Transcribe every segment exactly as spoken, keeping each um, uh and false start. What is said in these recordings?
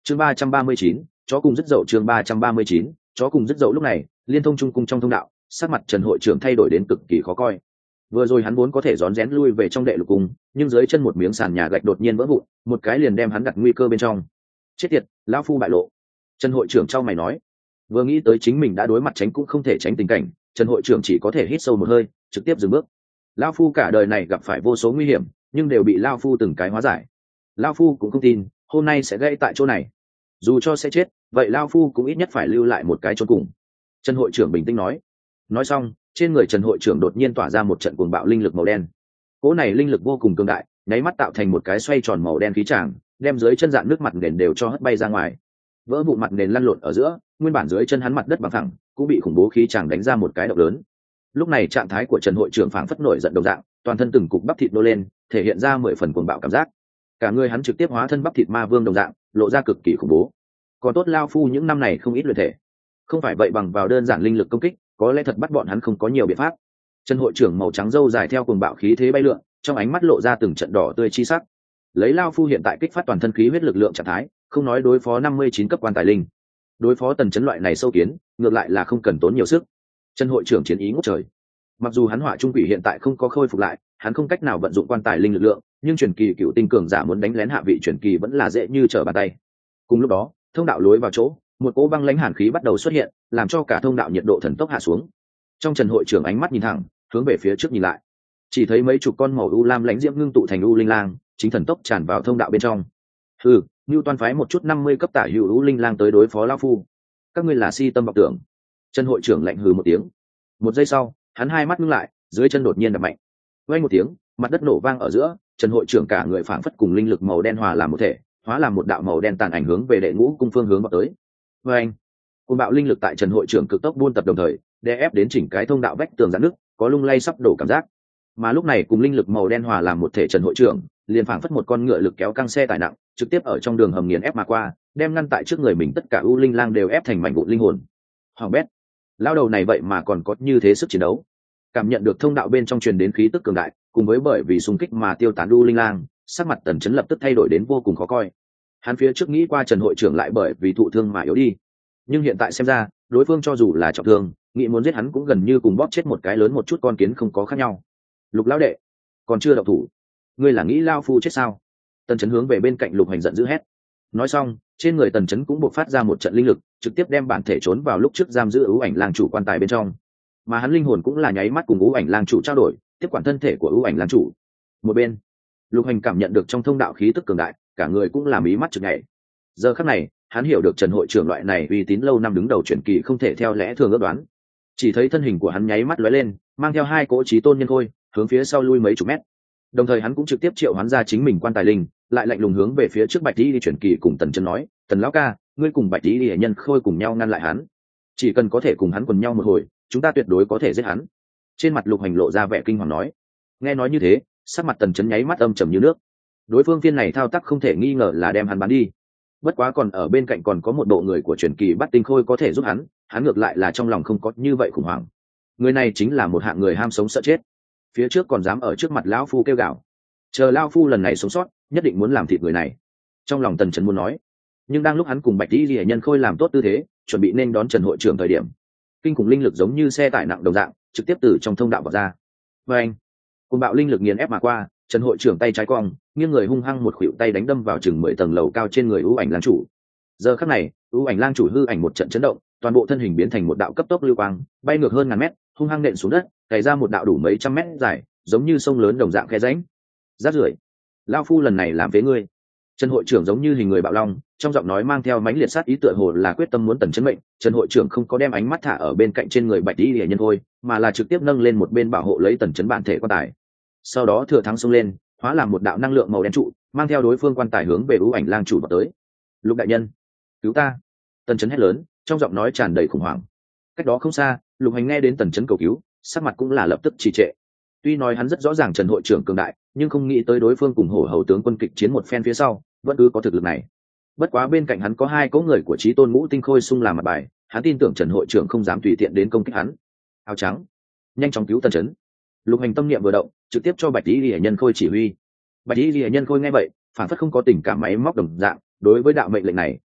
chương ba trăm ba mươi chín chó cùng rất dậu chương ba trăm ba mươi chín chó cùng rất dậu. Lúc này liên thông trung cung trong thông đạo, sắc mặt Trần hội trưởng thay đổi đến cực kỳ khó coi. Vừa rồi hắn vốn có thể rón rén lui về trong đệ lục cung, nhưng dưới chân một miếng sàn nhà gạch đột nhiên vỡ vụn, một cái liền đem hắn đặt nguy cơ bên trong. Chết tiệt, lão phu bại lộ. Trần hội trưởng trao mày nói. Vừa nghĩ tới chính mình đã đối mặt tránh cũng không thể tránh tình cảnh, Trần hội trưởng chỉ có thể hít sâu một hơi, trực tiếp dừng bước. Lão phu cả đời này gặp phải vô số nguy hiểm, nhưng đều bị lão phu từng cái hóa giải. Lão phu cũng không tin hôm nay sẽ gãy tại chỗ này. Dù cho sẽ chết, vậy lão phu cũng ít nhất phải lưu lại một cái chôn cùng. Trần hội trưởng bình tĩnh nói. Nói xong, trên người Trần hội trưởng đột nhiên tỏa ra một trận cuồng bạo linh lực màu đen. Cỗ này linh lực vô cùng cường đại, nháy mắt tạo thành một cái xoay tròn màu đen khí tràng, đem dưới chân dạn nước mặt nền đều cho hất bay ra ngoài. Vỡ vụn mặt nền lăn lộn ở giữa, nguyên bản dưới chân hắn mặt đất bằng thẳng, cũng bị khủng bố khí tràng đánh ra một cái động lớn. Lúc này trạng thái của Trần hội trưởng phảng phất nổi giận đồng dạng, toàn thân từng cục bắp thịt nô lên, thể hiện ra mười phần cuồng bạo cảm giác. Cả người hắn trực tiếp hóa thân bắp thịt ma vương đồng dạng, lộ ra cực kỳ khủng bố. Còn tốt lao phu những năm này không ít luyện thể, không phải vậy bằng vào đơn giản linh lực công kích, có lẽ thật bắt bọn hắn không có nhiều biện pháp. Trần hội trưởng màu trắng râu dài theo cuồng bạo khí thế bay lượn, trong ánh mắt lộ ra từng trận đỏ tươi chi sắc. Lấy lao phu hiện tại kích phát toàn thân khí huyết lực lượng trạng thái, không nói đối phó năm mươi chín cấp quan tài linh, đối phó tần chấn loại này sâu kiến, ngược lại là không cần tốn nhiều sức. Trần hội trưởng chiến ý ngút trời. Mặc dù hắn hỏa trung quỷ hiện tại không có khôi phục lại, hắn không cách nào vận dụng quan tài linh lực lượng, nhưng truyền kỳ cựu tinh cường giả muốn đánh lén hạ vị truyền kỳ vẫn là dễ như trở bàn tay. Cùng lúc đó, thông đạo lối vào chỗ, một cỗ băng lãnh hàn khí bắt đầu xuất hiện, làm cho cả thông đạo nhiệt độ thần tốc hạ xuống. Trong Trần hội trưởng ánh mắt nhìn thẳng, hướng về phía trước nhìn lại, chỉ thấy mấy chục con màu u lam lãnh diễm ngưng tụ thành u linh lang, chính thần tốc tràn vào thông đạo bên trong. Ừ, như toàn phái một chút năm mươi cấp tả hữu u linh lang tới đối phó lão phu, các ngươi là si tâm vọng tưởng. Trần hội trưởng lạnh hừ một tiếng. Một giây sau, hắn hai mắt ngưng lại, dưới chân đột nhiên đập mạnh. Vang một tiếng, mặt đất nổ vang ở giữa, Trần hội trưởng cả người phảng phất cùng linh lực màu đen hòa làm một thể, hóa làm một đạo màu đen tàn ảnh hướng về đệ ngũ cung phương hướng vào tới. Vang! Cuồng bạo linh lực tại Trần hội trưởng cực tốc buôn tập đồng thời, đè ép đến chỉnh cái thông đạo vách tường giãn nứt, có lung lay sắp đổ cảm giác. Mà lúc này cùng linh lực màu đen hòa làm một thể Trần hội trưởng, liền phảng phất một con ngựa lực kéo căng xe tải nặng, trực tiếp ở trong đường hầm nghiền ép mà qua, đem ngăn tại trước người mình tất cả u linh lang đều ép thành mảnh vụn linh hồn. Hoàng bét, lao đầu này vậy mà còn có như thế sức chiến đấu. Cảm nhận được thông đạo bên trong truyền đến khí tức cường đại, cùng với bởi vì xung kích mà tiêu tán u linh lang, sắc mặt Tần Chấn lập tức thay đổi đến vô cùng khó coi. Hắn phía trước nghĩ qua Trần hội trưởng lại bởi vì thụ thương mà yếu đi, nhưng hiện tại xem ra, đối phương cho dù là trọng thương, nghĩ muốn giết hắn cũng gần như cùng bóp chết một cái lớn một chút con kiến không có khác nhau. Lục lão đệ, còn chưa động thủ, ngươi là nghĩ lao phu chết sao? Tần Chấn hướng về bên cạnh Lục Hành giận dữ hét. Nói xong, trên người Tần Chấn cũng bộc phát ra một trận linh lực, trực tiếp đem bản thể trốn vào lúc trước giam giữ ưu ảnh lang chủ quan tài bên trong. Mà hắn linh hồn cũng là nháy mắt cùng ưu ảnh lang chủ trao đổi, tiếp quản thân thể của ưu ảnh lang chủ. Một bên, Lục Hành cảm nhận được trong thông đạo khí tức cường đại, cả người cũng làm ý mắt chực nhảy. Giờ khắc này, hắn hiểu được Trần hội trưởng loại này uy tín lâu năm đứng đầu truyền kỳ không thể theo lẽ thường ước đoán. Chỉ thấy thân hình của hắn nháy mắt lóe lên, mang theo hai cỗ chí tôn nhân khôi, hướng phía sau lui mấy chục mét. Đồng thời hắn cũng trực tiếp triệu hoán ra chính mình quan tài linh, lại lạnh lùng hướng về phía trước Bạch Tỷ đi truyền kỳ cùng Tần Chấn nói, "Tần lão ca, ngươi cùng Bạch Tỷ đi nhân khôi cùng nhau ngăn lại hắn. Chỉ cần có thể cùng hắn quần nhau một hồi, chúng ta tuyệt đối có thể giết hắn." Trên mặt Lục Hành lộ ra vẻ kinh hoàng nói. Nghe nói như thế, sắc mặt Tần Chấn nháy mắt âm trầm như nước. Đối phương phiên này thao tác không thể nghi ngờ là đem hắn bán đi. Bất quá còn ở bên cạnh còn có một bộ người của truyền kỳ Bắt Tinh Khôi có thể giúp hắn, hắn ngược lại là trong lòng không có như vậy khủng hoảng. Người này chính là một hạng người ham sống sợ chết, phía trước còn dám ở trước mặt lão phu kêu gào, chờ lão phu lần này sống sót nhất định muốn làm thịt người này. Trong lòng Tần Chấn muốn nói, nhưng đang lúc hắn cùng Bạch Tỷ Lệ nhân khôi làm tốt tư thế, chuẩn bị nên đón Trần hội trưởng thời điểm, kinh khủng linh lực giống như xe tải nặng đồng dạng trực tiếp từ trong thông đạo vào ra. Và anh, cùng bạo linh lực nghiền ép mà qua, Trần hội trưởng tay trái cong, nghiêng người hung hăng một khuỷu tay đánh đâm vào chừng mười tầng lầu cao trên người ưu ảnh lang chủ. Giờ khắc này, ưu ảnh lang chủ hư ảnh một trận chấn động, toàn bộ thân hình biến thành một đạo cấp tốc lưu quang, bay ngược hơn ngàn mét, hung hăng nện xuống đất, cày ra một đạo đủ mấy trăm mét dài, giống như sông lớn đồng dạng khe rãnh. Rát rưởi, lao phu lần này làm với ngươi. Trần hội trưởng giống như hình người bạo long, trong giọng nói mang theo mãnh liệt sát ý tựa hồ là quyết tâm muốn Tần Chấn mệnh. Trần hội trưởng không có đem ánh mắt thả ở bên cạnh trên người Bạch Tỷ Lệ nhân thôi, mà là trực tiếp nâng lên một bên bảo hộ lấy Tần Chấn bản thể quan tài. Sau đó thừa thắng xông lên, hóa làm một đạo năng lượng màu đen trụ, mang theo đối phương quan tài hướng về ưu ảnh lang chủ vào tới. Lục đại nhân, cứu ta! Tần Chấn hét lớn, trong giọng nói tràn đầy khủng hoảng. Cách đó không xa, Lục Hành nghe đến Tần Chấn cầu cứu, sắc mặt cũng là lập tức trì trệ. Tuy nói hắn rất rõ ràng Trần hội trưởng cường đại, nhưng không nghĩ tới đối phương cùng hổ hầu tướng quân kịch chiến một phen phía sau, vẫn cứ có thực lực này. Bất quá bên cạnh hắn có hai cỗ người của Chí Tôn Ngũ Tinh Khôi xung làm mặt bài, hắn tin tưởng Trần hội trưởng không dám tùy tiện đến công kích hắn. Áo trắng, nhanh chóng cứu Tần Chấn. Lục Hành tâm niệm vừa động, trực tiếp cho Bạch Tỷ Lệ nhân khôi chỉ huy. Bạch Tỷ Lệ nhân khôi nghe vậy, phản phất không có tình cảm máy móc đồng dạng, đối với đạo mệnh lệnh này,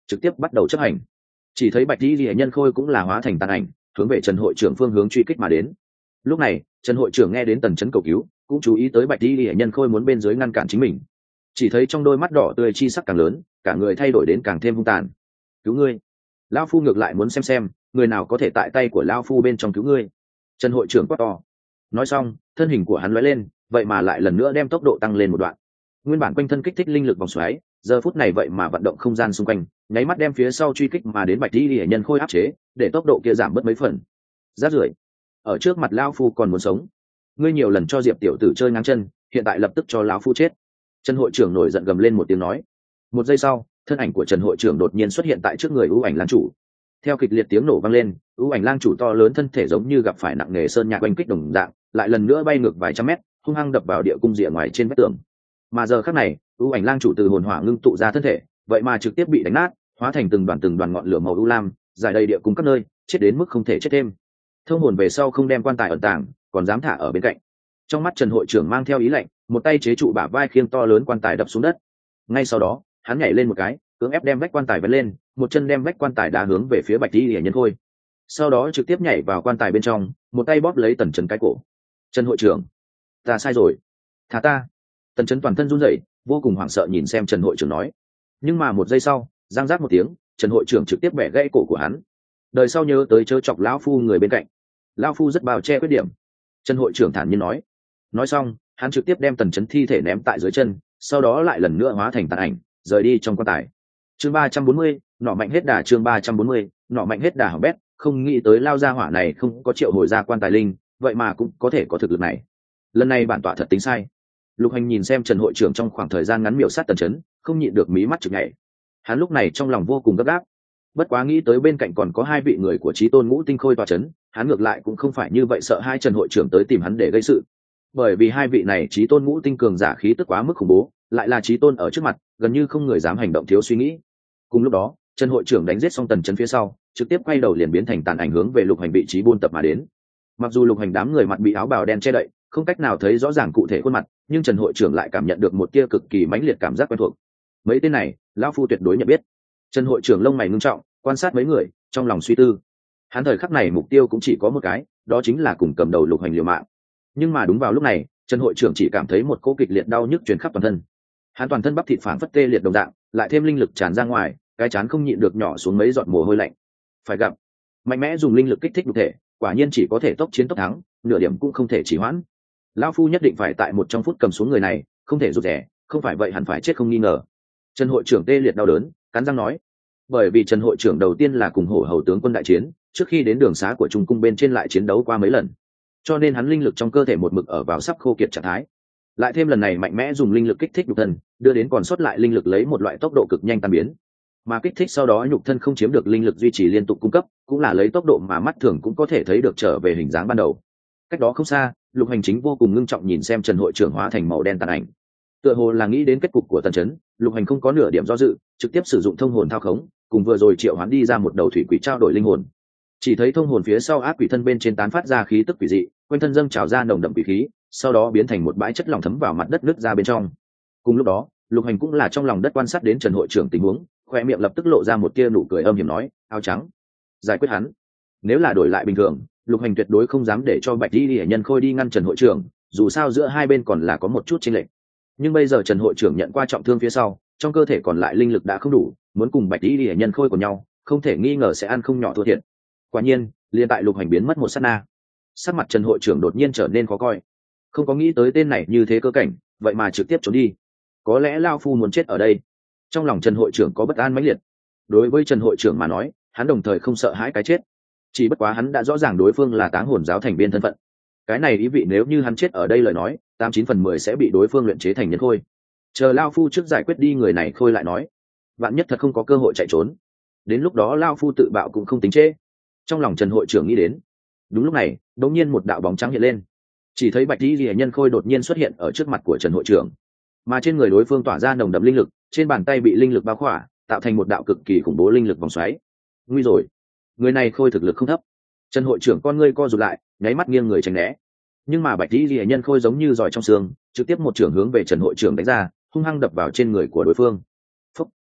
trực tiếp bắt đầu chấp hành. Chỉ thấy bạch y liễu nhân khôi cũng là hóa thành tàn ảnh hướng về Trần hội trưởng phương hướng truy kích mà đến. Lúc này Trần hội trưởng nghe đến Tần Chấn cầu cứu, cũng chú ý tới bạch y liễu nhân khôi muốn bên dưới ngăn cản chính mình. Chỉ thấy trong đôi mắt đỏ tươi chi sắc càng lớn, cả người thay đổi đến càng thêm hung tàn. Cứu ngươi! Lão phu ngược lại muốn xem xem người nào có thể tại tay của lão phu bên trong cứu ngươi. Trần hội trưởng quát to. Nói xong thân hình của hắn lóe lên, vậy mà lại lần nữa đem tốc độ tăng lên một đoạn. Nguyên bản quanh thân kích thích linh lực vòng xoáy, giờ phút này vậy mà vận động không gian xung quanh, nháy mắt đem phía sau truy kích mà đến bạch y liễu nhân khôi áp chế, để tốc độ kia giảm bớt mấy phần. Rát rưởi! Ở trước mặt lão phu còn muốn sống? Ngươi nhiều lần cho Diệp tiểu tử chơi ngang chân, hiện tại lập tức cho lão phu chết. Trần hội trưởng nổi giận gầm lên một tiếng nói. Một giây sau thân ảnh của Trần hội trưởng đột nhiên xuất hiện tại trước người ưu ảnh lang chủ. Theo kịch liệt tiếng nổ vang lên, ưu ảnh lang chủ to lớn thân thể giống như gặp phải nặng nề sơn nhạc oanh kích đồng dạng, lại lần nữa bay ngược vài trăm mét, hung hăng đập vào địa cung rìa ngoài trên vách tường. Mà giờ khắc này ưu ảnh lang chủ từ hồn hỏa ngưng tụ ra thân thể, vậy mà trực tiếp bị đánh nát, hóa thành từng đoàn từng đoàn ngọn lửa màu u lam, dài đầy địa cung các nơi, chết đến mức không thể chết thêm. Thông hồn về sau không đem quan tài ẩn tàng, còn dám thả ở bên cạnh. Trong mắt Trần hội trưởng mang theo ý lạnh, một tay chế trụ bả vai khiêng to lớn quan tài đập xuống đất. Ngay sau đó hắn nhảy lên một cái, cưỡng ép đem vách quan tài vén lên, một chân đem vách quan tài đá hướng về phía bạch y liễu nhân khôi. Sau đó trực tiếp nhảy vào quan tài bên trong, một tay bóp lấy Tần Chấn cái cổ. Trần hội trưởng, ta sai rồi, thả ta. Tần Chấn toàn thân run rẩy, vô cùng hoảng sợ nhìn xem Trần hội trưởng nói. Nhưng mà một giây sau giang giác một tiếng, Trần hội trưởng trực tiếp bẻ gãy cổ của hắn. Đời sau nhớ tới chớ chọc lão phu người bên cạnh, lão phu rất bao che khuyết điểm. Trần hội trưởng thản nhiên nói. Nói xong hắn trực tiếp đem Tần Chấn thi thể ném tại dưới chân, sau đó lại lần nữa hóa thành tàn ảnh rời đi trong quan tài. Chương ba trăm bốn mươi, nọ mạnh hết đà. Chương ba trăm bốn mươi, nọ mạnh hết đà. Hỏng bét, không nghĩ tới lao ra hỏa này không có triệu hồi ra quan tài linh, vậy mà cũng có thể có thực lực này. Lần này bản tọa thật tính sai. Lục Hành nhìn xem Trần hội trưởng trong khoảng thời gian ngắn miểu sát Tần Chấn, không nhịn được mí mắt chực nhảy. Hắn lúc này trong lòng vô cùng gấp gáp. Bất quá nghĩ tới bên cạnh còn có hai vị người của Chí Tôn Ngũ Tinh Khôi tọa chấn, hắn ngược lại cũng không phải như vậy sợ hai Trần hội trưởng tới tìm hắn để gây sự. Bởi vì hai vị này Chí Tôn Ngũ Tinh cường giả khí tức quá mức khủng bố, lại là Chí Tôn ở trước mặt, gần như không người dám hành động thiếu suy nghĩ. Cùng lúc đó Trần hội trưởng đánh giết xong Tần Chấn phía sau, trực tiếp quay đầu liền biến thành tàn ảnh hướng về Lục Hành vị trí buôn tập mà đến. Mặc dù Lục Hành đám người mặt bị áo bào đen che đậy, không cách nào thấy rõ ràng cụ thể khuôn mặt, nhưng Trần hội trưởng lại cảm nhận được một tia cực kỳ mãnh liệt cảm giác quen thuộc. Mấy tên này lão phu tuyệt đối nhận biết. Trần hội trưởng lông mày ngưng trọng, quan sát mấy người, trong lòng suy tư. Hắn thời khắc này mục tiêu cũng chỉ có một cái, đó chính là cùng cầm đầu Lục Hành liều mạng. Nhưng mà đúng vào lúc này Trần hội trưởng chỉ cảm thấy một cỗ kịch liệt đau nhức truyền khắp toàn thân. Hắn toàn thân bắp thịt phảng phất tê liệt đồng dạng, lại thêm linh lực tràn ra ngoài, cái chán không nhịn được nhỏ xuống mấy giọt mồ hôi lạnh. Phải gặp, mạnh mẽ dùng linh lực kích thích nhục thể, quả nhiên chỉ có thể tốc chiến tốc thắng, nửa điểm cũng không thể trì hoãn. Lão phu nhất định phải tại một trong phút cầm xuống người này, không thể rụt rè, không phải vậy hẳn phải chết không nghi ngờ. Trần hội trưởng tê liệt đau đớn, cắn răng nói. Bởi vì Trần hội trưởng đầu tiên là cùng hổ hầu tướng quân đại chiến, trước khi đến đường xá của Trung cung bên trên lại chiến đấu qua mấy lần, cho nên hắn linh lực trong cơ thể một mực ở vào sắp khô kiệt trạng thái. Lại thêm lần này mạnh mẽ dùng linh lực kích thích nhục thân, đưa đến còn sót lại linh lực lấy một loại tốc độ cực nhanh tan biến. Mà kích thích sau đó nhục thân không chiếm được linh lực duy trì liên tục cung cấp, cũng là lấy tốc độ mà mắt thường cũng có thể thấy được trở về hình dáng ban đầu. Cách đó không xa, Lục Hành chính vô cùng ngưng trọng nhìn xem Trần hội trưởng hóa thành màu đen tàn ảnh. Tựa hồ là nghĩ đến kết cục của Tần Chấn, Lục Hành không có nửa điểm do dự, trực tiếp sử dụng thông hồn thao khống, cùng vừa rồi triệu hoán đi ra một đầu thủy quỷ trao đổi linh hồn. Chỉ thấy thông hồn phía sau ác quỷ thân bên trên tán phát ra khí tức quỷ dị, quanh thân dâng trào ra nồng đậm quỷ khí, sau đó biến thành một bãi chất lỏng thấm vào mặt đất nứt ra bên trong. Cùng lúc đó, Lục Hành cũng là trong lòng đất quan sát đến Trần hội trưởng tình huống, khoe miệng lập tức lộ ra một tia nụ cười âm hiểm nói, áo trắng, giải quyết hắn. Nếu là đổi lại bình thường, Lục Hành tuyệt đối không dám để cho Bạch Y Liễu nhân khôi đi ngăn Trần hội trưởng, dù sao giữa hai bên còn là có một chút chênh lệch. Nhưng bây giờ Trần hội trưởng nhận qua trọng thương phía sau, trong cơ thể còn lại linh lực đã không đủ, muốn cùng Bạch Y Liễu nhân khôi của nhau, không thể nghi ngờ sẽ ăn không nhỏ thua thiệt. Quả nhiên, liền tại Lục Hành biến mất một sát na, sắc mặt Trần hội trưởng đột nhiên trở nên khó coi. Không có nghĩ tới tên này như thế cơ cảnh, vậy mà trực tiếp trốn đi. Có lẽ lao phu muốn chết ở đây. Trong lòng Trần hội trưởng có bất an mãnh liệt. Đối với Trần hội trưởng mà nói, hắn đồng thời không sợ hãi cái chết. Chỉ bất quá hắn đã rõ ràng đối phương là Táng Hồn giáo thành viên thân phận. Cái này ý vị nếu như hắn chết ở đây lời nói, tám chín phần mười sẽ bị đối phương luyện chế thành nhân khôi. Chờ lao phu trước giải quyết đi người này khôi lại nói. Vạn nhất thật không có cơ hội chạy trốn, đến lúc đó lao phu tự bạo cũng không tính trễ. Trong lòng Trần hội trưởng nghĩ đến. Đúng lúc này, đột nhiên một đạo bóng trắng hiện lên. Chỉ thấy Bạch Y Liễu nhân khôi đột nhiên xuất hiện ở trước mặt của Trần hội trưởng, mà trên người đối phương tỏa ra nồng đậm linh lực, trên bàn tay bị linh lực bao khỏa, tạo thành một đạo cực kỳ khủng bố linh lực vòng xoáy. Nguy rồi, người này khôi thực lực không thấp. Trần hội trưởng con ngươi co rụt lại, nháy mắt nghiêng người tránh né. Nhưng mà Bạch Y Liễu nhân khôi giống như giỏi trong xương, trực tiếp một trường hướng về Trần hội trưởng đánh ra, hung hăng đập vào trên người của đối phương. Phúc.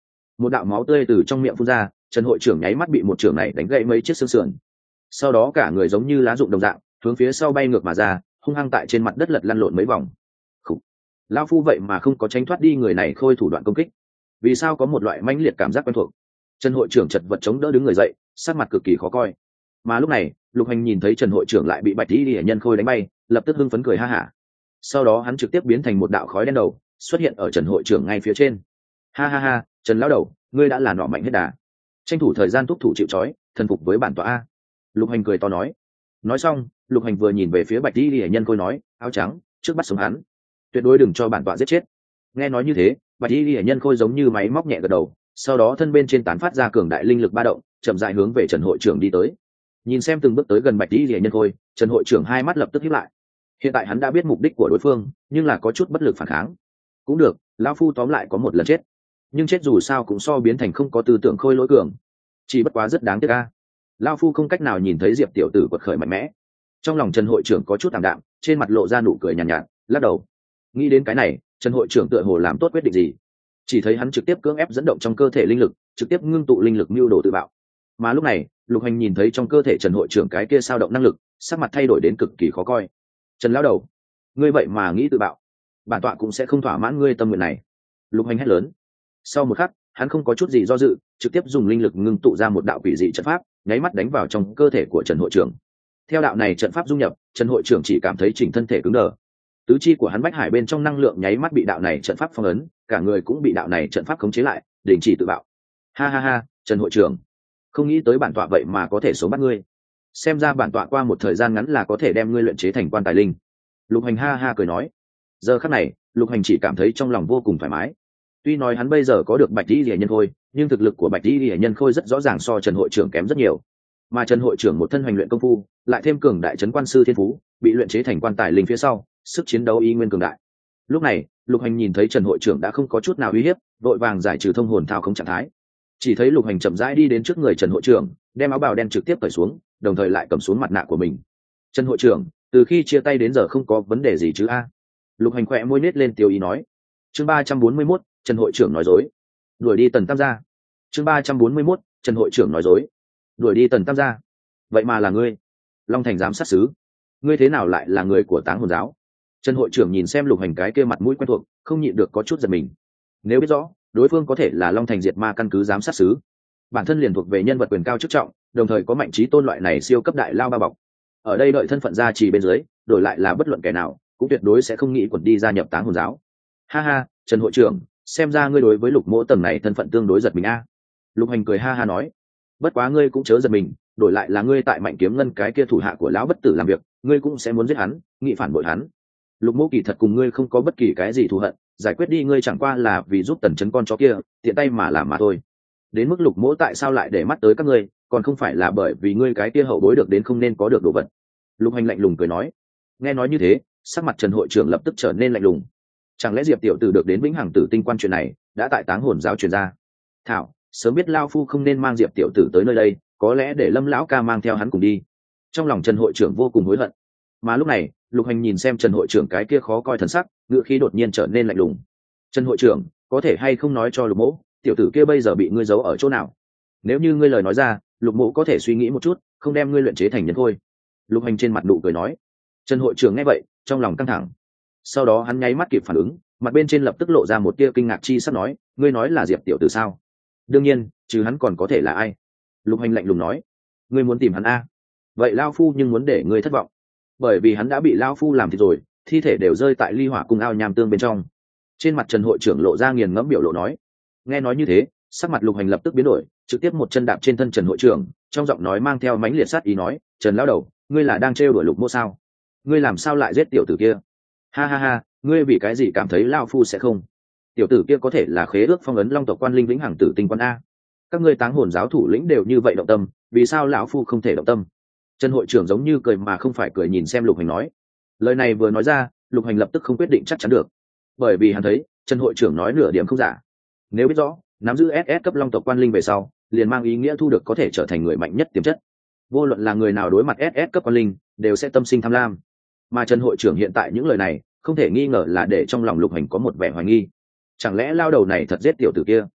một đạo máu tươi từ trong miệng phun ra, trần hội trưởng nháy mắt bị một trưởng này đánh gãy mấy chiếc xương sườn, sau đó cả người giống như lá rụng đồng dạng hướng phía sau bay ngược mà ra, hung hăng tại trên mặt đất lật lăn lộn mấy vòng. Khủ. Lão phu vậy mà không có tránh thoát đi người này khôi thủ đoạn công kích, vì sao có một loại mãnh liệt cảm giác quen thuộc. Trần hội trưởng chật vật chống đỡ đứng người dậy, sắc mặt cực kỳ khó coi. Mà lúc này Lục Hành nhìn thấy Trần hội trưởng lại bị bạch y liễu nhân khôi đánh bay, lập tức hưng phấn cười ha hả. Sau đó hắn trực tiếp biến thành một đạo khói đen đầu xuất hiện ở Trần hội trưởng ngay phía trên. Ha ha ha, Trần lão đầu, ngươi đã là nọ mạnh hết đà, tranh thủ thời gian thúc thủ chịu trói, thần phục với bản tọa a. Lục Hành cười to nói. Nói xong Lục Hành vừa nhìn về phía bạch y liễu nhân khôi nói, áo trắng, trước bắt sống hắn, tuyệt đối đừng cho bản tọa giết chết. Nghe nói như thế, bạch y liễu nhân khôi giống như máy móc nhẹ gật đầu, sau đó thân bên trên tán phát ra cường đại linh lực ba động, chậm rãi hướng về Trần hội trưởng đi tới. Nhìn xem từng bước tới gần bạch y liễu nhân khôi, Trần hội trưởng hai mắt lập tức híp lại. Hiện tại hắn đã biết mục đích của đối phương, nhưng là có chút bất lực phản kháng. Cũng được, lão phu tóm lại có một lần chết, nhưng chết dù sao cũng so biến thành không có tư tưởng khôi lỗi cường. Chỉ bất quá rất đáng tiếc a, lão phu không cách nào nhìn thấy diệp tiểu tử quật khởi mạnh mẽ. Trong lòng Trần hội trưởng có chút tạm đạm, trên mặt lộ ra nụ cười nhàn nhạt, nhạt, lắc đầu. Nghĩ đến cái này, Trần hội trưởng tựa hồ làm tốt quyết định gì. Chỉ thấy hắn trực tiếp cưỡng ép dẫn động trong cơ thể linh lực, trực tiếp ngưng tụ linh lực mưu đồ tự bạo. Mà lúc này Lục Hành nhìn thấy trong cơ thể Trần hội trưởng cái kia sao động năng lực, sắc mặt thay đổi đến cực kỳ khó coi. Trần lão đầu, ngươi vậy mà nghĩ tự bạo, bản tọa cũng sẽ không thỏa mãn ngươi tâm nguyện này. Lục Hành hét lớn. Sau một khắc hắn không có chút gì do dự, trực tiếp dùng linh lực ngưng tụ ra một đạo quỷ dị trận pháp, nháy mắt đánh vào trong cơ thể của Trần hội trưởng. Theo đạo này trận pháp dung nhập, Trần hội trưởng chỉ cảm thấy chỉnh thân thể cứng đờ, tứ chi của hắn bách hải bên trong năng lượng nháy mắt bị đạo này trận pháp phong ấn, cả người cũng bị đạo này trận pháp khống chế lại, đình chỉ tự bạo. Ha ha ha, Trần hội trưởng, không nghĩ tới bản tọa vậy mà có thể sống bắt ngươi, xem ra bản tọa qua một thời gian ngắn là có thể đem ngươi luyện chế thành quan tài linh. Lục Hành ha ha cười nói. Giờ khắc này Lục Hành chỉ cảm thấy trong lòng vô cùng thoải mái. Tuy nói hắn bây giờ có được bạch y liễu nhân khôi, nhưng thực lực của bạch y liễu nhân khôi rất rõ ràng so Trần hội trưởng kém rất nhiều, mà Trần hội trưởng một thân hoành luyện công phu, lại thêm cường đại trấn quan sư thiên phú, bị luyện chế thành quan tài linh phía sau, sức chiến đấu y nguyên cường đại. Lúc này Lục Hành nhìn thấy Trần hội trưởng đã không có chút nào uy hiếp, vội vàng giải trừ thông hồn thao không trạng thái. Chỉ thấy Lục Hành chậm rãi đi đến trước người Trần hội trưởng, đem áo bào đen trực tiếp cởi xuống, đồng thời lại cầm xuống mặt nạ của mình. Trần hội trưởng, từ khi chia tay đến giờ không có vấn đề gì chứ a? Lục Hành khẽ môi nết lên tiêu ý nói. Chương ba trăm bốn mươi mốt, Trần hội trưởng nói dối, đuổi đi Tần Tam gia. Chương ba trăm bốn mươi mốt, Trần hội trưởng nói dối, đuổi đi Tần Tam gia. Vậy mà là ngươi, Long Thành giám sát sứ, ngươi thế nào lại là người của Táng Hồn giáo? Trần hội trưởng nhìn xem Lục Hành cái kia mặt mũi quen thuộc, không nhịn được có chút giật mình. Nếu biết rõ đối phương có thể là Long Thành diệt ma căn cứ giám sát sứ, bản thân liền thuộc về nhân vật quyền cao chức trọng, đồng thời có mạnh trí tôn loại này siêu cấp đại lao ba bọc, ở đây đợi thân phận gia trì bên dưới, đổi lại là bất luận kẻ nào cũng tuyệt đối sẽ không nghĩ quẩn đi gia nhập Táng Hồn giáo. Ha ha, Trần hội trưởng, xem ra ngươi đối với Lục Mỗ tầng này thân phận tương đối giật mình a. Lục Hành cười ha ha nói. Bất quá ngươi cũng chớ giật mình, đổi lại là ngươi tại Mạnh Kiếm Ngân cái kia thủ hạ của lão bất tử làm việc, ngươi cũng sẽ muốn giết hắn, nghị phản bội hắn. Lục Mỗ kỳ thật cùng ngươi không có bất kỳ cái gì thù hận, giải quyết đi ngươi chẳng qua là vì giúp Tần Chấn con chó kia tiện tay mà làm mà thôi. Đến mức Lục Mỗ tại sao lại để mắt tới các ngươi, còn không phải là bởi vì ngươi cái kia hậu bối được đến không nên có được đồ vật. Lục Hành lạnh lùng cười nói. Nghe nói như thế, sắc mặt Trần hội trưởng lập tức trở nên lạnh lùng. Chẳng lẽ Diệp tiểu tử được đến vĩnh hằng tử tinh quan chuyện này đã tại Táng Hồn giáo truyền ra? Thảo, sớm biết lao phu không nên mang Diệp tiểu tử tới nơi đây, có lẽ để Lâm lão ca mang theo hắn cùng đi. Trong lòng Trần hội trưởng vô cùng hối hận. Mà lúc này Lục Hành nhìn xem Trần hội trưởng cái kia khó coi thần sắc, ngữ khí đột nhiên trở nên lạnh lùng. Trần hội trưởng, có thể hay không nói cho Lục Mỗ, tiểu tử kia bây giờ bị ngươi giấu ở chỗ nào? Nếu như ngươi lời nói ra, Lục Mỗ có thể suy nghĩ một chút, không đem ngươi luyện chế thành nhân khôi. Lục Hành trên mặt nụ cười nói. Trần hội trưởng nghe vậy, trong lòng căng thẳng. Sau đó hắn nháy mắt kịp phản ứng, mặt bên trên lập tức lộ ra một tia kinh ngạc chi sắp nói, ngươi nói là Diệp tiểu tử sao? Đương nhiên, chứ hắn còn có thể là ai? Lục Hành lạnh lùng nói. Ngươi muốn tìm hắn a? Vậy lao phu nhưng muốn để ngươi thất vọng, bởi vì hắn đã bị lao phu làm thịt rồi, thi thể đều rơi tại ly hỏa cung ao nham tương bên trong. Trên mặt Trần hội trưởng lộ ra nghiền ngẫm biểu lộ nói. Nghe nói như thế, sắc mặt Lục Hành lập tức biến đổi, trực tiếp một chân đạp trên thân Trần hội trưởng, trong giọng nói mang theo mãnh liệt sát ý nói, Trần lão đầu, ngươi là đang trêu đuổi Lục Mỗ sao? Ngươi làm sao lại giết tiểu tử kia? Ha ha ha, ngươi vì cái gì cảm thấy lao phu sẽ không? Tiểu tử kia có thể là khế ước phong ấn Long tộc quan linh vĩnh hằng tử tinh quan a. Các ngươi Táng Hồn giáo thủ lĩnh đều như vậy động tâm, vì sao lão phu không thể động tâm? Trần hội trưởng giống như cười mà không phải cười nhìn xem Lục Hành nói. Lời này vừa nói ra, Lục Hành lập tức không quyết định chắc chắn được, bởi vì hắn thấy Trần hội trưởng nói nửa điểm không giả. Nếu biết rõ nắm giữ ét ét cấp Long tộc quan linh về sau, liền mang ý nghĩa thu được có thể trở thành người mạnh nhất tiềm chất. Vô luận là người nào đối mặt ét ét cấp quan linh, đều sẽ tâm sinh tham lam. Mà Trần hội trưởng hiện tại những lời này, không thể nghi ngờ là để trong lòng Lục Hành có một vẻ hoài nghi. Chẳng lẽ lao đầu này thật giết tiểu tử kia?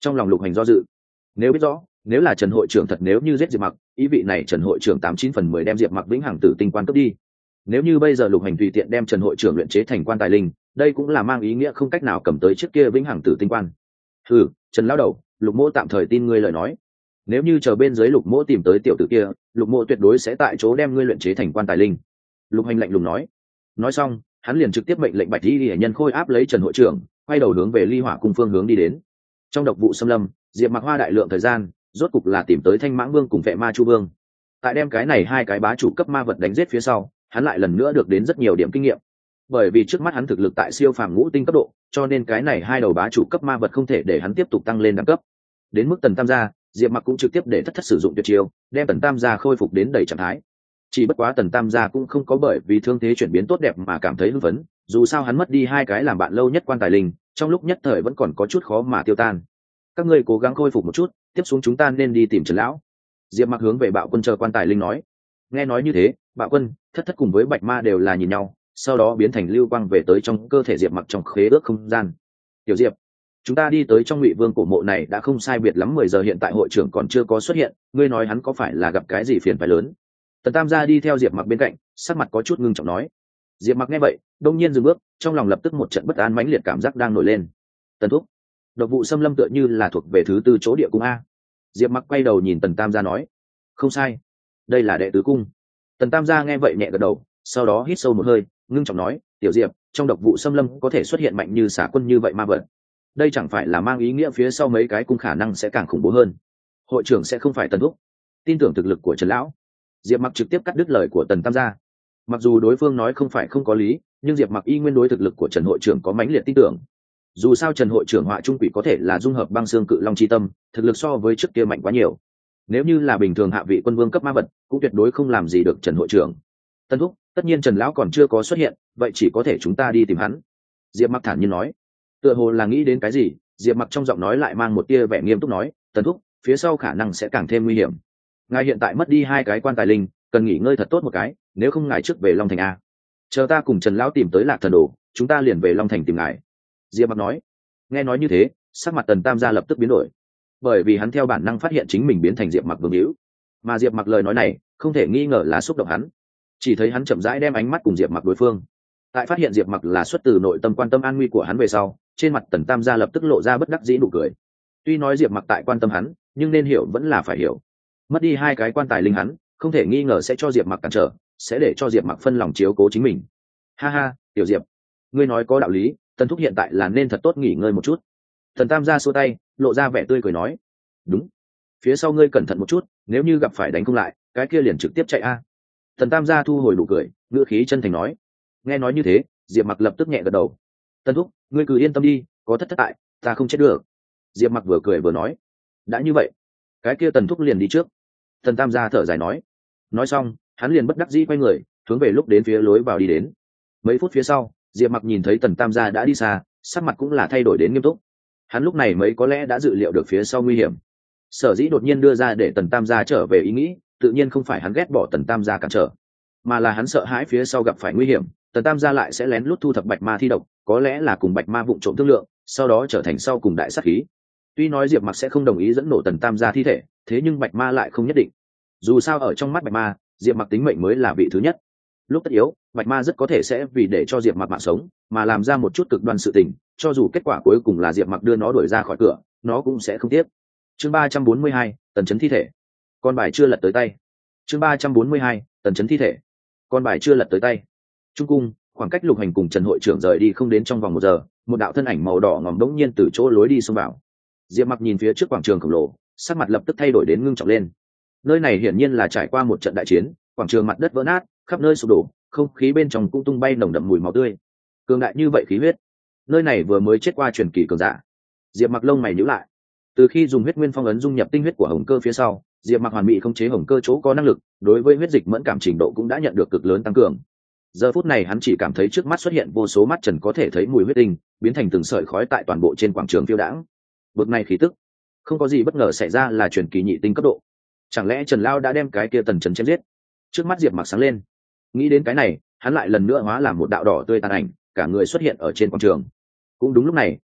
Trong lòng Lục Hành do dự, nếu biết rõ nếu là Trần hội trưởng thật nếu như giết Diệp Mặc, ý vị này Trần hội trưởng tám chín phần mười đem Diệp Mặc vĩnh hằng tử tinh quan cướp đi. Nếu như bây giờ Lục Hành tùy tiện đem Trần hội trưởng luyện chế thành quan tài linh, đây cũng là mang ý nghĩa không cách nào cầm tới chiếc kia vĩnh hằng tử tinh quan. Ừ, Trần lão đầu, Lục Mỗ tạm thời tin ngươi lời nói. Nếu như chờ bên dưới Lục Mỗ tìm tới tiểu tử kia, Lục Mỗ tuyệt đối sẽ tại chỗ đem ngươi luyện chế thành quan tài linh. Lục Hành lạnh lùng nói. Nói xong, hắn liền trực tiếp mệnh lệnh Bạch Y Hệ Nhân khôi áp lấy Trần hội trưởng, quay đầu hướng về Ly Hỏa cung phương hướng đi đến. Trong độc vụ xâm lâm, Diệp Mặc hoa đại lượng thời gian, rốt cục là tìm tới Thanh Mãng Vương cùng Vệ Ma Chu Vương. Tại đem cái này hai cái bá chủ cấp ma vật đánh giết phía sau, hắn lại lần nữa được đến rất nhiều điểm kinh nghiệm. Bởi vì trước mắt hắn thực lực tại siêu phàm ngũ tinh cấp độ, cho nên cái này hai đầu bá chủ cấp ma vật không thể để hắn tiếp tục tăng lên đẳng cấp. Đến mức Tần Tam gia, Diệp Mặc cũng trực tiếp để thất thất sử dụng tuyệt chiêu, đem Tần Tam gia khôi phục đến đầy trạng thái. Chỉ bất quá Tần Tam gia cũng không có bởi vì thương thế chuyển biến tốt đẹp mà cảm thấy hưng phấn, dù sao hắn mất đi hai cái làm bạn lâu nhất quan tài linh, trong lúc nhất thời vẫn còn có chút khó mà tiêu tan. Các ngươi cố gắng khôi phục một chút, tiếp xuống chúng ta nên đi tìm Trần lão. Diệp Mặc hướng về Bạo Quân chờ quan tài linh nói. Nghe nói như thế, Bạo Quân, thất thất cùng với Bạch Ma đều là nhìn nhau, sau đó biến thành lưu quang về tới trong cơ thể Diệp Mặc trong khế ước không gian. Tiểu Diệp, chúng ta đi tới trong Ngụy Vương cổ mộ này đã không sai biệt lắm mười giờ, hiện tại hội trưởng còn chưa có xuất hiện, ngươi nói hắn có phải là gặp cái gì phiền phải lớn? Tần Tam gia đi theo Diệp Mặc bên cạnh, sắc mặt có chút ngưng trọng nói. Diệp Mặc nghe vậy, đông nhiên dừng bước, trong lòng lập tức một trận bất an mãnh liệt cảm giác đang nổi lên. Tần thúc, độc vụ xâm lâm tựa như là thuộc về thứ tư chỗ địa cung a. Diệp Mặc quay đầu nhìn Tần Tam gia nói. Không sai, đây là đệ tứ cung. Tần Tam gia nghe vậy nhẹ gật đầu, sau đó hít sâu một hơi, ngưng trọng nói, tiểu Diệp, trong độc vụ xâm lâm có thể xuất hiện mạnh như Xà Quân như vậy ma vật, đây chẳng phải là mang ý nghĩa phía sau mấy cái cung khả năng sẽ càng khủng bố hơn. Hội trưởng sẽ không phải Tần thúc, tin tưởng thực lực của Trần lão. Diệp Mặc trực tiếp cắt đứt lời của Tần Tam gia. Mặc dù đối phương nói không phải không có lý, nhưng Diệp Mặc y nguyên đối thực lực của Trần hội trưởng có mãnh liệt tin tưởng. Dù sao Trần hội trưởng họa trung quỷ có thể là dung hợp băng xương cự long chi tâm, thực lực so với trước kia mạnh quá nhiều. Nếu như là bình thường hạ vị quân vương cấp ma vật, cũng tuyệt đối không làm gì được Trần hội trưởng. Tân thúc, tất nhiên Trần lão còn chưa có xuất hiện, vậy chỉ có thể chúng ta đi tìm hắn. Diệp Mặc thản nhiên nói. Tựa hồ là nghĩ đến cái gì, Diệp Mặc trong giọng nói lại mang một tia vẻ nghiêm túc nói, Tân thúc, phía sau khả năng sẽ càng thêm nguy hiểm. Ngài hiện tại mất đi hai cái quan tài linh, cần nghỉ ngơi thật tốt một cái, nếu không ngài trước về Long Thành a. Chờ ta cùng Trần lão tìm tới Lạc Thần Đồ, chúng ta liền về Long Thành tìm ngài. Diệp Mặc nói. Nghe nói như thế, sắc mặt Tần Tam gia lập tức biến đổi, bởi vì hắn theo bản năng phát hiện chính mình biến thành Diệp Mặc vương hữu, mà Diệp Mặc lời nói này không thể nghi ngờ là xúc động hắn. Chỉ thấy hắn chậm rãi đem ánh mắt cùng Diệp Mặc đối phương, tại phát hiện Diệp Mặc là xuất từ nội tâm quan tâm an nguy của hắn về sau, trên mặt Tần Tam gia lập tức lộ ra bất đắc dĩ nụ cười. Tuy nói Diệp Mặc tại quan tâm hắn, nhưng nên hiểu vẫn là phải hiểu. Mất đi hai cái quan tài linh hắn, không thể nghi ngờ sẽ cho Diệp Mặc cản trở, sẽ để cho Diệp Mặc phân lòng chiếu cố chính mình. Ha ha, tiểu Diệp, ngươi nói có đạo lý, Tần thúc hiện tại là nên thật tốt nghỉ ngơi một chút. Tần Tam gia xua tay, lộ ra vẻ tươi cười nói. Đúng, phía sau ngươi cẩn thận một chút, nếu như gặp phải đánh không lại, cái kia liền trực tiếp chạy a. Tần Tam gia thu hồi nụ cười, ngữ khí chân thành nói. Nghe nói như thế, Diệp Mặc lập tức nhẹ gật đầu. Tần thúc, ngươi cứ yên tâm đi, có thất thất tại, ta không chết được. Diệp Mặc vừa cười vừa nói. Đã như vậy, cái kia Tần thúc liền đi trước. Tần Tam gia thở dài nói. Nói xong, hắn liền bất đắc dĩ quay người, hướng về lúc đến phía lối vào đi đến. Mấy phút phía sau, Diệp Mặc nhìn thấy Tần Tam gia đã đi xa, sắc mặt cũng là thay đổi đến nghiêm túc. Hắn lúc này mấy có lẽ đã dự liệu được phía sau nguy hiểm. Sở dĩ đột nhiên đưa ra để Tần Tam gia trở về ý nghĩ, tự nhiên không phải hắn ghét bỏ Tần Tam gia cản trở, mà là hắn sợ hãi phía sau gặp phải nguy hiểm, Tần Tam gia lại sẽ lén lút thu thập Bạch Ma thi độc, có lẽ là cùng Bạch Ma vụng trộm thương lượng, sau đó trở thành sau cùng đại sát khí. Tuy nói Diệp Mặc sẽ không đồng ý dẫn nổ Tần Tam gia thi thể, thế nhưng Bạch Ma lại không nhất định. Dù sao ở trong mắt Bạch Ma, Diệp Mặc tính mệnh mới là vị thứ nhất. Lúc tất yếu, Bạch Ma rất có thể sẽ vì để cho Diệp Mặc mạng sống, mà làm ra một chút cực đoan sự tình, cho dù kết quả cuối cùng là Diệp Mặc đưa nó đuổi ra khỏi cửa, nó cũng sẽ không tiếc. Chương ba trăm bốn mươi hai, Tần Chấn thi thể. Con bài chưa lật tới tay. Chương ba trăm bốn mươi hai, Tần Chấn thi thể. Con bài chưa lật tới tay. Trung cung, khoảng cách Lục Hành cùng Trần hội trưởng rời đi không đến trong vòng một giờ, một đạo thân ảnh màu đỏ ngòm đống nhiên từ chỗ lối đi xông vào. Diệp Mặc nhìn phía trước quảng trường khổng lồ, sắc mặt lập tức thay đổi đến ngưng trọng lên. Nơi này hiển nhiên là trải qua một trận đại chiến, quảng trường mặt đất vỡ nát, khắp nơi sụp đổ, không khí bên trong cũng tung bay nồng đậm mùi máu tươi. Cường đại như vậy khí huyết, nơi này vừa mới chết qua truyền kỳ cường giả. Diệp Mặc lông mày nhíu lại. Từ khi dùng huyết nguyên phong ấn dung nhập tinh huyết của hồng cơ phía sau, Diệp Mặc hoàn mỹ khống chế hồng cơ chỗ có năng lực, đối với huyết dịch mẫn cảm trình độ cũng đã nhận được cực lớn tăng cường. Giờ phút này hắn chỉ cảm thấy trước mắt xuất hiện vô số mắt trần có thể thấy mùi huyết tinh, biến thành từng sợi khói tại toàn bộ trên quảng trường phiêu đãng. Bực này khí tức, không có gì bất ngờ xảy ra là truyền kỳ nhị tinh cấp độ. Chẳng lẽ Trần Lao đã đem cái kia Tần Chấn chém giết? Trước mắt Diệp Mặc sáng lên. Nghĩ đến cái này, hắn lại lần nữa hóa làm một đạo đỏ tươi tàn ảnh, cả người xuất hiện ở trên quảng trường. Cũng đúng lúc này,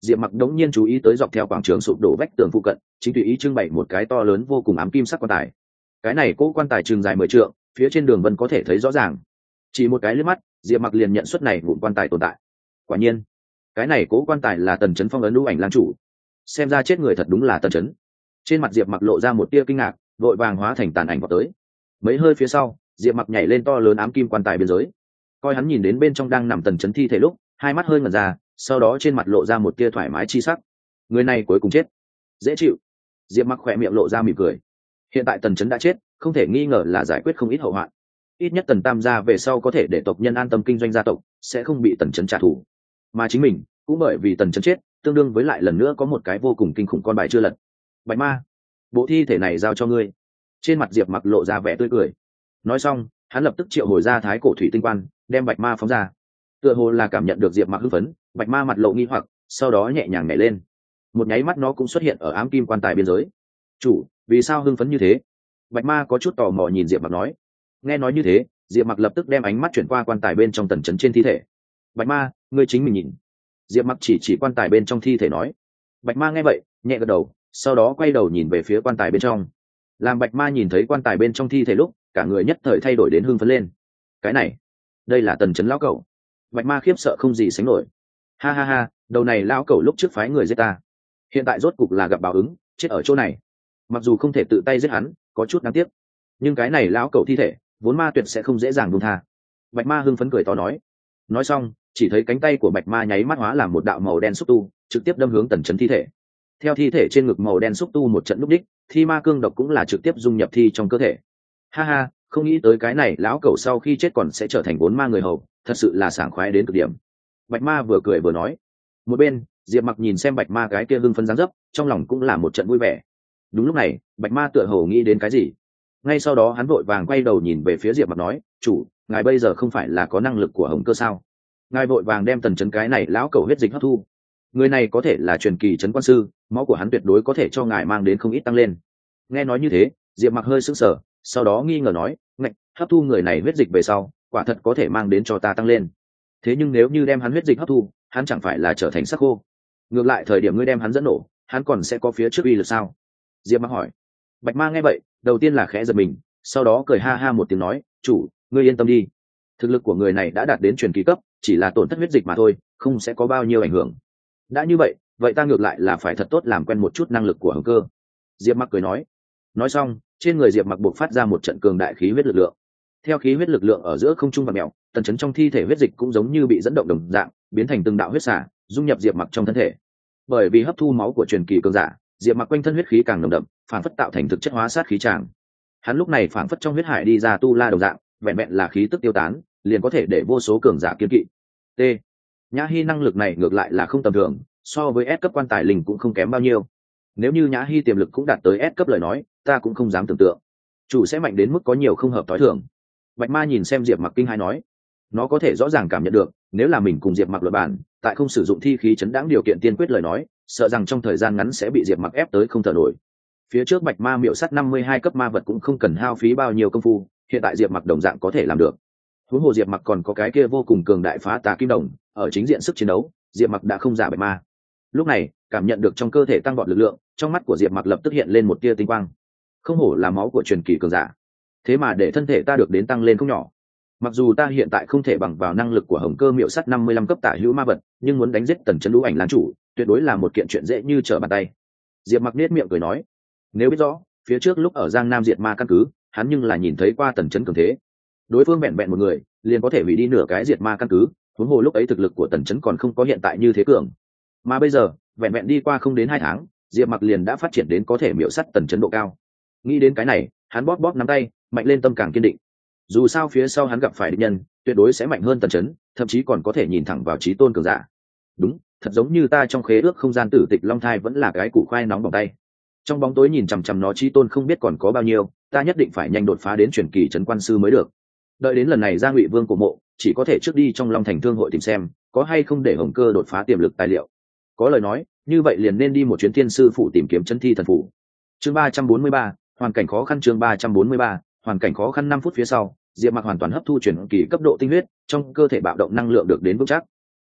Diệp Mặc đống nhiên chú ý tới dọc theo quảng trường sụp đổ vách tường phụ cận chính tùy ý trưng bày một cái to lớn vô cùng ám kim sắc quan tài. Cái này cỗ quan tài trường dài mười trượng, phía trên đường vân có thể thấy rõ ràng. Chỉ một cái liếc mắt, Diệp Mặc liền nhận xuất này vụn quan tài tồn tại. Quả nhiên, cái này cỗ quan tài là Tần Chấn phong ấn lũ ảnh lang chủ. Xem ra chết người thật đúng là Tần Chấn. Trên mặt Diệp Mặc lộ ra một tia kinh ngạc, vội vàng hóa thành tàn ảnh vào tới. Mấy hơi phía sau, Diệp Mặc nhảy lên to lớn ám kim quan tài biên giới. Coi hắn nhìn đến bên trong đang nằm Tần Chấn thi thể lúc, hai mắt hơi ngẩn ra, sau đó trên mặt lộ ra một tia thoải mái chi sắc. Người này cuối cùng chết, dễ chịu. Diệp Mặc khỏe miệng lộ ra mỉm cười. Hiện tại Tần Chấn đã chết, không thể nghi ngờ là giải quyết không ít hậu hoạn. Ít nhất Tần Tam gia về sau có thể để tộc nhân an tâm kinh doanh gia tộc, sẽ không bị Tần Chấn trả thù. Mà chính mình cũng bởi vì Tần Chấn chết, tương đương với lại lần nữa có một cái vô cùng kinh khủng con bài chưa lật. Bạch Ma, bộ thi thể này giao cho ngươi. Trên mặt Diệp Mặc lộ ra vẻ tươi cười. Nói xong, hắn lập tức triệu hồi ra thái cổ thủy tinh quan, đem Bạch Ma phóng ra. Tựa hồ là cảm nhận được Diệp Mặc hưng phấn, Bạch Ma mặt lộ nghi hoặc, sau đó nhẹ nhàng nhảy lên. Một nháy mắt nó cũng xuất hiện ở ám kim quan tài biên giới. Chủ, vì sao hưng phấn như thế? Bạch Ma có chút tò mò nhìn Diệp Mặc nói. Nghe nói như thế, Diệp Mặc lập tức đem ánh mắt chuyển qua quan tài bên trong Tần Chấn trên thi thể. Bạch Ma, ngươi chính mình nhìn. Diệp Mặc chỉ chỉ quan tài bên trong thi thể nói. Bạch Ma nghe vậy, nhẹ gật đầu, sau đó quay đầu nhìn về phía quan tài bên trong. Làm Bạch Ma nhìn thấy quan tài bên trong thi thể lúc, cả người nhất thời thay đổi đến hưng phấn lên. Cái này, đây là Tần Chấn lão cẩu. Bạch Ma khiếp sợ không gì sánh nổi. Ha ha ha, đầu này lão cẩu lúc trước phái người giết ta, hiện tại rốt cục là gặp báo ứng, chết ở chỗ này. Mặc dù không thể tự tay giết hắn, có chút đáng tiếc, nhưng cái này lão cẩu thi thể, vốn ma tuyệt sẽ không dễ dàng buông tha. Bạch Ma hưng phấn cười to nói. Nói xong, chỉ thấy cánh tay của Bạch Ma nháy mắt hóa làm một đạo màu đen xúc tu, trực tiếp đâm hướng Tần Chấn thi thể. Theo thi thể trên ngực màu đen xúc tu một trận lúc đích, thi ma cương độc cũng là trực tiếp dung nhập thi trong cơ thể. Ha ha, không nghĩ tới cái này lão cẩu sau khi chết còn sẽ trở thành vốn ma người hầu, thật sự là sảng khoái đến cực điểm. Bạch Ma vừa cười vừa nói. Một bên, Diệp Mặc nhìn xem Bạch Ma cái kia hưng phấn dáng dấp, trong lòng cũng là một trận vui vẻ. Đúng lúc này, Bạch Ma tựa hồ nghĩ đến cái gì, ngay sau đó hắn vội vàng quay đầu nhìn về phía Diệp Mặc nói, chủ, ngài bây giờ không phải là có năng lực của Hồng Cơ sao? Ngài vội vàng đem Tần Chấn cái này lão cẩu huyết dịch hấp thu. Người này có thể là truyền kỳ trấn quan sư, máu của hắn tuyệt đối có thể cho ngài mang đến không ít tăng lên. Nghe nói như thế, Diệp Mặc hơi sững sờ, sau đó nghi ngờ nói, ngạch, hấp thu người này huyết dịch về sau, quả thật có thể mang đến cho ta tăng lên. Thế nhưng nếu như đem hắn huyết dịch hấp thu, hắn chẳng phải là trở thành sắc khô? Ngược lại thời điểm ngươi đem hắn dẫn nổ, hắn còn sẽ có phía trước uy lực sao? Diệp Mặc hỏi. Bạch Ma nghe vậy, đầu tiên là khẽ giật mình, sau đó cười ha ha một tiếng nói, chủ, ngươi yên tâm đi, thực lực của người này đã đạt đến truyền kỳ cấp, chỉ là tổn thất huyết dịch mà thôi, không sẽ có bao nhiêu ảnh hưởng. Đã như vậy, vậy ta ngược lại là phải thật tốt làm quen một chút năng lực của Hồng Cơ. Diệp Mặc cười nói. Nói xong, trên người Diệp Mặc bộc phát ra một trận cường đại khí huyết lực lượng. Theo khí huyết lực lượng ở giữa không trung và mèo, Tần Chấn trong thi thể huyết dịch cũng giống như bị dẫn động đồng dạng, biến thành từng đạo huyết xả, dung nhập Diệp Mặc trong thân thể. Bởi vì hấp thu máu của truyền kỳ cường giả, Diệp Mặc quanh thân huyết khí càng nồng đậm, phản phất tạo thành thực chất hóa sát khí tràng. Hắn lúc này phản phất trong huyết hải đi ra tu la đồng dạng, vẹn vẹn là khí tức tiêu tán, liền có thể để vô số cường giả kiên kỵ. T. Nhã Hi năng lực này ngược lại là không tầm thường, so với S cấp quan tài linh cũng không kém bao nhiêu. Nếu như Nhã Hi tiềm lực cũng đạt tới S cấp lời nói, ta cũng không dám tưởng tượng chủ sẽ mạnh đến mức có nhiều không hợp tối thường. Bạch Ma nhìn xem Diệp Mặc kinh hãi nói, nó có thể rõ ràng cảm nhận được, nếu là mình cùng Diệp Mặc luận bàn, tại không sử dụng thi khí chấn đáng điều kiện tiên quyết lời nói, sợ rằng trong thời gian ngắn sẽ bị Diệp Mặc ép tới không thở nổi. Phía trước Bạch Ma miệu sắt năm mươi hai cấp ma vật cũng không cần hao phí bao nhiêu công phu, hiện tại Diệp Mặc đồng dạng có thể làm được. Huống hồ Diệp Mặc còn có cái kia vô cùng cường đại phá tà kim đồng, ở chính diện sức chiến đấu, Diệp Mặc đã không giả Bạch Ma. Lúc này, cảm nhận được trong cơ thể tăng vọt lực lượng, trong mắt của Diệp Mặc lập tức hiện lên một tia tinh quang. Không hổ là máu của truyền kỳ cường giả, thế mà để thân thể ta được đến tăng lên không nhỏ. Mặc dù ta hiện tại không thể bằng vào năng lực của Hồng Cơ miệu sắt năm mươi lăm cấp tả hữu ma vật, nhưng muốn đánh giết Tần Chấn Lũ Ảnh Lang chủ, tuyệt đối là một kiện chuyện dễ như trở bàn tay. Diệp Mặc nét miệng cười nói, nếu biết rõ, phía trước lúc ở Giang Nam Diệt Ma căn cứ, hắn nhưng là nhìn thấy qua Tần Chấn cường thế. Đối phương vẹn vẹn một người, liền có thể hủy đi nửa cái Diệt Ma căn cứ, huống hồ lúc ấy thực lực của Tần Chấn còn không có hiện tại như thế cường. Mà bây giờ, vẹn vẹn đi qua không đến hai tháng, Diệp Mặc liền đã phát triển đến có thể miệu sắt Tần Chấn độ cao. Nghĩ đến cái này, hắn bóp bóp nắm tay, mạnh lên tâm càng kiên định. Dù sao phía sau hắn gặp phải địch nhân, tuyệt đối sẽ mạnh hơn Tần Chấn, thậm chí còn có thể nhìn thẳng vào chí tôn cường giả. Đúng, thật giống như ta trong khế ước không gian tử tịch long thai vẫn là cái củ khoai nóng bỏng tay. Trong bóng tối nhìn chằm chằm nó chí tôn không biết còn có bao nhiêu, ta nhất định phải nhanh đột phá đến truyền kỳ trấn quan sư mới được. Đợi đến lần này ra Ngụy Vương cổ mộ, chỉ có thể trước đi trong Long Thành thương hội tìm xem, có hay không để Hồng Cơ đột phá tiềm lực tài liệu. Có lời nói, như vậy liền nên đi một chuyến thiên sư phụ tìm kiếm chân thi thần phụ. Chương ba trăm bốn mươi ba, hoàn cảnh khó khăn. Chương ba trăm bốn mươi ba, hoàn cảnh khó khăn. Năm phút phía sau, Diệp Mặc hoàn toàn hấp thu chuyển kỳ cấp độ tinh huyết, trong cơ thể bạo động năng lượng được đến vững chắc.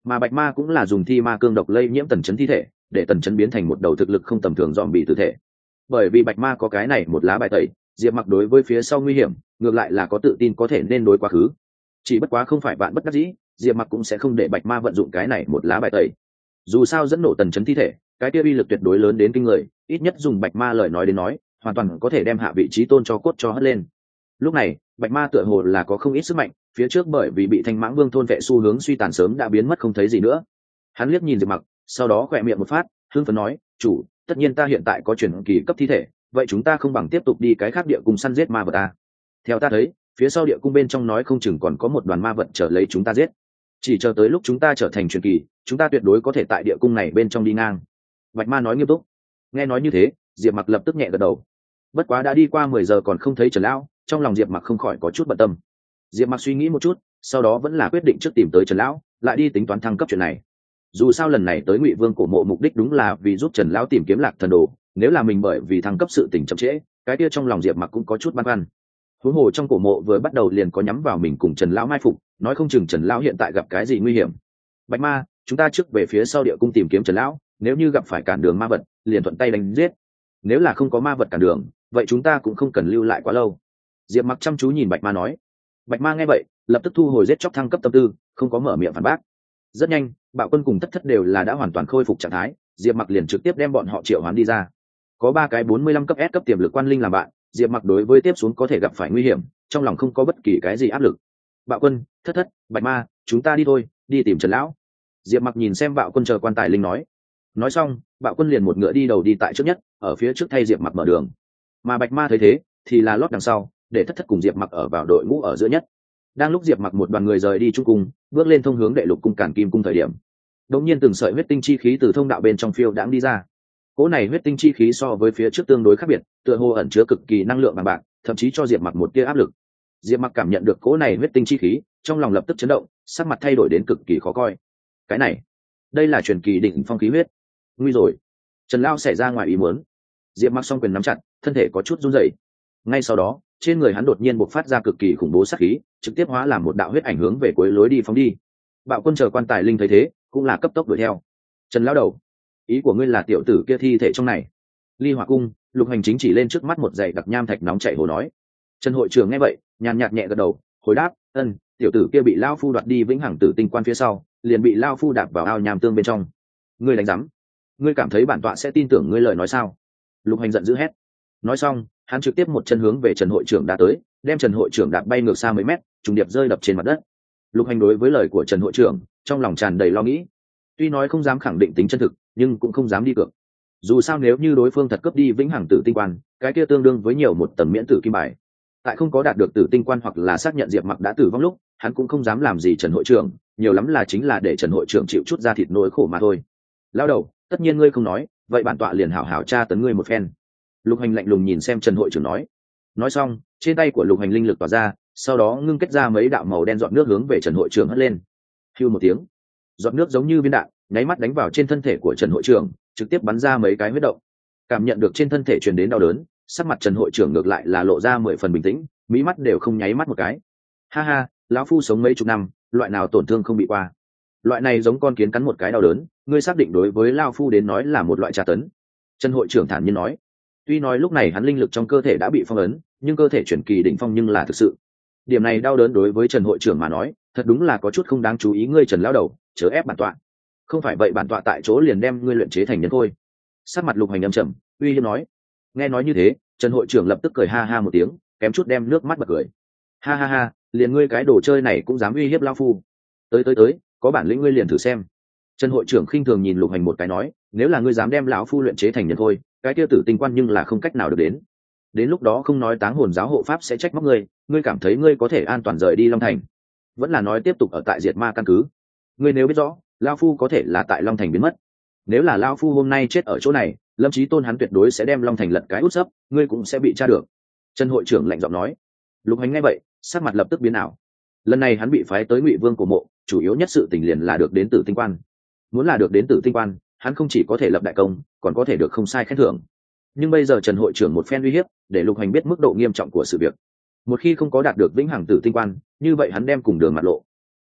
mà bạch ma cũng là dùng thi ma cương độc lây nhiễm tần chấn thi thể, để tần chấn biến thành một đầu thực lực không tầm thường dòm bị tử thể. Bởi vì bạch ma có cái này một lá bài tẩy, diệp mặc đối với phía sau nguy hiểm ngược lại là có tự tin có thể nên đối quá khứ. Chỉ bất quá không phải bạn bất đắc dĩ, diệp mặc cũng sẽ không để bạch ma vận dụng cái này một lá bài tẩy. Dù sao dẫn nổ tần chấn thi thể, cái kia uy lực tuyệt đối lớn đến kinh người, ít nhất dùng bạch ma lời nói đến nói, hoàn toàn có thể đem hạ vị trí tôn cho cốt cho hất lên. Lúc này bạch ma tựa hồ là có không ít sức mạnh, phía trước bởi vì bị thanh mãng vương thôn vệ xu hướng suy tàn sớm đã biến mất không thấy gì nữa. Hắn liếc nhìn diệp mặc, sau đó khỏe miệng một phát, hưng phấn nói, chủ, tất nhiên ta hiện tại có chuyển kỳ cấp thi thể, vậy chúng ta không bằng tiếp tục đi cái khác địa cung săn giết ma vật ta. Theo ta thấy, phía sau địa cung bên trong nói không chừng còn có một đoàn ma vật chờ lấy chúng ta giết. Chỉ chờ tới lúc chúng ta trở thành truyền kỳ, chúng ta tuyệt đối có thể tại địa cung này bên trong đi ngang. Bạch ma nói nghiêm túc. Nghe nói như thế, diệp mặc lập tức nhẹ gật đầu. Bất quá đã đi qua mười giờ còn không thấy Trần lão, trong lòng diệp mặc không khỏi có chút bận tâm. Diệp mặc suy nghĩ một chút, sau đó vẫn là quyết định trước tìm tới Trần lão, lại đi tính toán thăng cấp chuyện này. Dù sao lần này tới Ngụy Vương cổ mộ mục đích đúng là vì giúp Trần lão tìm kiếm lạc thần đồ, nếu là mình bởi vì thăng cấp sự tình chậm trễ, cái kia trong lòng diệp mặc cũng có chút băn khoăn. Huống hồ trong cổ mộ vừa bắt đầu liền có nhắm vào mình cùng Trần lão mai phục, nói không chừng Trần lão hiện tại gặp cái gì nguy hiểm. Bạch ma, chúng ta trước về phía sau địa cung tìm kiếm Trần lão, nếu như gặp phải cản đường ma vật, liền thuận tay đánh giết. Nếu là không có ma vật cản đường, vậy chúng ta cũng không cần lưu lại quá lâu. Diệp mặc chăm chú nhìn bạch ma nói. Bạch ma nghe vậy, lập tức thu hồi giết chóc thăng cấp tâm tư, không có mở miệng phản bác. Rất nhanh, bạo quân cùng tất thất đều là đã hoàn toàn khôi phục trạng thái, diệp mặc liền trực tiếp đem bọn họ triệu hoán đi ra. Có ba cái bốn mươi lăm cấp S cấp tiềm lực quan linh làm bạn, diệp mặc đối với tiếp xuống có thể gặp phải nguy hiểm, trong lòng không có bất kỳ cái gì áp lực. Bạo quân, thất thất, bạch ma, chúng ta đi thôi, đi tìm Trần lão. Diệp mặc nhìn xem bạo quân chờ quan tài linh nói. Nói xong, bạo quân liền một ngựa đi đầu đi tại trước nhất, ở phía trước thay diệp mặc mở đường. Mà bạch ma thấy thế thì là lót đằng sau, để thất thất cùng diệp mặc ở vào đội ngũ ở giữa nhất. Đang lúc diệp mặc một đoàn người rời đi trung cung, bước lên thông hướng đệ lục cung cản kim cung thời điểm, đống nhiên từng sợi huyết tinh chi khí từ thông đạo bên trong phiêu đãng đi ra. Cỗ này huyết tinh chi khí so với phía trước tương đối khác biệt, tựa hồ ẩn chứa cực kỳ năng lượng bằng bạc, thậm chí cho diệp mặc một tia áp lực. Diệp mặc cảm nhận được cỗ này huyết tinh chi khí, trong lòng lập tức chấn động, sắc mặt thay đổi đến cực kỳ khó coi. Cái này, đây là truyền kỳ đỉnh phong khí huyết. Nguy rồi, Trần lão xảy ra ngoài ý muốn. Diệp mặc song quyền nắm chặt, thân thể có chút run rẩy. Ngay sau đó, trên người hắn đột nhiên bộc phát ra cực kỳ khủng bố sát khí, trực tiếp hóa làm một đạo huyết ảnh hướng về cuối lối đi phóng đi. Bạo quân chờ quan tài linh thấy thế, cũng là cấp tốc đuổi theo. Trần lão đầu, ý của ngươi là tiểu tử kia thi thể trong này? Ly Hỏa cung, Lục Hành chính chỉ lên trước mắt một dãy đặc nham thạch nóng chảy hồ nói. Trần hội trưởng nghe vậy, nhàn nhạt nhẹ gật đầu, hồi đáp, ân, tiểu tử kia bị lão phu đoạt đi vĩnh hằng tử tinh quan phía sau, liền bị lão phu đạp vào ao nham tương bên trong. Ngươi đánh rắm? Ngươi cảm thấy bản tọa sẽ tin tưởng ngươi lời nói sao? Lục Hành giận dữ hét. Nói xong, hắn trực tiếp một chân hướng về Trần hội trưởng đã tới, đem Trần hội trưởng đạp bay ngược xa mấy mét, trùng điệp rơi đập trên mặt đất. Lục Hành đối với lời của Trần hội trưởng, trong lòng tràn đầy lo nghĩ. Tuy nói không dám khẳng định tính chân thực, nhưng cũng không dám đi cược. Dù sao nếu như đối phương thật cướp đi vĩnh hằng tử tinh quan, cái kia tương đương với nhiều một tầng miễn tử kim bài. Tại không có đạt được tử tinh quan hoặc là xác nhận Diệp Mặc đã tử vong lúc, hắn cũng không dám làm gì Trần hội trưởng, nhiều lắm là chính là để Trần hội trưởng chịu chút ra thịt nỗi khổ mà thôi. Lão đầu, tất nhiên ngươi không nói, vậy bản tọa liền hảo hảo tra tấn ngươi một phen. Lục Hành lạnh lùng nhìn xem Trần hội trưởng nói. Nói xong, trên tay của Lục Hành linh lực tỏa ra, sau đó ngưng kết ra mấy đạo màu đen giọt nước hướng về Trần hội trưởng hất lên. Hưu một tiếng, giọt nước giống như viên đạn, nháy mắt đánh vào trên thân thể của Trần hội trưởng, trực tiếp bắn ra mấy cái huyết động. Cảm nhận được trên thân thể truyền đến đau đớn, sắc mặt Trần hội trưởng ngược lại là lộ ra mười phần bình tĩnh, mí mắt đều không nháy mắt một cái. Ha ha, lão phu sống mấy chục năm, loại nào tổn thương không bị qua. Loại này giống con kiến cắn một cái đau đớn, ngươi xác định đối với lão phu đến nói là một loại tra tấn. Trần hội trưởng thản nhiên nói. Tuy nói lúc này hắn linh lực trong cơ thể đã bị phong ấn, nhưng cơ thể chuyển kỳ đỉnh phong nhưng là thực sự. Điểm này đau đớn đối với Trần hội trưởng mà nói, thật đúng là có chút không đáng chú ý. Ngươi Trần lão đầu, chớ ép bản tọa. Không phải vậy bản tọa tại chỗ liền đem ngươi luyện chế thành nhân thôi. Sắc mặt Lục Hành âm trầm, uy hiếp nói. Nghe nói như thế, Trần hội trưởng lập tức cười ha ha một tiếng, kém chút đem nước mắt bật cười. Ha ha ha, liền ngươi cái đồ chơi này cũng dám uy hiếp lão phu. Tới tới tới, có bản lĩnh ngươi liền thử xem. Trần hội trưởng khinh thường nhìn Lục Hành một cái nói, nếu là ngươi dám đem lão phu luyện chế thành nhân thôi, cái kia tử tinh quan nhưng là không cách nào được đến. Đến lúc đó không nói táng hồn giáo hộ pháp sẽ trách móc ngươi, ngươi cảm thấy ngươi có thể an toàn rời đi Long Thành, vẫn là nói tiếp tục ở tại Diệt Ma căn cứ. Ngươi nếu biết rõ, lão phu có thể là tại Long Thành biến mất. Nếu là lão phu hôm nay chết ở chỗ này, Lâm Chí Tôn hắn tuyệt đối sẽ đem Long Thành lật cái út sấp, ngươi cũng sẽ bị tra được. Trần hội trưởng lạnh giọng nói. Lục Hành nghe vậy, sắc mặt lập tức biến ảo. Lần này hắn bị phái tới Ngụy Vương cổ mộ, chủ yếu nhất sự tình liền là được đến tử tinh quan. Muốn là được đến tử tinh quan, hắn không chỉ có thể lập đại công, còn có thể được không sai khen thưởng. Nhưng bây giờ Trần hội trưởng một phen uy hiếp, để Lục Hành biết mức độ nghiêm trọng của sự việc. Một khi không có đạt được vĩnh hằng tử tinh quan, như vậy hắn đem cùng đường mặt lộ.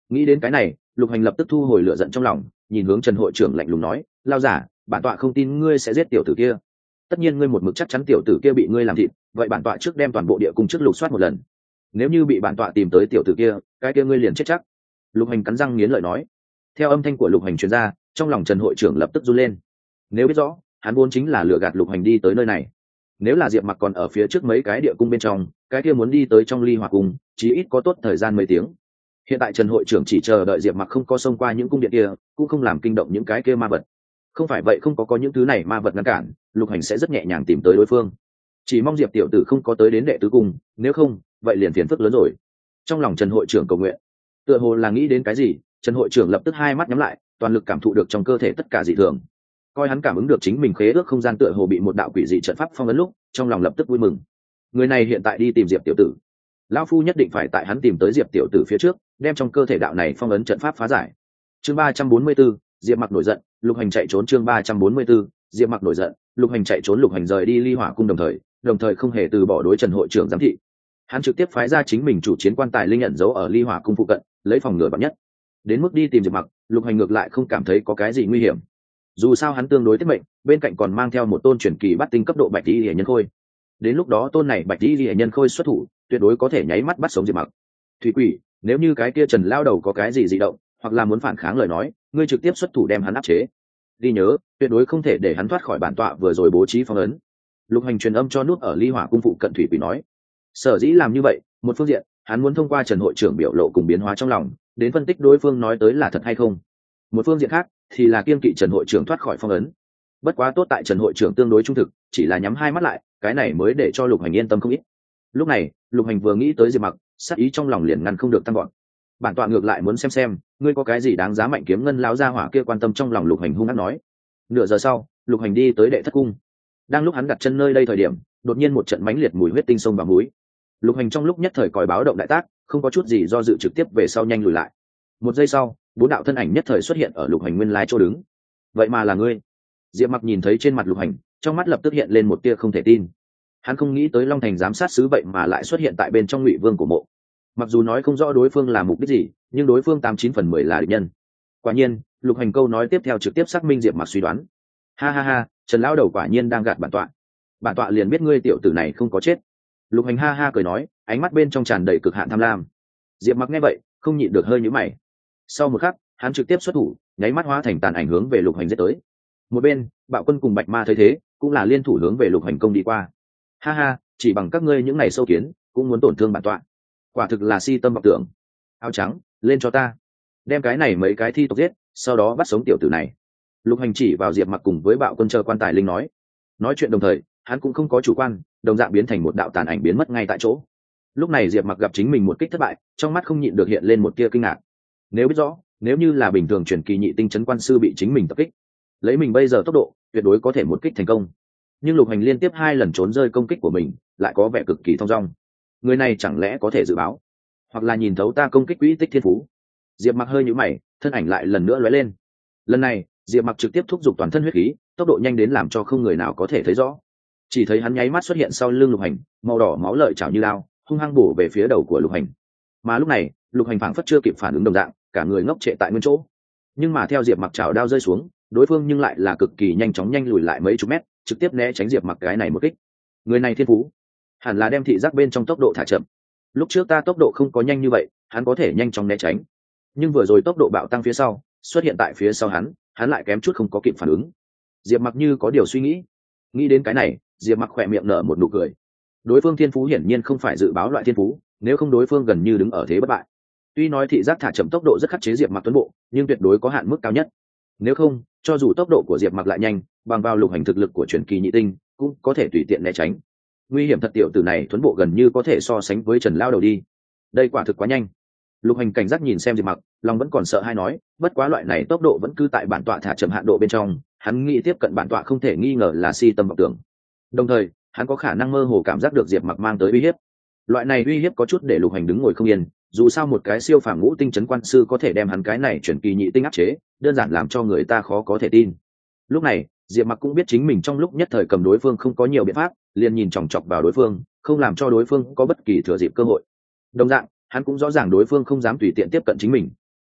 Nghĩ đến cái này, Lục Hành lập tức thu hồi lửa giận trong lòng, nhìn hướng Trần hội trưởng lạnh lùng nói, lao giả, bản tọa không tin ngươi sẽ giết tiểu tử kia. Tất nhiên ngươi một mực chắc chắn tiểu tử kia bị ngươi làm thịt, vậy bản tọa trước đem toàn bộ địa cung trước lục soát một lần. Nếu như bị bản tọa tìm tới tiểu tử kia, cái kia ngươi liền chết chắc. Lục Hành cắn răng nghiến lợi nói. Theo âm thanh của Lục Hành truyền ra, trong lòng Trần hội trưởng lập tức run lên. Nếu biết rõ, hắn vốn chính là lừa gạt Lục Hành đi tới nơi này. Nếu là Diệp Mặc còn ở phía trước mấy cái địa cung bên trong, cái kia muốn đi tới trong Ly Hỏa cung, chí ít có tốt thời gian mấy tiếng. Hiện tại Trần hội trưởng chỉ chờ đợi Diệp Mặc không có xông qua những cung điện kia, cũng không làm kinh động những cái kia ma vật. Không phải vậy không có có những thứ này ma vật ngăn cản, Lục Hành sẽ rất nhẹ nhàng tìm tới đối phương. Chỉ mong Diệp tiểu tử không có tới đến đệ tứ cung, nếu không, vậy liền phiền phức lớn rồi. Trong lòng Trần hội trưởng cầu nguyện, tựa hồ là nghĩ đến cái gì, Trần hội trưởng lập tức hai mắt nhắm lại, toàn lực cảm thụ được trong cơ thể tất cả dị thường. Coi hắn cảm ứng được chính mình khế ước không gian tựa hồ bị một đạo quỷ dị trận pháp phong ấn lúc, trong lòng lập tức vui mừng. Người này hiện tại đi tìm Diệp tiểu tử, lão phu nhất định phải tại hắn tìm tới Diệp tiểu tử phía trước, đem trong cơ thể đạo này phong ấn trận pháp phá giải. Chương ba trăm bốn mươi 44, Diệp Mặc nổi giận, Lục Hành chạy trốn. Chương ba trăm bốn mươi 44, Diệp Mặc nổi giận, Lục Hành chạy trốn. Lục Hành rời đi Ly Hỏa cung đồng thời, đồng thời không hề từ bỏ đối Trần hội trưởng giám thị. Hắn trực tiếp phái ra chính mình chủ chiến quan tài linh nhận dấu ở Ly Hỏa cung phụ cận, lấy phòng ngừa vạn nhất. Đến mức đi tìm Diệp Mặc, Lục Hành ngược lại không cảm thấy có cái gì nguy hiểm. Dù sao hắn tương đối tiết mệnh, bên cạnh còn mang theo một tôn truyền kỳ bát tinh cấp độ bạch y hệ nhân khôi. Đến lúc đó tôn này bạch y hệ nhân khôi xuất thủ, tuyệt đối có thể nháy mắt bắt sống Diệp Mặc. Thủy Quỷ, nếu như cái kia Trần lao đầu có cái gì dị động, hoặc là muốn phản kháng lời nói, ngươi trực tiếp xuất thủ đem hắn áp chế. Đi nhớ, tuyệt đối không thể để hắn thoát khỏi bản tọa vừa rồi bố trí phong ấn. Lục Hành truyền âm cho nút ở Ly Hỏa cung phụ cận Thủy Quỷ nói. Sở dĩ làm như vậy, một phương diện, hắn muốn thông qua Trần hội trưởng biểu lộ cùng biến hóa trong lòng, đến phân tích đối phương nói tới là thật hay không. Một phương diện khác, thì là kiên kỵ Trần hội trưởng thoát khỏi phong ấn. Bất quá tốt tại Trần hội trưởng tương đối trung thực, chỉ là nhắm hai mắt lại, cái này mới để cho Lục Hành yên tâm không ít. Lúc này, Lục Hành vừa nghĩ tới Diệp Mặc, sát ý trong lòng liền ngăn không được tăng gọn. Bản tọa ngược lại muốn xem xem, ngươi có cái gì đáng giá mạnh kiếm ngân lão gia hỏa kia quan tâm. Trong lòng Lục Hành hung hăng nói. Nửa giờ sau, Lục Hành đi tới đệ thất cung. Đang lúc hắn đặt chân nơi đây thời điểm, đột nhiên một trận mãnh liệt mùi huyết tinh sông vào mũi. Lục Hành trong lúc nhất thời còi báo động đại tác, không có chút gì do dự trực tiếp về sau nhanh lùi lại. Một giây sau, bốn đạo thân ảnh nhất thời xuất hiện ở Lục Hành nguyên lai chỗ đứng. Vậy mà là ngươi? Diệp Mặc nhìn thấy trên mặt Lục Hành, trong mắt lập tức hiện lên một tia không thể tin. Hắn không nghĩ tới Long Thành giám sát sứ vậy mà lại xuất hiện tại bên trong Ngụy Vương của mộ. Mặc dù nói không rõ đối phương là mục đích gì, nhưng đối phương tám chín phần mười là địch nhân. Quả nhiên, Lục Hành câu nói tiếp theo trực tiếp xác minh Diệp Mặc suy đoán. Ha ha ha, Trần lão đầu quả nhiên đang gạt bản tọa. Bản tọa liền biết ngươi tiểu tử này không có chết. Lục Hành ha ha cười nói, ánh mắt bên trong tràn đầy cực hạn tham lam. Diệp Mặc nghe vậy, không nhịn được hơi nhíu mày. Sau một khắc, hắn trực tiếp xuất thủ, nháy mắt hóa thành tàn ảnh hướng về Lục Hành giết tới. Một bên, Bạo Quân cùng Bạch Ma thấy thế, cũng là liên thủ hướng về Lục Hành công đi qua. Ha ha, chỉ bằng các ngươi những này sâu kiến, cũng muốn tổn thương bản tọa. Quả thực là si tâm vọng tưởng. Áo trắng, lên cho ta. Đem cái này mấy cái thi tộc giết, sau đó bắt sống tiểu tử này. Lục Hành chỉ vào Diệp Mặc cùng với Bạo Quân chờ quan tài linh nói. Nói chuyện đồng thời, hắn cũng không có chủ quan, đồng dạng biến thành một đạo tàn ảnh biến mất ngay tại chỗ. Lúc này Diệp Mặc gặp chính mình một kích thất bại, trong mắt không nhịn được hiện lên một tia kinh ngạc. Nếu biết rõ, nếu như là bình thường truyền kỳ nhị tinh trấn quan sư bị chính mình tập kích, lấy mình bây giờ tốc độ, tuyệt đối có thể một kích thành công. Nhưng Lục Hành liên tiếp hai lần trốn rơi công kích của mình, lại có vẻ cực kỳ thong dong. Người này chẳng lẽ có thể dự báo, hoặc là nhìn thấu ta công kích quỹ tích thiên phú? Diệp Mặc hơi nhíu mày, thân ảnh lại lần nữa lóe lên. Lần này, Diệp Mặc trực tiếp thúc giục toàn thân huyết khí, tốc độ nhanh đến làm cho không người nào có thể thấy rõ. Chỉ thấy hắn nháy mắt xuất hiện sau lưng Lục Hành, màu đỏ máu lợi chảo như lao, hung hăng bổ về phía đầu của Lục Hành. Mà lúc này, Lục Hành phảng phất chưa kịp phản ứng đồng dạng, cả người ngốc trệ tại nguyên chỗ. Nhưng mà theo Diệp Mặc chảo đao rơi xuống, đối phương nhưng lại là cực kỳ nhanh chóng nhanh lùi lại mấy chục mét, trực tiếp né tránh Diệp Mặc cái này một kích. Người này thiên phú, hẳn là đem thị giác bên trong tốc độ thả chậm. Lúc trước ta tốc độ không có nhanh như vậy, hắn có thể nhanh chóng né tránh. Nhưng vừa rồi tốc độ bạo tăng phía sau, xuất hiện tại phía sau hắn, hắn lại kém chút không có kịp phản ứng. Diệp Mặc như có điều suy nghĩ. Nghĩ đến cái này, Diệp Mặc khỏe miệng nở một nụ cười. Đối phương thiên phú hiển nhiên không phải dự báo loại thiên phú, nếu không đối phương gần như đứng ở thế bất bại. Tuy nói thị giác thả chậm tốc độ rất khắc chế Diệp Mặc tuấn bộ, nhưng tuyệt đối có hạn mức cao nhất. Nếu không, cho dù tốc độ của Diệp Mặc lại nhanh, bằng vào Lục Hành thực lực của truyền kỳ nhị tinh, cũng có thể tùy tiện né tránh. Nguy hiểm thật, tiểu tử này tuấn bộ gần như có thể so sánh với Trần lao đầu đi. Đây quả thực quá nhanh. Lục Hành cảnh giác nhìn xem Diệp Mặc, lòng vẫn còn sợ hai nói, bất quá loại này tốc độ vẫn cứ tại bản tọa thả chậm hạn độ bên trong, hắn nghĩ tiếp cận bản tọa không thể nghi ngờ là si tâm vọng tưởng. Đồng thời, hắn có khả năng mơ hồ cảm giác được Diệp Mặc mang tới uy hiếp. Loại này uy hiếp có chút để Lục Hành đứng ngồi không yên, dù sao một cái siêu phàm ngũ tinh trấn quan sư có thể đem hắn cái này chuyển kỳ nhị tinh áp chế, đơn giản làm cho người ta khó có thể tin. Lúc này, Diệp Mặc cũng biết chính mình trong lúc nhất thời cầm đối phương không có nhiều biện pháp, liền nhìn chòng chọc vào đối phương, không làm cho đối phương có bất kỳ thừa dịp cơ hội. Đồng dạng, hắn cũng rõ ràng đối phương không dám tùy tiện tiếp cận chính mình.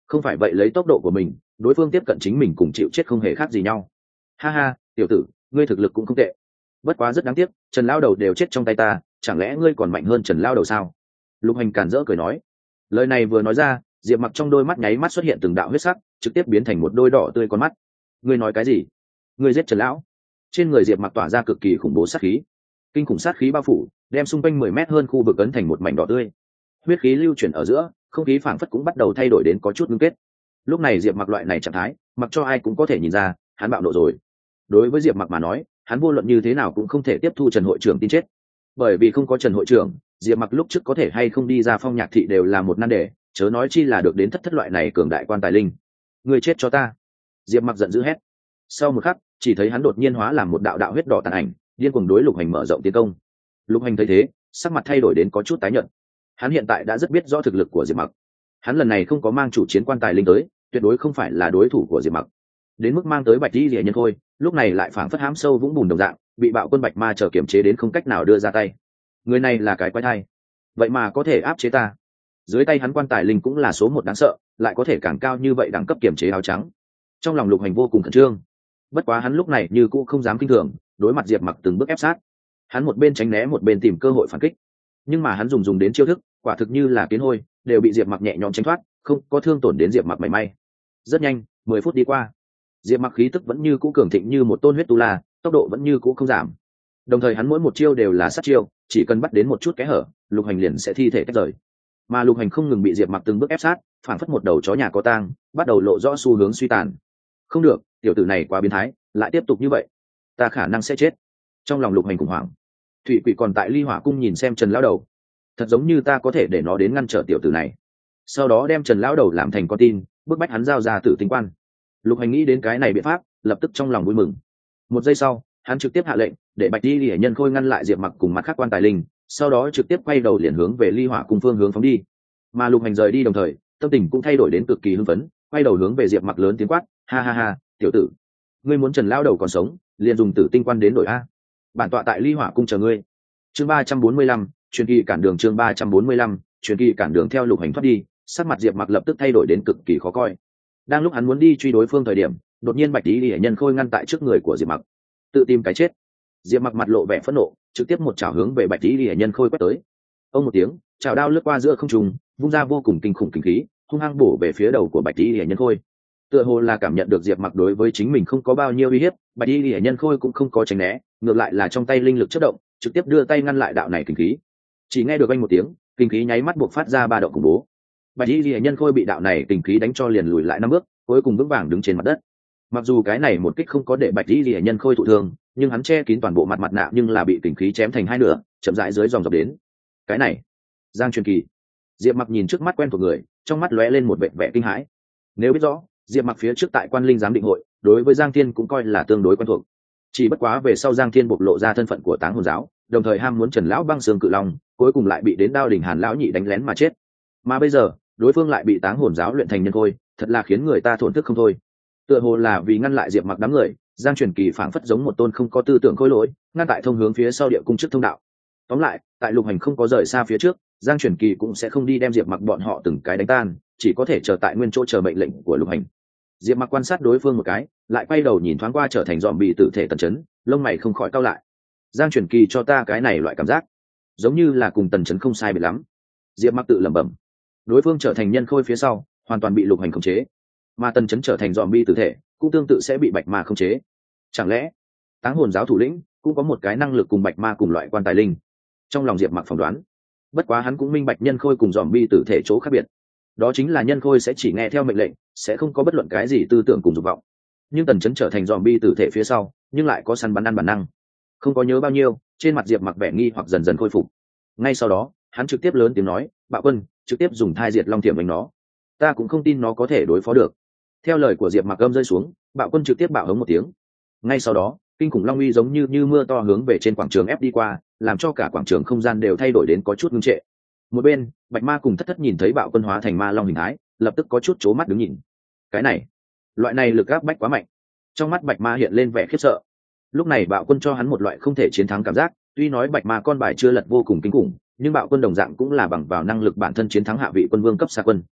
không phải vậy lấy tốc độ của mình đối phương tiếp cận chính mình cùng chịu chết không hề khác gì nhau. Ha ha, tiểu tử, ngươi thực lực cũng không tệ, bất quá rất đáng tiếc, Trần lao đầu đều chết trong tay ta, chẳng lẽ ngươi còn mạnh hơn Trần lao đầu sao? Lục Hành càn rỡ cười nói. Lời này vừa nói ra, Diệp Mặc trong đôi mắt nháy mắt xuất hiện từng đạo huyết sắc, trực tiếp biến thành một đôi đỏ tươi con mắt. Ngươi nói cái gì? Ngươi giết Trần lão? Trên người Diệp Mặc tỏa ra cực kỳ khủng bố sát khí, kinh khủng sát khí bao phủ, đem xung quanh mười mét hơn khu vực ấn thành một mảnh đỏ tươi. Huyết khí lưu chuyển ở giữa, không khí phảng phất cũng bắt đầu thay đổi đến có chút ngưng kết. Lúc này Diệp Mặc loại này trạng thái, mặc cho ai cũng có thể nhìn ra, hắn bạo nộ rồi. Đối với Diệp Mặc mà nói, hắn vô luận như thế nào cũng không thể tiếp thu Trần hội trưởng tin chết, bởi vì không có Trần hội trưởng, Diệp Mặc lúc trước có thể hay không đi ra Phong Nhạc thị đều là một nan đề, chớ nói chi là được đến thất thất loại này cường đại quan tài linh. Người chết cho ta! Diệp Mặc giận dữ hét. Sau một khắc, chỉ thấy hắn đột nhiên hóa làm một đạo đạo huyết đỏ tàn ảnh, điên cuồng đối Lục Hành mở rộng tiến công. Lục Hành thấy thế, sắc mặt thay đổi đến có chút tái nhợt. Hắn hiện tại đã rất biết rõ thực lực của Diệp Mặc. Hắn lần này không có mang chủ chiến quan tài linh tới, tuyệt đối không phải là đối thủ của Diệp Mặc. Đến mức mang tới Bạch Y Liễu Nhân Khôi, lúc này lại phảng phất hám sâu vũng bùn đồng dạng, bị Bạo Quân Bạch Ma trở kiểm chế đến không cách nào đưa ra tay. Người này là cái quái thai, vậy mà có thể áp chế ta. Dưới tay hắn quan tài linh cũng là số một đáng sợ, lại có thể càng cao như vậy đẳng cấp kiểm chế áo trắng. Trong lòng Lục Hành vô cùng khẩn trương. Bất quá hắn lúc này như cũ không dám kinh thường, đối mặt Diệp Mặc từng bước ép sát. Hắn một bên tránh né một bên tìm cơ hội phản kích. Nhưng mà hắn dùng dùng đến chiêu thức, quả thực như là kiến hôi, đều bị Diệp Mặc nhẹ nhõm tránh thoát, không có thương tổn đến Diệp Mặc mảy may. Rất nhanh, mười phút đi qua. Diệp Mặc khí tức vẫn như cũ cường thịnh như một tôn huyết tu la, tốc độ vẫn như cũ không giảm. Đồng thời hắn mỗi một chiêu đều là sát chiêu, chỉ cần bắt đến một chút kẽ hở, Lục Hành liền sẽ thi thể tách rời. Mà Lục Hành không ngừng bị Diệp Mặc từng bước ép sát, phản phất một đầu chó nhà có tang, bắt đầu lộ rõ xu hướng suy tàn. Không được, tiểu tử này quá biến thái, lại tiếp tục như vậy, ta khả năng sẽ chết. Trong lòng Lục Hành khủng hoảng. Thụy Quỷ còn tại Ly Hỏa cung nhìn xem Trần lão đầu, thật giống như ta có thể để nó đến ngăn trở tiểu tử này, sau đó đem Trần lão đầu làm thành con tin, bức bách hắn giao ra tử tinh quan. Lục Hành nghĩ đến cái này biện pháp, lập tức trong lòng vui mừng. Một giây sau, hắn trực tiếp hạ lệnh để Bạch Y Liễu Nhân Khôi ngăn lại Diệp Mặc cùng mặt khác quan tài linh, sau đó trực tiếp quay đầu liền hướng về Ly Hỏa cung phương hướng phóng đi. Mà Lục Hành rời đi đồng thời, tâm tình cũng thay đổi đến cực kỳ hưng phấn, quay đầu hướng về Diệp Mặc lớn tiếng quát, ha ha ha, tiểu tử, ngươi muốn Trần lão đầu còn sống, liền dùng tử tinh quan đến đổi a. Bản tọa tại Ly Hỏa cung chờ ngươi. Chương ba trăm bốn mươi lăm, truyền kỳ cản đường. Chương ba trăm bốn mươi lăm, truyền kỳ cản đường. Theo Lục Hành thoát đi, sắc mặt Diệp Mặc lập tức thay đổi đến cực kỳ khó coi. Đang lúc hắn muốn đi truy đối phương thời điểm, đột nhiên Bạch Y Liễu Nhân Khôi ngăn tại trước người của Diệp Mặc, tự tìm cái chết. Diệp Mặc mặt lộ vẻ phẫn nộ, trực tiếp một chảo hướng về Bạch Y Liễu Nhân Khôi quét tới. Ông một tiếng, chảo đao lướt qua giữa không trung, vung ra vô cùng kinh khủng kinh khí, hung hăng bổ về phía đầu của Bạch Y Liễu Nhân Khôi. Tựa hồ là cảm nhận được Diệp Mặc đối với chính mình không có bao nhiêu uy hiếp, Bạch Y Liễu Nhân Khôi cũng không có tránh né, ngược lại là trong tay linh lực chớp động, trực tiếp đưa tay ngăn lại đạo này kinh khí. Chỉ nghe được vang một tiếng, kinh khí nháy mắt buộc phát ra ba động khủng bố. Bạch Y Liễu Nhân Khôi bị đạo này kinh khí đánh cho liền lùi lại năm bước, cuối cùng vững vàng đứng trên mặt đất. Mặc dù cái này một kích không có để Bạch Y Liễu Nhân Khôi thụ thương, nhưng hắn che kín toàn bộ mặt mặt nạ nhưng là bị kinh khí chém thành hai nửa, chậm rãi dưới dòng dọc đến. Cái này, Giang Truyền Kỳ. Diệp Mặc nhìn trước mắt quen thuộc người, trong mắt lóe lên một vẻ vẻ kinh hãi. Nếu biết rõ, Diệp Mặc phía trước tại Quan Linh giám định hội, đối với Giang Thiên cũng coi là tương đối quen thuộc. Chỉ bất quá về sau Giang Thiên bộc lộ ra thân phận của Táng Hồn giáo, đồng thời ham muốn Trần lão băng xương cự long, cuối cùng lại bị đến Đao đỉnh Hàn lão nhị đánh lén mà chết. Mà bây giờ, đối phương lại bị Táng Hồn giáo luyện thành nhân khôi, thật là khiến người ta thổn thức không thôi. Tựa hồ là vì ngăn lại Diệp Mặc đám người, Giang Truyền Kỳ phảng phất giống một tôn không có tư tưởng khôi lỗi, ngăn tại thông hướng phía sau địa cung trước thông đạo. Tóm lại, tại Lục Hành không có rời xa phía trước, Giang Truyền Kỳ cũng sẽ không đi đem Diệp Mặc bọn họ từng cái đánh tan, chỉ có thể chờ tại nguyên chỗ chờ mệnh lệnh của Lục Hành. Diệp Mặc quan sát đối phương một cái, lại quay đầu nhìn thoáng qua trở thành dòm bị tử thể Tần Chấn, lông mày không khỏi cau lại. Giang Truyền Kỳ cho ta cái này loại cảm giác, giống như là cùng Tần Chấn không sai biệt lắm. Diệp Mặc tự lẩm bẩm. Đối phương trở thành nhân khôi phía sau, hoàn toàn bị Lục Hành khống chế, mà Tần Chấn trở thành dòm bi tử thể, cũng tương tự sẽ bị Bạch Ma khống chế. Chẳng lẽ Táng Hồn giáo thủ lĩnh cũng có một cái năng lực cùng Bạch Ma cùng loại quan tài linh? Trong lòng Diệp Mặc phỏng đoán. Bất quá hắn cũng minh bạch nhân khôi cùng dòm bi tử thể chỗ khác biệt, đó chính là nhân khôi sẽ chỉ nghe theo mệnh lệnh, sẽ không có bất luận cái gì tư tưởng cùng dục vọng. Nhưng Tần Chấn trở thành dòm bi tử thể phía sau, nhưng lại có săn bắn ăn bản năng. Không có nhớ bao nhiêu, trên mặt Diệp Mặc vẻ nghi hoặc dần dần khôi phục. Ngay sau đó, hắn trực tiếp lớn tiếng nói, Bạo Quân, trực tiếp dùng thai diệt long thiểm đánh nó. Ta cũng không tin nó có thể đối phó được. Theo lời của Diệp Mặc âm rơi xuống, Bạo Quân trực tiếp bạo hống một tiếng. Ngay sau đó, kinh khủng long uy giống như như mưa to hướng về trên quảng trường ép đi qua, làm cho cả quảng trường không gian đều thay đổi đến có chút ngưng trệ. Một bên, Bạch Ma cùng Thất Thất nhìn thấy Bạo Quân hóa thành ma long hình thái, lập tức có chút chố mắt đứng nhìn. Cái này, loại này lực áp bách quá mạnh. Trong mắt Bạch Ma hiện lên vẻ khiếp sợ. Lúc này Bạo Quân cho hắn một loại không thể chiến thắng cảm giác, tuy nói Bạch Ma con bài chưa lật vô cùng kinh khủng, nhưng Bạo Quân đồng dạng cũng là bằng vào năng lực bản thân chiến thắng hạ vị quân vương cấp xa quân.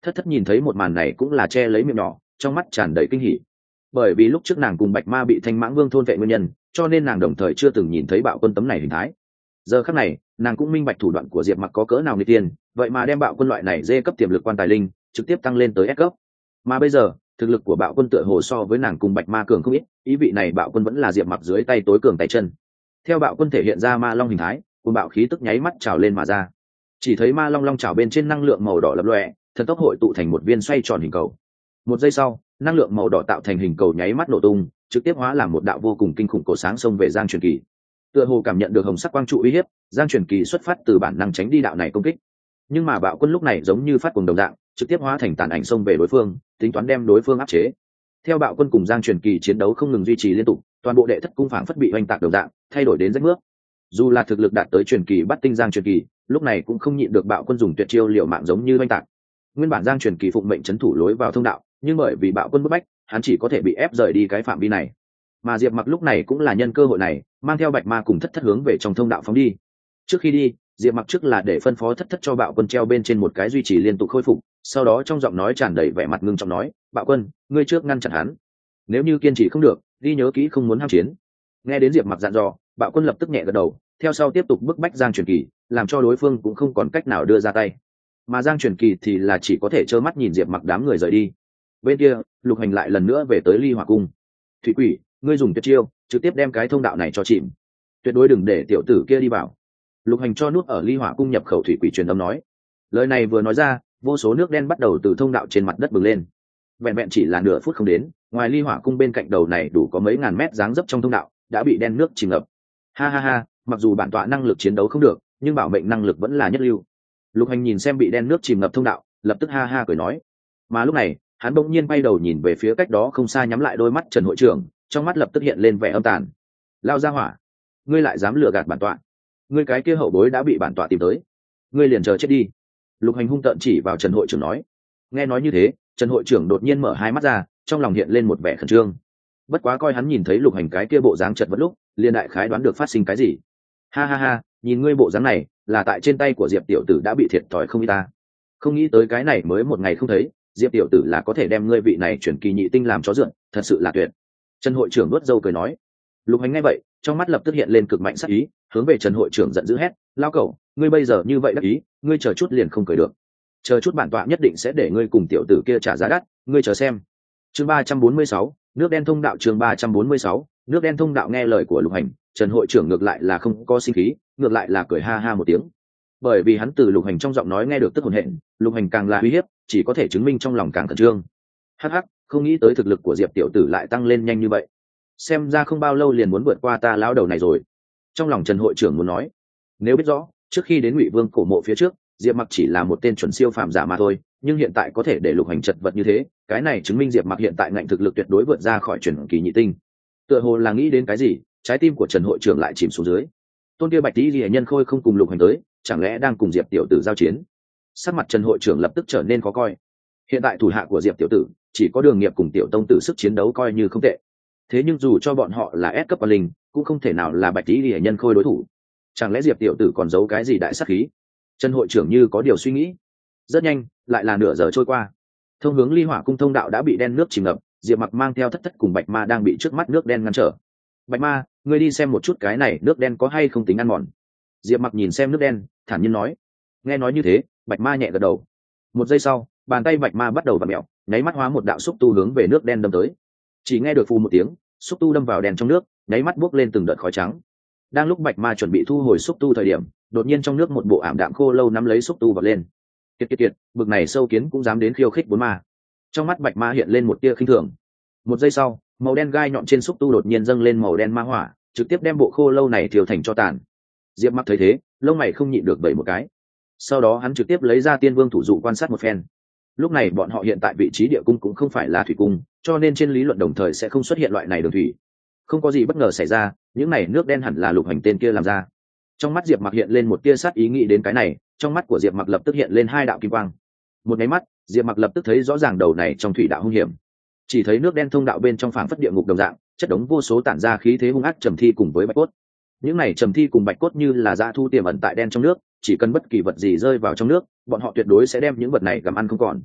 Thất thất nhìn thấy một màn này cũng là che lấy miệng nhỏ, trong mắt tràn đầy kinh hỉ. Bởi vì lúc trước nàng cùng bạch ma bị thanh mãng vương thôn vệ nguyên nhân, cho nên nàng đồng thời chưa từng nhìn thấy bạo quân tấm này hình thái. Giờ khắc này nàng cũng minh bạch thủ đoạn của diệp mặc có cỡ nào người tiên, vậy mà đem bạo quân loại này dê cấp tiềm lực quan tài linh trực tiếp tăng lên tới S cấp. Mà bây giờ thực lực của bạo quân tựa hồ so với nàng cùng bạch ma cường không ít, ý vị này bạo quân vẫn là diệp mặc dưới tay tối cường tay chân. Theo bạo quân thể hiện ra ma long hình thái, cùng bạo khí tức nháy mắt trào lên mà ra. Chỉ thấy ma long long trào bên trên năng lượng màu đỏ lập lòe, thần tốc hội tụ thành một viên xoay tròn hình cầu. Một giây sau, năng lượng màu đỏ tạo thành hình cầu nháy mắt nổ tung, trực tiếp hóa làm một đạo vô cùng kinh khủng cổ sáng xông về Giang Truyền Kỳ. Tựa hồ cảm nhận được hồng sắc quang trụ uy hiếp, Giang Truyền Kỳ xuất phát từ bản năng tránh đi đạo này công kích. Nhưng mà bạo quân lúc này giống như phát cuồng đồng dạng, trực tiếp hóa thành tàn ảnh xông về đối phương, tính toán đem đối phương áp chế. Theo bạo quân cùng Giang Truyền Kỳ chiến đấu không ngừng duy trì liên tục, toàn bộ đệ thất cung phảng phất bị oanh tạc đồng dạng, thay đổi đến rách nước. Dù là thực lực đạt tới Truyền Kỳ bắt tinh Giang Truyền Kỳ, lúc này cũng không nhịn được bạo quân dùng tuyệt chiêu liều mạng giống như oanh tạc. Nguyên bản Giang Truyền Kỳ phụng mệnh trấn thủ lối vào thông đạo, nhưng bởi vì bạo quân bức bách, hắn chỉ có thể bị ép rời đi cái phạm vi này. Mà Diệp Mặc lúc này cũng là nhân cơ hội này, mang theo bạch ma cùng thất thất hướng về trong thông đạo phóng đi. Trước khi đi, Diệp Mặc trước là để phân phó thất thất cho bạo quân treo bên trên một cái duy trì liên tục khôi phục, sau đó trong giọng nói tràn đầy vẻ mặt ngưng trọng nói, bạo quân, ngươi trước ngăn chặn hắn, nếu như kiên trì không được, ghi nhớ kỹ không muốn ham chiến. Nghe đến Diệp Mặc dặn dò, bạo quân lập tức nhẹ gật đầu, theo sau tiếp tục bức bách Giang Truyền Kỳ, làm cho đối phương cũng không còn cách nào đưa ra tay. Mà Giang Truyền Kỳ thì là chỉ có thể trơ mắt nhìn Diệp Mặc đám người rời đi. Bên kia, Lục Hành lại lần nữa về tới Ly Hỏa cung. Thủy Quỷ, ngươi dùng tuyệt chiêu, trực tiếp đem cái thông đạo này cho chìm, tuyệt đối đừng để tiểu tử kia đi vào. Lục Hành cho nút ở Ly Hỏa cung nhập khẩu Thủy Quỷ truyền âm nói. Lời này vừa nói ra, vô số nước đen bắt đầu từ thông đạo trên mặt đất bừng lên. Vẹn vẹn chỉ là nửa phút không đến, ngoài Ly Hỏa cung bên cạnh đầu này đủ có mấy ngàn mét dáng dấp trong thông đạo đã bị đen nước chìm ngập. Ha ha ha, mặc dù bản tọa năng lực chiến đấu không được, nhưng bảo mệnh năng lực vẫn là nhất lưu. Lục Hành nhìn xem bị đen nước chìm ngập thông đạo, lập tức ha ha cười nói. Mà lúc này, hắn bỗng nhiên bay đầu nhìn về phía cách đó không xa, nhắm lại đôi mắt Trần hội trưởng, trong mắt lập tức hiện lên vẻ âm tàn. Lao ra hỏa, ngươi lại dám lừa gạt bản tọa, ngươi cái kia hậu bối đã bị bản tọa tìm tới, ngươi liền chờ chết đi. Lục Hành hung tợn chỉ vào Trần hội trưởng nói. Nghe nói như thế, Trần hội trưởng đột nhiên mở hai mắt ra, trong lòng hiện lên một vẻ khẩn trương. Bất quá coi hắn nhìn thấy Lục Hành cái kia bộ dáng chật vật lúc, liền đại khái đoán được phát sinh cái gì. Ha ha ha, nhìn ngươi bộ dáng này, là tại trên tay của Diệp tiểu tử đã bị thiệt thòi không ít ta. Không nghĩ tới cái này mới một ngày không thấy, Diệp tiểu tử là có thể đem ngươi vị này chuyển kỳ nhị tinh làm chó dượn, thật sự là tuyệt. Trần hội trưởng nuốt dâu cười nói. Lục Hành nghe vậy, trong mắt lập tức hiện lên cực mạnh sắc ý, hướng về Trần hội trưởng giận dữ hét, lao cẩu, ngươi bây giờ như vậy đắc ý, ngươi chờ chút liền không cười được. Chờ chút bản tọa nhất định sẽ để ngươi cùng tiểu tử kia trả giá đắt, ngươi chờ xem. Chương ba trăm bốn mươi sáu, nước đen thông đạo. Chương ba trăm bốn mươi sáu, nước đen thông đạo. Nghe lời của Lục Hành, Trần hội trưởng ngược lại là không có sinh khí, ngược lại là cười ha ha một tiếng. Bởi vì hắn từ Lục Hành trong giọng nói nghe được tức hồn hện, Lục Hành càng là uy hiếp, chỉ có thể chứng minh trong lòng càng khẩn trương. Hắc hắc, không nghĩ tới thực lực của Diệp tiểu tử lại tăng lên nhanh như vậy, xem ra không bao lâu liền muốn vượt qua ta lão đầu này rồi. Trong lòng Trần hội trưởng muốn nói, nếu biết rõ trước khi đến Ngụy Vương cổ mộ phía trước, Diệp Mặc chỉ là một tên chuẩn siêu phàm giả mà thôi, nhưng hiện tại có thể để Lục Hành chật vật như thế, cái này chứng minh Diệp Mặc hiện tại ngạnh thực lực tuyệt đối vượt ra khỏi truyền kỳ nhị tinh. Tựa hồ là nghĩ đến cái gì, trái tim của Trần hội trưởng lại chìm xuống dưới. Tôn kia bạch tí lìa nhân khôi không cùng Lục Hành tới, chẳng lẽ đang cùng Diệp tiểu tử giao chiến? Sắc mặt Trần hội trưởng lập tức trở nên khó coi. Hiện tại thủ hạ của Diệp tiểu tử chỉ có Đường Nghiệp cùng Tiểu Tông tử sức chiến đấu coi như không tệ, thế nhưng dù cho bọn họ là S cấp linh, cũng không thể nào là bạch tí lìa nhân khôi đối thủ. Chẳng lẽ Diệp tiểu tử còn giấu cái gì đại sát khí? Trần hội trưởng như có điều suy nghĩ. Rất nhanh, lại là nửa giờ trôi qua. Thông hướng Ly Hỏa cung thông đạo đã bị đen nước chìm ngập, Diệp Mặc mang theo thất thất cùng bạch ma đang bị trước mắt nước đen ngăn trở. Bạch ma, ngươi đi xem một chút cái này nước đen có hay không tính ăn mòn. Diệp Mặc nhìn xem nước đen, thản nhiên nói. Nghe nói như thế, bạch ma nhẹ gật đầu. Một giây sau, bàn tay bạch ma bắt đầu vặn mèo, nháy mắt hóa một đạo xúc tu hướng về nước đen đâm tới. Chỉ nghe được phù một tiếng, xúc tu đâm vào đèn trong nước, nháy mắt bốc lên từng đợt khói trắng. Đang lúc bạch ma chuẩn bị thu hồi xúc tu thời điểm, đột nhiên trong nước một bộ ảm đạm khô lâu nắm lấy xúc tu vọt lên. Kiệt kiệt kiệt, bực này sâu kiến cũng dám đến khiêu khích bốn ma. Trong mắt bạch ma hiện lên một tia khinh thường. Một giây sau, màu đen gai nhọn trên xúc tu đột nhiên dâng lên màu đen ma hỏa, trực tiếp đem bộ khô lâu này thiêu thành cho tàn. Diệp Mặc thấy thế, lông mày không nhịn được đẩy một cái. Sau đó hắn trực tiếp lấy ra Tiên Vương thủ dụ quan sát một phen. Lúc này bọn họ hiện tại vị trí địa cung cũng không phải là thủy cung, cho nên trên lý luận đồng thời sẽ không xuất hiện loại này đường thủy. Không có gì bất ngờ xảy ra, những này nước đen hẳn là Lục Hành tên kia làm ra. Trong mắt Diệp Mặc hiện lên một tia sát ý nghĩ đến cái này, trong mắt của Diệp Mặc lập tức hiện lên hai đạo kim quang. Một cái mắt, Diệp Mặc lập tức thấy rõ ràng đầu này trong thủy đạo hung hiểm. Chỉ thấy nước đen thông đạo bên trong phảng phất địa ngục đồng dạng, chất đống vô số tản ra khí thế hung ác trầm thi cùng với bạch cốt. Những này trầm thi cùng bạch cốt như là dã thu tiềm ẩn tại đen trong nước, chỉ cần bất kỳ vật gì rơi vào trong nước, bọn họ tuyệt đối sẽ đem những vật này gặm ăn không còn.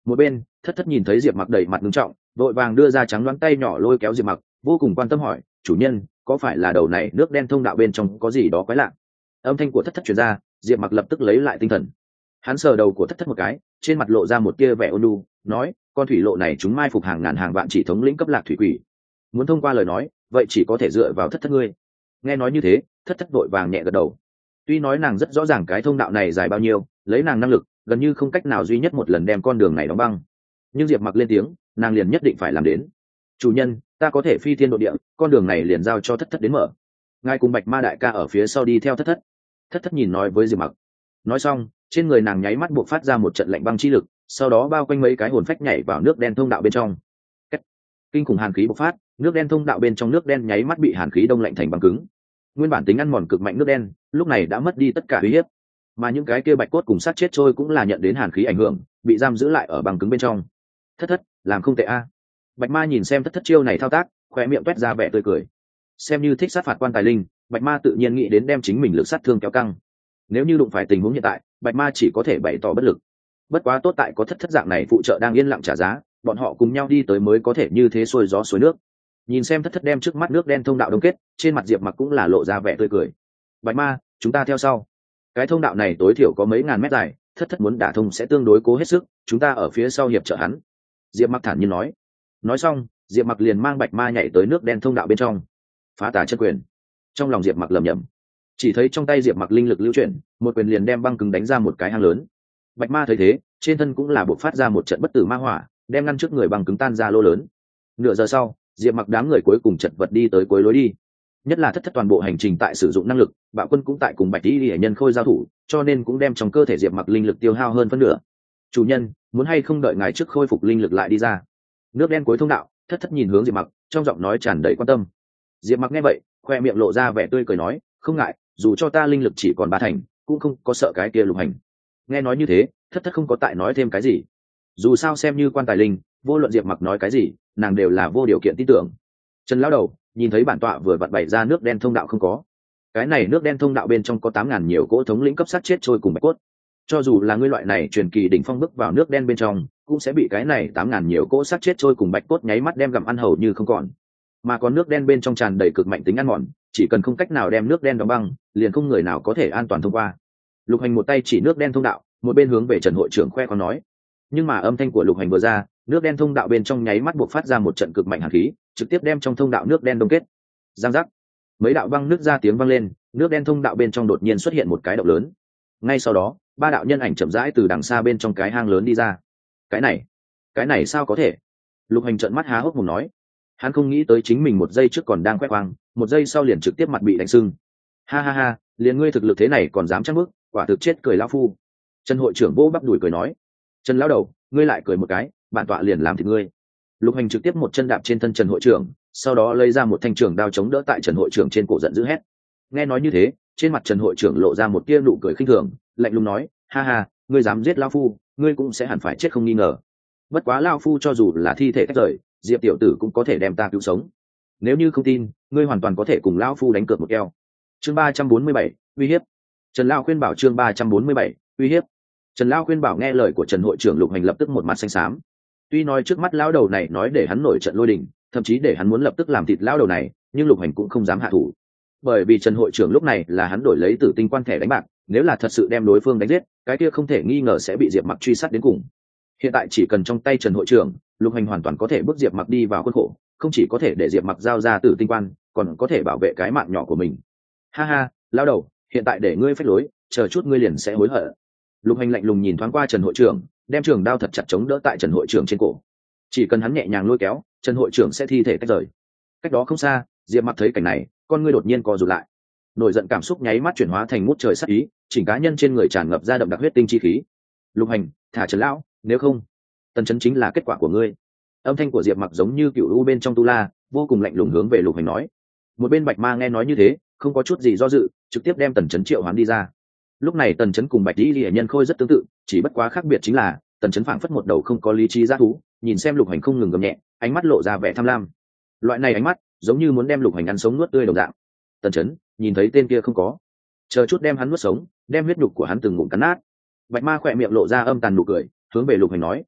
Một bên thất thất nhìn thấy diệp mặc đầy mặt nghiêm trọng, vội vàng đưa ra trắng đoán tay nhỏ lôi kéo diệp mặc, vô cùng quan tâm hỏi: chủ nhân, có phải là đầu này nước đen thông đạo bên trong có gì đó quái lạ? Âm thanh của thất thất truyền ra, diệp mặc lập tức lấy lại tinh thần. Hắn sờ đầu của thất thất một cái, trên mặt lộ ra một tia vẻ ôn nhu, nói: con thủy lộ này chúng mai phục hàng ngàn hàng vạn chỉ thống lĩnh cấp lạc thủy quỷ, muốn thông qua lời nói vậy chỉ có thể dựa vào thất thất ngươi. Nghe nói như thế, thất thất vội vàng nhẹ gật đầu. Tuy nói nàng rất rõ ràng cái thông đạo này dài bao nhiêu, lấy nàng năng lực gần như không cách nào duy nhất một lần đem con đường này đóng băng, nhưng diệp mặc lên tiếng, nàng liền nhất định phải làm đến. Chủ nhân, ta có thể phi thiên độ địa, con đường này liền giao cho thất thất đến mở. Ngài cùng bạch ma đại ca ở phía sau đi theo thất thất. Thất thất nhìn nói với diệp mặc. Nói xong, trên người nàng nháy mắt buộc phát ra một trận lạnh băng chi lực, sau đó bao quanh mấy cái hồn phách nhảy vào nước đen thông đạo bên trong. Cách. Kinh khủng hàn khí bộc phát, nước đen thông đạo bên trong nước đen nháy mắt bị hàn khí đông lạnh thành băng cứng. Nguyên bản tính ăn mòn cực mạnh nước đen lúc này đã mất đi tất cả uy hiếp, mà những cái kia bạch cốt cùng sát chết trôi cũng là nhận đến hàn khí ảnh hưởng, bị giam giữ lại ở băng cứng bên trong. Thất thất làm không tệ a. Bạch ma nhìn xem thất thất chiêu này thao tác, khóe miệng toét ra vẻ tươi cười. Xem như thích sát phạt quan tài linh, bạch ma tự nhiên nghĩ đến đem chính mình lực sát thương kéo căng. Nếu như đụng phải tình huống hiện tại, bạch ma chỉ có thể bày tỏ bất lực. Bất quá tốt tại có thất thất dạng này phụ trợ đang yên lặng trả giá, bọn họ cùng nhau đi tới mới có thể như thế xuôi gió suối nước. Nhìn xem thất thất đem trước mắt nước đen thông đạo đông kết, trên mặt diệp mặc cũng là lộ ra vẻ tươi cười. Bạch ma, chúng ta theo sau. Cái thông đạo này tối thiểu có mấy ngàn mét dài, thất thất muốn đả thông sẽ tương đối cố hết sức, chúng ta ở phía sau hiệp trợ hắn. Diệp mặc thản nhiên nói. Nói xong, diệp mặc liền mang bạch ma nhảy tới nước đen thông đạo bên trong. Phá tà chân quyền. Trong lòng diệp mặc lầm nhầm, chỉ thấy trong tay diệp mặc linh lực lưu chuyển, một quyền liền đem băng cứng đánh ra một cái hang lớn. Bạch ma thấy thế, trên thân cũng là buộc phát ra một trận bất tử ma hỏa, đem ngăn trước người băng cứng tan ra lô lớn. Nửa giờ sau, diệp mặc đám người cuối cùng chật vật đi tới cuối lối đi. Nhất là thất thất toàn bộ hành trình tại sử dụng năng lực, bạo quân cũng tại cùng bạch y hệ nhân khôi giao thủ, cho nên cũng đem trong cơ thể diệp mặc linh lực tiêu hao hơn phân nửa. Chủ nhân, muốn hay không đợi ngài trước khôi phục linh lực lại đi ra? Nước đen cuối thông đạo, thất thất nhìn hướng diệp mặc, trong giọng nói tràn đầy quan tâm. Diệp mặc nghe vậy, khoe miệng lộ ra vẻ tươi cười nói: không ngại, dù cho ta linh lực chỉ còn ba thành, cũng không có sợ cái kia lục hành. Nghe nói như thế, thất thất không có tại nói thêm cái gì. Dù sao xem như quan tài linh, vô luận diệp mặc nói cái gì, nàng đều là vô điều kiện tin tưởng. Trần lão đầu nhìn thấy bản tọa vừa vặn bày ra nước đen thông đạo không có? Cái này nước đen thông đạo bên trong có tám ngàn nhiều cỗ thống lĩnh cấp sát chết trôi cùng bạch cốt. Cho dù là ngươi loại này truyền kỳ đỉnh phong bước vào nước đen bên trong, cũng sẽ bị cái này tám ngàn nhiều cỗ sát chết trôi cùng bạch cốt nháy mắt đem gặm ăn hầu như không còn. Mà còn nước đen bên trong tràn đầy cực mạnh tính ăn mòn, chỉ cần không cách nào đem nước đen đóng băng, liền không người nào có thể an toàn thông qua. Lục Hành một tay chỉ nước đen thông đạo, một bên hướng về Trần hội trưởng khoe con nói. Nhưng mà âm thanh của Lục Hành vừa ra, nước đen thông đạo bên trong nháy mắt buộc phát ra một trận cực mạnh hàn khí, trực tiếp đem trong thông đạo nước đen đông kết. Giang giác, mấy đạo băng nước ra tiếng vang lên, nước đen thông đạo bên trong đột nhiên xuất hiện một cái động lớn. Ngay sau đó, ba đạo nhân ảnh chậm rãi từ đằng xa bên trong cái hang lớn đi ra. Cái này, cái này sao có thể? Lục Hành trợn mắt há hốc mồm nói. Hắn không nghĩ tới chính mình một giây trước còn đang khoe khoang, một giây sau liền trực tiếp mặt bị đánh sưng. Ha ha ha, liền ngươi thực lực thế này còn dám chắc bước, quả thực chết cười lão phu. Trần hội trưởng vỗ bắp đùi cười nói. Trần lão đầu, ngươi lại cười một cái, bản tọa liền làm thịt ngươi. Lục Hành trực tiếp một chân đạp trên thân Trần hội trưởng, sau đó lấy ra một thanh trường đao chống đỡ tại Trần hội trưởng trên cổ, giận dữ hét. Nghe nói như thế, trên mặt Trần hội trưởng lộ ra một tia nụ cười khinh thường, lạnh lùng nói: ha ha, ngươi dám giết lão phu, ngươi cũng sẽ hẳn phải chết không nghi ngờ. Bất quá lão phu cho dù là thi thể tách rời, Diệp tiểu tử cũng có thể đem ta cứu sống. Nếu như không tin, ngươi hoàn toàn có thể cùng lão phu đánh cược một keo. Chương ba trăm bốn mươi bảy, uy hiếp. Trần lão khuyên bảo chương ba trăm bốn mươi bảy, uy hiếp. Trần lão khuyên bảo nghe lời của Trần hội trưởng, Lục Hành lập tức một mặt xanh xám. Tuy nói trước mắt lão đầu này nói để hắn nổi trận lôi đình, thậm chí để hắn muốn lập tức làm thịt lão đầu này, nhưng Lục Hành cũng không dám hạ thủ. Bởi vì Trần hội trưởng lúc này là hắn đổi lấy Tử Tinh quan thẻ đánh bạc, nếu là thật sự đem đối phương đánh giết, cái kia không thể nghi ngờ sẽ bị Diệp Mặc truy sát đến cùng. Hiện tại chỉ cần trong tay Trần hội trưởng, Lục Hành hoàn toàn có thể bước Diệp Mặc đi vào khuôn khổ, không chỉ có thể để Diệp Mặc giao ra Tử Tinh quan, còn có thể bảo vệ cái mạng nhỏ của mình. Ha ha, lão đầu, hiện tại để ngươi phách lối, chờ chút ngươi liền sẽ hối hận. Lục Hành lạnh lùng nhìn thoáng qua Trần hội trưởng, đem trường đao thật chặt chống đỡ tại Trần hội trưởng trên cổ. Chỉ cần hắn nhẹ nhàng lôi kéo, Trần hội trưởng sẽ thi thể tách rời. Cách đó không xa, Diệp Mặc thấy cảnh này, con ngươi đột nhiên co rụt lại. Nổi giận cảm xúc nháy mắt chuyển hóa thành ngút trời sát ý, chỉnh cá nhân trên người tràn ngập ra đậm đặc huyết tinh chi khí. Lục Hành, thả Trần lão, nếu không, tần chấn chính là kết quả của ngươi. Âm thanh của Diệp Mặc giống như cựu u bên trong tu la, vô cùng lạnh lùng hướng về Lục Hành nói. Một bên Bạch Ma nghe nói như thế, không có chút gì do dự, trực tiếp đem tần chấn triệu hoán đi ra. Lúc này tần chấn cùng Bạch Y Liễu nhân khôi rất tương tự, chỉ bất quá khác biệt chính là tần chấn phảng phất một đầu không có lý trí dã thú, nhìn xem Lục Hành không ngừng gầm nhẹ, ánh mắt lộ ra vẻ tham lam. Loại này ánh mắt giống như muốn đem Lục Hành ăn sống nuốt tươi đồng dạng. Tần chấn nhìn thấy tên kia không có, chờ chút đem hắn nuốt sống, đem huyết nhục của hắn từng ngụm cắn nát. Bạch Ma khỏe miệng lộ ra âm tàn nụ cười, hướng về Lục Hành nói.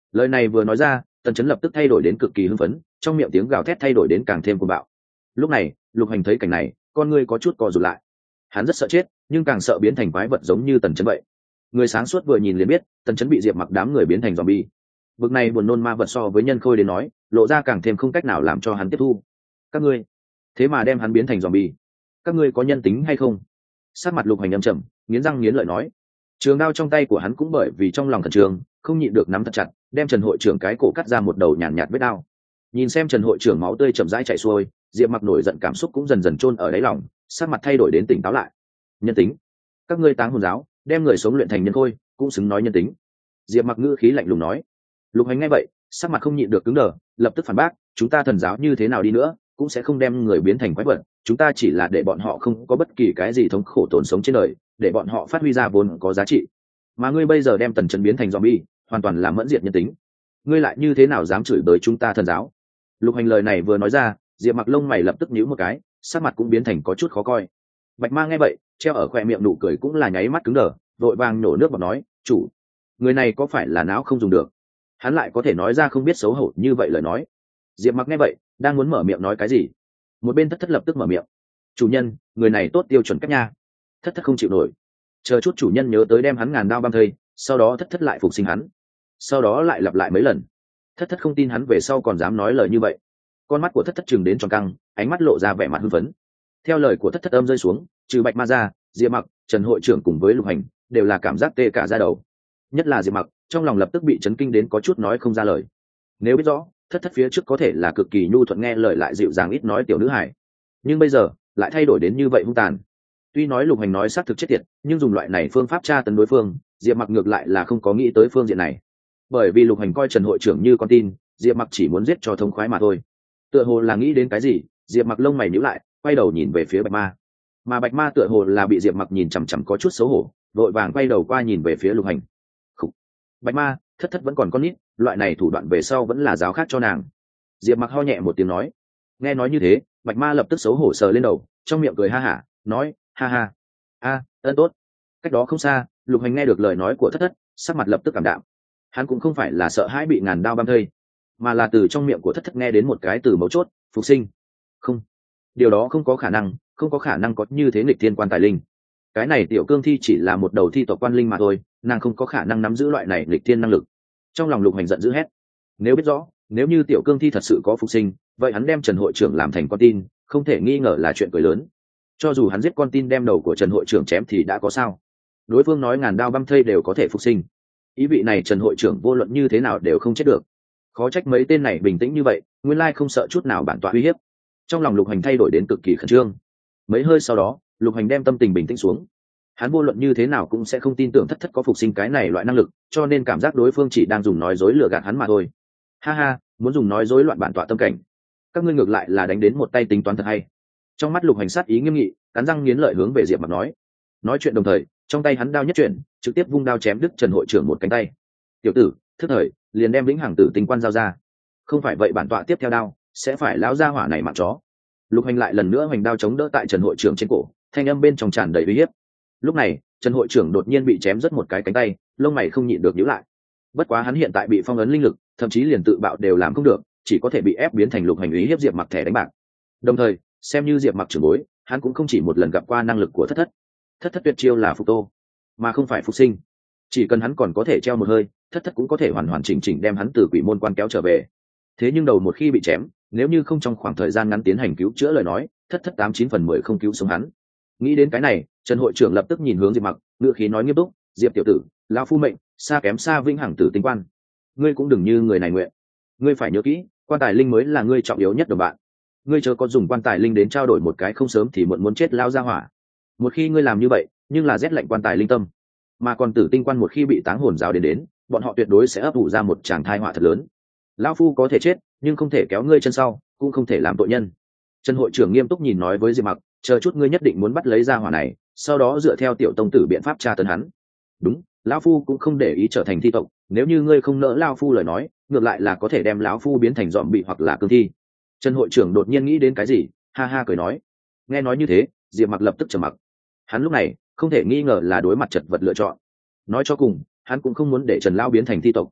Lời này vừa nói ra, tần chấn lập tức thay đổi đến cực kỳ hưng phấn, trong miệng tiếng gào thét thay đổi đến càng thêm cuồng bạo. Lúc này Lục Hành thấy cảnh này, con ngươi có chút co rụt lại. Hắn rất sợ chết, nhưng càng sợ biến thành quái vật giống như tần chấn vậy. Người sáng suốt vừa nhìn liền biết tần chấn bị Diệp Mặc đám người biến thành zombie. Bực này buồn nôn ma vật so với nhân khôi đến nói, lộ ra càng thêm không cách nào làm cho hắn tiếp thu. Các ngươi thế mà đem hắn biến thành zombie, các ngươi có nhân tính hay không? Sát mặt Lục Hành âm trầm, nghiến răng nghiến lợi nói. Trường đao trong tay của hắn cũng bởi vì trong lòng thần trường không nhịn được nắm thật chặt, đem Trần hội trưởng cái cổ cắt ra một đầu nhàn nhạt, nhạt vết đao. Nhìn xem Trần hội trưởng máu tươi chậm rãi chảy xuôi, Diệp Mặc nổi giận cảm xúc cũng dần dần chôn ở đáy lòng, sát mặt thay đổi đến tỉnh táo lại. Nhân tính? Các ngươi táng hồn giáo, đem người sống luyện thành nhân khôi, cũng xứng nói nhân tính? Diệp Mặc ngữ khí lạnh lùng nói. Lục Hành nghe vậy, sắc mặt không nhịn được cứng đờ, lập tức phản bác, chúng ta thần giáo như thế nào đi nữa cũng sẽ không đem người biến thành quái vật, chúng ta chỉ là để bọn họ không có bất kỳ cái gì thống khổ tổn sống trên đời, để bọn họ phát huy ra vốn có giá trị. Mà ngươi bây giờ đem Tần Chấn biến thành zombie, hoàn toàn là mẫn diệt nhân tính. Ngươi lại như thế nào dám chửi bới chúng ta thần giáo? Lục Hành lời này vừa nói ra, Diệp Mặc lông mày lập tức nhíu một cái, sắc mặt cũng biến thành có chút khó coi. Bạch Ma nghe vậy, treo ở khoe miệng nụ cười cũng là nháy mắt cứng đờ, vội vàng nổ nước bọt nói, chủ, người này có phải là não không dùng được? Hắn lại có thể nói ra không biết xấu hổ như vậy lời nói. Diệp Mặc nghe vậy, đang muốn mở miệng nói cái gì, một bên Thất Thất lập tức mở miệng. Chủ nhân, người này tốt tiêu chuẩn cách nha. Thất Thất không chịu nổi, chờ chút chủ nhân nhớ tới đem hắn ngàn đao băm thây, sau đó Thất Thất lại phục sinh hắn, sau đó lại lặp lại mấy lần. Thất Thất không tin hắn về sau còn dám nói lời như vậy. Con mắt của Thất Thất chừng đến tròn căng, ánh mắt lộ ra vẻ mặt hưng phấn. Theo lời của Thất Thất âm rơi xuống, trừ Bạch Ma ra, Diệp Mặc, Trần hội trưởng cùng với Lục Hành đều là cảm giác tê cả da đầu. Nhất là Diệp Mặc, trong lòng lập tức bị chấn kinh đến có chút nói không ra lời. Nếu biết rõ Thất Thất phía trước có thể là cực kỳ nhu thuận nghe lời lại dịu dàng ít nói tiểu nữ hài, nhưng bây giờ lại thay đổi đến như vậy hung tàn. Tuy nói Lục Hành nói xác thực chết tiệt, nhưng dùng loại này phương pháp tra tấn đối phương, Diệp Mặc ngược lại là không có nghĩ tới phương diện này. Bởi vì Lục Hành coi Trần hội trưởng như con tin, Diệp Mặc chỉ muốn giết cho thống khoái mà thôi. Tựa hồ là nghĩ đến cái gì, Diệp Mặc lông mày nhíu lại, quay đầu nhìn về phía Bạch Ma. Mà Bạch Ma tựa hồ là bị Diệp Mặc nhìn chằm chằm có chút xấu hổ, vội vàng quay đầu qua nhìn về phía Lục Hành. Khủ. Bạch Ma, Thất Thất vẫn còn con nít, loại này thủ đoạn về sau vẫn là giáo khác cho nàng. Diệp Mặc ho nhẹ một tiếng nói. Nghe nói như thế, Bạch Ma lập tức xấu hổ sờ lên đầu, trong miệng cười ha hả, nói, ha ha, a, ơn tốt. Cách đó không xa, Lục Hành nghe được lời nói của Thất Thất, sắc mặt lập tức cảm đạm. Hắn cũng không phải là sợ hãi bị ngàn đao băm thây, mà là từ trong miệng của Thất Thất nghe đến một cái từ mấu chốt, phục sinh. Không, điều đó không có khả năng, không có khả năng có như thế nghịch thiên quan tài linh. Cái này tiểu cương thi chỉ là một đầu thi tộc quan linh mà thôi, nàng không có khả năng nắm giữ loại này nghịch thiên năng lực. Trong lòng Lục Hành giận dữ hét. Nếu biết rõ, nếu như tiểu cương thi thật sự có phục sinh, vậy hắn đem Trần hội trưởng làm thành con tin, không thể nghi ngờ là chuyện cười lớn. Cho dù hắn giết con tin đem đầu của Trần hội trưởng chém thì đã có sao? Đối phương nói ngàn đao băm thây đều có thể phục sinh, ý vị này Trần hội trưởng vô luận như thế nào đều không chết được. Khó trách mấy tên này bình tĩnh như vậy, nguyên lai không sợ chút nào bản tọa uy hiếp. Trong lòng Lục Hành thay đổi đến cực kỳ khẩn trương. Mấy hơi sau đó, Lục Hành đem tâm tình bình tĩnh xuống. Hắn vô luận như thế nào cũng sẽ không tin tưởng Thất Thất có phục sinh cái này loại năng lực, cho nên cảm giác đối phương chỉ đang dùng nói dối lừa gạt hắn mà thôi. Ha ha, muốn dùng nói dối loạn bản tọa tâm cảnh, các ngươi ngược lại là đánh đến một tay tính toán thật hay. Trong mắt Lục Hành sát ý nghiêm nghị, cắn răng nghiến lợi hướng về Diệp Mặc nói. Nói chuyện đồng thời, trong tay hắn đao nhất chuyển, trực tiếp vung đao chém đứt Trần hội trưởng một cánh tay. Tiểu tử, thức thời, liền đem vĩnh hằng tử tinh quan giao ra, không phải vậy bản tọa tiếp theo đao sẽ phải lão gia hỏa này mạng chó. Lục Hành lại lần nữa hoành đao chống đỡ tại Trần hội trưởng trên cổ, thanh âm bên trong tràn đầy uy hiếp. Lúc này Trần hội trưởng đột nhiên bị chém rớt một cái cánh tay, lông mày không nhịn được nhíu lại. Bất quá hắn hiện tại bị phong ấn linh lực, thậm chí liền tự bạo đều làm không được, chỉ có thể bị ép biến thành Lục Hành uy hiếp Diệp Mặc thẻ đánh bạc. Đồng thời, xem như Diệp Mặc trưởng bối, hắn cũng không chỉ một lần gặp qua năng lực của Thất Thất. Thất Thất tuyệt chiêu là phục tô, mà không phải phục sinh. Chỉ cần hắn còn có thể treo một hơi, Thất Thất cũng có thể hoàn hoàn chỉnh chỉnh đem hắn từ quỷ môn quan kéo trở về. Thế nhưng đầu một khi bị chém, nếu như không trong khoảng thời gian ngắn tiến hành cứu chữa lời nói, Thất Thất tám chín phần mười không cứu sống hắn. Nghĩ đến cái này, Trần hội trưởng lập tức nhìn hướng Diệp Mặc, ngữ khí nói nghiêm túc, Diệp tiểu tử, lão phu mệnh, xa kém xa vĩnh hằng tử tinh quan, ngươi cũng đừng như người này nguyện. Ngươi phải nhớ kỹ, quan tài linh mới là ngươi trọng yếu nhất đồng bạn. Ngươi chớ có dùng quan tài linh đến trao đổi một cái không sớm thì muộn muốn chết lao ra hỏa. Một khi ngươi làm như vậy, nhưng là rét lạnh quan tài linh tâm, mà còn tử tinh quan một khi bị táng hồn giáo đến đến, bọn họ tuyệt đối sẽ ấp ủ ra một tràng thai họa thật lớn. Lão phu có thể chết, nhưng không thể kéo ngươi chân sau, cũng không thể làm tội nhân. Trần hội trưởng nghiêm túc nhìn nói với Diệp Mặc, chờ chút ngươi nhất định muốn bắt lấy ra hỏa này, sau đó dựa theo tiểu tông tử biện pháp tra tấn hắn. Đúng, lão phu cũng không để ý trở thành thi tộc, nếu như ngươi không nỡ lão phu lời nói, ngược lại là có thể đem lão phu biến thành dọm bị hoặc là cương thi. Trần hội trưởng đột nhiên nghĩ đến cái gì, ha ha cười nói. Nghe nói như thế, Diệp Mặc lập tức trầm mặc. Hắn lúc này không thể nghi ngờ là đối mặt chật vật lựa chọn. Nói cho cùng, hắn cũng không muốn để Trần lão biến thành thi tộc.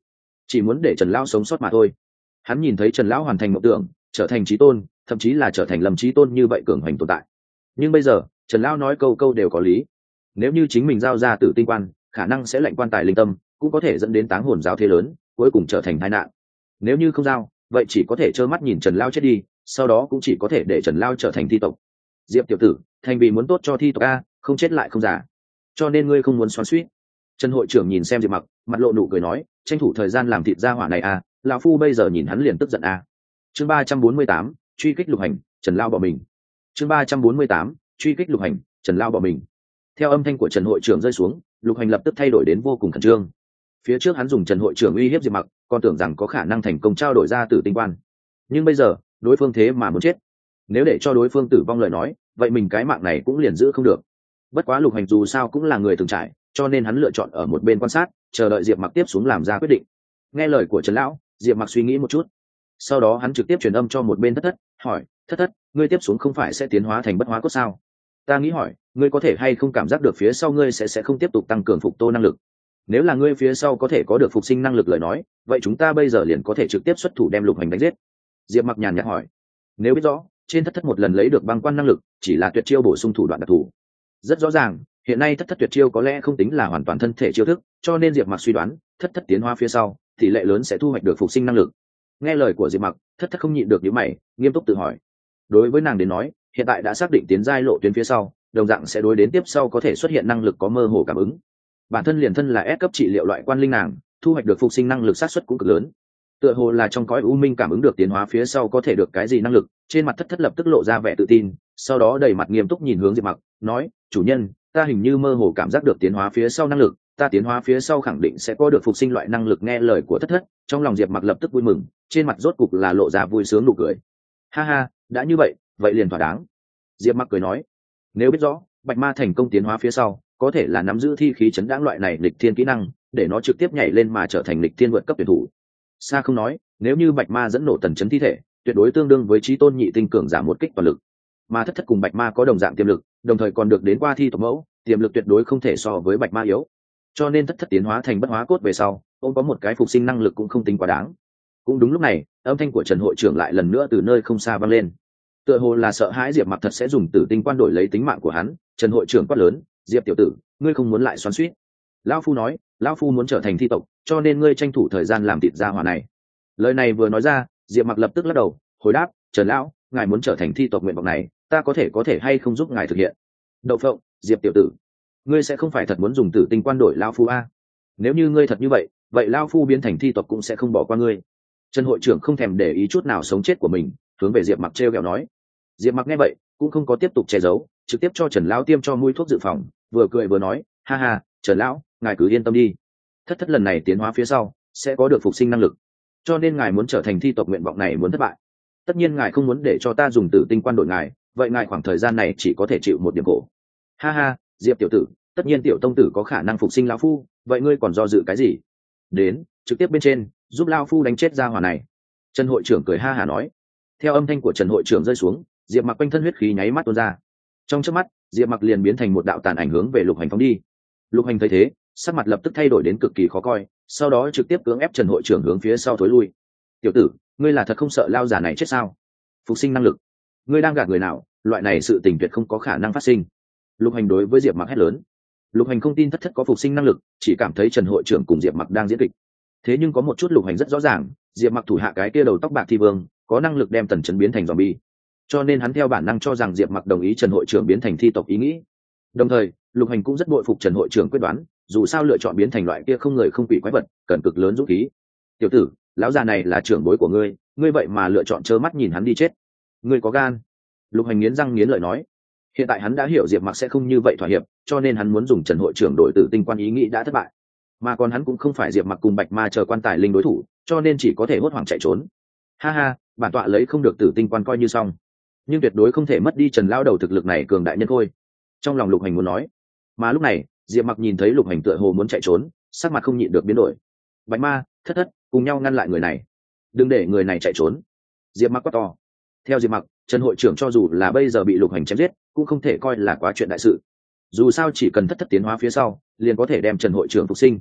chỉ muốn để Trần lão sống sót mà thôi. Hắn nhìn thấy Trần lão hoàn thành mộng tưởng, trở thành chí tôn, thậm chí là trở thành Lâm chí tôn như vậy cường hành tồn tại. Nhưng bây giờ Trần lão nói câu câu đều có lý. Nếu như chính mình giao ra Tử Tinh Quan, khả năng sẽ lệnh quan tài linh tâm, cũng có thể dẫn đến táng hồn giáo thế lớn, cuối cùng trở thành tai nạn. Nếu như không giao, vậy chỉ có thể trơ mắt nhìn Trần lão chết đi, sau đó cũng chỉ có thể để Trần lão trở thành thi tộc. Diệp tiểu tử, thành vì muốn tốt cho thi tộc a, không chết lại không giả, cho nên ngươi không muốn xoắn xuýt. Trần hội trưởng nhìn xem Diệp Mặc, mặt lộ nụ cười nói, tranh thủ thời gian làm thịt gia hỏa này a, lão phu bây giờ nhìn hắn liền tức giận a. Chương ba trăm bốn mươi tám, truy kích Lục Hành, Trần Lao bỏ mình. Chương ba trăm bốn mươi tám, truy kích Lục Hành, Trần Lao bỏ mình. Theo âm thanh của Trần hội trưởng rơi xuống, Lục Hành lập tức thay đổi đến vô cùng khẩn trương. Phía trước hắn dùng Trần hội trưởng uy hiếp Diệp Mặc, còn tưởng rằng có khả năng thành công trao đổi ra Tử Tinh Quan. Nhưng bây giờ, đối phương thế mà muốn chết. Nếu để cho đối phương tử vong lời nói, vậy mình cái mạng này cũng liền giữ không được. Bất quá Lục Hành dù sao cũng là người từng trải, cho nên hắn lựa chọn ở một bên quan sát, chờ đợi Diệp Mặc tiếp xuống làm ra quyết định. Nghe lời của Trần lão, Diệp Mặc suy nghĩ một chút, sau đó hắn trực tiếp truyền âm cho một bên Thất Thất, hỏi, Thất Thất, ngươi tiếp xuống không phải sẽ tiến hóa thành bất hóa cốt sao? Ta nghĩ hỏi, ngươi có thể hay không cảm giác được phía sau ngươi sẽ sẽ không tiếp tục tăng cường phục tô năng lực? Nếu là ngươi phía sau có thể có được phục sinh năng lực lời nói, vậy chúng ta bây giờ liền có thể trực tiếp xuất thủ đem Lục Hành đánh giết. Diệp Mặc nhàn nhạt hỏi. Nếu biết rõ, trên Thất Thất một lần lấy được băng quan năng lực, chỉ là tuyệt chiêu bổ sung thủ đoạn đặc thù. Rất rõ ràng, hiện nay Thất Thất tuyệt chiêu có lẽ không tính là hoàn toàn thân thể chiêu thức, cho nên Diệp Mặc suy đoán, Thất Thất tiến hóa phía sau, tỷ lệ lớn sẽ thu hoạch được phục sinh năng lực. Nghe lời của Diệp Mặc, Thất Thất không nhịn được nhíu mày, nghiêm túc tự hỏi. Đối với nàng đến nói, hiện tại đã xác định tiến giai lộ tuyến phía sau, đồng dạng sẽ đối đến tiếp sau có thể xuất hiện năng lực có mơ hồ cảm ứng. Bản thân liền thân là S cấp trị liệu loại quan linh nàng, thu hoạch được phục sinh năng lực xác suất cũng cực lớn. Tựa hồ là trong cõi u minh cảm ứng được tiến hóa phía sau có thể được cái gì năng lực, trên mặt Thất Thất lập tức lộ ra vẻ tự tin, sau đó đầy mặt nghiêm túc nhìn hướng Diệp Mặc, nói, chủ nhân, ta hình như mơ hồ cảm giác được tiến hóa phía sau năng lực, ta tiến hóa phía sau khẳng định sẽ có được phục sinh loại năng lực. Nghe lời của Thất Thất, trong lòng Diệp Mặc lập tức vui mừng, trên mặt rốt cục là lộ ra vui sướng nụ cười. Ha ha, đã như vậy, vậy liền thỏa đáng. Diệp Mặc cười nói, nếu biết rõ Bạch Ma thành công tiến hóa phía sau, có thể là nắm giữ thi khí chấn đãng loại này lịch thiên kỹ năng, để nó trực tiếp nhảy lên mà trở thành lịch thiên vượt cấp tuyển thủ. Xa không nói, nếu như Bạch Ma dẫn nổ tần chấn thi thể, tuyệt đối tương đương với chí tôn nhị tinh cường giảm một kích toàn lực. Mà Thất Thất cùng Bạch Ma có đồng dạng tiềm lực, đồng thời còn được đến qua thi tộc mẫu, tiềm lực tuyệt đối không thể so với Bạch Ma yếu. Cho nên Thất Thất tiến hóa thành bất hóa cốt về sau, ông có một cái phục sinh năng lực cũng không tính quá đáng. Cũng đúng lúc này, âm thanh của Trần hội trưởng lại lần nữa từ nơi không xa vang lên. Tựa hồ là sợ hãi Diệp Mặc thật sẽ dùng Tử Tinh Quan đổi lấy tính mạng của hắn, Trần hội trưởng quát lớn, Diệp tiểu tử, ngươi không muốn lại xoắn xuýt. Lão phu nói, lão phu muốn trở thành thi tộc, cho nên ngươi tranh thủ thời gian làm thịt gia hỏa này. Lời này vừa nói ra, Diệp Mặc lập tức lắc đầu, hồi đáp, Trần lão, ngài muốn trở thành thi tộc nguyện vọng này, ta có thể có thể hay không giúp ngài thực hiện? Đậu phộng, Diệp tiểu tử, ngươi sẽ không phải thật muốn dùng Tử Tinh Quan đổi lão phu a? Nếu như ngươi thật như vậy, vậy lão phu biến thành thi tộc cũng sẽ không bỏ qua ngươi. Trần hội trưởng không thèm để ý chút nào sống chết của mình, hướng về Diệp Mặc trêu ghẹo nói. Diệp Mặc nghe vậy, cũng không có tiếp tục che giấu, trực tiếp cho Trần lão tiêm cho mũi thuốc dự phòng, vừa cười vừa nói, ha ha, Trần lão, ngài cứ yên tâm đi. Thất Thất lần này tiến hóa phía sau, sẽ có được phục sinh năng lực, cho nên ngài muốn trở thành thi tộc nguyện vọng này muốn thất bại. Tất nhiên ngài không muốn để cho ta dùng Tử Tinh Quan đổi ngài, vậy ngài khoảng thời gian này chỉ có thể chịu một điểm khổ. Ha ha, Diệp tiểu tử, tất nhiên tiểu tông tử có khả năng phục sinh lão phu, vậy ngươi còn do dự cái gì? Đến, trực tiếp bên trên, giúp lão phu đánh chết gia hỏa này. Trần hội trưởng cười ha hả nói. Theo âm thanh của Trần hội trưởng rơi xuống, Diệp Mặc quanh thân huyết khí nháy mắt tuôn ra. Trong chớp mắt, Diệp Mặc liền biến thành một đạo tàn ảnh hướng về Lục Hành phóng đi. Lục Hành thấy thế, sắc mặt lập tức thay đổi đến cực kỳ khó coi, sau đó trực tiếp cưỡng ép Trần hội trưởng hướng phía sau thối lui. Tiểu tử, ngươi là thật không sợ lao giả này chết sao? Phục sinh năng lực, ngươi đang gạt người nào? Loại này sự tình tuyệt không có khả năng phát sinh. Lục Hành đối với Diệp Mặc hét lớn. Lục Hành không tin Thất Thất có phục sinh năng lực, chỉ cảm thấy Trần hội trưởng cùng Diệp Mặc đang diễn kịch. Thế nhưng có một chút Lục Hành rất rõ ràng, Diệp Mặc thủ hạ cái kia đầu tóc bạc thi vương, có năng lực đem tần chấn biến thành zombie. Cho nên hắn theo bản năng cho rằng Diệp Mặc đồng ý Trần hội trưởng biến thành thi tộc ý nghĩ. Đồng thời, Lục Hành cũng rất bội phục Trần hội trưởng quyết đoán, dù sao lựa chọn biến thành loại kia không người không quỷ quái vật, cần cực lớn dũng khí. Tiểu tử, lão già này là trưởng bối của ngươi, ngươi vậy mà lựa chọn trơ mắt nhìn hắn đi chết, ngươi có gan? Lục Hành nghiến răng nghiến lợi nói. Hiện tại hắn đã hiểu Diệp Mặc sẽ không như vậy thỏa hiệp, cho nên hắn muốn dùng Trần hội trưởng đổi Tử Tinh Quan ý nghĩ đã thất bại. Mà còn hắn cũng không phải Diệp Mặc cùng Bạch Ma chờ quan tài linh đối thủ, cho nên chỉ có thể hốt hoảng chạy trốn. Ha ha, bản tọa lấy không được Tử Tinh Quan coi như xong, nhưng tuyệt đối không thể mất đi Trần lão đầu thực lực này cường đại nhân khôi. Trong lòng Lục Hành muốn nói. Mà lúc này, Diệp Mặc nhìn thấy Lục Hành tựa hồ muốn chạy trốn, sắc mặt không nhịn được biến đổi. Bạch Ma, Thất Thất, cùng nhau ngăn lại người này, đừng để người này chạy trốn. Diệp Mặc quát to. Theo Diệp Mặc, Trần hội trưởng cho dù là bây giờ bị Lục Hành chém giết, cũng không thể coi là quá chuyện đại sự. Dù sao chỉ cần Thất Thất tiến hóa phía sau, liền có thể đem Trần hội trưởng phục sinh.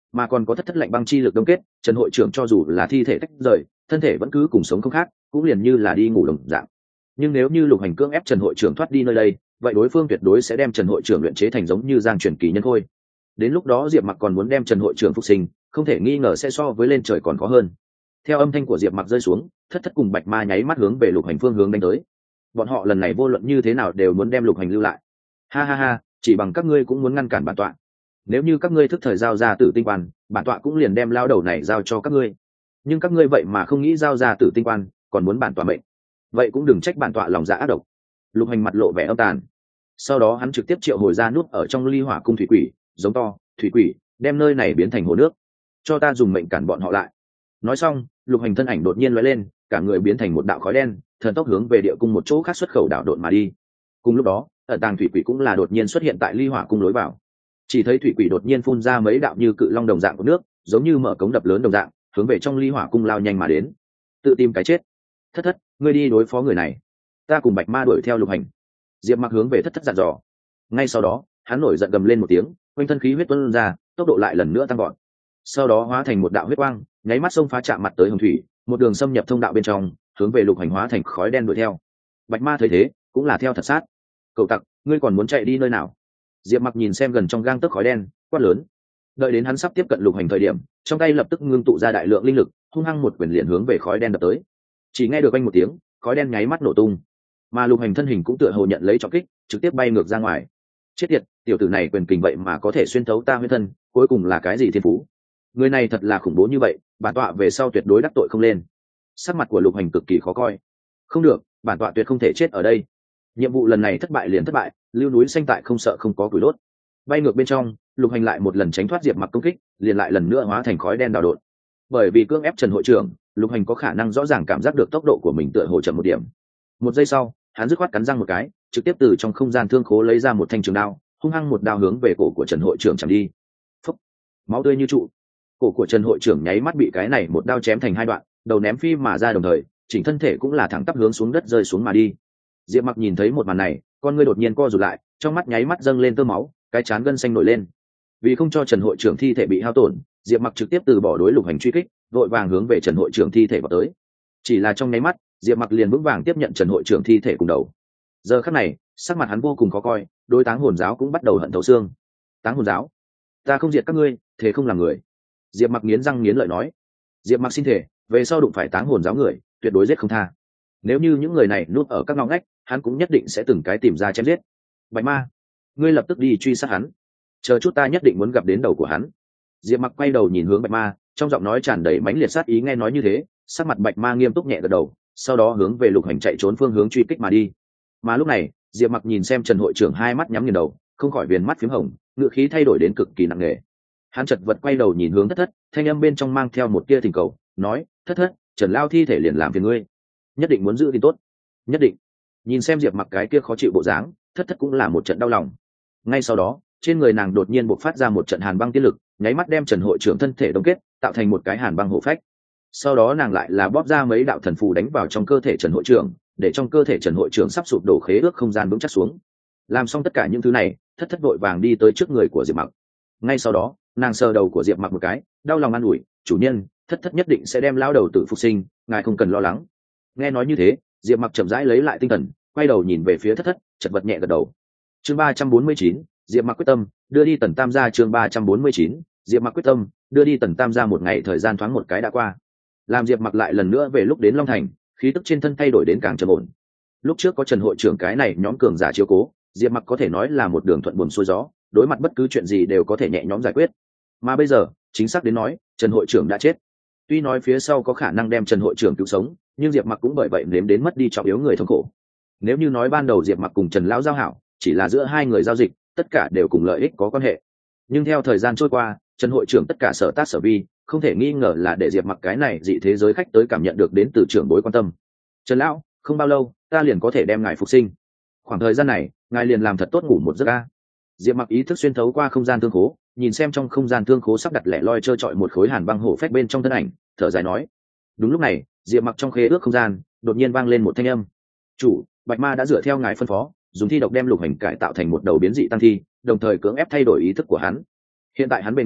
mà còn có thất thất lạnh băng chi lực đông kết, trần hội trưởng cho dù là thi thể tách rời, thân thể vẫn cứ cùng sống không khác, cũng liền như là đi ngủ đồng dạng. Nhưng nếu như Lục Hành cưỡng ép trần hội trưởng thoát đi nơi đây, vậy đối phương tuyệt đối sẽ đem trần hội trưởng luyện chế thành giống như giang truyền kỳ nhân khôi. Đến lúc đó Diệp Mặc còn muốn đem trần hội trưởng phục sinh, không thể nghi ngờ sẽ so với lên trời còn khó hơn. Theo âm thanh của Diệp Mặc rơi xuống, thất thất cùng bạch ma nháy mắt hướng về Lục Hành phương hướng đánh tới. Bọn họ lần này vô luận như thế nào đều muốn đem Lục Hành lưu lại. Ha ha ha, chỉ bằng các ngươi cũng muốn ngăn cản bản tọa. Nếu như các ngươi thức thời giao ra tử tinh quan, bản tọa cũng liền đem lao đầu này giao cho các ngươi. Nhưng các ngươi vậy mà không nghĩ giao ra tử tinh quan, còn muốn bản tọa mệnh. Vậy cũng đừng trách bản tọa lòng dạ ác độc. Lục Hành mặt lộ vẻ âm tàn. Sau đó hắn trực tiếp triệu hồi ra nút ở trong ly hỏa cung thủy quỷ, giống to, thủy quỷ, đem nơi này biến thành hồ nước, cho ta dùng mệnh cản bọn họ lại. Nói xong, Lục Hành thân ảnh đột nhiên lóe lên, cả người biến thành một đạo khói đen, thần tốc hướng về địa cung một chỗ khác xuất khẩu đảo độn mà đi. Cùng lúc đó, ở tàng thủy quỷ cũng là đột nhiên xuất hiện tại ly hỏa cung lối vào. Chỉ thấy thủy quỷ đột nhiên phun ra mấy đạo như cự long đồng dạng của nước, giống như mở cống đập lớn đồng dạng, hướng về trong ly hỏa cung lao nhanh mà đến. Tự tìm cái chết. Thất thất, ngươi đi đối phó người này, ta cùng bạch ma đuổi theo Lục Hành. Diệp Mặc hướng về thất thất dặn dò. Ngay sau đó, hắn nổi giận gầm lên một tiếng, quanh thân khí huyết tuôn ra, tốc độ lại lần nữa tăng gọn. Sau đó hóa thành một đạo huyết quang, nháy mắt xông phá chạm mặt tới hồng thủy, một đường xâm nhập thông đạo bên trong, hướng về Lục Hành hóa thành khói đen đuổi theo. Bạch ma thấy thế, cũng là theo thật sát. Cậu tặc, ngươi còn muốn chạy đi nơi nào? Diệp Mặc nhìn xem gần trong gang tấc khói đen, quát lớn. Đợi đến hắn sắp tiếp cận Lục Hành thời điểm, trong tay lập tức ngưng tụ ra đại lượng linh lực, hung hăng một quyền liền hướng về khói đen đập tới. Chỉ nghe được anh một tiếng, khói đen nháy mắt nổ tung, mà Lục Hành thân hình cũng tựa hồ nhận lấy trọng kích, trực tiếp bay ngược ra ngoài. Chết tiệt, tiểu tử này quyền kình vậy mà có thể xuyên thấu ta huyết thân, cuối cùng là cái gì thiên phú? Người này thật là khủng bố như vậy, bản tọa về sau tuyệt đối đắc tội không lên. Sắc mặt của Lục Hành cực kỳ khó coi. Không được, bản tọa tuyệt không thể chết ở đây. Nhiệm vụ lần này thất bại liền thất bại, lưu núi xanh tại không sợ không có củi đốt. Bay ngược bên trong, Lục Hành lại một lần tránh thoát Diệp Mặc công kích, liền lại lần nữa hóa thành khói đen đào đột. Bởi vì cưỡng ép Trần hội trưởng, Lục Hành có khả năng rõ ràng cảm giác được tốc độ của mình tựa hồ chậm một điểm. Một giây sau, hắn dứt khoát cắn răng một cái, trực tiếp từ trong không gian thương khố lấy ra một thanh trường đao, hung hăng một đao hướng về cổ của Trần hội trưởng chém đi. Phốc, máu tươi như trụ. Cổ của Trần hội trưởng nháy mắt bị cái này một đao chém thành hai đoạn, đầu ném phi mà ra, đồng thời chỉnh thân thể cũng là thẳng tắp hướng xuống đất rơi xuống mà đi. Diệp Mặc nhìn thấy một màn này, con ngươi đột nhiên co rụt lại, trong mắt nháy mắt dâng lên tơ máu, cái trán gân xanh nổi lên. Vì không cho Trần hội trưởng thi thể bị hao tổn, Diệp Mặc trực tiếp từ bỏ đối Lục Hành truy kích, vội vàng hướng về Trần hội trưởng thi thể vào tới. Chỉ là trong nháy mắt, Diệp Mặc liền vững vàng tiếp nhận Trần hội trưởng thi thể cùng đầu. Giờ khắc này, sắc mặt hắn vô cùng khó coi, đối Táng Hồn giáo cũng bắt đầu hận thấu xương. Táng Hồn giáo, ta không diệt các ngươi, thế không làm người. Diệp Mặc nghiến răng nghiến lợi nói. Diệp Mặc xin thể, về sau đụng phải Táng Hồn giáo người, tuyệt đối giết không tha. Nếu như những người này núp ở các ngõ ngách, hắn cũng nhất định sẽ từng cái tìm ra chém giết. Bạch ma, ngươi lập tức đi truy sát hắn, chờ chút ta nhất định muốn gặp đến đầu của hắn. Diệp Mặc quay đầu nhìn hướng Bạch ma, trong giọng nói tràn đầy mãnh liệt sát ý. Nghe nói như thế, sắc mặt Bạch ma nghiêm túc nhẹ gật đầu, sau đó hướng về Lục Hành chạy trốn phương hướng truy kích mà đi. Mà lúc này, Diệp Mặc nhìn xem Trần hội trưởng hai mắt nhắm nghiền đầu, không khỏi viền mắt phím hồng, ngựa khí thay đổi đến cực kỳ nặng nề. Hắn chợt vật quay đầu nhìn hướng thất thất, thanh âm bên trong mang theo một tia thỉnh cầu, nói: thất thất, Trần lao thi thể liền làm phiền ngươi, nhất định muốn giữ gìn tốt. Nhất định. Nhìn xem Diệp Mặc cái kia khó chịu bộ dáng, thất thất cũng là một trận đau lòng. Ngay sau đó, trên người nàng đột nhiên bộc phát ra một trận hàn băng tiên lực, nháy mắt đem Trần hội trưởng thân thể đông kết, tạo thành một cái hàn băng hổ phách. Sau đó nàng lại là bóp ra mấy đạo thần phù đánh vào trong cơ thể Trần hội trưởng, để trong cơ thể Trần hội trưởng sắp sụp đổ khế ước không gian vững chắc xuống. Làm xong tất cả những thứ này, thất thất vội vàng đi tới trước người của Diệp Mặc. Ngay sau đó, nàng sờ đầu của Diệp Mặc một cái, đau lòng an ủi: chủ nhân, thất thất nhất định sẽ đem lão đầu tử phục sinh, ngài không cần lo lắng. Nghe nói như thế, Diệp Mặc chậm rãi lấy lại tinh thần, quay đầu nhìn về phía thất thất, chật vật nhẹ gật đầu. Chương ba trăm bốn mươi chín, Diệp Mặc quyết tâm đưa đi Tần Tam gia. Chương ba trăm bốn mươi chín, Diệp Mặc quyết tâm đưa đi Tần Tam gia. Một ngày thời gian thoáng một cái đã qua, làm Diệp Mặc lại lần nữa về lúc đến Long Thành, khí tức trên thân thay đổi đến càng trầm ổn. Lúc trước có Trần hội trưởng cái này nhóm cường giả chiếu cố, Diệp Mặc có thể nói là một đường thuận buồm xuôi gió, đối mặt bất cứ chuyện gì đều có thể nhẹ nhõm giải quyết. Mà bây giờ, chính xác đến nói, Trần hội trưởng đã chết. Tuy nói phía sau có khả năng đem Trần hội trưởng cứu sống, nhưng Diệp Mặc cũng bởi vậy nếm đến mất đi trọng yếu người thống khổ. Nếu như nói ban đầu Diệp Mặc cùng Trần lão giao hảo, chỉ là giữa hai người giao dịch, tất cả đều cùng lợi ích có quan hệ. Nhưng theo thời gian trôi qua, Trần hội trưởng tất cả sở tác sở vi, không thể nghi ngờ là để Diệp Mặc cái này dị thế giới khách tới cảm nhận được đến từ trưởng bối quan tâm. Trần lão, không bao lâu, ta liền có thể đem ngài phục sinh. Khoảng thời gian này, ngài liền làm thật tốt ngủ một giấc a. Diệp Mặc ý thức xuyên thấu qua không gian thương khố, nhìn xem trong không gian thương khố sắp đặt lẻ loi trơ trọi một khối hàn băng hổ phách bên trong thân ảnh, thở dài nói. Đúng lúc này, Diệp Mặc trong khế ước không gian đột nhiên vang lên một thanh âm: chủ, Bạch ma đã dựa theo ngài phân phó, dùng thi độc đem Lục Hành cải tạo thành một đầu biến dị tăng thi, đồng thời cưỡng ép thay đổi ý thức của hắn. Hiện tại hắn bên ngoài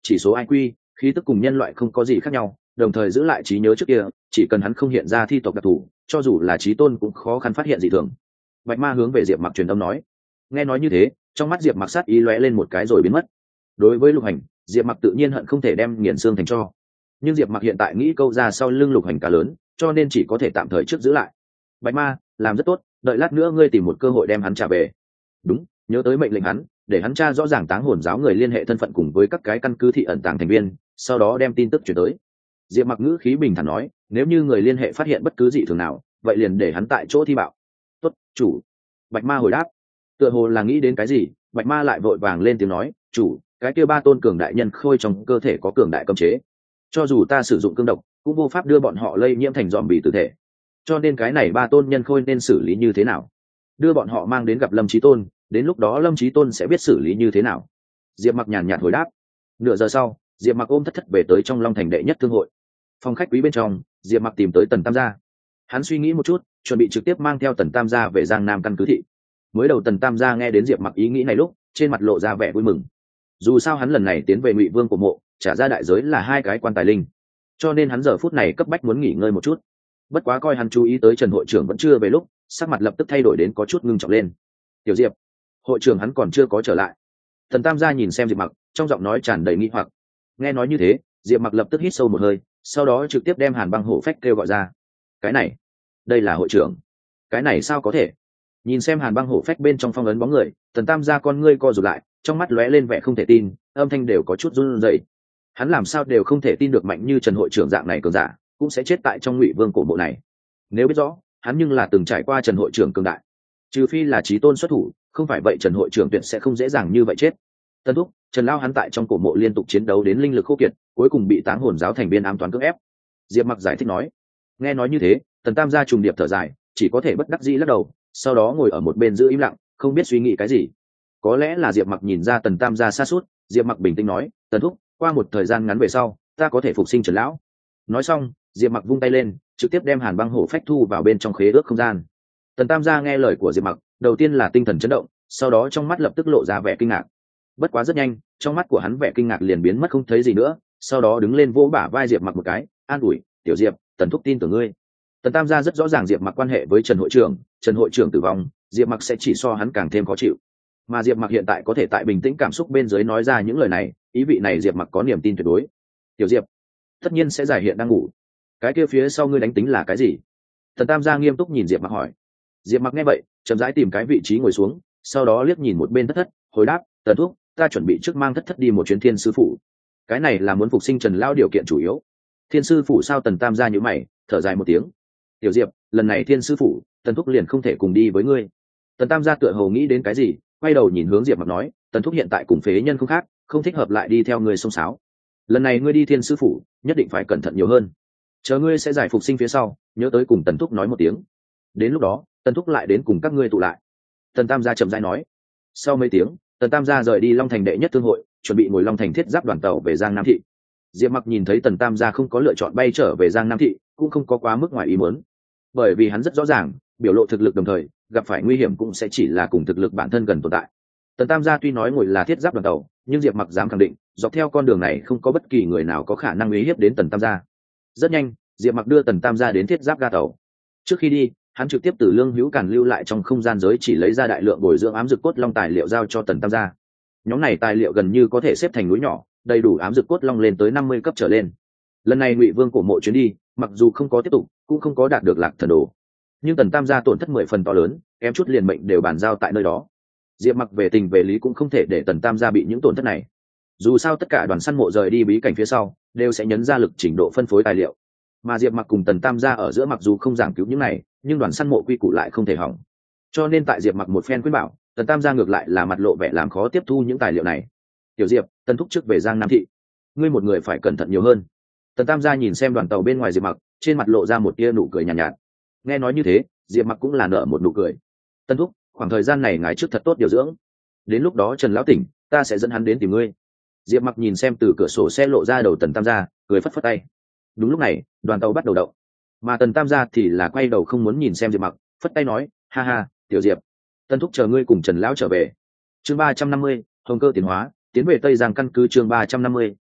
chỉ số i q khí tức cùng nhân loại không có gì khác nhau, đồng thời giữ lại trí nhớ trước kia, chỉ cần hắn không hiện ra thi tộc đặc thù, cho dù là trí tôn cũng khó khăn phát hiện dị thường. Bạch Ma hướng về Diệp Mặc truyền âm nói. Nghe nói như thế, trong mắt Diệp Mặc sát ý lóe lên một cái rồi biến mất. Đối với Lục Hành, Diệp Mặc tự nhiên hận không thể đem nghiền xương thành tro, nhưng Diệp Mặc hiện tại nghĩ câu ra sau lưng Lục Hành cá lớn, cho nên chỉ có thể tạm thời trước giữ lại. Bạch Ma làm rất tốt, đợi lát nữa ngươi tìm một cơ hội đem hắn trả về. Đúng, nhớ tới mệnh lệnh hắn, để hắn tra rõ ràng Táng Hồn giáo người liên hệ thân phận cùng với các cái căn cứ thị ẩn tàng thành viên, sau đó đem tin tức chuyển tới. Diệp Mặc ngữ khí bình thản nói, nếu như người liên hệ phát hiện bất cứ gì thường nào, vậy liền để hắn tại chỗ thi bạo. Tốt, chủ. Bạch Ma hồi đáp. Tựa hồ là nghĩ đến cái gì, Bạch Ma lại vội vàng lên tiếng nói, chủ, cái kia ba tôn cường đại nhân khôi trong cơ thể có cường đại cấm chế, cho dù ta sử dụng cương độc cũng vô pháp đưa bọn họ lây nhiễm thành dòm bì tử thể, cho nên cái này ba tôn nhân khôi nên xử lý như thế nào? Đưa bọn họ mang đến gặp Lâm Chí Tôn, đến lúc đó Lâm Chí Tôn sẽ biết xử lý như thế nào. Diệp Mặc nhàn nhạt hồi đáp. Nửa giờ sau, Diệp Mặc ôm thất thất về tới trong Long Thành đệ nhất thương hội. Phòng khách quý bên trong, Diệp Mặc tìm tới Tần Tam gia. Hắn suy nghĩ một chút, chuẩn bị trực tiếp mang theo Tần Tam gia về Giang Nam căn cứ thị. Mới đầu Tần Tam gia nghe đến Diệp Mặc ý nghĩ này lúc, trên mặt lộ ra vẻ vui mừng. Dù sao hắn lần này tiến về Ngụy Vương của mộ, trả ra đại giới là hai cái quan tài linh, cho nên hắn giờ phút này cấp bách muốn nghỉ ngơi một chút. Bất quá coi hắn chú ý tới Trần hội trưởng vẫn chưa về lúc, sắc mặt lập tức thay đổi đến có chút ngưng trọng lên. Tiểu Diệp, hội trưởng hắn còn chưa có trở lại. Tần Tam gia nhìn xem Diệp Mặc, trong giọng nói tràn đầy nghi hoặc. Nghe nói như thế, Diệp Mặc lập tức hít sâu một hơi, sau đó trực tiếp đem Hàn Băng Hổ Phách kêu gọi ra. Cái này, đây là hội trưởng. Cái này sao có thể? Nhìn xem Hàn Băng Hổ Phách bên trong phong ấn bóng người, Tần Tam gia con ngươi co rụt lại, trong mắt lóe lên vẻ không thể tin, âm thanh đều có chút run rẩy. Hắn làm sao đều không thể tin được mạnh như Trần hội trưởng dạng này cường giả cũng sẽ chết tại trong Ngụy Vương cổ mộ này. Nếu biết rõ, hắn nhưng là từng trải qua Trần hội trưởng cường đại, trừ phi là chí tôn xuất thủ, không phải vậy Trần hội trưởng tuyệt sẽ không dễ dàng như vậy chết. Tân thúc, Trần lao hắn tại trong cổ mộ liên tục chiến đấu đến linh lực khô kiệt, cuối cùng bị Táng Hồn giáo thành viên ám toán cưỡng ép. Diệp Mặc giải thích nói. Nghe nói như thế, Tần Tam gia trùng điệp thở dài, chỉ có thể bất đắc dĩ lắc đầu, sau đó ngồi ở một bên giữ im lặng, không biết suy nghĩ cái gì. Có lẽ là Diệp Mặc nhìn ra Tần Tam gia sa sút, Diệp Mặc bình tĩnh nói, Tần thúc, qua một thời gian ngắn về sau, ta có thể phục sinh Trần lão. Nói xong, Diệp Mặc vung tay lên, trực tiếp đem Hàn Băng Hổ Phách thu vào bên trong khế ước không gian. Tần Tam gia nghe lời của Diệp Mặc, đầu tiên là tinh thần chấn động, sau đó trong mắt lập tức lộ ra vẻ kinh ngạc. Bất quá rất nhanh, trong mắt của hắn vẻ kinh ngạc liền biến mất không thấy gì nữa, sau đó đứng lên vỗ bả vai Diệp Mặc một cái, an ủi, "Tiểu Diệp, Tần thúc tin tưởng ngươi." Tần Tam gia rất rõ ràng Diệp Mặc quan hệ với Trần hội trưởng, Trần hội trưởng tử vong, Diệp Mặc sẽ chỉ so hắn càng thêm khó chịu. Mà Diệp Mặc hiện tại có thể tại bình tĩnh cảm xúc bên dưới nói ra những lời này, ý vị này Diệp Mặc có niềm tin tuyệt đối. "Tiểu Diệp, tất nhiên sẽ giải hiện đang ngủ. Cái kia phía sau ngươi đánh tính là cái gì?" Tần Tam gia nghiêm túc nhìn Diệp Mặc hỏi. Diệp Mặc nghe vậy, chậm rãi tìm cái vị trí ngồi xuống, sau đó liếc nhìn một bên thất thất, hồi đáp, "Tần thúc, ta chuẩn bị trước mang thất thất đi một chuyến Thiên sư phủ. Cái này là muốn phục sinh Trần lão điều kiện chủ yếu." Thiên sư phủ sao? Tần Tam gia nhíu mày, thở dài một tiếng. "Tiểu Diệp, lần này Thiên sư phủ, Tần thúc liền không thể cùng đi với ngươi." Tần Tam gia tựa hồ nghĩ đến cái gì, quay đầu nhìn hướng Diệp Mặc nói, "Tần thúc hiện tại cùng phế nhân không khác, không thích hợp lại đi theo người xông xáo. Lần này ngươi đi Thiên sư phủ, nhất định phải cẩn thận nhiều hơn. Chờ ngươi sẽ giải phục sinh phía sau, nhớ tới cùng Tần thúc nói một tiếng. Đến lúc đó, Tần thúc lại đến cùng các ngươi tụ lại." Tần Tam gia chậm rãi nói. Sau mấy tiếng, Tần Tam gia rời đi Long Thành đệ nhất thương hội, chuẩn bị ngồi Long Thành thiết giáp đoàn tàu về Giang Nam thị. Diệp Mặc nhìn thấy Tần Tam gia không có lựa chọn bay trở về Giang Nam thị, cũng không có quá mức ngoài ý muốn, bởi vì hắn rất rõ ràng, biểu lộ thực lực đồng thời, gặp phải nguy hiểm cũng sẽ chỉ là cùng thực lực bản thân gần tồn tại. Tần Tam gia tuy nói ngồi là thiết giáp đoàn tàu, nhưng Diệp Mặc dám khẳng định, dọc theo con đường này không có bất kỳ người nào có khả năng uy hiếp đến Tần Tam gia. Rất nhanh, Diệp Mặc đưa Tần Tam gia đến thiết giáp ga tàu. Trước khi đi, hắn trực tiếp từ Lương Hữu Càn lưu lại trong không gian giới chỉ lấy ra đại lượng bồi dưỡng ám dược cốt long tài liệu giao cho Tần Tam gia. Nhóm này tài liệu gần như có thể xếp thành núi nhỏ, đầy đủ ám dược cốt long lên tới năm mươi cấp trở lên. Lần này Ngụy Vương cổ mộ chuyến đi, mặc dù không có tiếp tục, cũng không có đạt được Lạc Thần đồ, nhưng Tần Tam gia tổn thất mười phần to lớn, kém chút liền mệnh đều bàn giao tại nơi đó. Diệp Mặc về tình về lý cũng không thể để Tần Tam gia bị những tổn thất này. Dù sao tất cả đoàn săn mộ rời đi bí cảnh phía sau, đều sẽ nhấn ra lực trình độ phân phối tài liệu. Mà Diệp Mặc cùng Tần Tam gia ở giữa mặc dù không giảng cứu những này, nhưng đoàn săn mộ quy củ lại không thể hỏng. Cho nên tại Diệp Mặc một phen khuyên bảo, Tần Tam gia ngược lại là mặt lộ vẻ làm khó tiếp thu những tài liệu này. "Tiểu Diệp, Tần thúc trước về Giang Nam thị, ngươi một người phải cẩn thận nhiều hơn." Tần Tam gia nhìn xem đoàn tàu bên ngoài Diệp Mặc, trên mặt lộ ra một tia nụ cười nhàn nhạt, nhạt. Nghe nói như thế, Diệp Mặc cũng là nở một nụ cười. "Tần thúc, khoảng thời gian này ngài trước thật tốt điều dưỡng, đến lúc đó Trần lão tỉnh, ta sẽ dẫn hắn đến tìm ngươi." Diệp Mặc nhìn xem từ cửa sổ xe lộ ra đầu Tần Tam gia, cười phất phất tay. Đúng lúc này, đoàn tàu bắt đầu động, mà Tần Tam gia thì là quay đầu không muốn nhìn xem Diệp Mặc, phất tay nói, "Ha ha, Tiểu Diệp, Tần thúc chờ ngươi cùng Trần lão trở về." Chương ba trăm năm mươi, Hồng cơ tiến hóa, tiến về Tây Giang căn cứ. Chương ba trăm năm mươi,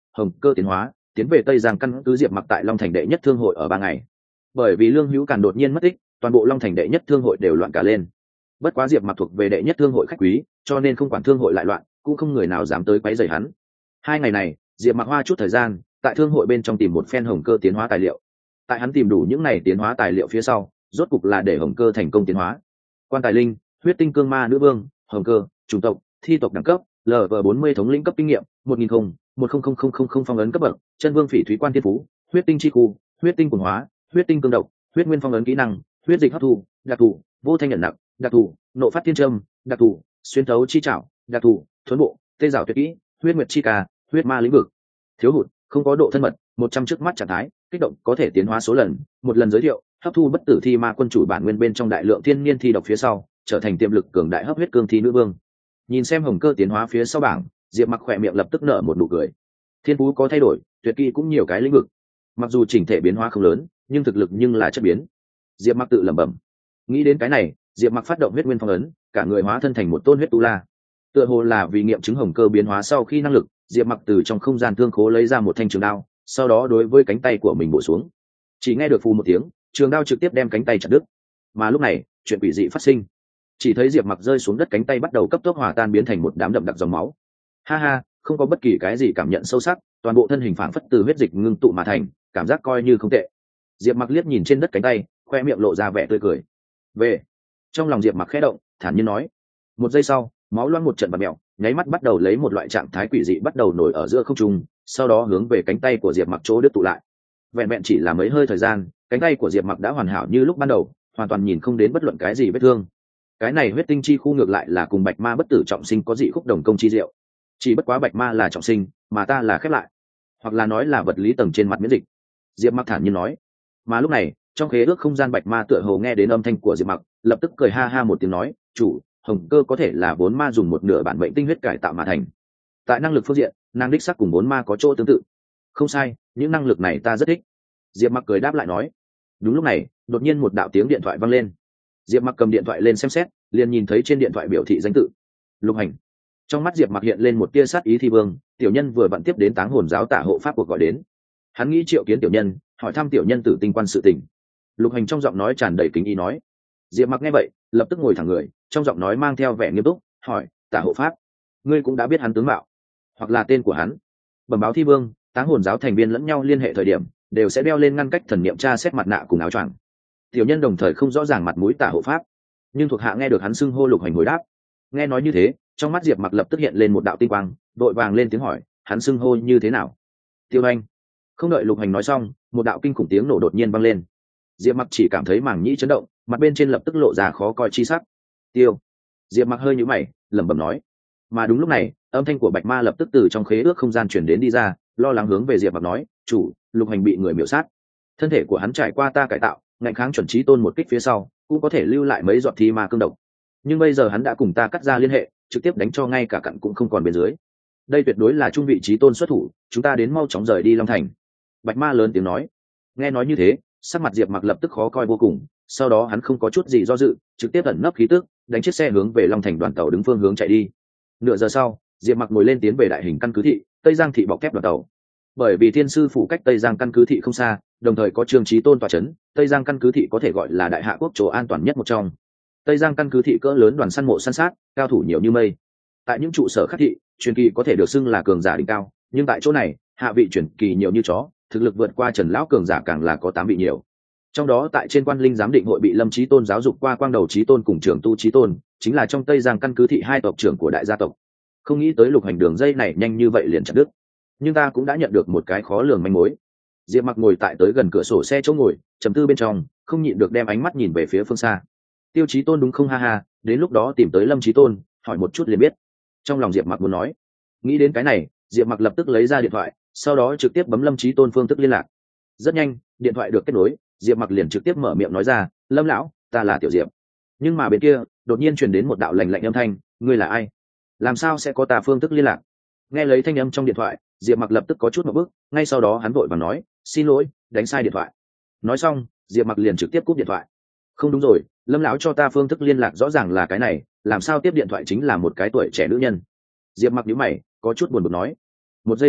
hồng cơ tiến hóa tiến về tây giang căn cứ diệp mặc tại long thành đệ nhất thương hội ở ba ngày. Bởi vì lương hữu càn đột nhiên mất tích, toàn bộ long thành đệ nhất thương hội đều loạn cả lên. Bất quá diệp mặc thuộc về đệ nhất thương hội khách quý, cho nên không quản thương hội lại loạn, cũng không người nào dám tới quấy rầy hắn. Hai ngày này diệp mặc hoa chút thời gian tại thương hội bên trong tìm một phen hồng cơ tiến hóa tài liệu. Tại hắn tìm đủ những này tiến hóa tài liệu phía sau, rốt cục là để hồng cơ thành công tiến hóa. Quan tài linh, huyết tinh cương ma nữ vương, hồng cơ, chủng tộc, thi tộc đẳng cấp, L V bốn mươi thống lĩnh cấp kinh nghiệm, một nghìn không, một không không không không không phong ấn cấp bậc, chân vương phỉ thúy quan thiên phú, huyết tinh chi khu, huyết tinh quần hóa, huyết tinh cương độc, huyết nguyên phong ấn kỹ năng, huyết dịch hấp thu, đặc thù, vô thanh nhận nặng, đặc thù, nộ phát thiên trâm, đặc thù, xuyên thấu chi trảo, đặc thù, thuấn bộ, tê rào tuyệt kỹ, huyết nguyệt chi ca, huyết ma lĩnh vực. Thiếu hụt, không có độ thân mật, một trăm trước mắt trạng thái, kích động có thể tiến hóa số lần, một lần giới thiệu, hấp thu bất tử thi ma quân chủ bản nguyên bên trong đại lượng thiên niên thi độc phía sau, trở thành tiềm lực cường đại hấp huyết cương thi nữ vương. Nhìn xem hồng cơ tiến hóa phía sau bảng, diệp mặc khỏe miệng lập tức nở một nụ cười. Thiên phú có thay đổi, tuyệt kỹ cũng nhiều cái lĩnh vực, mặc dù chỉnh thể biến hóa không lớn, nhưng thực lực nhưng là chất biến. Diệp mặc tự lẩm bẩm. Nghĩ đến cái này, diệp mặc phát động huyết nguyên phong ấn, cả người hóa thân thành một tôn huyết tu la. Tựa hồ là vì nghiệm chứng hồng cơ biến hóa sau khi năng lực, diệp mặc từ trong không gian thương khố lấy ra một thanh trường đao, sau đó đối với cánh tay của mình bổ xuống. Chỉ nghe được phù một tiếng, trường đao trực tiếp đem cánh tay chặt đứt. Mà lúc này chuyện quỷ dị phát sinh, chỉ thấy diệp mặc rơi xuống đất, cánh tay bắt đầu cấp tốc hòa tan biến thành một đám đậm đặc dòng máu. Ha ha, không có bất kỳ cái gì cảm nhận sâu sắc, toàn bộ thân hình phảng phất từ huyết dịch ngưng tụ mà thành, cảm giác coi như không tệ. Diệp mặc liếc nhìn trên đất cánh tay, khoe miệng lộ ra vẻ tươi cười. Về. Trong lòng diệp mặc khẽ động, thản nhiên nói. Một giây sau, máu loang một trận bạt mèo, nháy mắt bắt đầu lấy một loại trạng thái quỷ dị bắt đầu nổi ở giữa không trung, sau đó hướng về cánh tay của diệp mặc chỗ đứt tụ lại. Vẹn vẹn chỉ là mấy hơi thời gian, cánh tay của diệp mặc đã hoàn hảo như lúc ban đầu, hoàn toàn nhìn không đến bất luận cái gì vết thương. Cái này huyết tinh chi khu ngược lại là cùng bạch ma bất tử trọng sinh có dị khúc đồng công chi diệu. Chỉ bất quá bạch ma là trọng sinh, mà ta là khép lại, hoặc là nói là vật lý tầng trên mặt miễn dịch. Diệp mặc thản nhiên nói. Mà lúc này trong khế ước không gian bạch ma tựa hồ nghe đến âm thanh của diệp mặc, lập tức cười ha ha một tiếng nói, chủ, hồng cơ có thể là vốn ma dùng một nửa bản mệnh tinh huyết cải tạo mà thành. Tại năng lực phương diện, nàng đích sắc cùng vốn ma có chỗ tương tự. Không sai, những năng lực này ta rất thích. Diệp mặc cười đáp lại nói. Đúng lúc này đột nhiên một đạo tiếng điện thoại vang lên. Diệp mặc cầm điện thoại lên xem xét, liền nhìn thấy trên điện thoại biểu thị danh tự Lục Hành. Trong mắt diệp mặc hiện lên một tia sát ý. Thi vương, tiểu nhân vừa vặn tiếp đến Táng Hồn giáo tả hộ pháp cuộc gọi đến. Hắn nghĩ triệu kiến tiểu nhân, hỏi thăm tiểu nhân tử tinh quan sự tình. Lục Hành trong giọng nói tràn đầy kính ý nói. Diệp mặc nghe vậy lập tức ngồi thẳng người, trong giọng nói mang theo vẻ nghiêm túc, hỏi, tả hộ pháp, ngươi cũng đã biết hắn tướng mạo hoặc là tên của hắn? Bẩm báo Thi vương, Táng Hồn giáo thành viên lẫn nhau liên hệ thời điểm đều sẽ đeo lên ngăn cách thần niệm tra xét mặt nạ cùng áo choàng. Tiểu nhân đồng thời không rõ ràng mặt mũi tả hộ pháp, nhưng thuộc hạ nghe được hắn xưng hô Lục Hành hồi đáp. Nghe nói như thế, trong mắt diệp mặc lập tức hiện lên một đạo tinh quang, đội vàng lên tiếng hỏi, hắn xưng hô như thế nào? Tiêu Anh. Không đợi Lục Hành nói xong, một đạo kinh khủng tiếng nổ đột nhiên vang lên. Diệp mặc chỉ cảm thấy màng nhĩ chấn động, mặt bên trên lập tức lộ ra khó coi chi sắc. Tiêu. Diệp mặc hơi nhíu mày, lẩm bẩm nói. Mà đúng lúc này âm thanh của bạch ma lập tức từ trong khế ước không gian chuyển đến đi ra, lo lắng hướng về diệp mặc nói, chủ, Lục Hành bị người miểu sát, thân thể của hắn trải qua ta cải tạo, ngạnh kháng chuẩn trí tôn một kích phía sau cũng có thể lưu lại mấy giọt thi ma cương độc, nhưng bây giờ hắn đã cùng ta cắt ra liên hệ, trực tiếp đánh cho ngay cả cặn cũng không còn bên dưới. Đây tuyệt đối là trung vị trí tôn xuất thủ, chúng ta đến mau chóng rời đi Long Thành. Bạch ma lớn tiếng nói. Nghe nói như thế, sắc mặt diệp mặc lập tức khó coi vô cùng, sau đó hắn không có chút gì do dự, trực tiếp ẩn nấp khí tức, đánh chiếc xe hướng về Long Thành đoàn tàu đứng phương hướng chạy đi. Nửa giờ sau, diệp mặc ngồi lên tiến về đại hình căn cứ thị Tây Giang thị bọc thép đoàn tàu. Bởi vì thiên sư phủ cách Tây Giang căn cứ thị không xa, đồng thời có Trương Chí Tôn tọa chấn, Tây Giang căn cứ thị có thể gọi là đại hạ quốc chỗ an toàn nhất một trong. Tây Giang căn cứ thị cỡ lớn, đoàn săn mộ săn sát, cao thủ nhiều như mây. Tại những trụ sở khác thị, truyền kỳ có thể được xưng là cường giả đỉnh cao, nhưng tại chỗ này, hạ vị truyền kỳ nhiều như chó, thực lực vượt qua Trần lão cường giả càng là có tám vị nhiều. Trong đó tại trên quan linh giám định hội bị Lâm Chí Tôn giáo dục qua Quang Đầu Chí Tôn cùng Trường Tu Chí Tôn, chính là trong Tây Giang căn cứ thị hai tộc trưởng của đại gia tộc. Không nghĩ tới Lục Hành đường dây này nhanh như vậy liền chặt đứt. Nhưng ta cũng đã nhận được một cái khó lường manh mối. Diệp mặc ngồi tại tới gần cửa sổ xe chỗ ngồi, trầm tư bên trong, không nhịn được đem ánh mắt nhìn về phía phương xa. Tiêu Chí Tôn đúng không? Ha ha, đến lúc đó tìm tới Lâm Chí Tôn, hỏi một chút liền biết. Trong lòng Diệp mặc muốn nói. Nghĩ đến cái này, Diệp mặc lập tức lấy ra điện thoại, sau đó trực tiếp bấm Lâm Chí Tôn phương thức liên lạc. Rất nhanh, điện thoại được kết nối, Diệp mặc liền trực tiếp mở miệng nói ra, Lâm lão, ta là Tiểu Diệp. Nhưng mà bên kia đột nhiên truyền đến một đạo lạnh lạnh âm thanh, ngươi là ai? Làm sao sẽ có ta phương thức liên lạc? Nghe lấy thanh âm trong điện thoại, Diệp mặc lập tức có chút một bước, ngay sau đó hắn vội vàng nói, xin lỗi, đánh sai điện thoại. Nói xong, Diệp mặc liền trực tiếp cúp điện thoại. Không đúng rồi, Lâm lão cho ta phương thức liên lạc rõ ràng là cái này, làm sao tiếp điện thoại chính là một cái tuổi trẻ nữ nhân? Diệp mặc nhíu mày, có chút buồn bực nói. Một giây sau,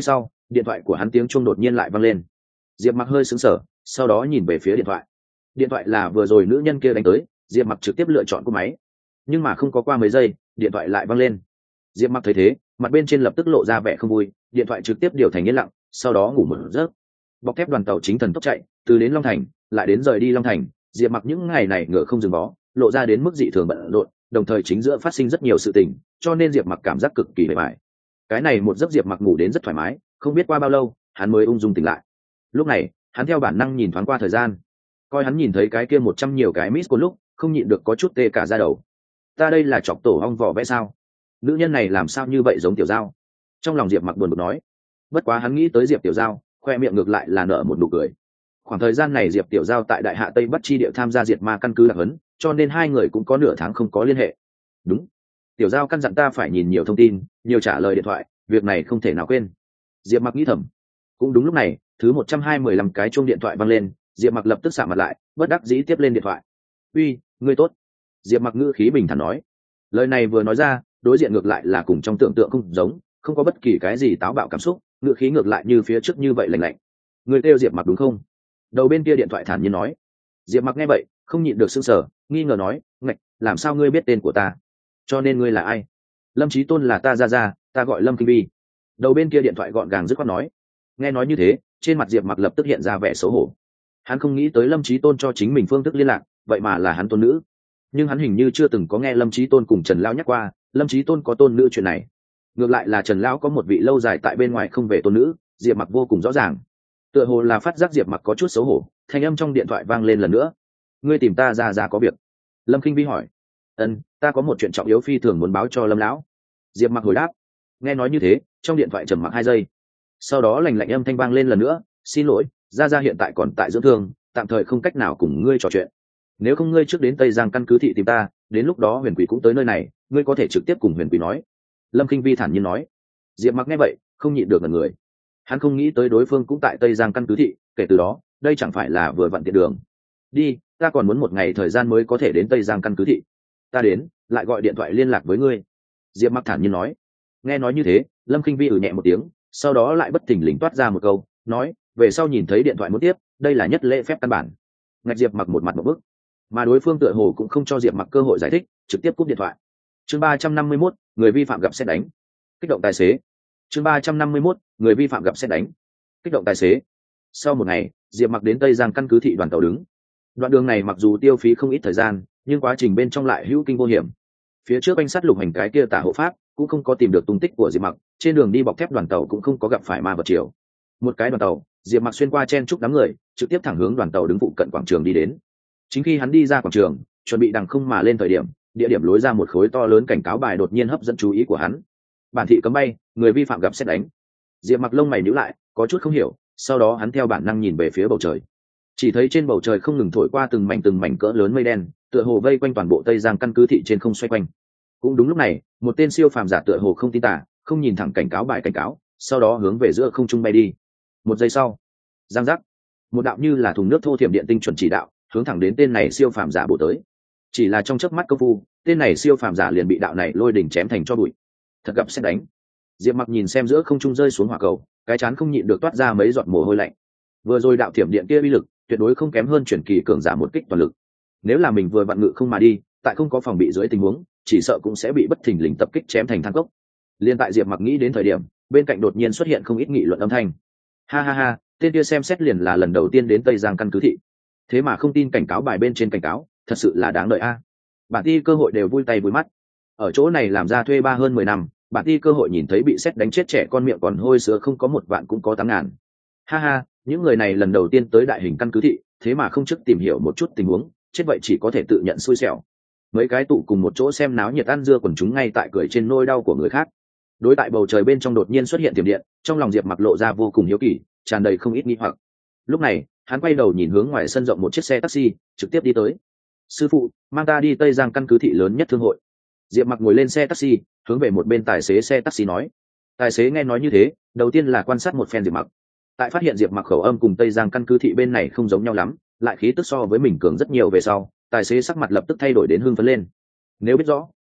điện thoại của hắn tiếng chuông đột nhiên lại vang lên. Diệp Mặc hơi sững sờ, sau đó nhìn về phía điện thoại. Điện thoại là vừa rồi nữ nhân kia đánh tới. Diệp Mặc trực tiếp lựa chọn cúp máy, nhưng mà không có qua mấy giây, điện thoại lại vang lên. Diệp Mặc thấy thế, mặt bên trên lập tức lộ ra vẻ không vui, điện thoại trực tiếp điều thành yên lặng, sau đó ngủ một giấc. Bọc thép đoàn tàu chính thần tốc chạy, từ đến Long Thành, lại đến rời đi Long Thành. Diệp Mặc những ngày này ngựa không dừng bó, lộ ra đến mức dị thường bận rộn, đồng thời chính giữa phát sinh rất nhiều sự tình, cho nên Diệp Mặc cảm giác cực kỳ mệt mỏi. Cái này một giấc Diệp Mặc ngủ đến rất thoải mái, không biết qua bao lâu, hắn mới ung dung tỉnh lại. Lúc này, hắn theo bản năng nhìn thoáng qua thời gian, coi hắn nhìn thấy cái kia một trăm nhiều cái miss của lúc, không nhịn được có chút tê cả da đầu. Ta đây là chọc tổ ong vỏ vẽ sao? Nữ nhân này làm sao như vậy giống Tiểu Giao? Trong lòng Diệp Mặc buồn bực nói. Bất quá hắn nghĩ tới Diệp Tiểu Giao, khoe miệng ngược lại là nở một nụ cười. Khoảng thời gian này Diệp Tiểu Giao tại Đại Hạ Tây Bắc chi địa tham gia diệt ma căn cứ đặc huấn, cho nên hai người cũng có nửa tháng không có liên hệ. Đúng, Tiểu Giao căn dặn ta phải nhìn nhiều thông tin, nhiều trả lời điện thoại, việc này không thể nào quên. Diệp Mặc nghĩ thầm. Cũng đúng lúc này, thứ một trăm hai mươi lăm cái chuông điện thoại vang lên, Diệp Mặc lập tức sạm mặt lại, bất đắc dĩ tiếp lên điện thoại. "Uy, ngươi tốt." Diệp Mặc ngữ khí bình thản nói. Lời này vừa nói ra, đối diện ngược lại là cùng trong tưởng tượng không giống, không có bất kỳ cái gì táo bạo cảm xúc, ngữ khí ngược lại như phía trước như vậy lạnh lạnh. "Ngươi kêu Diệp Mặc đúng không?" Đầu bên kia điện thoại thản nhiên nói. Diệp Mặc nghe vậy, không nhịn được sững sờ, nghi ngờ nói, "Ngạch, làm sao ngươi biết tên của ta? Cho nên ngươi là ai?" "Lâm Chí Tôn là ta ra ra, ta gọi Lâm Kinh Vi." Đầu bên kia điện thoại gọn gàng dứt khoát nói. Nghe nói như thế, trên mặt Diệp Mặc lập tức hiện ra vẻ xấu hổ. Hắn không nghĩ tới Lâm Chí Tôn cho chính mình phương thức liên lạc, vậy mà là hắn tôn nữ. Nhưng hắn hình như chưa từng có nghe Lâm Chí Tôn cùng Trần Lão nhắc qua, Lâm Chí Tôn có tôn nữ chuyện này. Ngược lại là Trần Lão có một vị lâu dài tại bên ngoài không về tôn nữ, Diệp Mặc vô cùng rõ ràng. Tựa hồ là phát giác Diệp Mặc có chút xấu hổ, thanh âm trong điện thoại vang lên lần nữa. "Ngươi tìm ta ra ra có việc?" Lâm Kinh Vi hỏi. "Ân, ta có một chuyện trọng yếu phi thường muốn báo cho Lâm lão." Diệp Mặc hồi đáp. Nghe nói như thế, trong điện thoại trầm mặc hai giây. Sau đó lạnh lạnh âm thanh vang lên lần nữa, "Xin lỗi, gia gia hiện tại còn tại dưỡng thương, tạm thời không cách nào cùng ngươi trò chuyện. Nếu không ngươi trước đến Tây Giang căn cứ thị tìm ta, đến lúc đó Huyền Quỷ cũng tới nơi này, ngươi có thể trực tiếp cùng Huyền Quỷ nói." Lâm Kinh Vi thản nhiên nói. Diệp Mặc nghe vậy, không nhịn được ngẩn người. Hắn không nghĩ tới đối phương cũng tại Tây Giang căn cứ thị, kể từ đó, đây chẳng phải là vừa vặn tiện đường. "Đi, ta còn muốn một ngày thời gian mới có thể đến Tây Giang căn cứ thị. Ta đến, lại gọi điện thoại liên lạc với ngươi." Diệp Mặc thản nhiên nói. Nghe nói như thế, Lâm Kinh Vi ử nhẹ một tiếng, sau đó lại bất thình lình toát ra một câu, nói, "Về sau nhìn thấy điện thoại muốn tiếp, đây là nhất lễ phép căn bản." Ngạch Diệp Mặc một mặt một bức, mà đối phương tựa hồ cũng không cho Diệp Mặc cơ hội giải thích, trực tiếp cúp điện thoại. Chương ba trăm năm mươi mốt, người vi phạm gặp sét đánh. Kích động tài xế. Chương ba trăm năm mươi mốt, người vi phạm gặp sét đánh. Kích động tài xế. Sau một ngày, Diệp Mặc đến Tây Giang căn cứ thị đoàn tàu đứng. Đoạn đường này mặc dù tiêu phí không ít thời gian, nhưng quá trình bên trong lại hữu kinh vô hiểm. Phía trước anh sát lục hành cái kia tả hộ pháp cũng không có tìm được tung tích của Diệp Mặc, trên đường đi bọc thép đoàn tàu cũng không có gặp phải ma vật chiều. Một cái đoàn tàu, Diệp Mặc xuyên qua chen chúc đám người, trực tiếp thẳng hướng đoàn tàu đứng phụ cận quảng trường đi đến. Chính khi hắn đi ra quảng trường, chuẩn bị đằng không mà lên thời điểm, địa điểm lối ra một khối to lớn cảnh cáo bài đột nhiên hấp dẫn chú ý của hắn. Bản thị cấm bay, người vi phạm gặp sét đánh. Diệp Mặc lông mày nhíu lại, có chút không hiểu, sau đó hắn theo bản năng nhìn về phía bầu trời. Chỉ thấy trên bầu trời không ngừng thổi qua từng mảnh từng mảnh cỡ lớn mây đen, tựa hồ vây quanh toàn bộ Tây Giang căn cứ thị trên không xoay quanh. Cũng đúng lúc này, một tên siêu phàm giả tựa hồ không tin tả, không nhìn thẳng cảnh cáo bài cảnh cáo, sau đó hướng về giữa không trung bay đi. Một giây sau, giang giác, một đạo như là thùng nước thô thiểm điện tinh chuẩn chỉ đạo, hướng thẳng đến tên này siêu phàm giả bổ tới. Chỉ là trong chớp mắt công phu, tên này siêu phàm giả liền bị đạo này lôi đỉnh chém thành tro bụi. Thật gặp sét đánh. Diệp Mặc nhìn xem giữa không trung rơi xuống hỏa cầu, cái chán không nhịn được toát ra mấy giọt mồ hôi lạnh. Vừa rồi đạo thiểm điện kia uy lực, tuyệt đối không kém hơn chuyển kỳ cường giả một kích toàn lực. Nếu là mình vừa vặn ngự không mà đi, tại không có phòng bị dưới tình huống, chỉ sợ cũng sẽ bị bất thình lình tập kích chém thành than cốc. Liên tại Diệp Mặc nghĩ đến thời điểm, bên cạnh đột nhiên xuất hiện không ít nghị luận âm thanh. Ha ha ha, tên kia xem xét liền là lần đầu tiên đến Tây Giang căn cứ thị, thế mà không tin cảnh cáo bài bên trên cảnh cáo, thật sự là đáng đợi a. Bản ti cơ hội đều vui tay vui mắt. Ở chỗ này làm ra thuê ba hơn mười năm, bản ti cơ hội nhìn thấy bị sét đánh chết trẻ con miệng còn hôi sữa không có một vạn cũng có tám ngàn. Ha ha, những người này lần đầu tiên tới đại hình căn cứ thị, thế mà không trước tìm hiểu một chút tình huống, chết vậy chỉ có thể tự nhận xui xẻo. Mấy cái tụ cùng một chỗ xem náo nhiệt ăn dưa quần chúng ngay tại cười trên nỗi đau của người khác. Đối tại bầu trời bên trong đột nhiên xuất hiện tiềm điện, trong lòng Diệp Mặc lộ ra vô cùng hiếu kỳ, tràn đầy không ít nghi hoặc. Lúc này, hắn quay đầu nhìn hướng ngoài sân rộng một chiếc xe taxi, trực tiếp đi tới. "Sư phụ, mang ta đi Tây Giang căn cứ thị lớn nhất thương hội." Diệp Mặc ngồi lên xe taxi, hướng về một bên tài xế xe taxi nói. Tài xế nghe nói như thế, đầu tiên là quan sát một phen Diệp Mặc. Tại phát hiện Diệp Mặc khẩu âm cùng Tây Giang căn cứ thị bên này không giống nhau lắm, lại khí tức so với mình cường rất nhiều về sau, tài xế sắc mặt lập tức thay đổi đến hưng phấn lên. Nếu biết rõ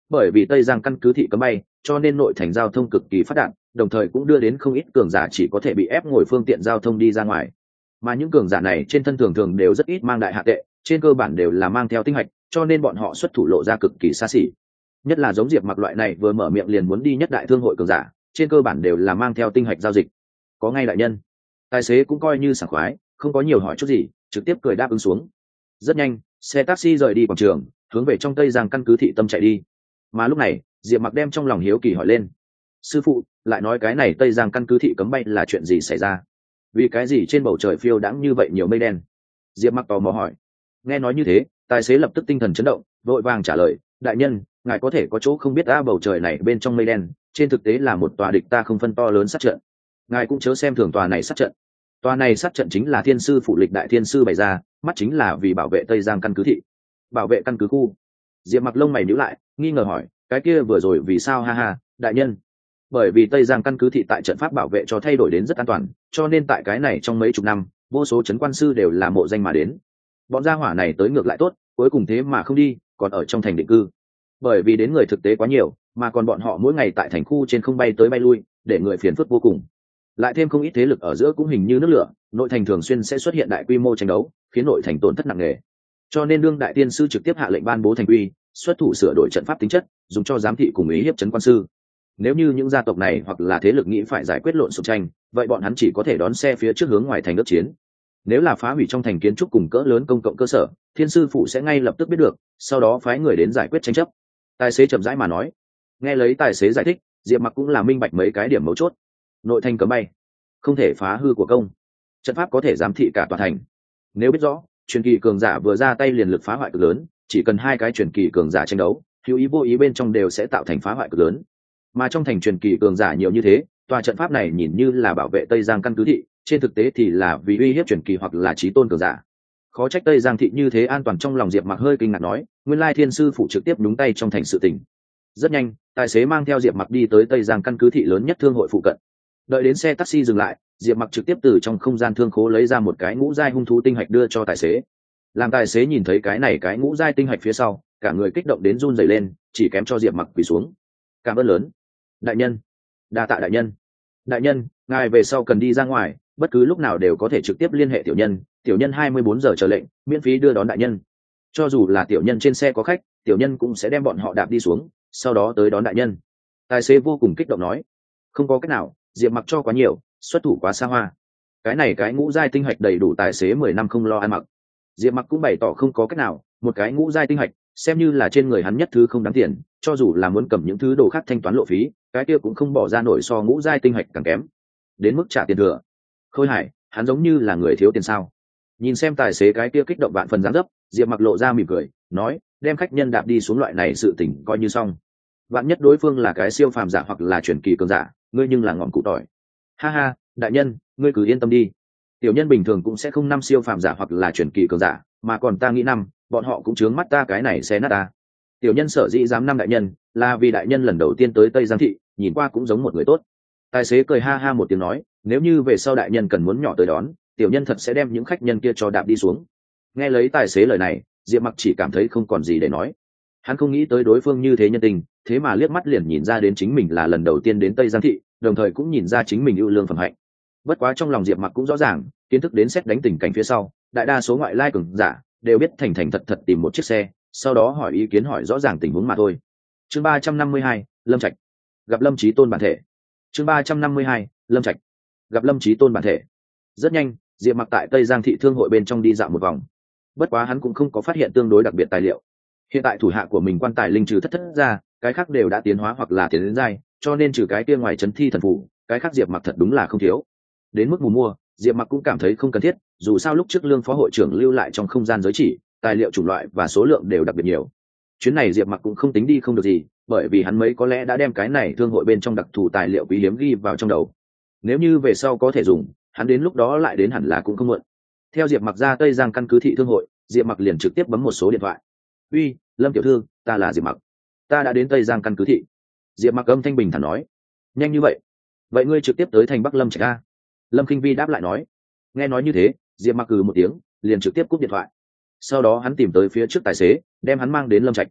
bởi vì tây giang căn cứ thị cấm bay cho nên nội thành giao thông cực kỳ phát đạt, đồng thời cũng đưa đến không ít cường giả chỉ có thể bị ép ngồi phương tiện giao thông đi ra ngoài. Mà những cường giả này trên thân thường thường đều rất ít mang đại hạ tệ, trên cơ bản đều là mang theo tinh hạch, cho nên bọn họ xuất thủ lộ ra cực kỳ xa xỉ. Nhất là giống Diệp Mặc loại này vừa mở miệng liền muốn đi nhất đại thương hội cường giả, trên cơ bản đều là mang theo tinh hạch giao dịch. Có ngay đại nhân. Tài xế cũng coi như sảng khoái, không có nhiều hỏi chút gì, trực tiếp cười đáp ứng xuống. Rất nhanh, xe taxi rời đi quảng trường, hướng về trong Tây Giang căn cứ thị tâm chạy đi. Mà lúc này, Diệp Mặc đem trong lòng hiếu kỳ hỏi lên: sư phụ, lại nói cái này Tây Giang căn cứ thị cấm bay là chuyện gì xảy ra? Vì cái gì trên bầu trời phiêu đãng như vậy nhiều mây đen? Diệp Mặc tò mò hỏi. Nghe nói như thế, tài xế lập tức tinh thần chấn động, vội vàng trả lời: đại nhân, ngài có thể có chỗ không biết a, bầu trời này bên trong mây đen trên thực tế là một tòa địch ta không phân to lớn sát trận. Ngài cũng chớ xem thường tòa này sát trận. Tòa này sát trận chính là thiên sư phụ lịch đại thiên sư bày ra, mắt chính là vì bảo vệ Tây Giang căn cứ thị, bảo vệ căn cứ khu. Diệp Mặc lông mày nhíu lại, nghi ngờ hỏi: cái kia vừa rồi vì sao? Ha ha, đại nhân, bởi vì Tây Giang căn cứ thị tại trận pháp bảo vệ cho thay đổi đến rất an toàn, cho nên tại cái này trong mấy chục năm, vô số trấn quan sư đều là mộ danh mà đến. Bọn gia hỏa này tới ngược lại tốt, cuối cùng thế mà không đi, còn ở trong thành định cư. Bởi vì đến người thực tế quá nhiều, mà còn bọn họ mỗi ngày tại thành khu trên không bay tới bay lui, để người phiền phức vô cùng. Lại thêm không ít thế lực ở giữa cũng hình như nước lửa, nội thành thường xuyên sẽ xuất hiện đại quy mô tranh đấu, khiến nội thành tổn thất nặng nề. Cho nên đương đại tiên sư trực tiếp hạ lệnh ban bố thành quy, xuất thủ sửa đổi trận pháp tính chất, dùng cho giám thị cùng ý hiếp trấn quan sư. Nếu như những gia tộc này hoặc là thế lực nghĩ phải giải quyết lộn xộn tranh, vậy bọn hắn chỉ có thể đón xe phía trước hướng ngoài thành ước chiến. Nếu là phá hủy trong thành kiến trúc cùng cỡ lớn công cộng cơ sở, thiên sư phụ sẽ ngay lập tức biết được, sau đó phái người đến giải quyết tranh chấp. Tài xế chậm rãi mà nói. Nghe lấy tài xế giải thích, Diệp Mặc cũng là minh bạch mấy cái điểm mấu chốt. Nội thành cấm bay, không thể phá hư của công, trận pháp có thể giám thị cả tòa thành. Nếu biết rõ truyền kỳ cường giả vừa ra tay liền lực phá hoại cực lớn, chỉ cần hai cái truyền kỳ cường giả tranh đấu, hữu ý vô ý bên trong đều sẽ tạo thành phá hoại cực lớn. Mà trong thành truyền kỳ cường giả nhiều như thế, tòa trận pháp này nhìn như là bảo vệ Tây Giang căn cứ thị, trên thực tế thì là vì uy hiếp truyền kỳ hoặc là chí tôn cường giả. Khó trách Tây Giang thị như thế an toàn. Trong lòng Diệp Mặc hơi kinh ngạc nói, nguyên lai thiên sư phụ trực tiếp nhúng tay trong thành sự tình. Rất nhanh, tài xế mang theo Diệp Mặc đi tới Tây Giang căn cứ thị lớn nhất thương hội phụ cận. Đợi đến xe taxi dừng lại, Diệp Mặc trực tiếp từ trong không gian thương khố lấy ra một cái ngũ giai hung thú tinh hạch đưa cho tài xế. Làm tài xế nhìn thấy cái này cái ngũ giai tinh hạch phía sau, cả người kích động đến run rẩy lên, chỉ kém cho Diệp Mặc quỳ xuống. Cảm ơn lớn, đại nhân. Đa tạ đại nhân. Đại nhân, ngài về sau cần đi ra ngoài, bất cứ lúc nào đều có thể trực tiếp liên hệ tiểu nhân, tiểu nhân hai mươi bốn giờ chờ lệnh, miễn phí đưa đón đại nhân. Cho dù là tiểu nhân trên xe có khách, tiểu nhân cũng sẽ đem bọn họ đạp đi xuống, sau đó tới đón đại nhân. Tài xế vô cùng kích động nói. Không có cách nào, Diệp Mặc cho quá nhiều, xuất thủ quá xa hoa. Cái này cái ngũ giai tinh hạch đầy đủ tài xế mười năm không lo ăn mặc. Diệp Mặc cũng bày tỏ không có cách nào, một cái ngũ giai tinh hạch xem như là trên người hắn nhất thứ không đáng tiền, cho dù là muốn cầm những thứ đồ khác thanh toán lộ phí, cái kia cũng không bỏ ra nổi so ngũ giai tinh hạch càng kém. Đến mức trả tiền thừa. Khôi Hải, hắn giống như là người thiếu tiền sao? Nhìn xem tài xế cái kia kích động vạn phần dáng dấp, Diệp Mặc lộ ra mỉm cười, nói, đem khách nhân đạp đi xuống loại này sự tình coi như xong. Vạn nhất đối phương là cái siêu phàm giả hoặc là truyền kỳ cường giả, ngươi nhưng là ngọn cụ tỏi. Ha ha, đại nhân, ngươi cứ yên tâm đi. Tiểu nhân bình thường cũng sẽ không năm siêu phàm giả hoặc là truyền kỳ cường giả, mà còn ta nghĩ năm, bọn họ cũng chướng mắt ta cái này xé nát ta. Tiểu nhân sở dĩ dám năm đại nhân, là vì đại nhân lần đầu tiên tới Tây Giang thị, nhìn qua cũng giống một người tốt. Tài xế cười ha ha một tiếng nói, nếu như về sau đại nhân cần muốn nhỏ tới đón, tiểu nhân thật sẽ đem những khách nhân kia cho đạp đi xuống. Nghe lấy tài xế lời này, Diệp Mặc chỉ cảm thấy không còn gì để nói. Hắn không nghĩ tới đối phương như thế nhân tình, thế mà liếc mắt liền nhìn ra đến chính mình là lần đầu tiên đến Tây Giang thị, đồng thời cũng nhìn ra chính mình ưu lương phẩm hạnh. Bất quá trong lòng Diệp Mặc cũng rõ ràng, kiến thức đến xét đánh tình cảnh phía sau, đại đa số ngoại lai cường giả đều biết thành thành thật thật tìm một chiếc xe, sau đó hỏi ý kiến hỏi rõ ràng tình huống mà thôi. Chương ba trăm năm mươi hai, Lâm Trạch gặp Lâm Chí Tôn bản thể. Chương ba trăm năm mươi hai, Lâm Trạch gặp Lâm Chí Tôn bản thể. Rất nhanh, Diệp Mặc tại Tây Giang thị thương hội bên trong đi dạo một vòng. Bất quá hắn cũng không có phát hiện tương đối đặc biệt tài liệu. Hiện tại thủ hạ của mình quan tài linh trừ thất thất ra, cái khác đều đã tiến hóa hoặc là tiến đến giai, cho nên trừ cái kia ngoài chấn thi thần phù, cái khác Diệp Mặc thật đúng là không thiếu. Đến mức mùa mua, Diệp Mặc cũng cảm thấy không cần thiết, dù sao lúc trước Lương phó hội trưởng lưu lại trong không gian giới chỉ, tài liệu chủng loại và số lượng đều đặc biệt nhiều. Chuyến này Diệp Mặc cũng không tính đi không được gì, bởi vì hắn mấy có lẽ đã đem cái này thương hội bên trong đặc thù tài liệu quý hiếm ghi vào trong đầu. Nếu như về sau có thể dùng, hắn đến lúc đó lại đến hẳn là cũng không muộn. Theo Diệp Mặc ra Tây Giang căn cứ thị thương hội, Diệp Mặc liền trực tiếp bấm một số điện thoại. "Uy, Lâm tiểu thư, ta là Diệp Mặc. Ta đã đến Tây Giang căn cứ thị." Diệp Mặc âm thanh bình thản nói. "Nhanh như vậy? Vậy ngươi trực tiếp tới thành Bắc Lâm Trạch a?" Lâm Kinh Vi đáp lại nói. Nghe nói như thế, Diệp Mặc cừ một tiếng, liền trực tiếp cúp điện thoại. Sau đó hắn tìm tới phía trước tài xế, đem hắn mang đến Lâm Trạch.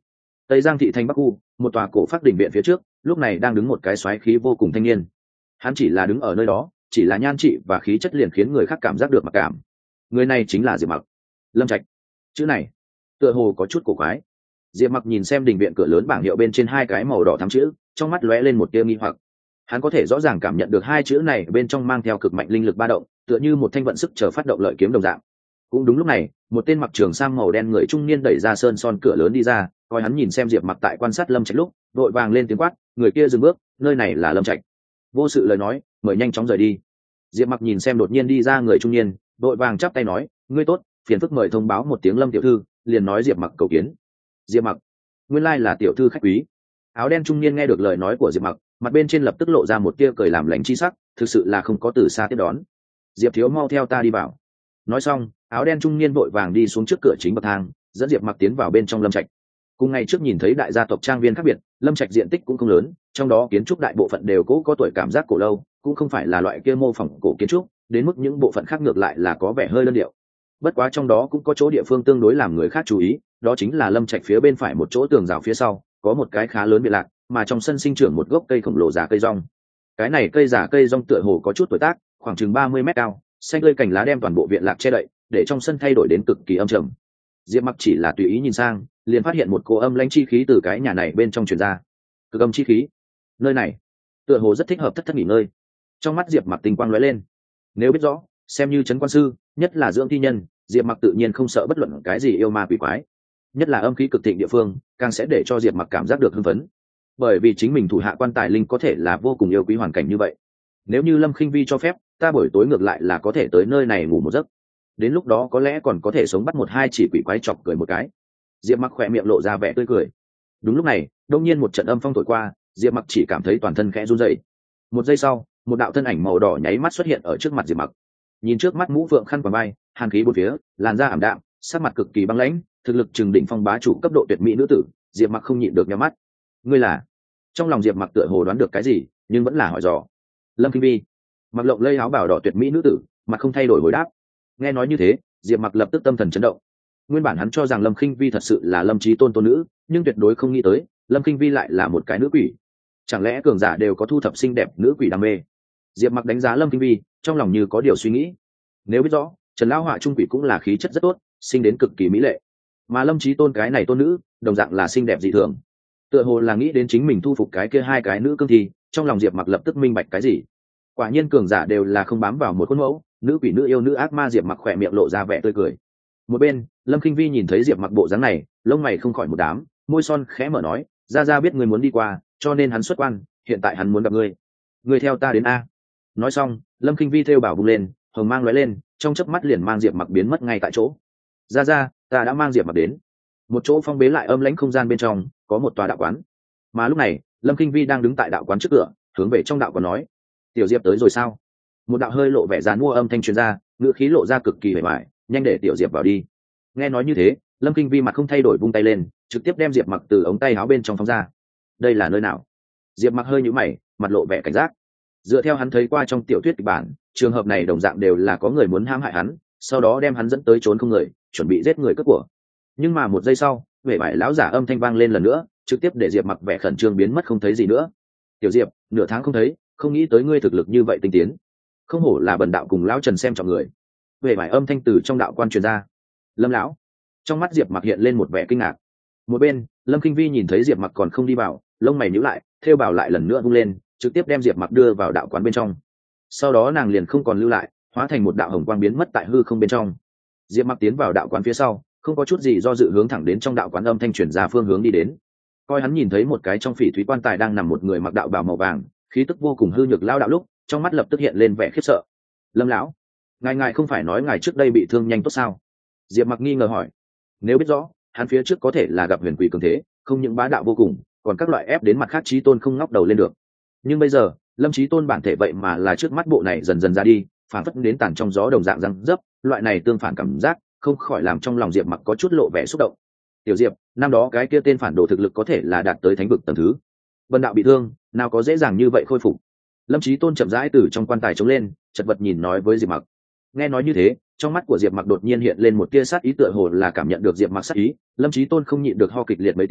tây giang thị thành bắc khu một tòa cổ phát đỉnh viện phía trước lúc này đang đứng một cái xoáy khí vô cùng thanh niên. Hắn chỉ là đứng ở nơi đó, chỉ là nhan trị và khí chất liền khiến người khác cảm giác được mặc cảm. Người này chính là Diệp Mặc. Lâm Trạch. Chữ này tựa hồ có chút cổ quái. Diệp Mặc nhìn xem đình viện cửa lớn bảng hiệu bên trên hai cái màu đỏ thắm chữ, trong mắt lóe lên một tia nghi hoặc. Hắn có thể rõ ràng cảm nhận được hai chữ này bên trong mang theo cực mạnh linh lực ba động, tựa như một thanh vận sức chờ phát động lợi kiếm đồng dạng. Cũng đúng lúc này, một tên mặc trường sam màu đen người trung niên đẩy ra sơn son cửa lớn đi ra, coi hắn nhìn xem Diệp Mặc tại quan sát Lâm Trạch lúc, đội vàng lên tiếng quát, người kia dừng bước, nơi này là Lâm Trạch. Vô sự lời nói, mời nhanh chóng rời đi. Diệp Mặc nhìn xem đột nhiên đi ra người trung niên, đội vàng chắp tay nói, ngươi tốt, phiền phức mời thông báo một tiếng Lâm tiểu thư, liền nói Diệp Mặc cầu kiến. Diệp Mặc, nguyên lai là tiểu thư khách quý. Áo đen trung niên nghe được lời nói của Diệp Mặc, mặt bên trên lập tức lộ ra một tia cười làm lành chi sắc, thực sự là không có từ xa tiếp đón. Diệp thiếu mau theo ta đi vào. Nói xong, áo đen trung niên vội vàng đi xuống trước cửa chính bậc thang, dẫn Diệp Mặc tiến vào bên trong Lâm Trạch. Cùng ngày trước nhìn thấy đại gia tộc trang viên khác biệt, Lâm Trạch diện tích cũng không lớn, trong đó kiến trúc đại bộ phận đều cố có tuổi cảm giác cổ lâu, cũng không phải là loại kia mô phỏng cổ kiến trúc, đến mức những bộ phận khác ngược lại là có vẻ hơi đơn điệu. Bất quá trong đó cũng có chỗ địa phương tương đối làm người khác chú ý, đó chính là Lâm Trạch phía bên phải một chỗ tường rào phía sau, có một cái khá lớn biệt lạc, mà trong sân sinh trưởng một gốc cây khổng lồ già cây rong. Cái này cây già cây rong tựa hồ có chút tuổi tác, khoảng chừng ba mươi mét cao, xanh tươi cành lá đem toàn bộ viện lạc che đậy, để trong sân thay đổi đến cực kỳ âm trầm. Diệp Mặc chỉ là tùy ý nhìn sang, liền phát hiện một cỗ âm lãnh chi khí từ cái nhà này bên trong truyền ra. Cực âm chi khí. Nơi này tựa hồ rất thích hợp thất thất nghỉ ngơi. Trong mắt Diệp Mặc tinh quang lóe lên. Nếu biết rõ, xem như trấn quan sư, nhất là dưỡng thi nhân, Diệp Mặc tự nhiên không sợ bất luận cái gì yêu ma quỷ quái. Nhất là âm khí cực thịnh địa phương, càng sẽ để cho Diệp Mặc cảm giác được hưng phấn. Bởi vì chính mình thủ hạ quan tài linh có thể là vô cùng yêu quý hoàn cảnh như vậy. Nếu như Lâm Khinh Vi cho phép, ta buổi tối ngược lại là có thể tới nơi này ngủ một giấc. Đến lúc đó có lẽ còn có thể sống bắt một hai chỉ quỷ quái chọc cười một cái. Diệp Mặc khỏe miệng lộ ra vẻ tươi cười. Đúng lúc này, đột nhiên một trận âm phong thổi qua, Diệp Mặc chỉ cảm thấy toàn thân khẽ run rẩy. Một giây sau, một đạo thân ảnh màu đỏ nháy mắt xuất hiện ở trước mặt Diệp Mặc. Nhìn trước mắt mũ phượng khăn quàng vai, hàn khí bốn phía, làn da ảm đạm, sắc mặt cực kỳ băng lãnh, thực lực trừng đỉnh phong bá chủ cấp độ tuyệt mỹ nữ tử, Diệp Mặc không nhịn được nhíu mắt. Ngươi là? Trong lòng Diệp Mặc tựa hồ đoán được cái gì, nhưng vẫn là hỏi dò. Lâm Kinh Vi. Mặc lộng lây áo bào đỏ tuyệt mỹ nữ tử, mặt không thay đổi hồi đáp. Nghe nói như thế, Diệp Mặc lập tức tâm thần chấn động. Nguyên bản hắn cho rằng Lâm Khinh Vi thật sự là Lâm Chí Tôn tôn nữ, nhưng tuyệt đối không nghĩ tới, Lâm Khinh Vi lại là một cái nữ quỷ. Chẳng lẽ cường giả đều có thu thập xinh đẹp nữ quỷ đam mê? Diệp Mặc đánh giá Lâm Khinh Vi, trong lòng như có điều suy nghĩ. Nếu biết rõ, Trần Lão Họa trung quỷ cũng là khí chất rất tốt, sinh đến cực kỳ mỹ lệ, mà Lâm Chí Tôn cái này tôn nữ, đồng dạng là xinh đẹp dị thường. Tựa hồ là nghĩ đến chính mình thu phục cái kia hai cái nữ cương thi, trong lòng Diệp Mặc lập tức minh bạch cái gì. Quả nhiên cường giả đều là không bám vào một khuôn mẫu, nữ quỷ nữ yêu nữ ác ma. Diệp Mặc khỏe miệng lộ ra vẻ tươi cười. Một bên, Lâm Khinh Vi nhìn thấy Diệp Mặc bộ dáng này, lông mày không khỏi một đám, môi son khẽ mở nói, gia gia biết ngươi muốn đi qua, cho nên hắn xuất quan, hiện tại hắn muốn gặp ngươi. Ngươi theo ta đến a. Nói xong, Lâm Khinh Vi thêu bảo bung lên, hồng mang lóe lên, trong chớp mắt liền mang Diệp Mặc biến mất ngay tại chỗ. Gia gia, ta đã mang Diệp Mặc đến. Một chỗ phong bế lại âm lãnh không gian bên trong, có một tòa đạo quán. Mà lúc này, Lâm Khinh Vi đang đứng tại đạo quán trước cửa, hướng về trong đạo quán nói, tiểu Diệp tới rồi sao? Một đạo hơi lộ vẻ dàn mua âm thanh truyền ra, ngữ khí lộ ra cực kỳ vẻ vải, nhanh để tiểu Diệp vào đi. Nghe nói như thế, Lâm Kinh Vi mặt không thay đổi vung tay lên, trực tiếp đem Diệp Mặc từ ống tay áo bên trong phóng ra. Đây là nơi nào? Diệp Mặc hơi nhíu mày, mặt lộ vẻ cảnh giác. Dựa theo hắn thấy qua trong tiểu thuyết kịch bản, trường hợp này đồng dạng đều là có người muốn hãm hại hắn, sau đó đem hắn dẫn tới trốn không người, chuẩn bị giết người cướp của. Nhưng mà một giây sau, vẻ vải lão giả âm thanh vang lên lần nữa, trực tiếp để Diệp Mặc vẻ khẩn trương biến mất không thấy gì nữa. Tiểu Diệp, nửa tháng không thấy, không nghĩ tới ngươi thực lực như vậy tinh tiến, không hổ là bần đạo cùng lão Trần xem trọng người. Vẻ vải âm thanh từ trong đạo quan truyền ra. Lâm lão. Trong mắt Diệp Mặc hiện lên một vẻ kinh ngạc. Một bên, Lâm Kinh Vi nhìn thấy Diệp Mặc còn không đi vào, lông mày nhíu lại, thêu bảo lại lần nữa vung lên, trực tiếp đem Diệp Mặc đưa vào đạo quán bên trong. Sau đó nàng liền không còn lưu lại, hóa thành một đạo hồng quang biến mất tại hư không bên trong. Diệp Mặc tiến vào đạo quán phía sau, không có chút gì do dự hướng thẳng đến trong đạo quán âm thanh truyền ra phương hướng đi đến. Coi hắn nhìn thấy một cái trong phỉ thúy quan tài đang nằm một người mặc đạo bào màu vàng, khí tức vô cùng hư nhược lao đạo lúc, trong mắt lập tức hiện lên vẻ khiếp sợ. Lâm lão, ngài ngài không phải nói ngài trước đây bị thương nhanh tốt sao? Diệp Mặc nghi ngờ hỏi. Nếu biết rõ, hắn phía trước có thể là gặp huyền quỷ cường thế, không những bá đạo vô cùng, còn các loại ép đến mặt khác chí tôn không ngóc đầu lên được. Nhưng bây giờ, Lâm Chí Tôn bản thể vậy mà là trước mắt bộ này dần dần ra đi, phản phất đến tàn trong gió đồng dạng răng dấp, loại này tương phản cảm giác, không khỏi làm trong lòng Diệp Mặc có chút lộ vẻ xúc động. Tiểu Diệp, năm đó cái kia tên phản đồ thực lực có thể là đạt tới thánh vực tầng thứ. Vân đạo bị thương, nào có dễ dàng như vậy khôi phục. Lâm Chí Tôn chậm rãi từ trong quan tài trống lên, chật vật nhìn nói với Diệp Mặc. Nghe nói như thế, trong mắt của Diệp Mặc đột nhiên hiện lên một tia sát ý, tựa hồ là cảm nhận được Diệp Mặc sát ý, Lâm Chí Tôn không nhịn được ho kịch liệt mấy tiếng,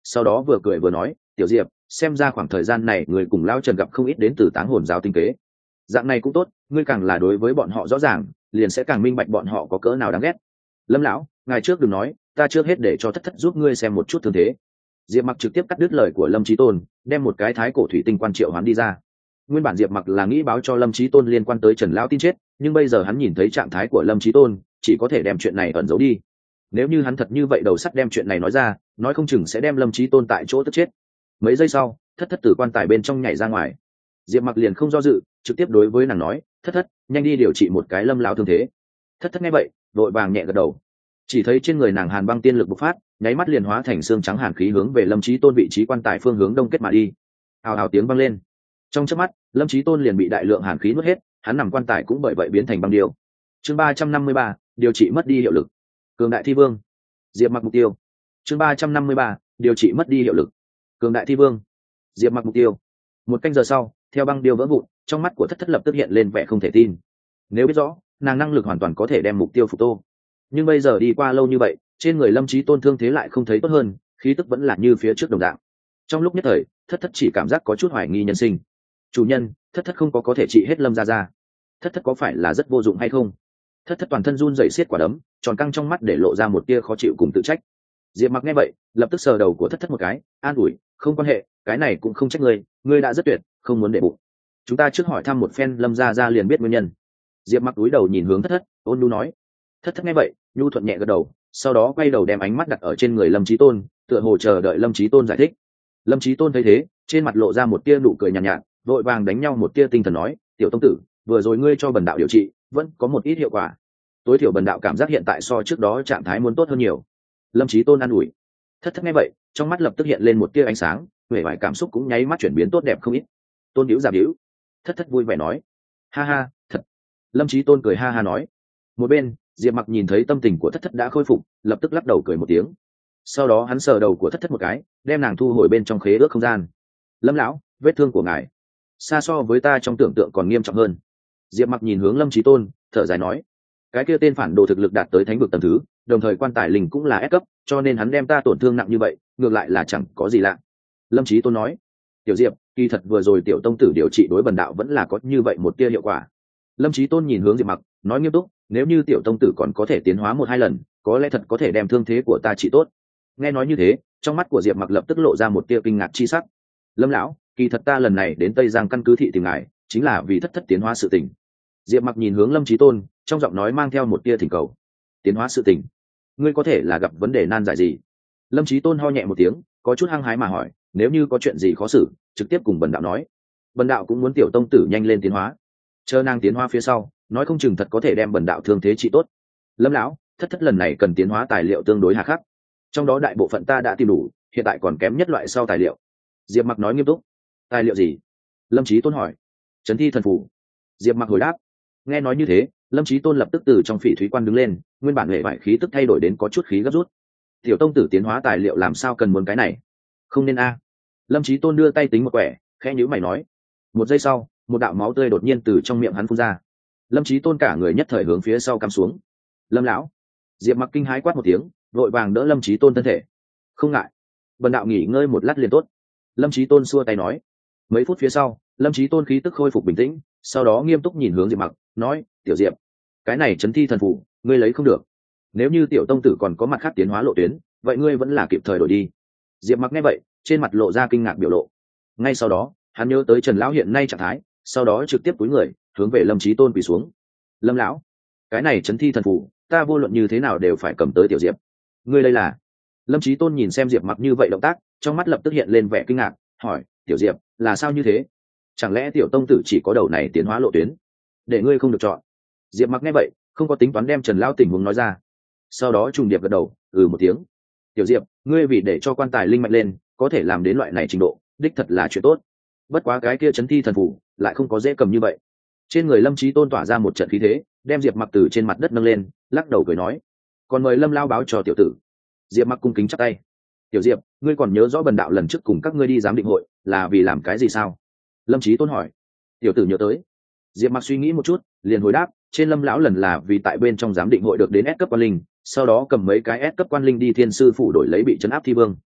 sau đó vừa cười vừa nói, tiểu diệp, xem ra khoảng thời gian này người cùng lao Trần gặp không ít đến từ táng hồn giáo tinh kế. Dạng này cũng tốt, ngươi càng là đối với bọn họ rõ ràng, liền sẽ càng minh bạch bọn họ có cỡ nào đáng ghét. Lâm lão, ngài trước đừng nói, ta trước hết để cho thất thất giúp ngươi xem một chút thương thế. Diệp Mặc trực tiếp cắt đứt lời của Lâm Chí Tôn, đem một cái thái cổ thủy tinh quan triệu hoán đi ra. Nguyên bản Diệp Mặc là nghĩ báo cho Lâm Chí Tôn liên quan tới Trần lão tin chết, nhưng bây giờ hắn nhìn thấy trạng thái của Lâm Chí Tôn, chỉ có thể đem chuyện này ẩn giấu đi. Nếu như hắn thật như vậy đầu sắt đem chuyện này nói ra, nói không chừng sẽ đem Lâm Chí Tôn tại chỗ tức chết. Mấy giây sau, thất thất từ quan tài bên trong nhảy ra ngoài. Diệp Mặc liền không do dự, trực tiếp đối với nàng nói, thất thất, nhanh đi điều trị một cái Lâm lão thương thế. Thất thất nghe vậy, đội vàng nhẹ gật đầu. Chỉ thấy trên người nàng hàn băng tiên lực bộc phát, nháy mắt liền hóa thành xương trắng hàn khí hướng về Lâm Chí Tôn vị trí quan tài phương hướng đông kết mà đi. Hào hào tiếng vang lên. Trong chớp mắt, Lâm Chí Tôn liền bị đại lượng hàn khí nuốt hết, hắn nằm quan tài cũng bởi vậy biến thành băng điêu. Chương ba trăm năm mươi ba, điều trị mất đi hiệu lực. Cường đại thi vương. Diệp Mặc mục tiêu. Chương ba trăm năm mươi ba, điều trị mất đi hiệu lực. Cường đại thi vương. Diệp Mặc mục tiêu. Một canh giờ sau, theo băng điêu vỡ vụn, trong mắt của thất thất lập tức hiện lên vẻ không thể tin. Nếu biết rõ, nàng năng lực hoàn toàn có thể đem mục tiêu phục tô, nhưng bây giờ đi qua lâu như vậy, trên người Lâm Chí Tôn thương thế lại không thấy tốt hơn, khí tức vẫn là như phía trước đồng dạng. Trong lúc nhất thời, thất thất chỉ cảm giác có chút hoài nghi nhân sinh. Chủ nhân, thất thất không có có thể trị hết Lâm gia gia, thất thất có phải là rất vô dụng hay không? Thất thất toàn thân run rẩy xiết quả đấm, tròn căng trong mắt để lộ ra một tia khó chịu cùng tự trách. Diệp Mặc nghe vậy, lập tức sờ đầu của thất thất một cái, an ủi, không quan hệ, cái này cũng không trách ngươi, ngươi đã rất tuyệt, không muốn để bụng. Chúng ta trước hỏi thăm một phen Lâm gia gia liền biết nguyên nhân. Diệp Mặc cúi đầu nhìn hướng thất thất, ôn nhu nói. Thất thất nghe vậy, nhu thuận nhẹ gật đầu, sau đó quay đầu đem ánh mắt đặt ở trên người Lâm Chí Tôn, tựa hồ chờ đợi Lâm Chí Tôn giải thích. Lâm Chí Tôn thấy thế, trên mặt lộ ra một tia nụ cười nhàn nhạt, nhạt, vội vàng đánh nhau một tia tinh thần nói, tiểu tông tử, vừa rồi ngươi cho bần đạo điều trị, vẫn có một ít hiệu quả. Tối thiểu bần đạo cảm giác hiện tại so trước đó trạng thái muốn tốt hơn nhiều. Lâm Chí Tôn an ủi. Thất thất nghe vậy, trong mắt lập tức hiện lên một tia ánh sáng, vẻ vải cảm xúc cũng nháy mắt chuyển biến tốt đẹp không ít. Tôn Diễu giả Diễu. Thất thất vui vẻ nói, ha ha, thật. Lâm Chí Tôn cười ha ha nói. Một bên, Diệp Mặc nhìn thấy tâm tình của thất thất đã khôi phục, lập tức lắc đầu cười một tiếng. Sau đó hắn sờ đầu của thất thất một cái, đem nàng thu hồi bên trong khế ước không gian. Lâm lão, vết thương của ngài xa so với ta trong tưởng tượng còn nghiêm trọng hơn. Diệp Mặc nhìn hướng Lâm Chí Tôn, thở dài nói, cái kia tên phản đồ thực lực đạt tới thánh vực tầng thứ, đồng thời quan tài linh cũng là S cấp, cho nên hắn đem ta tổn thương nặng như vậy, ngược lại là chẳng có gì lạ. Lâm Chí Tôn nói, tiểu Diệp, kỳ thật vừa rồi tiểu tông tử điều trị đối bần đạo vẫn là có như vậy một tia hiệu quả. Lâm Chí Tôn nhìn hướng Diệp Mặc, nói nghiêm túc, nếu như tiểu tông tử còn có thể tiến hóa một hai lần, có lẽ thật có thể đem thương thế của ta trị tốt. Nghe nói như thế, trong mắt của Diệp Mặc lập tức lộ ra một tia kinh ngạc chi sắc. Lâm lão, kỳ thật ta lần này đến Tây Giang căn cứ thị tìm ngài, chính là vì thất thất tiến hóa sự tình. Diệp Mặc nhìn hướng Lâm Chí Tôn, trong giọng nói mang theo một tia thỉnh cầu. Tiến hóa sự tình, ngươi có thể là gặp vấn đề nan giải gì? Lâm Chí Tôn ho nhẹ một tiếng, có chút hăng hái mà hỏi, nếu như có chuyện gì khó xử, trực tiếp cùng bần đạo nói. Bần đạo cũng muốn tiểu tông tử nhanh lên tiến hóa, chờ nàng tiến hóa phía sau, nói không chừng thật có thể đem bần đạo thương thế trị tốt. Lâm lão, thất thất lần này cần tiến hóa tài liệu tương đối hà khắc, trong đó đại bộ phận ta đã tìm đủ, hiện tại còn kém nhất loại sau tài liệu. Diệp Mặc nói nghiêm túc. Tài liệu gì? Lâm Chí Tôn hỏi. Chấn thi thần phù. Diệp Mặc hồi đáp. Nghe nói như thế, Lâm Chí Tôn lập tức từ trong phỉ thúy quan đứng lên, nguyên bản hệ vải khí tức thay đổi đến có chút khí gấp rút. Tiểu tông tử tiến hóa tài liệu làm sao cần muốn cái này? Không nên a. Lâm Chí Tôn đưa tay tính một quẻ, khẽ nhíu mày nói. Một giây sau, một đạo máu tươi đột nhiên từ trong miệng hắn phun ra. Lâm Chí Tôn cả người nhất thời hướng phía sau cắm xuống. Lâm lão. Diệp Mặc kinh hãi quát một tiếng, vội vàng đỡ Lâm Chí Tôn thân thể. Không ngại, bần đạo nghỉ ngơi một lát liền tốt. Lâm Chí Tôn xua tay nói. Mấy phút phía sau, Lâm Chí Tôn khí tức khôi phục bình tĩnh, sau đó nghiêm túc nhìn hướng Diệp Mặc, nói, tiểu Diệp, cái này chấn thi thần phù, ngươi lấy không được. Nếu như tiểu tông tử còn có mặt khác tiến hóa lộ tuyến, vậy ngươi vẫn là kịp thời đổi đi. Diệp Mặc nghe vậy, trên mặt lộ ra kinh ngạc biểu lộ. Ngay sau đó, hắn nhớ tới Trần lão hiện nay trạng thái, sau đó trực tiếp cúi người, hướng về Lâm Chí Tôn quỳ xuống. Lâm lão, cái này chấn thi thần phù, ta vô luận như thế nào đều phải cầm tới tiểu Diệp. Ngươi đây là? Lâm Chí Tôn nhìn xem Diệp Mặc như vậy động tác, trong mắt lập tức hiện lên vẻ kinh ngạc, hỏi, tiểu Diệp, là sao như thế? Chẳng lẽ tiểu tông tử chỉ có đầu này tiến hóa lộ tuyến, để ngươi không được chọn? Diệp Mặc nghe vậy, không có tính toán đem Trần lão tình huống nói ra, sau đó trùng điệp gật đầu, ừ một tiếng. Tiểu Diệp, ngươi vì để cho quan tài linh mạnh lên, có thể làm đến loại này trình độ, đích thật là chuyện tốt. Bất quá cái kia chấn thi thần phù lại không có dễ cầm như vậy. Trên người Lâm Chí Tôn tỏa ra một trận khí thế, đem Diệp Mặc từ trên mặt đất nâng lên, lắc đầu cười nói, còn mời Lâm lão báo cho tiểu tử. Diệp Mặc cung kính chắp tay. Tiểu Diệp, ngươi còn nhớ rõ bần đạo lần trước cùng các ngươi đi giám định hội là vì làm cái gì sao? Lâm Chí Tôn hỏi. Tiểu tử nhớ tới. Diệp Mặc suy nghĩ một chút, liền hồi đáp, trên Lâm lão lần là vì tại bên trong giám định hội được đến S cấp quan linh, sau đó cầm mấy cái S cấp quan linh đi thiên sư phủ đổi lấy bị trấn áp thi vương.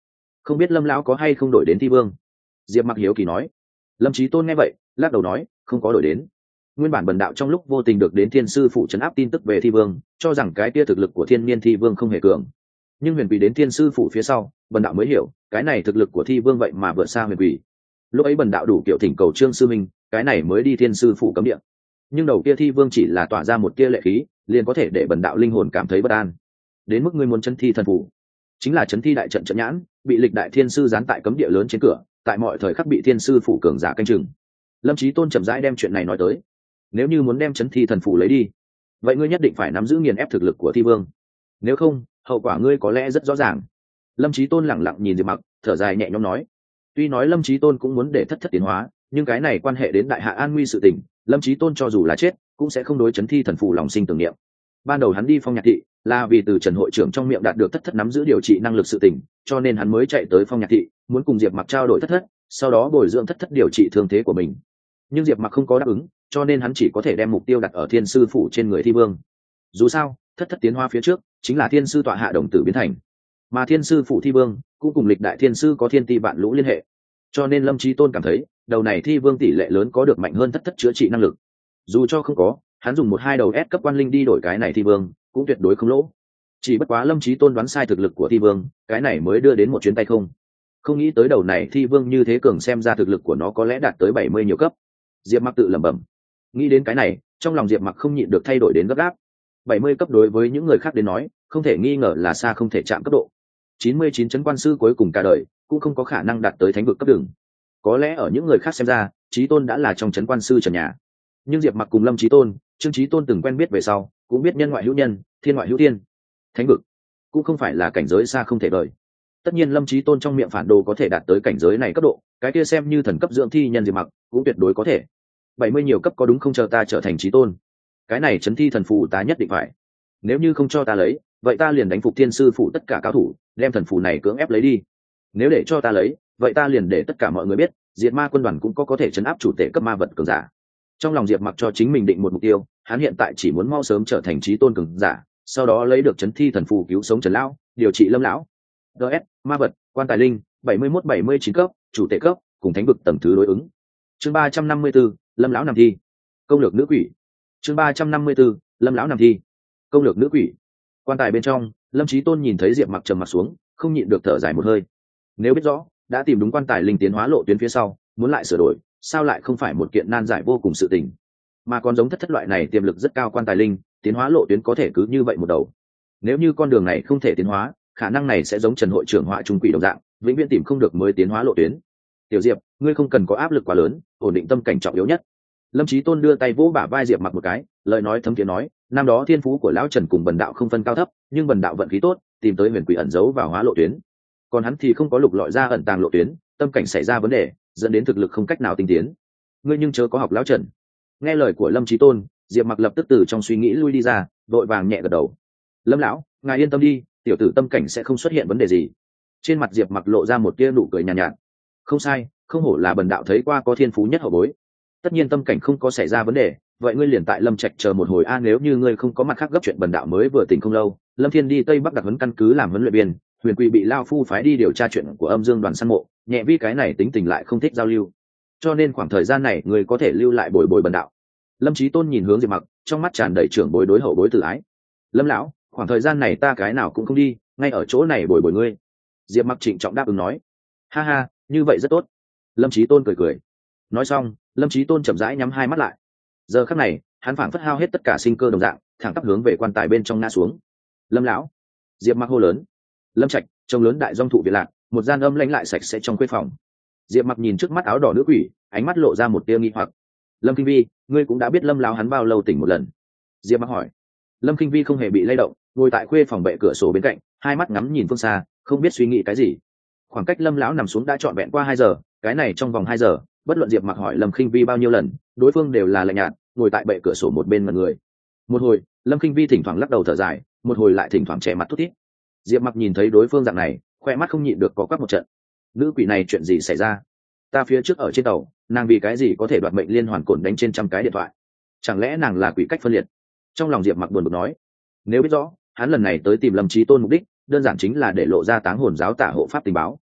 không biết lâm lão có hay không đổi đến thi vương. Diệp Mặc hiếu kỳ nói. Lâm Chí Tôn nghe vậy lắc đầu nói không có đổi đến. Nguyên bản bần đạo trong lúc vô tình được đến thiên sư phụ trấn áp tin tức về thi vương, cho rằng cái kia thực lực của thiên niên thi vương không hề cường, nhưng huyền quỷ đến thiên sư phụ phía sau, bần đạo mới hiểu cái này thực lực của thi vương vậy mà vượt xa huyền quỷ. Lúc ấy bần đạo đủ kiểu thỉnh cầu trương sư minh, cái này mới đi thiên sư phụ cấm địa, nhưng đầu kia thi vương chỉ là tỏa ra một kia lệ khí liền có thể để bần đạo linh hồn cảm thấy bất an, đến mức ngươi muốn chân thi thần phủ, chính là chấn thi đại trận trận nhãn, bị lịch đại thiên sư gián tại cấm địa lớn trên cửa, tại mọi thời khắc bị thiên sư phủ cường giả canh chừng. Lâm Chí Tôn chậm rãi đem chuyện này nói tới. Nếu như muốn đem chấn thi thần phủ lấy đi, vậy ngươi nhất định phải nắm giữ nghiền ép thực lực của thi vương, nếu không hậu quả ngươi có lẽ rất rõ ràng. Lâm Chí Tôn lẳng lặng nhìn Diệp Mặc, thở dài nhẹ nhõm nói. Tuy nói Lâm Chí Tôn cũng muốn để thất thất tiến hóa, nhưng cái này quan hệ đến đại hạ an nguy sự tình, Lâm Chí Tôn cho dù là chết cũng sẽ không đối chấn thi thần phủ lòng sinh tưởng niệm. Ban đầu hắn đi Phong Nhạc thị là vì từ Trần hội trưởng trong miệng đạt được thất thất nắm giữ điều trị năng lực sự tình, cho nên hắn mới chạy tới Phong Nhạc thị, muốn cùng Diệp Mặc trao đổi thất thất, sau đó bồi dưỡng thất thất điều trị thương thế của mình. Nhưng Diệp Mặc không có đáp ứng, cho nên hắn chỉ có thể đem mục tiêu đặt ở thiên sư phủ trên người thi vương. Dù sao thất thất tiến hóa phía trước chính là thiên sư tọa hạ đồng tử biến thành, mà thiên sư phủ thi vương cũng cùng lịch đại thiên sư có thiên ti vạn lũ liên hệ, cho nên Lâm Chí Tôn cảm thấy đầu này thi vương tỷ lệ lớn có được mạnh hơn thất thất chữa trị năng lực. Dù cho không có, hắn dùng một hai đầu S cấp quan linh đi đổi cái này thi vương cũng tuyệt đối không lỗ. Chỉ bất quá Lâm Chí Tôn đoán sai thực lực của thi vương, cái này mới đưa đến một chuyến tay không. Không nghĩ tới đầu này thi vương như thế cường, xem ra thực lực của nó có lẽ đạt tới bảy mươi nhiều cấp. Diệp Mặc tự lẩm bẩm. Nghĩ đến cái này, trong lòng Diệp Mặc không nhịn được thay đổi đến gấp gáp. bảy mươi cấp đối với những người khác đến nói, không thể nghi ngờ là xa không thể chạm cấp độ. chín mươi chín chấn quan sư cuối cùng cả đời cũng không có khả năng đạt tới thánh vực cấp đường. Có lẽ ở những người khác xem ra, Chí Tôn đã là trong chấn quan sư trần nhà. Nhưng Diệp Mặc cùng Lâm Chí Tôn, Trương Chí Tôn từng quen biết về sau, cũng biết nhân ngoại hữu nhân, thiên ngoại hữu thiên. Thánh vực cũng không phải là cảnh giới xa không thể vời. Tất nhiên Lâm Chí Tôn trong miệng phản đồ có thể đạt tới cảnh giới này cấp độ, cái kia xem như thần cấp dưỡng thi nhân Diệp Mặc cũng tuyệt đối có thể. bảy mươi nhiều cấp có đúng không, chờ ta trở thành Chí Tôn, cái này chấn thi thần phù ta nhất định phải. Nếu như không cho ta lấy, vậy ta liền đánh phục thiên sư phụ tất cả cao thủ, đem thần phù này cưỡng ép lấy đi. Nếu để cho ta lấy, vậy ta liền để tất cả mọi người biết, Diệt Ma quân đoàn cũng có có thể chấn áp chủ tể cấp ma vật cường giả. Trong lòng Diệp Mặc cho chính mình định một mục tiêu, hắn hiện tại chỉ muốn mau sớm trở thành Chí Tôn cường giả, sau đó lấy được chấn thi thần phù cứu sống Trần lão, điều trị Lâm lão. ds ma vật quan tài linh bảy mươi mốt bảy mươi chín cấp, chủ tể cấp, cùng thánh vực tầng thứ đối ứng. Chương ba trăm năm mươi tư, Lâm lão nằm thi. Công lược nữ quỷ. Chương ba trăm năm mươi tư, Lâm lão nằm thi. Công lược nữ quỷ. Quan tài bên trong, Lâm Chí Tôn nhìn thấy Diệp Mặc trầm mặt xuống, không nhịn được thở dài một hơi. Nếu biết rõ đã tìm đúng quan tài linh tiến hóa lộ tuyến phía sau, muốn lại sửa đổi, sao lại không phải một kiện nan giải vô cùng sự tình. Mà còn giống thất thất loại này tiềm lực rất cao quan tài linh, tiến hóa lộ tuyến có thể cứ như vậy một đầu. Nếu như con đường này không thể tiến hóa, khả năng này sẽ giống Trần hội trưởng họa trung quỷ đồng dạng, vĩnh viễn tìm không được mới tiến hóa lộ tuyến. Tiểu Diệp, ngươi không cần có áp lực quá lớn, ổn định tâm cảnh trọng yếu nhất. Lâm Chí Tôn đưa tay vỗ bả vai Diệp Mặc một cái, lời nói thấm thiế nói, năm đó thiên phú của lão Trần cùng bần đạo không phân cao thấp, nhưng bần đạo vận khí tốt, tìm tới huyền quỷ ẩn giấu vào hóa lộ tuyến. Còn hắn thì không có lục lọi ra ẩn tàng lộ tuyến, tâm cảnh xảy ra vấn đề, dẫn đến thực lực không cách nào tinh tiến. Ngươi nhưng chớ có học lão Trần. Nghe lời của Lâm Chí Tôn, Diệp Mặc lập tức từ trong suy nghĩ lui đi ra, vội vàng nhẹ gật đầu. Lâm lão, ngài yên tâm đi, tiểu tử tâm cảnh sẽ không xuất hiện vấn đề gì. Trên mặt Diệp Mặc lộ ra một tia nụ cười nhàn nhạt, nhạt. Không sai, không hổ là bần đạo thấy qua có thiên phú nhất hậu bối. Tất nhiên tâm cảnh không có xảy ra vấn đề, vậy ngươi liền tại Lâm Trạch chờ một hồi a, nếu như ngươi không có mặt khác gấp chuyện, bần đạo mới vừa tỉnh không lâu, Lâm Thiên đi Tây Bắc đặc huấn căn cứ làm huấn luyện viên, Huyền Quỷ bị Lao Phu phái đi điều tra chuyện của Âm Dương đoàn săn mộ, nhẹ vi cái này tính tình lại không thích giao lưu, cho nên khoảng thời gian này ngươi có thể lưu lại bồi bồi bần đạo. Lâm Chí Tôn nhìn hướng Diệp Mặc, trong mắt tràn đầy trưởng bối đối hậu bối từ ái. Lâm lão, khoảng thời gian này ta cái nào cũng không đi, ngay ở chỗ này bồi bồi ngươi. Diệp Mặc trịnh trọng đáp ứng nói. Ha ha, như vậy rất tốt. Lâm Chí Tôn cười cười. Nói xong, Lâm Chí Tôn chậm rãi nhắm hai mắt lại. Giờ khắc này, hắn phảng phất hao hết tất cả sinh cơ đồng dạng, thẳng tắp hướng về quan tài bên trong ngã xuống. Lâm lão. Diệp Mặc hô lớn. Lâm Trạch, trông lớn đại dòng thụ viện lạc, một gian âm lãnh lại sạch sẽ trong khuê phòng. Diệp Mặc nhìn trước mắt áo đỏ nữ quỷ, ánh mắt lộ ra một tia nghi hoặc. Lâm Kinh Vi, ngươi cũng đã biết Lâm lão hắn bao lâu tỉnh một lần? Diệp Mặc hỏi. Lâm Kinh Vi không hề bị lay động, ngồi tại khuê phòng bệ cửa sổ bên cạnh, hai mắt ngắm nhìn phương xa, không biết suy nghĩ cái gì. Khoảng cách Lâm lão nằm xuống đã trọn vẹn qua hai giờ, cái này trong vòng hai giờ, bất luận Diệp Mặc hỏi Lâm Kinh Vi bao nhiêu lần, đối phương đều là lạnh nhạt, ngồi tại bệ cửa sổ một bên mặt người. Một hồi, Lâm Kinh Vi thỉnh thoảng lắc đầu thở dài, một hồi lại thỉnh thoảng che mặt thút thít. Diệp Mặc nhìn thấy đối phương dạng này, khoe mắt không nhịn được có quắc một trận. Nữ quỷ này chuyện gì xảy ra? Ta phía trước ở trên tàu, nàng vì cái gì có thể đoạt mệnh liên hoàn cổn đánh trên trăm cái điện thoại? Chẳng lẽ nàng là quỷ cách phân liệt? Trong lòng Diệp Mặc buồn bực nói, nếu biết rõ hắn lần này tới tìm Lâm Chí Tôn mục đích đơn giản chính là để lộ ra táng hồn giáo tả hộ pháp tình báo,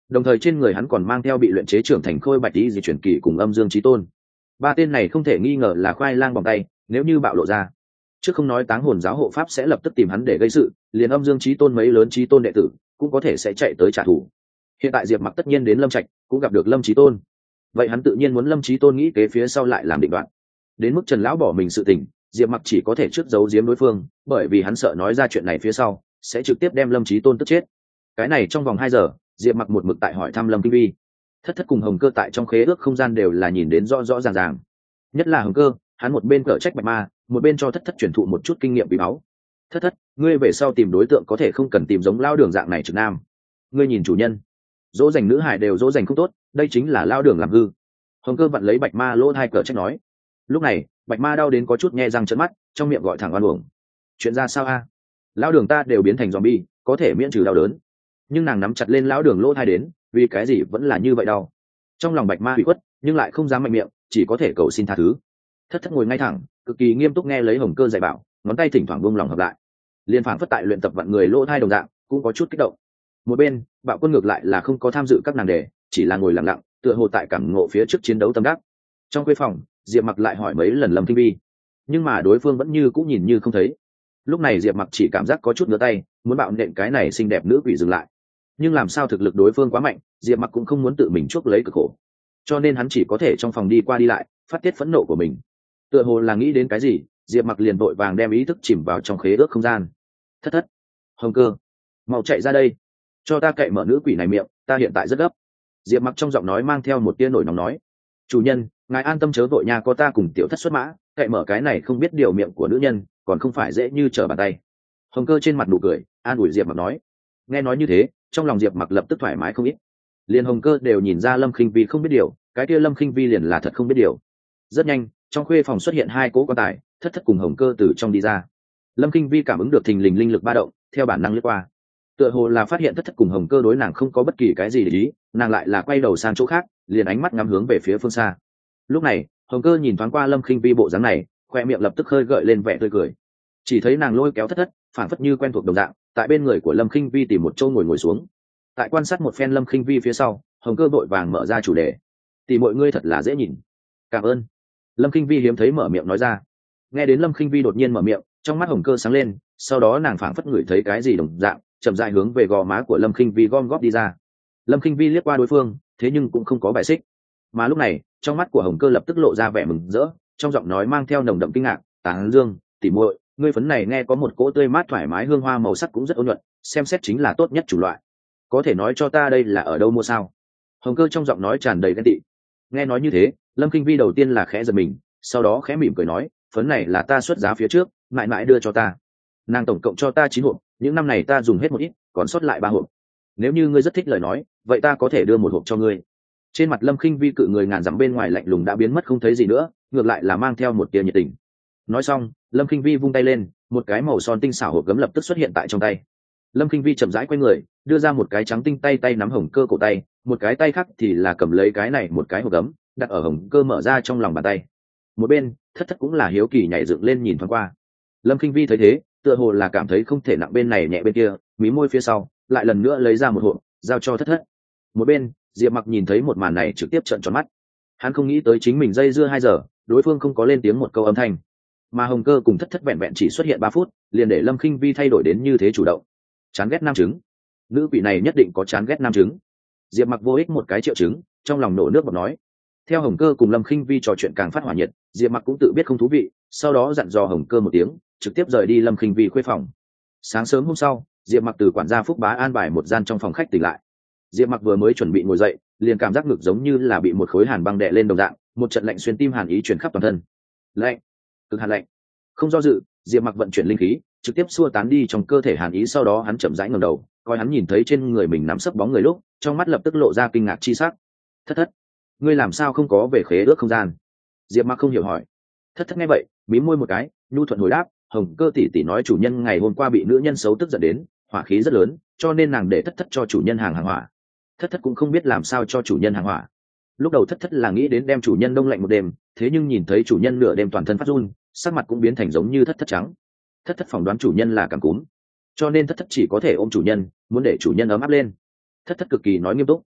đồng thời trên người hắn còn mang theo bị luyện chế trưởng thành khôi bạch tí di chuyển kỳ cùng âm dương chí tôn. Ba tên này không thể nghi ngờ là khoai lang bằng tay, nếu như bạo lộ ra, trước không nói táng hồn giáo hộ pháp sẽ lập tức tìm hắn để gây sự, liền âm dương chí tôn mấy lớn chí tôn đệ tử cũng có thể sẽ chạy tới trả thù. Hiện tại Diệp Mặc tất nhiên đến Lâm Trạch, cũng gặp được Lâm Chí Tôn, vậy hắn tự nhiên muốn Lâm Chí Tôn nghĩ kế phía sau lại làm định đoạn. Đến mức Trần lão bỏ mình sự tình, Diệp Mặc chỉ có thể trước giấu giếm đối phương, bởi vì hắn sợ nói ra chuyện này phía sau sẽ trực tiếp đem Lâm Chí Tôn tức chết. Cái này trong vòng hai giờ, Diệp Mặc một mực tại hỏi thăm Lâm Kinh Vi. Thất Thất cùng Hồng Cơ tại trong khế ước không gian đều là nhìn đến rõ rõ ràng ràng. Nhất là Hồng Cơ, hắn một bên cở trách Bạch Ma, một bên cho Thất Thất truyền thụ một chút kinh nghiệm quý báu. Thất Thất, ngươi về sau tìm đối tượng có thể không cần tìm giống lao đường dạng này trực nam. Ngươi nhìn chủ nhân, dỗ dành nữ hải đều dỗ dành không tốt, đây chính là lao đường làm hư. Hồng Cơ vặn lấy Bạch Ma lỗ hai cở trách nói. Lúc này Bạch Ma đau đến có chút nhe răng trợn mắt, trong miệng gọi thẳng oan uổng. Chuyện ra sao a? Lão đường ta đều biến thành zombie, có thể miễn trừ đau đớn. Nhưng nàng nắm chặt lên lão đường lỗ tai đến, vì cái gì vẫn là như vậy đau. Trong lòng Bạch Ma bị khuất, nhưng lại không dám mạnh miệng, chỉ có thể cầu xin tha thứ. Thất Thất ngồi ngay thẳng, cực kỳ nghiêm túc nghe lấy Hồng Cơ dạy bảo, ngón tay thỉnh thoảng buông lòng hợp lại. Liên phảng phất tại luyện tập vặn người lỗ tai đồng dạng, cũng có chút kích động. Một bên, Bạo Quân ngược lại là không có tham dự các nàng đề, chỉ là ngồi lặng lặng, tựa hồ tại cảm ngộ phía trước chiến đấu tâm đắc. Trong khuê phòng, Diệp Mặc lại hỏi mấy lần Lâm Kinh Vi, nhưng mà đối phương vẫn như cũng nhìn như không thấy. Lúc này Diệp Mặc chỉ cảm giác có chút ngứa tay, muốn bạo nện cái này xinh đẹp nữ quỷ dừng lại, nhưng làm sao thực lực đối phương quá mạnh, Diệp Mặc cũng không muốn tự mình chuốc lấy cực khổ, cho nên hắn chỉ có thể trong phòng đi qua đi lại, phát tiết phẫn nộ của mình. Tựa hồ là nghĩ đến cái gì, Diệp Mặc liền vội vàng đem ý thức chìm vào trong khế ước không gian. Thất Thất, Hồng Cơ, mau chạy ra đây, cho ta cậy mở nữ quỷ này miệng, ta hiện tại rất gấp. Diệp Mặc trong giọng nói mang theo một tia nổi nóng nói. Chủ nhân, ngài an tâm chớ vội nha, có ta cùng tiểu thất xuất mã, cậy mở cái này không biết điều miệng của nữ nhân, còn không phải dễ như trở bàn tay. Hồng Cơ trên mặt nụ cười, an ủi Diệp Mặc nói. Nghe nói như thế, trong lòng Diệp Mặc lập tức thoải mái không ít. Liền Hồng Cơ đều nhìn ra Lâm Khinh Vi không biết điều, cái kia Lâm Khinh Vi liền là thật không biết điều. Rất nhanh, trong khuê phòng xuất hiện hai cỗ quan tài, Thất Thất cùng Hồng Cơ từ trong đi ra. Lâm Khinh Vi cảm ứng được thình lình linh lực ba động, theo bản năng lướt qua. Tựa hồ là phát hiện Thất Thất cùng Hồng Cơ đối nàng không có bất kỳ cái gì để ý, nàng lại là quay đầu sang chỗ khác, liền ánh mắt ngắm hướng về phía phương xa. Lúc này Hồng Cơ nhìn thoáng qua Lâm Khinh Vi bộ dáng này, khoe miệng lập tức hơi gợi lên vẻ tươi cười. Chỉ thấy nàng lôi kéo Thất Thất, phản phất như quen thuộc đồng dạng, tại bên người của Lâm Khinh Vi tìm một chỗ ngồi ngồi xuống. Tại quan sát một phen Lâm Khinh Vi phía sau, Hồng Cơ vội vàng mở ra chủ đề. Tỷ mọi ngươi thật là dễ nhìn. Cảm ơn. Lâm Khinh Vi hiếm thấy mở miệng nói ra. Nghe đến Lâm Khinh Vi đột nhiên mở miệng, trong mắt Hồng Cơ sáng lên, sau đó nàng phảng phất ngửi thấy cái gì đồng dạng, chậm rãi hướng về gò má của Lâm Khinh Vi gom góp đi ra. Lâm Khinh Vi liếc qua đối phương, thế nhưng cũng không có bài xích. Mà lúc này, trong mắt của Hồng Cơ lập tức lộ ra vẻ mừng rỡ, trong giọng nói mang theo nồng đậm kinh ngạc, "Táng Dương, tỷ muội, ngươi phấn này nghe có một cỗ tươi mát thoải mái, hương hoa màu sắc cũng rất ôn nhuận, xem xét chính là tốt nhất chủng loại. Có thể nói cho ta đây là ở đâu mua sao?" Hồng Cơ trong giọng nói tràn đầy ghen tị. Nghe nói như thế, Lâm Kinh Vi đầu tiên là khẽ giật mình, sau đó khẽ mỉm cười nói, "Phấn này là ta xuất giá phía trước, mãi mãi đưa cho ta. Nàng tổng cộng cho ta chín hộp, những năm này ta dùng hết một ít, còn sót lại ba hộp. Nếu như ngươi rất thích lời nói, vậy ta có thể đưa một hộp cho ngươi." Trên mặt Lâm Khinh Vi cự người ngàn dặm bên ngoài lạnh lùng đã biến mất không thấy gì nữa, ngược lại là mang theo một tia nhiệt tình. Nói xong, Lâm Khinh Vi vung tay lên, một cái màu son tinh xảo hộp gấm lập tức xuất hiện tại trong tay. Lâm Khinh Vi chậm rãi quay người, đưa ra một cái trắng tinh tay tay nắm Hồng Cơ cổ tay, một cái tay khác thì là cầm lấy cái này một cái hộp gấm, đặt ở Hồng Cơ mở ra trong lòng bàn tay. Một bên, Thất Thất cũng là hiếu kỳ nhảy dựng lên nhìn thoáng qua. Lâm Khinh Vi thấy thế, tựa hồ là cảm thấy không thể nặng bên này nhẹ bên kia, mí môi phía sau, lại lần nữa lấy ra một hộp, giao cho Thất Thất. Một bên, Diệp Mặc nhìn thấy một màn này trực tiếp trợn tròn mắt. Hắn không nghĩ tới chính mình dây dưa hai giờ, đối phương không có lên tiếng một câu âm thanh, mà Hồng Cơ cùng Thất Thất vẹn vẹn chỉ xuất hiện ba phút, liền để Lâm Khinh Vi thay đổi đến như thế chủ động. Chán ghét nam chứng, nữ quỷ này nhất định có chán ghét nam chứng. Diệp Mặc vô ích một cái triệu chứng, trong lòng nổ nước bọt nói. Theo Hồng Cơ cùng Lâm Khinh Vi trò chuyện càng phát hỏa nhiệt, Diệp Mặc cũng tự biết không thú vị, sau đó dặn dò Hồng Cơ một tiếng, trực tiếp rời đi Lâm Khinh Vi khuê phòng. Sáng sớm hôm sau, Diệp Mặc từ quản gia Phúc Bá an bài một gian trong phòng khách tỉnh lại. Diệp Mặc vừa mới chuẩn bị ngồi dậy, liền cảm giác ngực giống như là bị một khối hàn băng đè lên đồng dạng, một trận lạnh xuyên tim hàn ý truyền khắp toàn thân. Lạnh, cực hàn lạnh. Không do dự, Diệp Mặc vận chuyển linh khí, trực tiếp xua tán đi trong cơ thể hàn ý, sau đó hắn chậm rãi ngẩng đầu, coi hắn nhìn thấy trên người mình nắm sấp bóng người lúc, trong mắt lập tức lộ ra kinh ngạc chi sắc. "Thất Thất, ngươi làm sao không có về khế ước không gian?" Diệp Mặc không hiểu hỏi. Thất Thất nghe vậy, mím môi một cái, nhu thuận hồi đáp, "Hồng Cơ tỷ tỷ nói chủ nhân ngày hôm qua bị nữ nhân xấu tức giận đến, hỏa khí rất lớn, cho nên nàng để Thất Thất cho chủ nhân hàng hàng hỏa." Thất Thất cũng không biết làm sao cho chủ nhân hàng hỏa. Lúc đầu Thất Thất là nghĩ đến đem chủ nhân đông lạnh một đêm, thế nhưng nhìn thấy chủ nhân nửa đêm toàn thân phát run, sắc mặt cũng biến thành giống như Thất Thất trắng. Thất Thất phỏng đoán chủ nhân là cảm cúm, cho nên Thất Thất chỉ có thể ôm chủ nhân, muốn để chủ nhân ấm áp lên. Thất Thất cực kỳ nói nghiêm túc.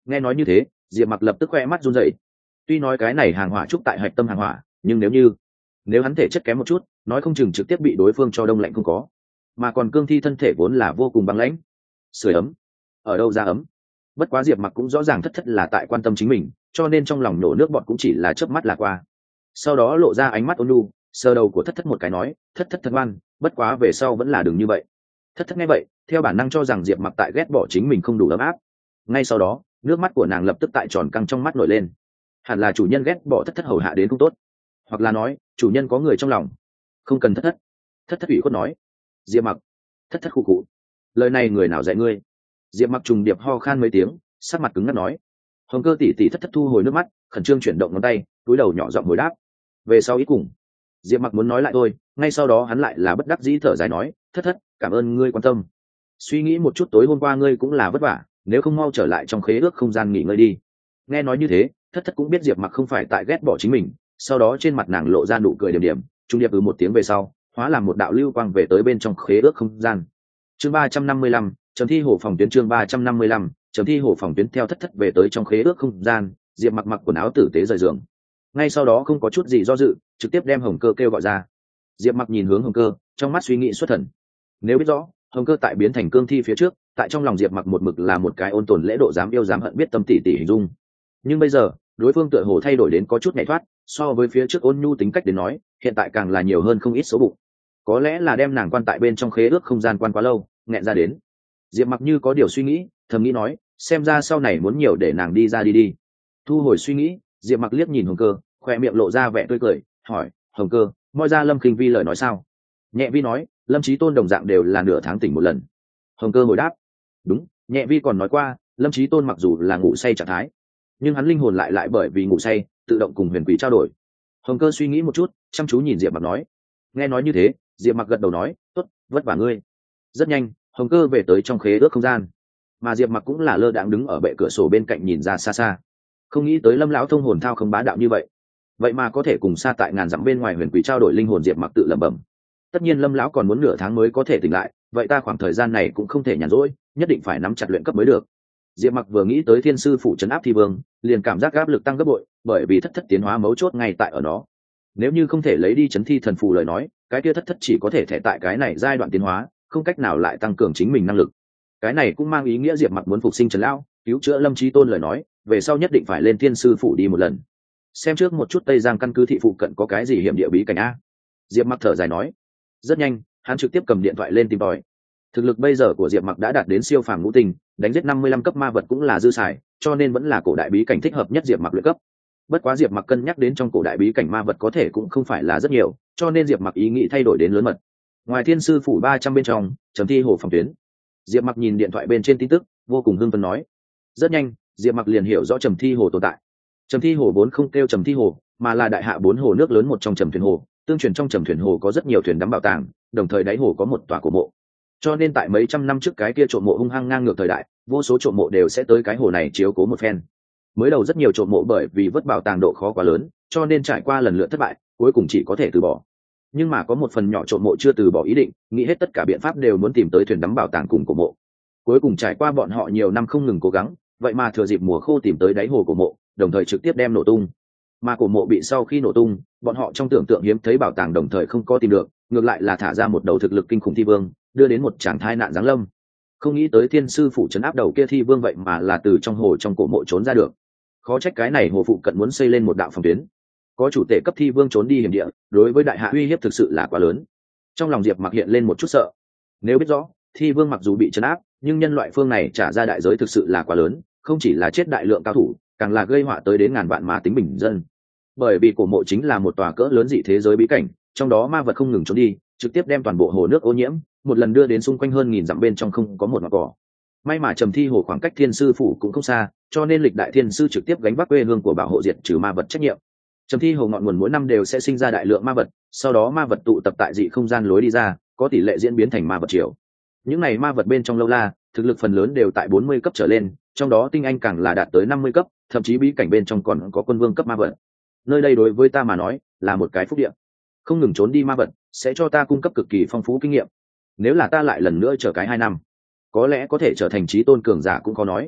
Nghe nói như thế, Diệp Mặc lập tức khoe mắt run rẩy. Tuy nói cái này hàng hỏa trúc tại hạch tâm hàng hỏa, nhưng nếu như nếu hắn thể chất kém một chút, nói không chừng trực tiếp bị đối phương cho đông lạnh không có. Mà còn cương thi thân thể vốn là vô cùng băng lãnh, sưởi ấm, ở đâu ra ấm? Bất quá Diệp Mặc cũng rõ ràng thất thất là tại quan tâm chính mình, cho nên trong lòng nổ nước bọt cũng chỉ là chớp mắt là qua. Sau đó lộ ra ánh mắt ôn nhu, sờ đầu của thất thất một cái nói, thất thất thật ngoan, bất quá về sau vẫn là đừng như vậy. Thất thất nghe vậy, theo bản năng cho rằng Diệp Mặc tại ghét bỏ chính mình không đủ ấm áp. Ngay sau đó, nước mắt của nàng lập tức tại tròn căng trong mắt nổi lên. Hẳn là chủ nhân ghét bỏ thất thất hầu hạ đến không tốt, hoặc là nói chủ nhân có người trong lòng, không cần thất thất. Thất thất ủy khuất nói. Diệp Mặc, thất thất khu cụ, lời này người nào dạy ngươi? Diệp Mặc trùng điệp ho khan mấy tiếng, sắc mặt cứng ngắc nói. Hồng Cơ tỷ tỷ thất thất thu hồi nước mắt, khẩn trương chuyển động ngón tay, cúi đầu nhỏ giọng hồi đáp. Về sau ý cùng. Diệp Mặc muốn nói lại thôi, ngay sau đó hắn lại là bất đắc dĩ thở dài nói, thất thất, cảm ơn ngươi quan tâm. Suy nghĩ một chút tối hôm qua ngươi cũng là vất vả, nếu không mau trở lại trong khế ước không gian nghỉ ngơi đi. Nghe nói như thế, thất thất cũng biết Diệp Mặc không phải tại ghét bỏ chính mình, sau đó trên mặt nàng lộ ra nụ cười điểm điểm, trung điệp ừ một tiếng về sau, hóa làm một đạo lưu quang về tới bên trong khế ước không gian. Chương ba trăm năm mươi lăm, chấm thi hổ phòng tuyến chương ba trăm năm mươi lăm, chấm thi hổ phòng tuyến theo thất thất về tới trong khế ước không gian, Diệp Mặc mặc quần áo tử tế rời giường. Ngay sau đó không có chút gì do dự, trực tiếp đem Hồng Cơ kêu gọi ra. Diệp Mặc nhìn hướng Hồng Cơ, trong mắt suy nghĩ xuất thần. Nếu biết rõ, Hồng Cơ tại biến thành cương thi phía trước, tại trong lòng Diệp Mặc một mực là một cái ôn tồn lễ độ dám yêu dám hận biết tâm tỉ tỉ hình dung. Nhưng bây giờ, đối phương tựa hồ thay đổi đến có chút nhẹ thoát, so với phía trước ôn nhu tính cách đến nói, hiện tại càng là nhiều hơn không ít số bụng. Có lẽ là đem nàng quan tại bên trong khế ước không gian quan quá lâu, nghẹn ra đến. Diệp Mặc như có điều suy nghĩ, thầm nghĩ nói, xem ra sau này muốn nhiều để nàng đi ra đi đi. Thu hồi suy nghĩ, Diệp Mặc liếc nhìn Hồng Cơ, khoe miệng lộ ra vẻ tươi cười, hỏi, Hồng Cơ, moi ra Lâm Khinh Vi lời nói sao? Nhẹ Vi nói, Lâm Chí Tôn đồng dạng đều là nửa tháng tỉnh một lần. Hồng Cơ hồi đáp, đúng, Nhẹ Vi còn nói qua, Lâm Chí Tôn mặc dù là ngủ say trạng thái, nhưng hắn linh hồn lại lại bởi vì ngủ say tự động cùng huyền quỷ trao đổi. Hồng Cơ suy nghĩ một chút, chăm chú nhìn Diệp Mặc nói. Nghe nói như thế, Diệp Mặc gật đầu nói, tốt, vất vả ngươi. Rất nhanh, Hồng Cơ về tới trong khế ước không gian, mà Diệp Mặc cũng là lơ đãng đứng ở bệ cửa sổ bên cạnh nhìn ra xa xa. Không nghĩ tới Lâm lão thông hồn thao không bá đạo như vậy, vậy mà có thể cùng xa tại ngàn dặm bên ngoài huyền quỷ trao đổi linh hồn. Diệp Mặc tự lẩm bẩm. Tất nhiên Lâm lão còn muốn nửa tháng mới có thể tỉnh lại, vậy ta khoảng thời gian này cũng không thể nhàn rỗi, nhất định phải nắm chặt luyện cấp mới được. Diệp Mặc vừa nghĩ tới thiên sư phủ trấn áp thi vương, liền cảm giác áp lực tăng gấp bội, bởi vì thất thất tiến hóa mấu chốt ngay tại ở nó. Nếu như không thể lấy đi chấn thi thần phù lời nói, cái kia thất thất chỉ có thể thể tại cái này giai đoạn tiến hóa, không cách nào lại tăng cường chính mình năng lực. Cái này cũng mang ý nghĩa Diệp Mặc muốn phục sinh Trần lão, cứu chữa Lâm Chí Tôn lời nói, về sau nhất định phải lên thiên sư phủ đi một lần. Xem trước một chút Tây Giang căn cứ thị phụ cận có cái gì hiểm địa bí cảnh a. Diệp Mặc thở dài nói. Rất nhanh, hắn trực tiếp cầm điện thoại lên tìm tòi. Thực lực bây giờ của Diệp Mặc đã đạt đến siêu phàm ngũ tinh, đánh giết năm mươi lăm cấp ma vật cũng là dư xài, cho nên vẫn là cổ đại bí cảnh thích hợp nhất Diệp Mặc luyện cấp. Bất quá Diệp Mặc cân nhắc đến trong cổ đại bí cảnh ma vật có thể cũng không phải là rất nhiều, cho nên Diệp Mặc ý nghĩ thay đổi đến lớn mật. Ngoài thiên sư phủ ba trăm bên trong, chấm thi hồ phòng tuyến. Diệp Mặc nhìn điện thoại bên trên tin tức, vô cùng hưng phấn nói. Rất nhanh, Diệp Mặc liền hiểu rõ trầm thi hồ tồn tại. Trầm thi hồ vốn không kêu trầm thi hồ, mà là đại hạ bốn hồ nước lớn một trong trầm thuyền hồ. Tương truyền trong trầm thuyền hồ có rất nhiều thuyền đắm bảo tàng, đồng thời đáy hồ có một tòa cổ mộ. Cho nên tại mấy trăm năm trước cái kia trộm mộ hung hăng ngang ngược thời đại, vô số trộm mộ đều sẽ tới cái hồ này chiếu cố một phen. Mới đầu rất nhiều trộm mộ bởi vì vớt bảo tàng độ khó quá lớn, cho nên trải qua lần lượt thất bại, cuối cùng chỉ có thể từ bỏ. Nhưng mà có một phần nhỏ trộm mộ chưa từ bỏ ý định, nghĩ hết tất cả biện pháp đều muốn tìm tới thuyền đắm bảo tàng cùng cổ mộ. Cuối cùng trải qua bọn họ nhiều năm không ngừng cố gắng, vậy mà thừa dịp mùa khô tìm tới đáy hồ cổ mộ, đồng thời trực tiếp đem nổ tung. Mà cổ mộ bị sau khi nổ tung, bọn họ trong tưởng tượng hiếm thấy bảo tàng đồng thời không có tìm được, ngược lại là thả ra một đầu thực lực kinh khủng thi vương, đưa đến một tràng thai nạn giáng lâm. Không nghĩ tới thiên sư phủ trấn áp đầu kia thi vương vậy mà là từ trong hồ trong cổ mộ trốn ra được. Khó trách cái này hồ phụ cận muốn xây lên một đạo phòng tuyến. Có chủ tể cấp thi vương trốn đi hiểm địa, đối với đại hạ uy hiếp thực sự là quá lớn. Trong lòng Diệp Mặc hiện lên một chút sợ. Nếu biết rõ thi vương mặc dù bị trấn áp, nhưng nhân loại phương này trả ra đại giới thực sự là quá lớn, không chỉ là chết đại lượng cao thủ, càng là gây họa tới đến ngàn vạn mà tính bình dân. Bởi vì cổ mộ chính là một tòa cỡ lớn dị thế giới bí cảnh, trong đó ma vật không ngừng trốn đi, trực tiếp đem toàn bộ hồ nước ô nhiễm, một lần đưa đến xung quanh hơn nghìn dặm bên trong không có một ngọn cỏ. May mà trầm thi hồ khoảng cách thiên sư phủ cũng không xa, cho nên lịch đại thiên sư trực tiếp gánh vác quê hương của bảo hộ diệt trừ ma vật trách nhiệm. Trầm thi hồ ngọn nguồn mỗi năm đều sẽ sinh ra đại lượng ma vật, sau đó ma vật tụ tập tại dị không gian lối đi ra, có tỷ lệ diễn biến thành ma vật triều. Những này ma vật bên trong lâu la, thực lực phần lớn đều tại bốn mươi cấp trở lên, trong đó tinh anh càng là đạt tới năm mươi cấp, thậm chí bí cảnh bên trong còn có quân vương cấp ma vật. Nơi đây đối với ta mà nói là một cái phúc địa, không ngừng trốn đi ma vật sẽ cho ta cung cấp cực kỳ phong phú kinh nghiệm. Nếu là ta lại lần nữa chờ cái hai năm, có lẽ có thể trở thành trí tôn cường giả cũng có nói.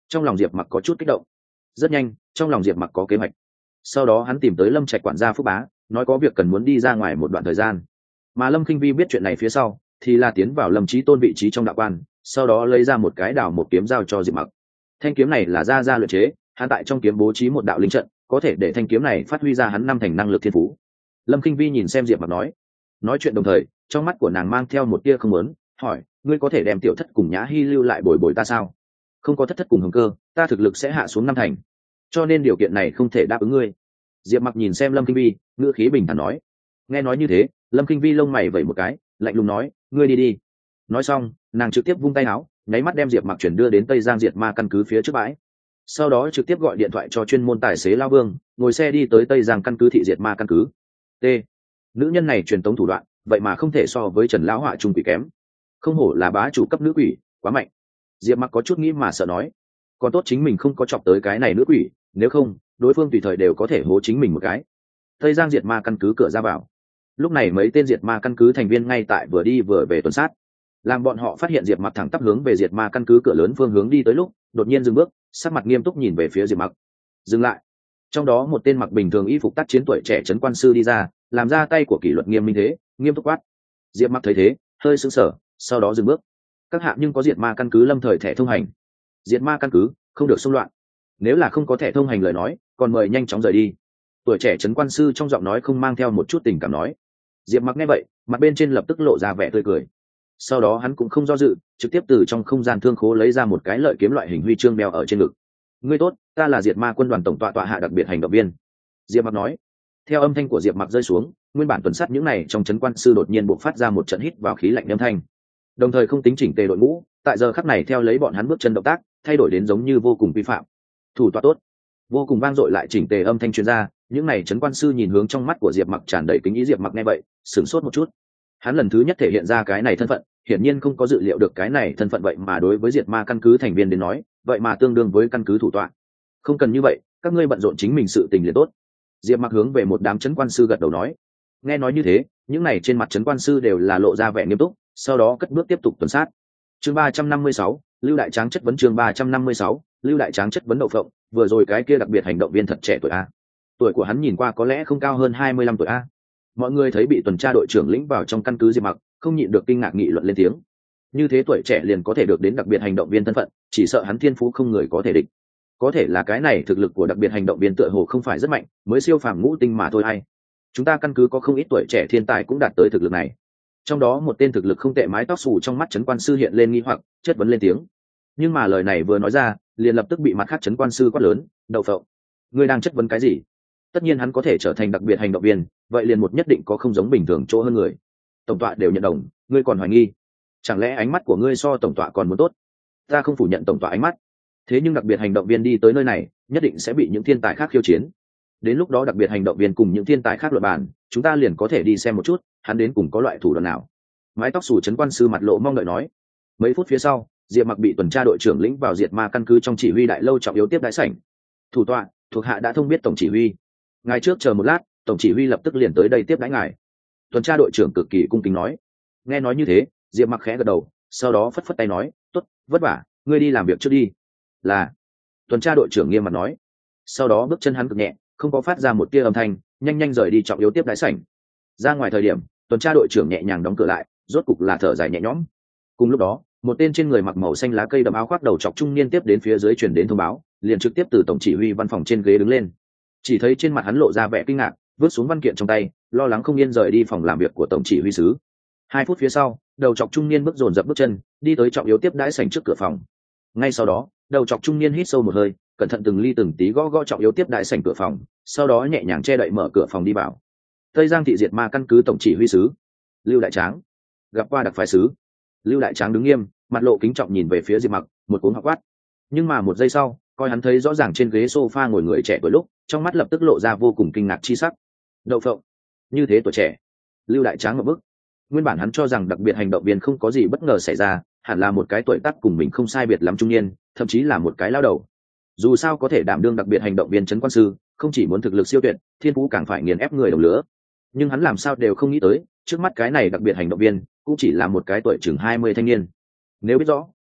Trong lòng Diệp Mặc có chút kích động. Rất nhanh, trong lòng Diệp Mặc có kế hoạch. Sau đó hắn tìm tới Lâm Trạch quản gia Phúc Bá, nói có việc cần muốn đi ra ngoài một đoạn thời gian. Mà Lâm Kinh Vi biết chuyện này phía sau, thì là tiến vào Lâm Chí Tôn vị trí trong đạo quan, sau đó lấy ra một cái đào một kiếm giao cho Diệp Mặc. Thanh kiếm này là ra ra luyện chế, hắn tại trong kiếm bố trí một đạo linh trận, có thể để thanh kiếm này phát huy ra hắn năm thành năng lực thiên phú. Lâm Kinh Vi nhìn xem Diệp Mặc nói, nói chuyện đồng thời, trong mắt của nàng mang theo một tia không muốn, hỏi, ngươi có thể đem tiểu thất cùng Nhã Hi lưu lại bồi bồi ta sao? Không có thất thất cùng hồng cơ, ta thực lực sẽ hạ xuống năm thành, cho nên điều kiện này không thể đáp ứng ngươi. Diệp Mặc nhìn xem Lâm Kinh Vi, ngữ khí bình thản nói. Nghe nói như thế, Lâm Kinh Vi lông mày vẩy một cái, lạnh lùng nói, ngươi đi đi. Nói xong, nàng trực tiếp vung tay áo, nháy mắt đem Diệp Mặc chuyển đưa đến Tây Giang Diệt Ma căn cứ phía trước bãi. Sau đó trực tiếp gọi điện thoại cho chuyên môn tài xế Lao Vương, ngồi xe đi tới Tây Giang căn cứ thị Diệt Ma căn cứ. T. Nữ nhân này truyền tống thủ đoạn, vậy mà không thể so với Trần lão họa trung quỷ kém. Không hổ là bá chủ cấp nữ quỷ, quá mạnh. Diệp Mặc có chút nghĩ mà sợ nói, còn tốt chính mình không có chọc tới cái này nữ quỷ, nếu không, đối phương tùy thời đều có thể hố chính mình một cái. Tây Giang Diệt Ma căn cứ cửa ra vào. Lúc này mấy tên Diệt Ma căn cứ thành viên ngay tại vừa đi vừa về tuần sát. Làm bọn họ phát hiện Diệp Mặc thẳng tắp hướng về Diệt Ma căn cứ cửa lớn phương hướng đi tới lúc, đột nhiên dừng bước, sắc mặt nghiêm túc nhìn về phía Diệp Mặc. Dừng lại. Trong đó một tên mặc bình thường y phục tác chiến tuổi trẻ trấn quan sư đi ra, làm ra tay của kỷ luật nghiêm minh thế, nghiêm túc quát. Diệp Mặc thấy thế, hơi sững sờ, sau đó dừng bước. Các hạ nhưng có Diệt Ma căn cứ lâm thời thẻ thông hành. Diệt Ma căn cứ không được xung loạn. Nếu là không có thẻ thông hành lời nói, còn mời nhanh chóng rời đi. Tuổi trẻ trấn quan sư trong giọng nói không mang theo một chút tình cảm nói. Diệp Mặc nghe vậy, mặt bên trên lập tức lộ ra vẻ tươi cười. Sau đó hắn cũng không do dự, trực tiếp từ trong không gian thương khố lấy ra một cái lợi kiếm loại hình huy chương đeo ở trên ngực. Ngươi tốt, ta là Diệt Ma quân đoàn tổng tọa tọa hạ đặc biệt hành động viên. Diệp Mặc nói. Theo âm thanh của Diệp Mặc rơi xuống, nguyên bản tuần sát những này trong trấn quan sư đột nhiên bộc phát ra một trận hít vào khí lạnh âm thanh. Đồng thời không tính chỉnh tề đội ngũ, tại giờ khắc này theo lấy bọn hắn bước chân động tác, thay đổi đến giống như vô cùng vi phạm. Thủ tọa tốt. Vô cùng vang dội lại chỉnh tề âm thanh truyền ra, những này trấn quan sư nhìn hướng trong mắt của Diệp Mặc tràn đầy kính ý. Diệp Mặc nghe vậy, sửng sốt một chút. Hắn lần thứ nhất thể hiện ra cái này thân phận, hiển nhiên không có dự liệu được cái này thân phận vậy mà đối với Diệt Ma căn cứ thành viên đến nói, vậy mà tương đương với căn cứ thủ tọa. Không cần như vậy, các ngươi bận rộn chính mình sự tình liền tốt. Diệp Mặc hướng về một đám trấn quan sư gật đầu nói. Nghe nói như thế, những này trên mặt trấn quan sư đều là lộ ra vẻ nghiêm túc, sau đó cất bước tiếp tục tuần sát. Chương ba trăm năm mươi sáu, Lưu Đại Tráng chất vấn. Chương ba trăm năm mươi sáu, Lưu Đại Tráng chất vấn Đậu Phộng, vừa rồi cái kia đặc biệt hành động viên thật trẻ tuổi a. Tuổi của hắn nhìn qua có lẽ không cao hơn hai mươi lăm tuổi a. Mọi người thấy bị tuần tra đội trưởng lĩnh vào trong căn cứ Diệp Mặc, không nhịn được kinh ngạc nghị luận lên tiếng. Như thế tuổi trẻ liền có thể được đến đặc biệt hành động viên thân phận, chỉ sợ hắn thiên phú không người có thể địch. Có thể là cái này thực lực của đặc biệt hành động viên tựa hồ không phải rất mạnh, mới siêu phàm ngũ tinh mà thôi hay. Chúng ta căn cứ có không ít tuổi trẻ thiên tài cũng đạt tới thực lực này. Trong đó một tên thực lực không tệ mái tóc xù trong mắt trấn quan sư hiện lên nghi hoặc, chất vấn lên tiếng. Nhưng mà lời này vừa nói ra, liền lập tức bị mặt khác trấn quan sư quát lớn, Đậu Phộng, ngươi đang chất vấn cái gì? Tất nhiên hắn có thể trở thành đặc biệt hành động viên, vậy liền một nhất định có không giống bình thường chỗ hơn người. Tổng tọa đều nhận đồng, ngươi còn hoài nghi? Chẳng lẽ ánh mắt của ngươi so tổng tọa còn muốn tốt? Ta không phủ nhận tổng tọa ánh mắt, thế nhưng đặc biệt hành động viên đi tới nơi này, nhất định sẽ bị những thiên tài khác khiêu chiến. Đến lúc đó đặc biệt hành động viên cùng những thiên tài khác luận bàn, chúng ta liền có thể đi xem một chút, hắn đến cùng có loại thủ đoạn nào. Mái tóc xù trấn quan sư mặt lộ mong đợi nói. Mấy phút phía sau, Diệp Mặc bị tuần tra đội trưởng lĩnh vào Diệt Ma căn cứ trong chỉ huy đại lâu trọng yếu tiếp đãi sảnh. Thủ tọa, thuộc hạ đã thông biết tổng chỉ huy. Ngài trước chờ một lát, tổng chỉ huy lập tức liền tới đây tiếp đãi ngài. Tuần tra đội trưởng cực kỳ cung kính nói. Nghe nói như thế, Diệp Mặc khẽ gật đầu, sau đó phất phất tay nói, tốt, vất vả, ngươi đi làm việc trước đi. Là. Tuần tra đội trưởng nghiêm mặt nói. Sau đó bước chân hắn cực nhẹ, không có phát ra một tia âm thanh, nhanh nhanh rời đi trọng yếu tiếp đãi sảnh. Ra ngoài thời điểm, tuần tra đội trưởng nhẹ nhàng đóng cửa lại, rốt cục là thở dài nhẹ nhõm. Cùng lúc đó, một tên trên người mặc màu xanh lá cây đậm áo khoác đầu chọc trung niên tiếp đến phía dưới truyền đến thông báo, liền trực tiếp từ tổng chỉ huy văn phòng trên ghế đứng lên. Chỉ thấy trên mặt hắn lộ ra vẻ kinh ngạc, vứt xuống văn kiện trong tay, lo lắng không yên rời đi phòng làm việc của tổng chỉ huy sứ. Hai phút phía sau, đầu chọc trung niên bước dồn dập bước chân, đi tới trọng yếu tiếp đãi sảnh trước cửa phòng. Ngay sau đó, đầu chọc trung niên hít sâu một hơi, cẩn thận từng ly từng tí gõ gõ trọng yếu tiếp đãi sảnh cửa phòng, sau đó nhẹ nhàng che đậy mở cửa phòng đi vào. Tây Giang thị Diệt Ma căn cứ tổng chỉ huy sứ Lưu Đại Tráng, gặp qua đặc phái sứ. Lưu Đại Tráng đứng nghiêm, mặt lộ kính trọng nhìn về phía Diệp Mặc, một cuống học quát. Nhưng mà một giây sau, coi hắn thấy rõ ràng trên ghế sofa ngồi người trẻ tuổi lúc, trong mắt lập tức lộ ra vô cùng kinh ngạc chi sắc. Đậu Phộng, như thế tuổi trẻ. Lưu Đại Tráng một bức. Nguyên bản hắn cho rằng đặc biệt hành động viên không có gì bất ngờ xảy ra, hẳn là một cái tuổi tác cùng mình không sai biệt lắm trung niên, thậm chí là một cái lao đầu. Dù sao có thể đảm đương đặc biệt hành động viên trấn quan sư, không chỉ muốn thực lực siêu tuyệt, thiên phú càng phải nghiền ép người đồng lứa. Nhưng hắn làm sao đều không nghĩ tới, trước mắt cái này đặc biệt hành động viên cũng chỉ là một cái tuổi chừng hai mươi thanh niên. Nếu biết rõ,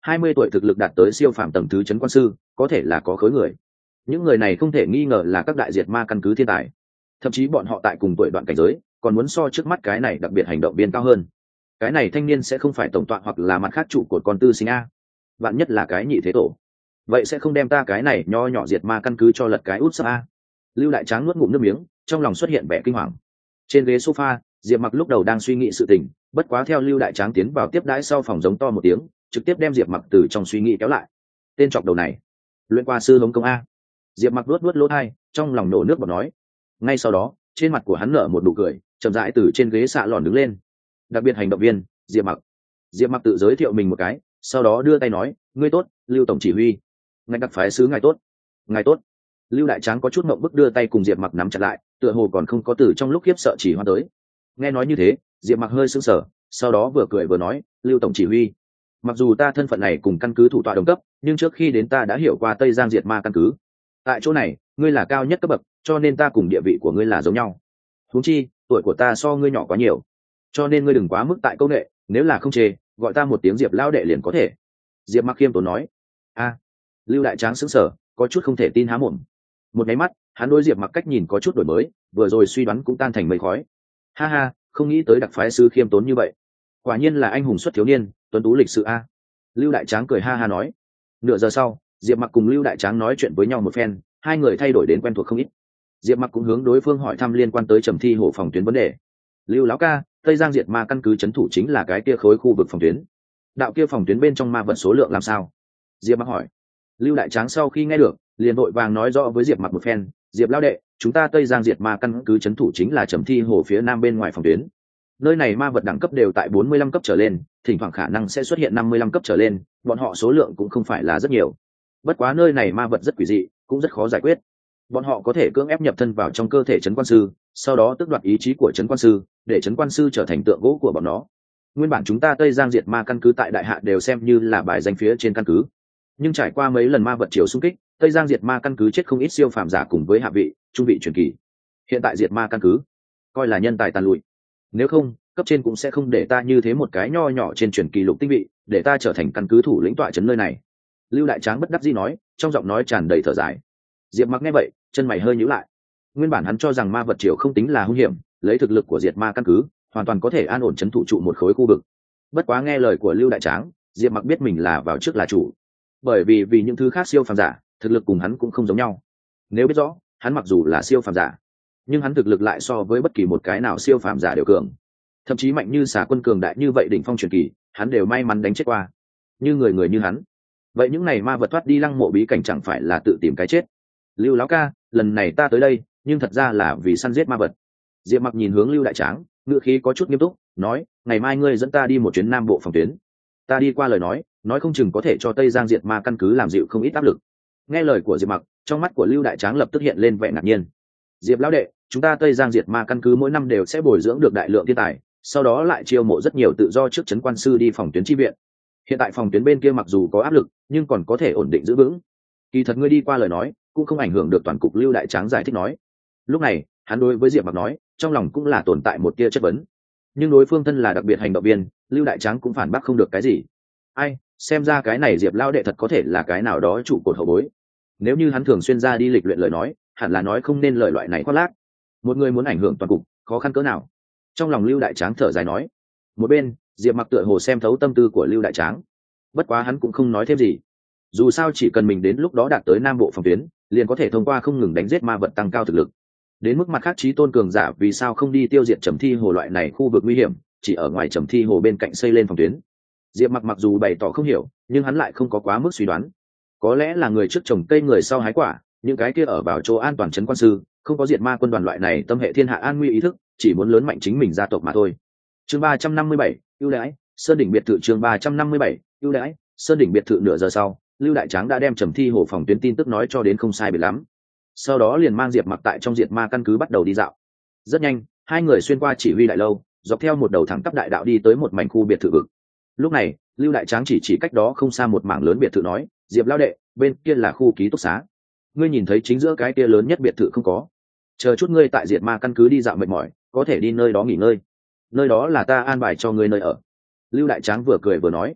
hai mươi tuổi thực lực đạt tới siêu phàm tầng thứ trấn quan sư, có thể là có khối người. Những người này không thể nghi ngờ là các đại diệt ma căn cứ thiên tài, thậm chí bọn họ tại cùng tuổi đoạn cảnh giới còn muốn so trước mắt cái này đặc biệt hành động viên cao hơn. Cái này thanh niên sẽ không phải tổng tọa hoặc là mặt khác trụ của con tư sinh a, vạn nhất là cái nhị thế tổ, vậy sẽ không đem ta cái này nho nhỏ diệt ma căn cứ cho lật cái út sấp a. Lưu Đại Tráng nuốt ngụm nước miếng, trong lòng xuất hiện vẻ kinh hoàng. Trên ghế sofa, Diệp Mặc lúc đầu đang suy nghĩ sự tình, bất quá theo Lưu Đại Tráng tiến vào tiếp đãi sau phòng giống to một tiếng, trực tiếp đem Diệp Mặc từ trong suy nghĩ kéo lại. Tên chọc đầu này, luyện qua sư hống công a. Diệp Mặc luốt luốt lỗ tai, trong lòng nổ nước bọt nói. Ngay sau đó, trên mặt của hắn nở một nụ cười, chậm rãi từ trên ghế xạ lòn đứng lên. Đặc biệt hành động viên, Diệp Mặc. Diệp Mặc tự giới thiệu mình một cái, sau đó đưa tay nói, ngươi tốt, Lưu tổng chỉ huy. Ngài đặc phái sứ ngài tốt. Ngài tốt. Lưu Đại Tráng có chút ngượng bức đưa tay cùng Diệp Mặc nắm chặt lại, tựa hồ còn không có từ trong lúc khiếp sợ chỉ hoa tới. Nghe nói như thế, Diệp Mặc hơi sững sờ, sau đó vừa cười vừa nói, Lưu tổng chỉ huy, mặc dù ta thân phận này cùng căn cứ thủ tọa đồng cấp, nhưng trước khi đến ta đã hiểu qua Tây Giang diệt ma căn cứ. Tại chỗ này, ngươi là cao nhất cấp bậc, cho nên ta cùng địa vị của ngươi là giống nhau. Huống chi, tuổi của ta so ngươi nhỏ quá nhiều, cho nên ngươi đừng quá mức tại công nghệ, nếu là không chê, gọi ta một tiếng Diệp lão đệ liền có thể. Diệp Mặc khiêm tốn nói. A. Lưu Đại Tráng sững sờ, có chút không thể tin há mồm. Một cái mắt, hắn đối Diệp Mặc cách nhìn có chút đổi mới, vừa rồi suy đoán cũng tan thành mây khói. Ha ha, không nghĩ tới đặc phái sư khiêm tốn như vậy, quả nhiên là anh hùng xuất thiếu niên, tuấn tú lịch sự a. Lưu Đại Tráng cười ha ha nói. Nửa giờ sau, Diệp Mặc cùng Lưu Đại Tráng nói chuyện với nhau một phen, hai người thay đổi đến quen thuộc không ít. Diệp Mặc cũng hướng đối phương hỏi thăm liên quan tới Trầm Thi Hổ phòng tuyến vấn đề. Lưu lão ca, Tây Giang diệt ma căn cứ trấn thủ chính là cái kia khối khu vực phòng tuyến. Đạo kia phòng tuyến bên trong ma vật số lượng làm sao? Diệp Mặc hỏi. Lưu Đại Tráng sau khi nghe được, liền vội vàng nói rõ với Diệp Mặc một phen, Diệp lão đệ, chúng ta Tây Giang diệt ma căn cứ trấn thủ chính là Trầm Thi Hồ phía nam bên ngoài phòng tuyến. Nơi này ma vật đẳng cấp đều tại bốn mươi lăm cấp trở lên, thỉnh thoảng khả năng sẽ xuất hiện năm mươi lăm cấp trở lên, bọn họ số lượng cũng không phải là rất nhiều. Bất quá nơi này ma vật rất quỷ dị, cũng rất khó giải quyết. Bọn họ có thể cưỡng ép nhập thân vào trong cơ thể trấn quan sư, sau đó tước đoạt ý chí của trấn quan sư, để trấn quan sư trở thành tượng gỗ của bọn nó. Nguyên bản chúng ta Tây Giang diệt ma căn cứ tại đại hạ đều xem như là bài danh phía trên căn cứ, nhưng trải qua mấy lần ma vật chiều xung kích, Tây Giang diệt ma căn cứ chết không ít siêu phàm giả cùng với hạ vị, trung vị truyền kỳ. Hiện tại diệt ma căn cứ coi là nhân tài tàn lụi, nếu không cấp trên cũng sẽ không để ta như thế một cái nho nhỏ trên truyền kỳ lục tinh vị, để ta trở thành căn cứ thủ lĩnh tọa trấn nơi này. Lưu Đại Tráng bất đắc dĩ nói, trong giọng nói tràn đầy thở dài. Diệp Mặc nghe vậy, chân mày hơi nhíu lại. Nguyên bản hắn cho rằng ma vật triều không tính là hung hiểm, lấy thực lực của diệt ma căn cứ, hoàn toàn có thể an ổn trấn thủ trụ một khối khu vực. Bất quá nghe lời của Lưu Đại Tráng, Diệp Mặc biết mình là vào trước là chủ, bởi vì vì những thứ khác siêu phàm giả, thực lực cùng hắn cũng không giống nhau. Nếu biết rõ, hắn mặc dù là siêu phàm giả, nhưng hắn thực lực lại so với bất kỳ một cái nào siêu phàm giả đều cường, thậm chí mạnh như Xà Quân cường đại như vậy đỉnh phong truyền kỳ, hắn đều may mắn đánh chết qua. Như người người như hắn, vậy những này ma vật thoát đi lăng mộ bí cảnh chẳng phải là tự tìm cái chết? Lưu lão ca, lần này ta tới đây, nhưng thật ra là vì săn giết ma vật. Diệp Mặc nhìn hướng Lưu Đại Tráng, ngữ khí có chút nghiêm túc, nói, ngày mai ngươi dẫn ta đi một chuyến nam bộ phòng tuyến. Ta đi qua lời nói, nói không chừng có thể cho Tây Giang diệt ma căn cứ làm dịu không ít áp lực. Nghe lời của Diệp Mặc, trong mắt của Lưu Đại Tráng lập tức hiện lên vẻ ngạc nhiên. Diệp lão đệ, chúng ta Tây Giang diệt ma căn cứ mỗi năm đều sẽ bồi dưỡng được đại lượng thiên tài, sau đó lại chiêu mộ rất nhiều tự do trước trấn quan sư đi phòng tuyến chi viện. Hiện tại phòng tuyến bên kia mặc dù có áp lực, nhưng còn có thể ổn định giữ vững. Kỳ thật ngươi đi qua lời nói, cũng không ảnh hưởng được toàn cục. Lưu Đại Tráng giải thích nói. Lúc này, hắn đối với Diệp Mặc nói, trong lòng cũng là tồn tại một tia chất vấn. Nhưng đối phương thân là đặc biệt hành động viên, Lưu Đại Tráng cũng phản bác không được cái gì. Ai, xem ra cái này Diệp lão đệ thật có thể là cái nào đó trụ cột hậu bối. Nếu như hắn thường xuyên ra đi lịch luyện lời nói, hẳn là nói không nên lời loại này khoác lác. Một người muốn ảnh hưởng toàn cục, khó khăn cỡ nào? Trong lòng Lưu Đại Tráng thở dài nói. Một bên, Diệp Mặc tựa hồ xem thấu tâm tư của Lưu Đại Tráng, bất quá hắn cũng không nói thêm gì. Dù sao chỉ cần mình đến lúc đó đạt tới nam bộ phòng tuyến, liền có thể thông qua không ngừng đánh giết ma vật tăng cao thực lực. Đến mức mặt khác chí tôn cường giả vì sao không đi tiêu diệt Trầm Thi Hồ loại này khu vực nguy hiểm, chỉ ở ngoài Trầm Thi Hồ bên cạnh xây lên phòng tuyến. Diệp Mặc mặc dù bày tỏ không hiểu, nhưng hắn lại không có quá mức suy đoán. Có lẽ là người trước trồng cây người sau hái quả, những cái kia ở vào chỗ an toàn trấn quan sư, không có diệt ma quân đoàn loại này tâm hệ thiên hạ an nguy ý thức, chỉ muốn lớn mạnh chính mình gia tộc mà thôi. Chương ba trăm năm mươi bảy, ưu đãi, Sơn đỉnh biệt thự. Chương ba trăm năm mươi bảy, ưu đãi, Sơn đỉnh biệt thự. Nửa giờ sau, Lưu Đại Tráng đã đem Trầm Thi Hồ phòng tuyến tin tức nói cho đến không sai biệt lắm. Sau đó liền mang Diệp Mặc tại trong diệt ma căn cứ bắt đầu đi dạo. Rất nhanh, hai người xuyên qua chỉ huy đại lâu, dọc theo một đầu thẳng tắp đại đạo đi tới một mảnh khu biệt thự vực. Lúc này, Lưu Đại Tráng chỉ chỉ cách đó không xa một mảng lớn biệt thự nói, Diệp lão đệ, bên kia là khu ký túc xá. Ngươi nhìn thấy chính giữa cái kia lớn nhất biệt thự không có? Chờ chút ngươi tại diệt ma căn cứ đi dạo mệt mỏi, có thể đi nơi đó nghỉ ngơi. Nơi đó là ta an bài cho ngươi nơi ở. Lưu Đại Tráng vừa cười vừa nói.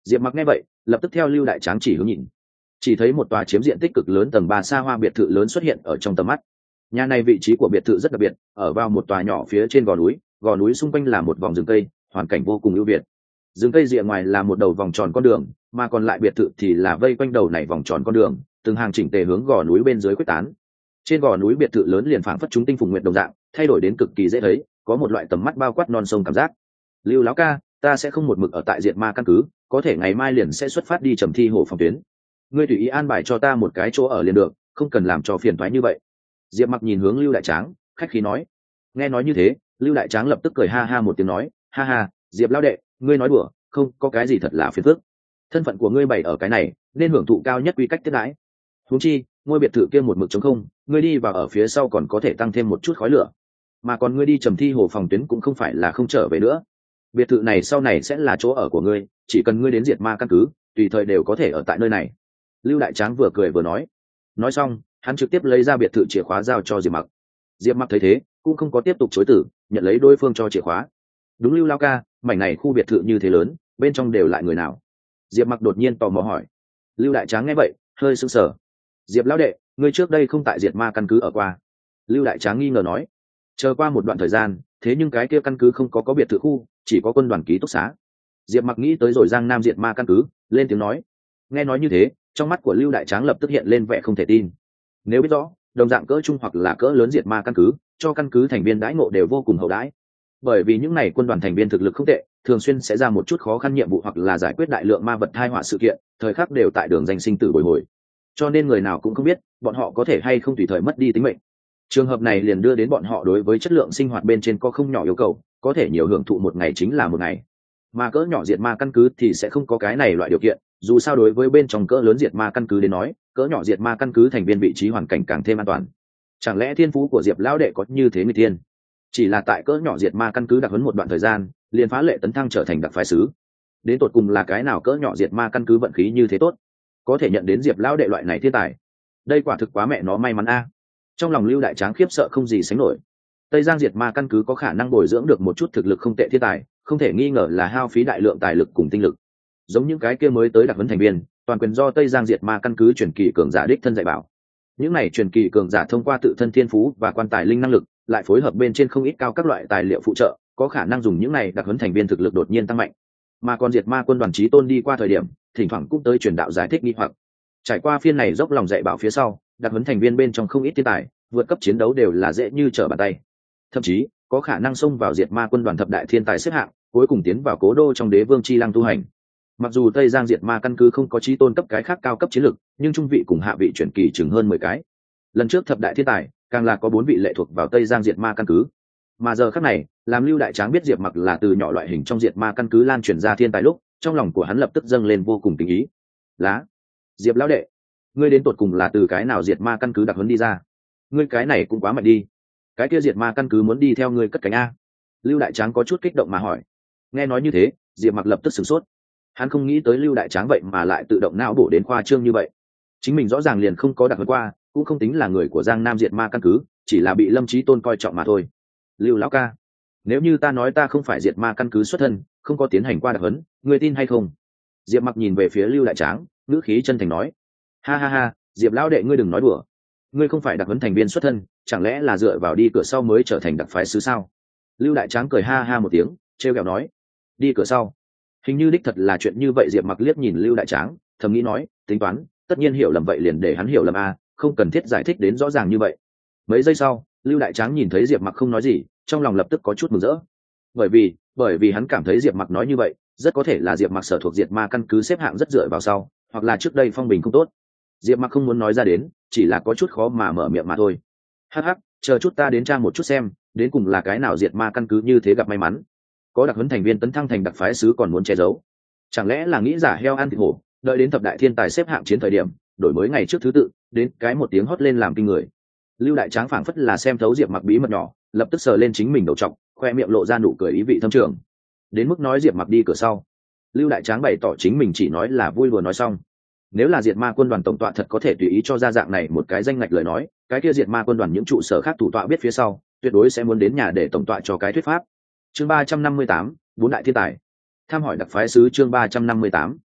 Diệp Mặc nghe vậy lập tức theo Lưu Đại Tráng chỉ hướng nhìn, chỉ thấy một tòa chiếm diện tích cực lớn tầng ba xa hoa biệt thự lớn xuất hiện ở trong tầm mắt. Nhà này vị trí của biệt thự rất đặc biệt, ở vào một tòa nhỏ phía trên gò núi, gò núi xung quanh là một vòng rừng cây, hoàn cảnh vô cùng ưu việt. Rừng cây rìa ngoài là một đầu vòng tròn con đường, mà còn lại biệt thự thì là vây quanh đầu này vòng tròn con đường, từng hàng chỉnh tề hướng gò núi bên dưới quyết tán. Trên gò núi biệt thự lớn liền phảng phất chúng tinh phùng nguyệt đồng dạng, thay đổi đến cực kỳ dễ thấy, có một loại tầm mắt bao quát non sông cảm giác. Lưu lão ca, ta sẽ không một mực ở tại Diệt Ma căn cứ, có thể ngày mai liền sẽ xuất phát đi Trầm Thi Hồ phòng tuyến. Ngươi tùy ý an bài cho ta một cái chỗ ở liền được, không cần làm cho phiền toái như vậy. Diệp Mặc nhìn hướng Lưu Đại Tráng, khách khí nói. Nghe nói như thế, Lưu Đại Tráng lập tức cười ha ha một tiếng nói, ha ha, Diệp lão đệ, ngươi nói đùa, không có cái gì thật là phiền phức. Thân phận của ngươi bày ở cái này, nên hưởng thụ cao nhất quy cách tiếp đãi. Huống chi, ngôi biệt thự kia một mực trống không, ngươi đi vào ở phía sau còn có thể tăng thêm một chút khói lửa. Mà còn ngươi đi Trầm Thi Hồ phòng tuyến cũng không phải là không trở về nữa. Biệt thự này sau này sẽ là chỗ ở của ngươi, chỉ cần ngươi đến Diệt Ma căn cứ, tùy thời đều có thể ở tại nơi này. Lưu Đại Tráng vừa cười vừa nói. Nói xong, hắn trực tiếp lấy ra biệt thự chìa khóa giao cho Diệp Mặc. Diệp Mặc thấy thế, cũng không có tiếp tục chối từ, nhận lấy đối phương cho chìa khóa. Đúng Lưu lao ca, mảnh này khu biệt thự như thế lớn, bên trong đều lại người nào? Diệp Mặc đột nhiên tò mò hỏi. Lưu Đại Tráng nghe vậy, hơi sững sờ. Diệp lão đệ, ngươi trước đây không tại Diệt Ma căn cứ ở qua? Lưu Đại Tráng nghi ngờ nói. Chờ qua một đoạn thời gian, thế nhưng cái kia căn cứ không có có biệt thự khu, chỉ có quân đoàn ký túc xá. Diệp Mặc nghĩ tới rồi Giang Nam Diệt Ma căn cứ, lên tiếng nói. Nghe nói như thế, trong mắt của Lưu Đại Tráng lập tức hiện lên vẻ không thể tin. Nếu biết rõ, đồng dạng cỡ trung hoặc là cỡ lớn Diệt Ma căn cứ, cho căn cứ thành viên đãi ngộ đều vô cùng hậu đãi. Bởi vì những này quân đoàn thành viên thực lực không tệ, thường xuyên sẽ ra một chút khó khăn nhiệm vụ hoặc là giải quyết đại lượng ma vật tai họa sự kiện, thời khắc đều tại đường danh sinh tử bồi hồi. Cho nên người nào cũng không biết, bọn họ có thể hay không tùy thời mất đi tính mệnh. Trường hợp này liền đưa đến bọn họ đối với chất lượng sinh hoạt bên trên có không nhỏ yêu cầu, có thể nhiều hưởng thụ một ngày chính là một ngày. Mà cỡ nhỏ Diệt Ma căn cứ thì sẽ không có cái này loại điều kiện, dù sao đối với bên trong cỡ lớn Diệt Ma căn cứ đến nói, cỡ nhỏ Diệt Ma căn cứ thành viên vị trí hoàn cảnh càng thêm an toàn. Chẳng lẽ thiên phú của Diệp lão đệ có như thế người tiên? Chỉ là tại cỡ nhỏ Diệt Ma căn cứ đặc huấn một đoạn thời gian, liền phá lệ tấn thăng trở thành đặc phái sứ. Đến tột cùng là cái nào cỡ nhỏ Diệt Ma căn cứ vận khí như thế tốt, có thể nhận đến Diệp lão đệ loại này thiên tài. Đây quả thực quá mẹ nó may mắn a. Trong lòng Lưu Đại Tráng khiếp sợ không gì sánh nổi. Tây Giang Diệt Ma căn cứ có khả năng bồi dưỡng được một chút thực lực không tệ thiên tài, không thể nghi ngờ là hao phí đại lượng tài lực cùng tinh lực. Giống những cái kia mới tới đặc huấn thành viên, toàn quyền do Tây Giang Diệt Ma căn cứ truyền kỳ cường giả đích thân dạy bảo. Những này truyền kỳ cường giả thông qua tự thân thiên phú và quan tài linh năng lực, lại phối hợp bên trên không ít cao các loại tài liệu phụ trợ, có khả năng dùng những này đặc huấn thành viên thực lực đột nhiên tăng mạnh. Mà còn Diệt Ma quân đoàn chí tôn đi qua thời điểm, thỉnh thoảng cũng tới truyền đạo giải thích nghi hoặc. Trải qua phiên này dốc lòng dạy bảo phía sau, đặc huấn thành viên bên trong không ít thiên tài, vượt cấp chiến đấu đều là dễ như trở bàn tay. Thậm chí, có khả năng xông vào Diệt Ma quân đoàn thập đại thiên tài xếp hạng, cuối cùng tiến vào cố đô trong đế vương chi lăng tu hành. Mặc dù Tây Giang Diệt Ma căn cứ không có chí tôn cấp cái khác cao cấp chiến lực, nhưng trung vị cùng hạ vị chuyển kỳ chừng hơn mười cái. Lần trước thập đại thiên tài, càng là có bốn vị lệ thuộc vào Tây Giang Diệt Ma căn cứ. Mà giờ khắc này, làm Lưu Đại Tráng biết Diệp Mặc là từ nhỏ loại hình trong Diệt Ma căn cứ lan truyền ra thiên tài lúc, trong lòng của hắn lập tức dâng lên vô cùng kính ý. Lá, Diệp lão đệ, ngươi đến tột cùng là từ cái nào Diệt Ma căn cứ đặc huấn đi ra? Ngươi cái này cũng quá mạnh đi. Cái kia Diệt Ma căn cứ muốn đi theo ngươi cất cánh a? Lưu Đại Tráng có chút kích động mà hỏi. Nghe nói như thế, Diệp Mặc lập tức sửng sốt. Hắn không nghĩ tới Lưu Đại Tráng vậy mà lại tự động não bổ đến khoa trương như vậy. Chính mình rõ ràng liền không có đặc huấn qua, cũng không tính là người của Giang Nam Diệt Ma căn cứ, chỉ là bị Lâm Chí Tôn coi trọng mà thôi. Lưu lão ca, nếu như ta nói ta không phải Diệt Ma căn cứ xuất thân, không có tiến hành qua đặc huấn, ngươi tin hay không? Diệp Mặc nhìn về phía Lưu Đại Tráng, ngữ khí chân thành nói. Ha ha ha, Diệp lão đệ ngươi đừng nói đùa. Ngươi không phải đặc huấn thành viên xuất thân, chẳng lẽ là dựa vào đi cửa sau mới trở thành đặc phái sứ sao? Lưu Đại Tráng cười ha ha một tiếng, trêu ghẹo nói. Đi cửa sau? Hình như đích thật là chuyện như vậy. Diệp Mặc liếc nhìn Lưu Đại Tráng, thầm nghĩ nói, tính toán, tất nhiên hiểu lầm vậy liền để hắn hiểu lầm a, không cần thiết giải thích đến rõ ràng như vậy. Mấy giây sau, Lưu Đại Tráng nhìn thấy Diệp Mặc không nói gì, trong lòng lập tức có chút mừng rỡ. Bởi vì, bởi vì hắn cảm thấy Diệp Mặc nói như vậy, rất có thể là Diệp Mặc sở thuộc Diệt Ma căn cứ xếp hạng rất dựa vào sau, hoặc là trước đây phong bình không tốt. Diệp Mặc không muốn nói ra đến, chỉ là có chút khó mà mở miệng mà thôi. Hắc hắc, chờ chút ta đến trang một chút xem, đến cùng là cái nào Diệt Ma căn cứ như thế gặp may mắn. Có đặc huấn thành viên tấn thăng thành đặc phái sứ còn muốn che giấu. Chẳng lẽ là nghĩ giả heo ăn thịt hổ, đợi đến thập đại thiên tài xếp hạng chiến thời điểm, đổi mới ngày trước thứ tự, đến cái một tiếng hót lên làm kinh người. Lưu Đại Tráng phảng phất là xem thấu Diệp Mặc bí mật nhỏ, lập tức sờ lên chính mình đầu trọc, khoe miệng lộ ra nụ cười ý vị thâm trường. Đến mức nói Diệp Mặc đi cửa sau, Lưu Đại Tráng bày tỏ chính mình chỉ nói là vui đùa nói xong. Nếu là Diệt Ma quân đoàn tổng tọa thật có thể tùy ý cho ra dạng này một cái danh ngạch lời nói, cái kia Diệt Ma quân đoàn những trụ sở khác thủ tọa biết phía sau, tuyệt đối sẽ muốn đến nhà để tổng tọa cho cái thuyết pháp. Chương ba trăm năm mươi tám, bốn đại thiên tài. Tham hỏi đặc phái sứ chương ba trăm năm mươi tám,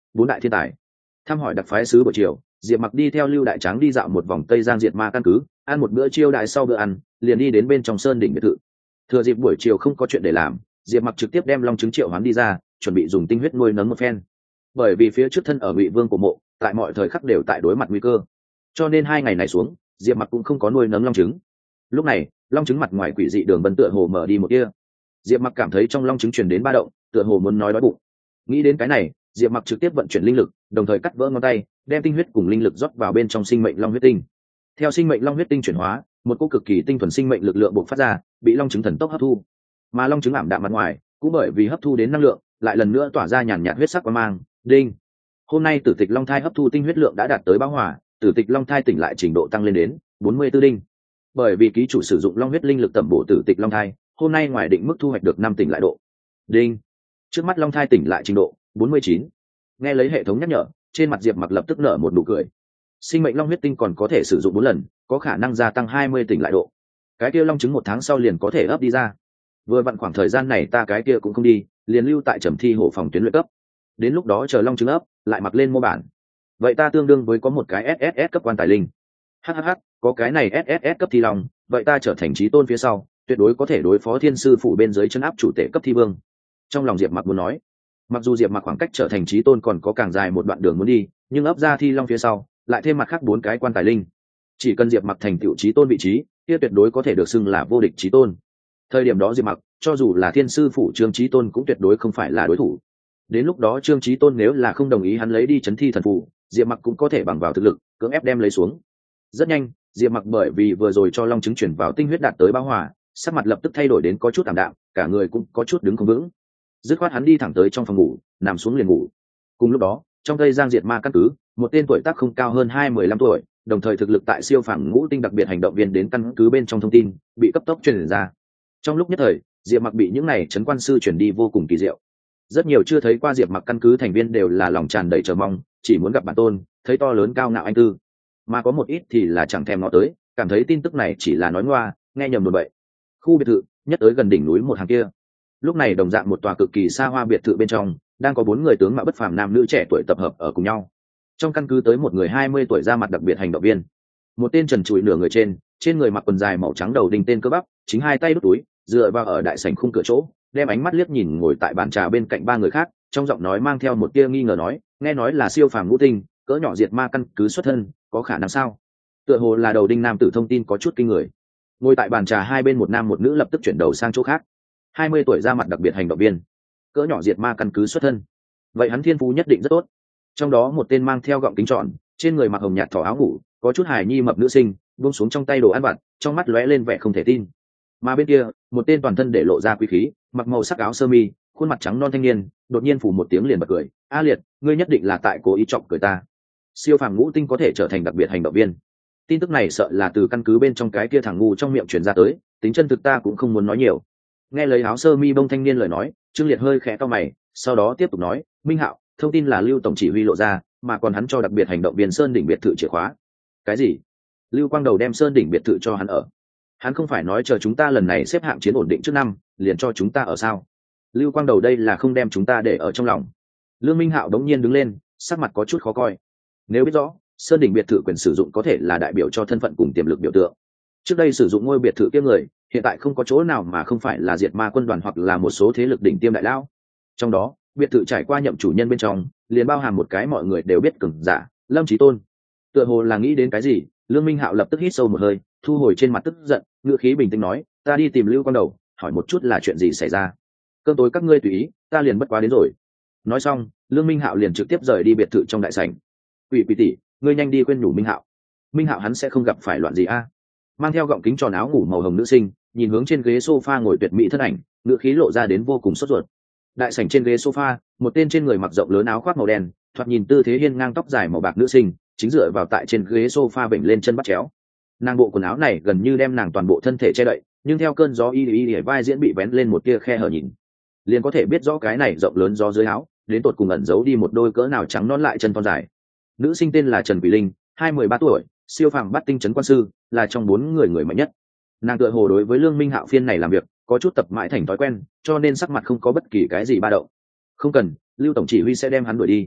bốn đại thiên tài. Thăm hỏi đặc phái sứ buổi chiều, Diệp Mặc đi theo Lưu Đại Tráng đi dạo một vòng Tây Giang Diệt Ma căn cứ, ăn một bữa chiêu đại sau bữa ăn, liền đi đến bên trong sơn đỉnh biệt thự. Thừa dịp buổi chiều không có chuyện để làm, Diệp Mặc trực tiếp đem long trứng triệu hoán đi ra, chuẩn bị dùng tinh huyết nuôi nấng một phen. Bởi vì phía trước thân ở Ngụy Vương của mộ, tại mọi thời khắc đều tại đối mặt nguy cơ, cho nên hai ngày này xuống, Diệp Mặc cũng không có nuôi nấng long trứng. Lúc này, long trứng mặt ngoài quỷ dị đường vân tựa hồ mở đi một kia. Diệp Mặc cảm thấy trong long trứng truyền đến ba động, tựa hồ muốn nói đói bụng. Nghĩ đến cái này, Diệp Mặc trực tiếp vận chuyển linh lực, đồng thời cắt vỡ ngón tay, đem tinh huyết cùng linh lực rót vào bên trong sinh mệnh long huyết tinh. Theo sinh mệnh long huyết tinh chuyển hóa, một cỗ cực kỳ tinh thuần sinh mệnh lực lượng bộc phát ra, bị long trứng thần tốc hấp thu. Mà long trứng ảm đạm mặt ngoài, cũng bởi vì hấp thu đến năng lượng, lại lần nữa tỏa ra nhàn nhạt huyết sắc quang mang. Đinh. Hôm nay Tử Tịch Long Thai hấp thu tinh huyết lượng đã đạt tới bão hỏa, Tử Tịch Long Thai tỉnh lại trình độ tăng lên đến bốn mươi tư đinh. Bởi vì ký chủ sử dụng long huyết linh lực tẩm bổ Tử Tịch Long Thai, hôm nay ngoài định mức thu hoạch được năm tỉnh lại độ. Đinh. Trước mắt Long Thai tỉnh lại trình độ bốn mươi chín. Nghe lấy hệ thống nhắc nhở, trên mặt Diệp Mặc lập tức nở một nụ cười. Sinh mệnh long huyết tinh còn có thể sử dụng bốn lần, có khả năng gia tăng hai mươi tỉnh lại độ. Cái kia long trứng một tháng sau liền có thể ấp đi ra. Vừa vặn khoảng thời gian này ta cái kia cũng không đi, liền lưu tại Trầm Thi Hổ phòng tuyến luyện cấp. Đến lúc đó chờ long trứng ấp, lại mặc lên mô bản. Vậy ta tương đương với có một cái ét ét ét cấp quan tài linh. Hắc hắc hắc, có cái này ét ét ét cấp thi long, vậy ta trở thành chí tôn phía sau, tuyệt đối có thể đối phó thiên sư phủ bên dưới chân áp chủ tể cấp thi vương. Trong lòng Diệp Mặc muốn nói, mặc dù Diệp Mặc khoảng cách trở thành chí tôn còn có càng dài một đoạn đường muốn đi, nhưng ấp ra thi long phía sau, lại thêm mặt khác bốn cái quan tài linh. Chỉ cần Diệp Mặc thành tựu chí tôn vị trí, kia tuyệt đối có thể được xưng là vô địch chí tôn. Thời điểm đó Diệp Mặc, cho dù là thiên sư phủ Trương Chí Tôn cũng tuyệt đối không phải là đối thủ. Đến lúc đó Trương Chí Tôn nếu là không đồng ý hắn lấy đi chấn thi thần phù, Diệp Mặc cũng có thể bằng vào thực lực cưỡng ép đem lấy xuống. Rất nhanh, Diệp Mặc bởi vì vừa rồi cho long trứng chuyển vào tinh huyết đạt tới bão hỏa, sắc mặt lập tức thay đổi đến có chút ảm đạm, cả người cũng có chút đứng không vững. Dứt khoát hắn đi thẳng tới trong phòng ngủ, nằm xuống liền ngủ. Cùng lúc đó, trong Tây Giang Diệt Ma căn cứ, một tên tuổi tác không cao hơn hai mười lăm tuổi, đồng thời thực lực tại siêu phàm ngũ tinh đặc biệt hành động viên đến căn cứ bên trong thông tin, bị cấp tốc truyền ra. Trong lúc nhất thời, Diệp Mặc bị những này trấn quan sư chuyển đi vô cùng kỳ diệu. Rất nhiều chưa thấy qua Diệp Mặc căn cứ thành viên đều là lòng tràn đầy chờ mong, chỉ muốn gặp bản tôn, thấy to lớn cao ngạo anh tư. Mà có một ít thì là chẳng thèm ngó tới, cảm thấy tin tức này chỉ là nói ngoa, nghe nhầm đồn bậy. Khu biệt thự, nhất tới gần đỉnh núi một hàng kia. Lúc này đồng dạng một tòa cực kỳ xa hoa biệt thự bên trong, đang có bốn người tướng mạo bất phàm nam nữ trẻ tuổi tập hợp ở cùng nhau. Trong căn cứ tới một người hai mươi tuổi ra mặt đặc biệt hành động viên. Một tên trần trụi nửa người trên, trên người mặc quần dài màu trắng đầu đinh tên cơ bắp, chính hai tay đút túi, dựa vào ở đại sảnh khung cửa chỗ, đem ánh mắt liếc nhìn ngồi tại bàn trà bên cạnh ba người khác, trong giọng nói mang theo một tia nghi ngờ nói, nghe nói là siêu phàm ngũ tinh, cỡ nhỏ diệt ma căn cứ xuất thân, có khả năng sao? Tựa hồ là đầu đinh nam tử thông tin có chút kinh người. Ngồi tại bàn trà hai bên một nam một nữ lập tức chuyển đầu sang chỗ khác. hai mươi tuổi ra mặt đặc biệt hành động viên, cỡ nhỏ diệt ma căn cứ xuất thân. Vậy hắn thiên phú nhất định rất tốt. Trong đó một tên mang theo gọng kính tròn, trên người mặc hồng nhạt thỏ áo ngủ, có chút hài nhi mập nữ sinh, buông xuống trong tay đồ ăn vặt, trong mắt lóe lên vẻ không thể tin. Mà bên kia, một tên toàn thân để lộ ra quý khí, mặc màu sắc áo sơ mi, khuôn mặt trắng non thanh niên, đột nhiên phủ một tiếng liền bật cười, "A Liệt, ngươi nhất định là tại cố ý chọc cười ta. Siêu phàm ngũ tinh có thể trở thành đặc biệt hành động viên." Tin tức này sợ là từ căn cứ bên trong cái kia thằng ngu trong miệng truyền ra tới, tính chân thực ta cũng không muốn nói nhiều. Nghe lấy áo sơ mi bông thanh niên lời nói, Trương Liệt hơi khẽ cau mày, sau đó tiếp tục nói, "Minh Hạo, thông tin là Lưu tổng chỉ huy lộ ra, mà còn hắn cho đặc biệt hành động viên Sơn đỉnh biệt thự chìa khóa." "Cái gì?" Lưu Quang Đầu đem Sơn đỉnh biệt thự cho hắn ở. Hắn không phải nói chờ chúng ta lần này xếp hạng chiến ổn định trước năm, liền cho chúng ta ở sao? Lưu Quang Đầu đây là không đem chúng ta để ở trong lòng. Lương Minh Hạo đống nhiên đứng lên, sắc mặt có chút khó coi. Nếu biết rõ, Sơn đỉnh biệt thự quyền sử dụng có thể là đại biểu cho thân phận cùng tiềm lực biểu tượng. Trước đây sử dụng ngôi biệt thự kia người, hiện tại không có chỗ nào mà không phải là diệt ma quân đoàn hoặc là một số thế lực đỉnh tiêm đại lao. Trong đó, biệt thự trải qua nhậm chủ nhân bên trong, liền bao hàm một cái mọi người đều biết cường giả, Lâm Chí Tôn. Tựa hồ là nghĩ đến cái gì, Lương Minh Hạo lập tức hít sâu một hơi, thu hồi trên mặt tức giận, ngữ khí bình tĩnh nói, "Ta đi tìm Lưu Quang Đầu, hỏi một chút là chuyện gì xảy ra. Cơm tối các ngươi tùy ý, ta liền bất quá đến rồi." Nói xong, Lương Minh Hạo liền trực tiếp rời đi biệt thự trong đại sảnh. "Quỷ Quỷ tỷ, ngươi nhanh đi khuyên nhủ Minh Hạo. Minh Hạo hắn sẽ không gặp phải loạn gì a?" Mang theo gọng kính tròn áo ngủ màu hồng nữ sinh, nhìn hướng trên ghế sofa ngồi tuyệt mỹ thân ảnh, ngữ khí lộ ra đến vô cùng sốt ruột. Đại sảnh trên ghế sofa, một tên trên người mặc rộng lớn áo khoác màu đen, thoạt nhìn tư thế hiên ngang tóc dài màu bạc nữ sinh, chính dựa vào tại trên ghế sofa bệnh lên chân bắt chéo. Nàng bộ quần áo này gần như đem nàng toàn bộ thân thể che đậy, nhưng theo cơn gió y y y vai diễn bị vén lên một tia khe hở nhìn, liền có thể biết rõ cái này rộng lớn gió dưới áo, đến tột cùng ẩn giấu đi một đôi cỡ nào trắng non lại chân thon dài. Nữ sinh tên là Trần Quỷ Linh, hai mươi ba tuổi, siêu phàm bát tinh trấn quan sư, là trong bốn người người mạnh nhất. Nàng tựa hồ đối với Lương Minh Hạo phiên này làm việc có chút tập mãi thành thói quen, cho nên sắc mặt không có bất kỳ cái gì ba động. "Không cần, Lưu tổng chỉ huy sẽ đem hắn đuổi đi."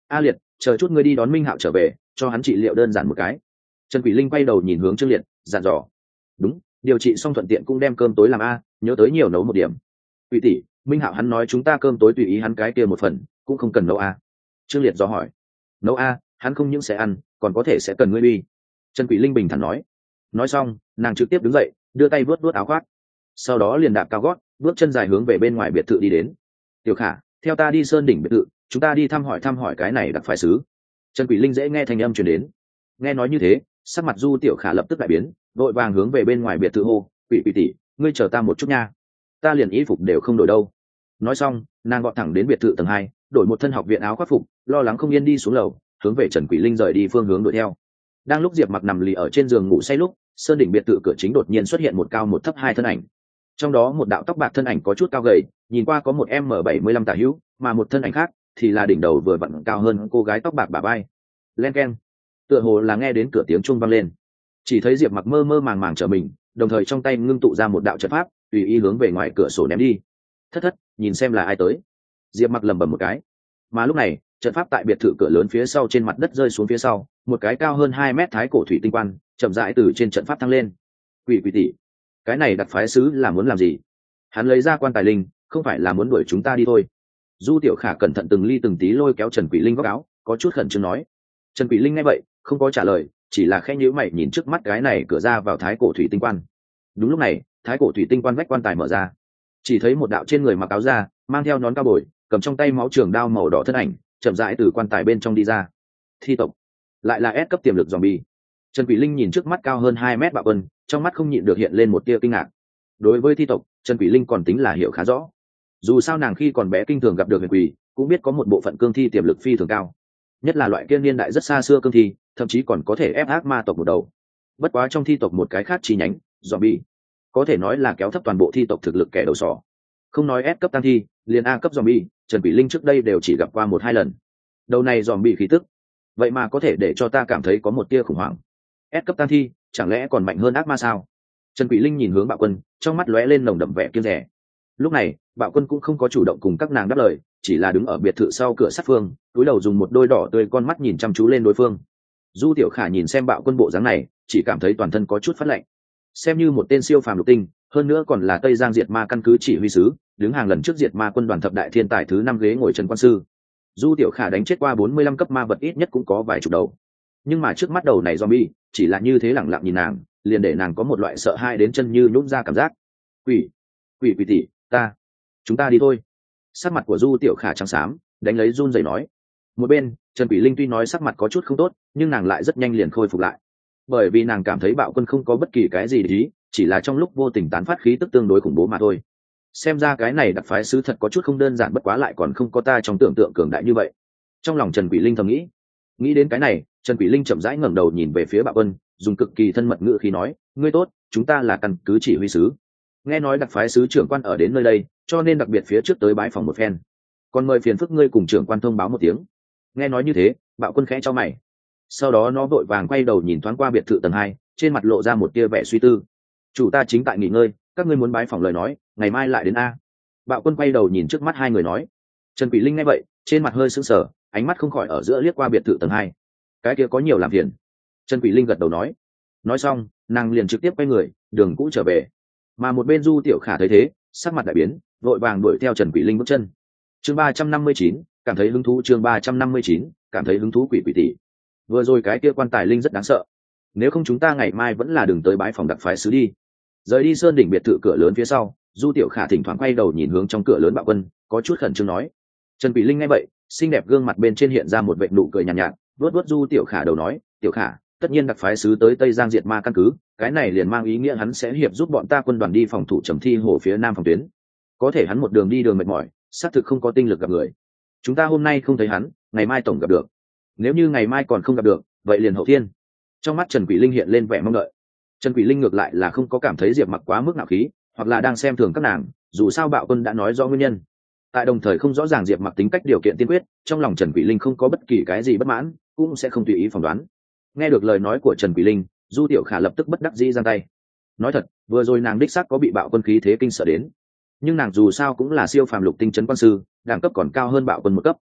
a liệt, chờ chút ngươi đi đón Minh Hạo trở về, cho hắn trị liệu đơn giản một cái. Trần Quỷ Linh quay đầu nhìn hướng Trương Liệt, dặn dò. Đúng, điều trị xong thuận tiện cũng đem cơm tối làm a, nhớ tới nhiều nấu một điểm. Quỷ tỷ, Minh Hạo hắn nói chúng ta cơm tối tùy ý hắn cái kia một phần, cũng không cần nấu a. Trương Liệt dò hỏi. Nấu a, hắn không những sẽ ăn, còn có thể sẽ cần ngươi đi. Trần Quỷ Linh bình thản nói. Nói xong, nàng trực tiếp đứng dậy, đưa tay vuốt vuốt áo khoác, sau đó liền đạp cao gót, bước chân dài hướng về bên ngoài biệt thự đi đến. Tiểu Khả, theo ta đi sơn đỉnh biệt thự, chúng ta đi thăm hỏi thăm hỏi cái này đặc phái sứ. Trần Quỷ Linh dễ nghe thanh âm truyền đến. Nghe nói như thế, sắc mặt Du Tiểu Khả lập tức đại biến, vội vàng hướng về bên ngoài biệt thự hô, quỷ quỷ tỷ, ngươi chờ ta một chút nha, ta liền y phục đều không đổi đâu. Nói xong, nàng gọn thẳng đến biệt thự tầng hai, đổi một thân học viện áo khoác phục, lo lắng không yên đi xuống lầu, hướng về Trần Quỷ Linh rời đi phương hướng đuổi theo. Đang lúc Diệp Mặc nằm lì ở trên giường ngủ say lúc, sơn đỉnh biệt thự cửa chính đột nhiên xuất hiện một cao một thấp hai thân ảnh. Trong đó một đạo tóc bạc thân ảnh có chút cao gầy, nhìn qua có một m bảy mươi lăm tả hữu, mà một thân ảnh khác thì là đỉnh đầu vừa vặn cao hơn cô gái tóc bạc bả vai. Len keng, tựa hồ là nghe đến cửa tiếng chuông vang lên. Chỉ thấy Diệp Mặc mơ mơ màng màng trở mình, đồng thời trong tay ngưng tụ ra một đạo trận pháp, tùy ý hướng về ngoài cửa sổ ném đi. Thất thất, nhìn xem là ai tới. Diệp Mặc lẩm bẩm một cái. Mà lúc này, trận pháp tại biệt thự cửa lớn phía sau trên mặt đất rơi xuống phía sau, một cái cao hơn hai mét thái cổ thủy tinh quan chậm rãi từ trên trận pháp thăng lên. Quỷ quỷ tỷ, cái này đặc phái sứ là muốn làm gì? Hắn lấy ra quan tài linh, không phải là muốn đuổi chúng ta đi thôi. Du Tiểu Khả cẩn thận từng ly từng tí lôi kéo Trần Quỷ Linh góc áo, có chút khẩn trương nói. Trần Quỷ Linh nghe vậy, không có trả lời, chỉ là khẽ nhíu mày nhìn trước mắt cái này cửa ra vào thái cổ thủy tinh quan. Đúng lúc này, thái cổ thủy tinh quan vách quan tài mở ra, chỉ thấy một đạo trên người mặc áo da, mang theo nón cao bồi, cầm trong tay máu trường đao màu đỏ thân ảnh, chậm rãi từ quan tài bên trong đi ra. Thi tộc, lại là S cấp tiềm lực zombie. Trần Quỷ Linh nhìn trước mắt cao hơn hai mét bạo quân, trong mắt không nhịn được hiện lên một tia kinh ngạc. Đối với thi tộc, Trần Quỷ Linh còn tính là hiểu khá rõ. Dù sao nàng khi còn bé kinh thường gặp được huyền quỷ, cũng biết có một bộ phận cương thi tiềm lực phi thường cao, nhất là loại kia niên đại rất xa xưa cương thi, thậm chí còn có thể ép ác ma tộc một đầu. Bất quá trong thi tộc một cái khác chi nhánh, zombie, có thể nói là kéo thấp toàn bộ thi tộc thực lực kẻ đầu sỏ. Không nói S cấp tăng thi, liền A cấp zombie, Trần Quỷ Linh trước đây đều chỉ gặp qua một hai lần. Đầu này zombie khí tức, vậy mà có thể để cho ta cảm thấy có một tia khủng hoảng. S cấp tăng thi, chẳng lẽ còn mạnh hơn ác ma sao? Trần Quỷ Linh nhìn hướng Bạo Quân, trong mắt lóe lên nồng đậm vẻ kiêng dè. Lúc này, Bạo Quân cũng không có chủ động cùng các nàng đáp lời, chỉ là đứng ở biệt thự sau cửa sát phương, túi đầu dùng một đôi đỏ tươi con mắt nhìn chăm chú lên đối phương. Du Tiểu Khả nhìn xem Bạo Quân bộ dáng này, chỉ cảm thấy toàn thân có chút phát lạnh. Xem như một tên siêu phàm lục tinh, hơn nữa còn là Tây Giang Diệt Ma căn cứ chỉ huy sứ, đứng hàng lần trước Diệt Ma quân đoàn thập đại thiên tài thứ năm ghế ngồi Trần Quan sư. Du Tiểu Khả đánh chết qua bốn mươi lăm cấp ma vật ít nhất cũng có vài chục đầu. Nhưng mà trước mắt đầu này zombie, chỉ là như thế lẳng lặng nhìn nàng, liền để nàng có một loại sợ hãi đến chân như nhũn ra cảm giác. Quỷ, quỷ quỷ tỷ, ta, chúng ta đi thôi. Sắc mặt của Du Tiểu Khả trắng xám, đánh lấy run rẩy nói. Một bên, Trần Quỷ Linh tuy nói sắc mặt có chút không tốt, nhưng nàng lại rất nhanh liền khôi phục lại, bởi vì nàng cảm thấy Bạo Quân không có bất kỳ cái gì để ý, chỉ là trong lúc vô tình tán phát khí tức tương đối khủng bố mà thôi. Xem ra cái này đặc phái sứ thật có chút không đơn giản, bất quá lại còn không có ta trong tưởng tượng cường đại như vậy. Trong lòng Trần Quỷ Linh thầm nghĩ. Nghĩ đến cái này, Trần Quỷ Linh chậm rãi ngẩng đầu nhìn về phía Bạo Quân, dùng cực kỳ thân mật ngữ khí nói, ngươi tốt, chúng ta là căn cứ chỉ huy sứ. Nghe nói đặc phái sứ trưởng quan ở đến nơi đây, cho nên đặc biệt phía trước tới bái phòng một phen. Còn mời phiền phức ngươi cùng trưởng quan thông báo một tiếng. Nghe nói như thế, Bạo Quân khẽ cho mày. Sau đó nó vội vàng quay đầu nhìn thoáng qua biệt thự tầng hai, trên mặt lộ ra một tia vẻ suy tư. Chủ ta chính tại nghỉ ngơi, các ngươi muốn bái phòng lời nói, ngày mai lại đến a. Bạo Quân quay đầu nhìn trước mắt hai người nói. Trần Quỷ Linh nghe vậy, trên mặt hơi sững sờ, ánh mắt không khỏi ở giữa liếc qua biệt thự tầng hai. Cái kia có nhiều làm phiền. Trần Quỷ Linh gật đầu nói. Nói xong, nàng liền trực tiếp quay người, đường cũ trở về. Mà một bên Du Tiểu Khả thấy thế, sắc mặt đại biến, vội vàng đuổi theo Trần Quỷ Linh bước chân. Chương ba trăm năm mươi chín, cảm thấy hứng thú. Chương ba trăm năm mươi chín, cảm thấy hứng thú. Quỷ quỷ tỷ, vừa rồi cái kia quan tài linh rất đáng sợ, nếu không chúng ta ngày mai vẫn là đường tới bái phòng đặc phái sứ đi. Rời đi sơn đỉnh biệt thự cửa lớn phía sau, Du Tiểu Khả thỉnh thoảng quay đầu nhìn hướng trong cửa lớn Bạo Quân, có chút khẩn trương nói. Trần Quỷ Linh nghe vậy, xinh đẹp gương mặt bên trên hiện ra một vệt nụ cười nhàn nhạt, nhạt, vuốt vuốt Du Tiểu Khả đầu nói, Tiểu Khả, tất nhiên đặc phái sứ tới Tây Giang Diệt Ma căn cứ, cái này liền mang ý nghĩa hắn sẽ hiệp giúp bọn ta quân đoàn đi phòng thủ Trầm Thi Hồ phía nam phòng tuyến. Có thể hắn một đường đi đường mệt mỏi, xác thực không có tinh lực gặp người. Chúng ta hôm nay không thấy hắn, ngày mai tổng gặp được. Nếu như ngày mai còn không gặp được, vậy liền hậu thiên. Trong mắt Trần Quỷ Linh hiện lên vẻ mong đợi. Trần Quỷ Linh ngược lại là không có cảm thấy Diệp Mặc quá mức nạo khí, hoặc là đang xem thường các nàng, dù sao Bạo Quân đã nói rõ nguyên nhân. Tại đồng thời không rõ ràng Diệp Mặc tính cách điều kiện tiên quyết, trong lòng Trần Quỷ Linh không có bất kỳ cái gì bất mãn, cũng sẽ không tùy ý phỏng đoán. Nghe được lời nói của Trần Quỷ Linh, Du Tiểu Khả lập tức bất đắc dĩ giang tay. Nói thật, vừa rồi nàng đích xác có bị Bạo Quân khí thế kinh sợ đến, nhưng nàng dù sao cũng là siêu phàm lục tinh trấn quan sư, đẳng cấp còn cao hơn Bạo Quân một cấp.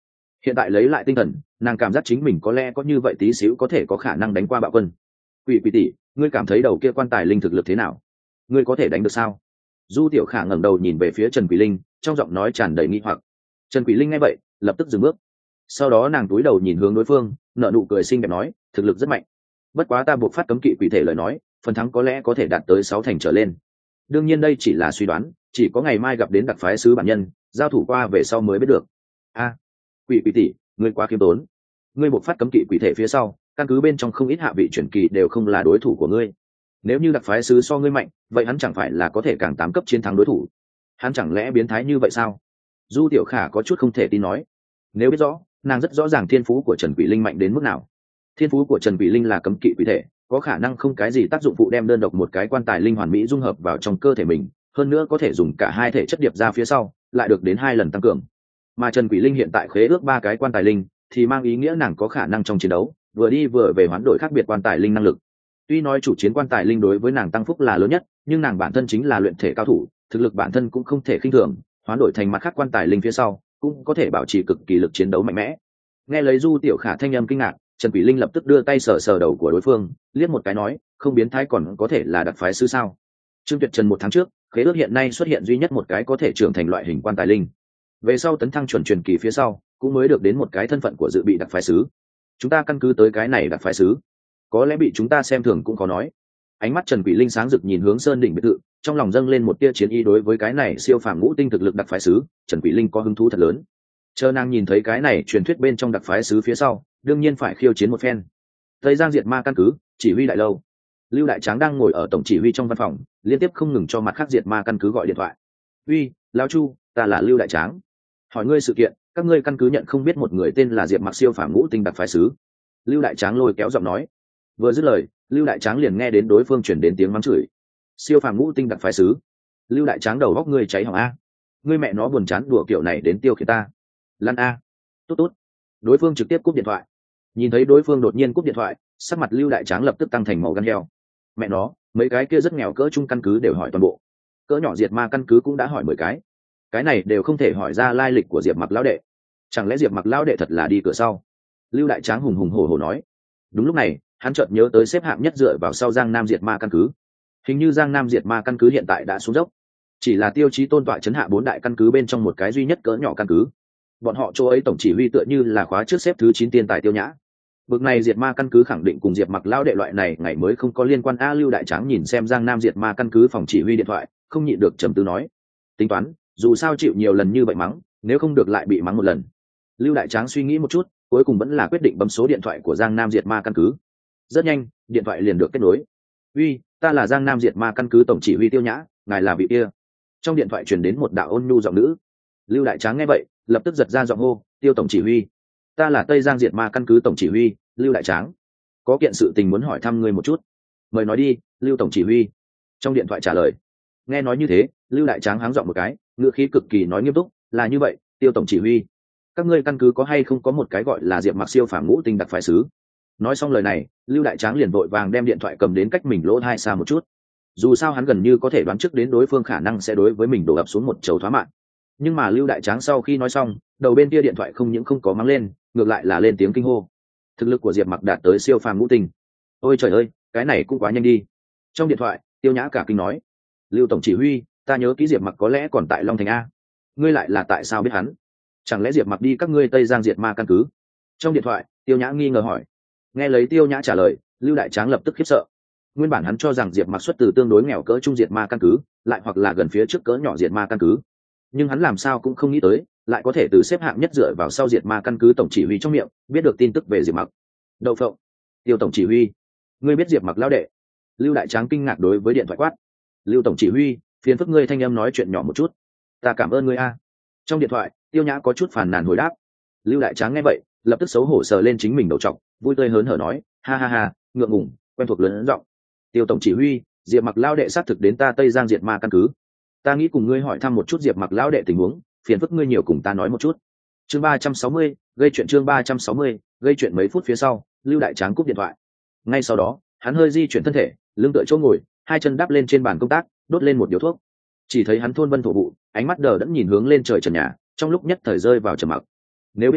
Hiện tại lấy lại tinh thần, nàng cảm giác chính mình có lẽ có như vậy tí xíu có thể có khả năng đánh qua Bạo Quân. Quỷ Quỷ tỷ, ngươi cảm thấy đầu kia quan tài linh thực lực thế nào? Ngươi có thể đánh được sao? Du Tiểu Khả ngẩng đầu nhìn về phía Trần Quỷ Linh, trong giọng nói tràn đầy nghi hoặc. Trần Quỷ Linh nghe vậy, lập tức dừng bước. Sau đó nàng cúi đầu nhìn hướng đối phương, nở nụ cười xinh đẹp nói, thực lực rất mạnh. Bất quá ta buộc phát cấm kỵ quỷ thể lời nói, phần thắng có lẽ có thể đạt tới sáu thành trở lên. Đương nhiên đây chỉ là suy đoán, chỉ có ngày mai gặp đến đặc phái sứ bản nhân, giao thủ qua về sau mới biết được. A, Quỷ Quỷ tỷ, ngươi quá khiêm tốn. Ngươi buộc phát cấm kỵ quỷ thể phía sau, căn cứ bên trong không ít hạ vị chuyển kỳ đều không là đối thủ của ngươi. Nếu như đặc phái sứ so ngươi mạnh, vậy hắn chẳng phải là có thể càng tám cấp chiến thắng đối thủ? Hắn chẳng lẽ biến thái như vậy sao? Du Tiểu Khả có chút không thể tin nói. Nếu biết rõ, nàng rất rõ ràng thiên phú của Trần Quỷ Linh mạnh đến mức nào. Thiên phú của Trần Quỷ Linh là cấm kỵ quỷ thể, có khả năng không cái gì tác dụng phụ đem đơn độc một cái quan tài linh hoàn mỹ dung hợp vào trong cơ thể mình, hơn nữa có thể dùng cả hai thể chất điệp ra phía sau, lại được đến hai lần tăng cường. Mà Trần Quỷ Linh hiện tại khế ước ba cái quan tài linh, thì mang ý nghĩa nàng có khả năng trong chiến đấu vừa đi vừa về hoán đổi khác biệt quan tài linh năng lực. Tuy nói chủ chiến quan tài linh đối với nàng tăng phúc là lớn nhất, nhưng nàng bản thân chính là luyện thể cao thủ, thực lực bản thân cũng không thể khinh thường, hoán đổi thành mặt khác quan tài linh phía sau, cũng có thể bảo trì cực kỳ lực chiến đấu mạnh mẽ. Nghe lấy Du Tiểu Khả thanh âm kinh ngạc, Trần Quỷ Linh lập tức đưa tay sờ sờ đầu của đối phương, liếc một cái nói, không biến thái còn có thể là đặc phái sư sao? Trương Tuyệt Trần một tháng trước, khế ước hiện nay xuất hiện duy nhất một cái có thể trưởng thành loại hình quan tài linh. Về sau tấn thăng chuẩn truyền kỳ phía sau, cũng mới được đến một cái thân phận của dự bị đặc phái sứ. Chúng ta căn cứ tới cái này đặc phái sứ, có lẽ bị chúng ta xem thường cũng khó nói. Ánh mắt Trần Quỷ Linh sáng rực nhìn hướng sơn đỉnh biệt thự, trong lòng dâng lên một tia chiến ý đối với cái này siêu phàm ngũ tinh thực lực đặc phái sứ, Trần Quỷ Linh có hứng thú thật lớn. Chờ nàng nhìn thấy cái này truyền thuyết bên trong đặc phái sứ phía sau, đương nhiên phải khiêu chiến một phen. Tây Giang Diệt Ma căn cứ, chỉ huy đại lâu. Lưu Đại Tráng đang ngồi ở tổng chỉ huy trong văn phòng, liên tiếp không ngừng cho mặt khác Diệt Ma căn cứ gọi điện thoại. "Uy, lão Chu, ta là Lưu Đại Tráng. Hỏi ngươi sự kiện, các ngươi căn cứ nhận không biết một người tên là Diệp Mặc siêu phàm ngũ tinh đặc phái sứ." Lưu Đại Tráng lôi kéo giọng nói. Vừa dứt lời, Lưu Đại Tráng liền nghe đến đối phương chuyển đến tiếng mắng chửi. "Siêu phàm ngũ tinh đặc phái sứ? Lưu Đại Tráng đầu góc ngươi cháy hỏng a. Ngươi mẹ nó buồn chán đùa kiểu này đến tiêu khiển ta. Lăn a." Tốt tốt. Đối phương trực tiếp cúp điện thoại. Nhìn thấy đối phương đột nhiên cúp điện thoại, sắc mặt Lưu Đại Tráng lập tức tăng thành màu gan heo. Mẹ nó, mấy cái kia rất nghèo cỡ trung căn cứ đều hỏi toàn bộ. Cỡ nhỏ Diệt Ma căn cứ cũng đã hỏi mười cái. Cái này đều không thể hỏi ra lai lịch của Diệp Mặc lão đệ. Chẳng lẽ Diệp Mặc lão đệ thật là đi cửa sau? Lưu Đại Tráng hùng hùng hổ hổ nói. Đúng lúc này, hắn chợt nhớ tới xếp hạng nhất dựa vào sau Giang Nam Diệt Ma căn cứ. Hình như Giang Nam Diệt Ma căn cứ hiện tại đã xuống dốc, chỉ là tiêu chí tôn tọa chấn hạ bốn đại căn cứ bên trong một cái duy nhất cỡ nhỏ căn cứ. Bọn họ chỗ ấy tổng chỉ huy tựa như là khóa trước xếp thứ chín tiên tài Tiêu Nhã. Bực này Diệt Ma căn cứ khẳng định cùng Diệp Mặc lão đệ loại này ngày mới không có liên quan. A Lưu Đại Tráng nhìn xem Giang Nam Diệt Ma căn cứ phòng chỉ huy điện thoại, không nhịn được trầm tư nói, tính toán, dù sao chịu nhiều lần như vậy mắng, nếu không được lại bị mắng một lần. Lưu Đại Tráng suy nghĩ một chút, cuối cùng vẫn là quyết định bấm số điện thoại của Giang Nam Diệt Ma căn cứ. Rất nhanh, điện thoại liền được kết nối. "Uy, ta là Giang Nam Diệt Ma căn cứ tổng chỉ huy Tiêu Nhã, ngài là vị kia?" Trong điện thoại truyền đến một đạo ôn nhu giọng nữ. Lưu Đại Tráng nghe vậy, lập tức giật ra giọng hô, "Tiêu tổng chỉ huy, ta là Tây Giang Diệt Ma căn cứ tổng chỉ huy, Lưu Đại Tráng. Có kiện sự tình muốn hỏi thăm ngươi một chút." "Mời nói đi, Lưu tổng chỉ huy." Trong điện thoại trả lời. Nghe nói như thế, Lưu Đại Tráng háng giọng một cái, ngữ khí cực kỳ nói nghiêm túc, "Là như vậy, Tiêu tổng chỉ huy, các ngươi căn cứ có hay không có một cái gọi là Diệp Mặc siêu phàm ngũ tinh đặc phái sứ?" Nói xong lời này, Lưu Đại Tráng liền vội vàng đem điện thoại cầm đến cách mình lỗ hai xa một chút. Dù sao hắn gần như có thể đoán trước đến đối phương khả năng sẽ đối với mình đổ ập xuống một chầu thoá mạng. Nhưng mà Lưu Đại Tráng sau khi nói xong, đầu bên kia điện thoại không những không có mắng lên, ngược lại là lên tiếng kinh hô. Thực lực của Diệp Mặc đạt tới siêu phàm ngũ tinh. Ôi trời ơi, cái này cũng quá nhanh đi. Trong điện thoại, Tiêu Nhã cả kinh nói, "Lưu tổng chỉ huy, ta nhớ kỹ Diệp Mặc có lẽ còn tại Long Thành a. Ngươi lại là tại sao biết hắn? Chẳng lẽ Diệp Mặc đi các ngươi Tây Giang Diệt Ma căn cứ?" Trong điện thoại, Tiêu Nhã nghi ngờ hỏi. Nghe lấy Tiêu Nhã trả lời, Lưu Đại Tráng lập tức khiếp sợ. Nguyên bản hắn cho rằng Diệp Mặc xuất từ tương đối nghèo cỡ trung Diệt Ma căn cứ, lại hoặc là gần phía trước cỡ nhỏ Diệt Ma căn cứ. Nhưng hắn làm sao cũng không nghĩ tới, lại có thể từ xếp hạng nhất dựa vào sau Diệt Ma căn cứ tổng chỉ huy trong miệng, biết được tin tức về Diệp Mặc. Đậu phộng, Tiêu tổng chỉ huy, ngươi biết Diệp Mặc lão đệ? Lưu Đại Tráng kinh ngạc đối với điện thoại quát. "Lưu tổng chỉ huy, phiền phức ngươi thanh âm nói chuyện nhỏ một chút. Ta cảm ơn ngươi a." Trong điện thoại, Tiêu Nhã có chút phàn nàn hồi đáp. Lưu Đại Tráng nghe vậy, lập tức xấu hổ sờ lên chính mình đầu trọc, vui tươi hớn hở nói, "Ha ha ha, ngượng ngùng, quen thuộc lớn giọng. Tiêu tổng chỉ huy, Diệp Mặc lão đệ xác thực đến ta Tây Giang Diệt Ma căn cứ. Ta nghĩ cùng ngươi hỏi thăm một chút Diệp Mặc lão đệ tình huống, phiền phức ngươi nhiều cùng ta nói một chút." Chương ba trăm sáu mươi, gây chuyện chương ba trăm sáu mươi, gây chuyện mấy phút phía sau, Lưu Đại Tráng cúp điện thoại. Ngay sau đó, hắn hơi di chuyển thân thể, lưng tựa chỗ ngồi, hai chân đắp lên trên bàn công tác, đốt lên một điếu thuốc. Chỉ thấy hắn thôn vân thổ vụ, ánh mắt đờ đẫn nhìn hướng lên trời trần nhà, trong lúc nhất thời rơi vào trầm mặc. Nếu biết rõ,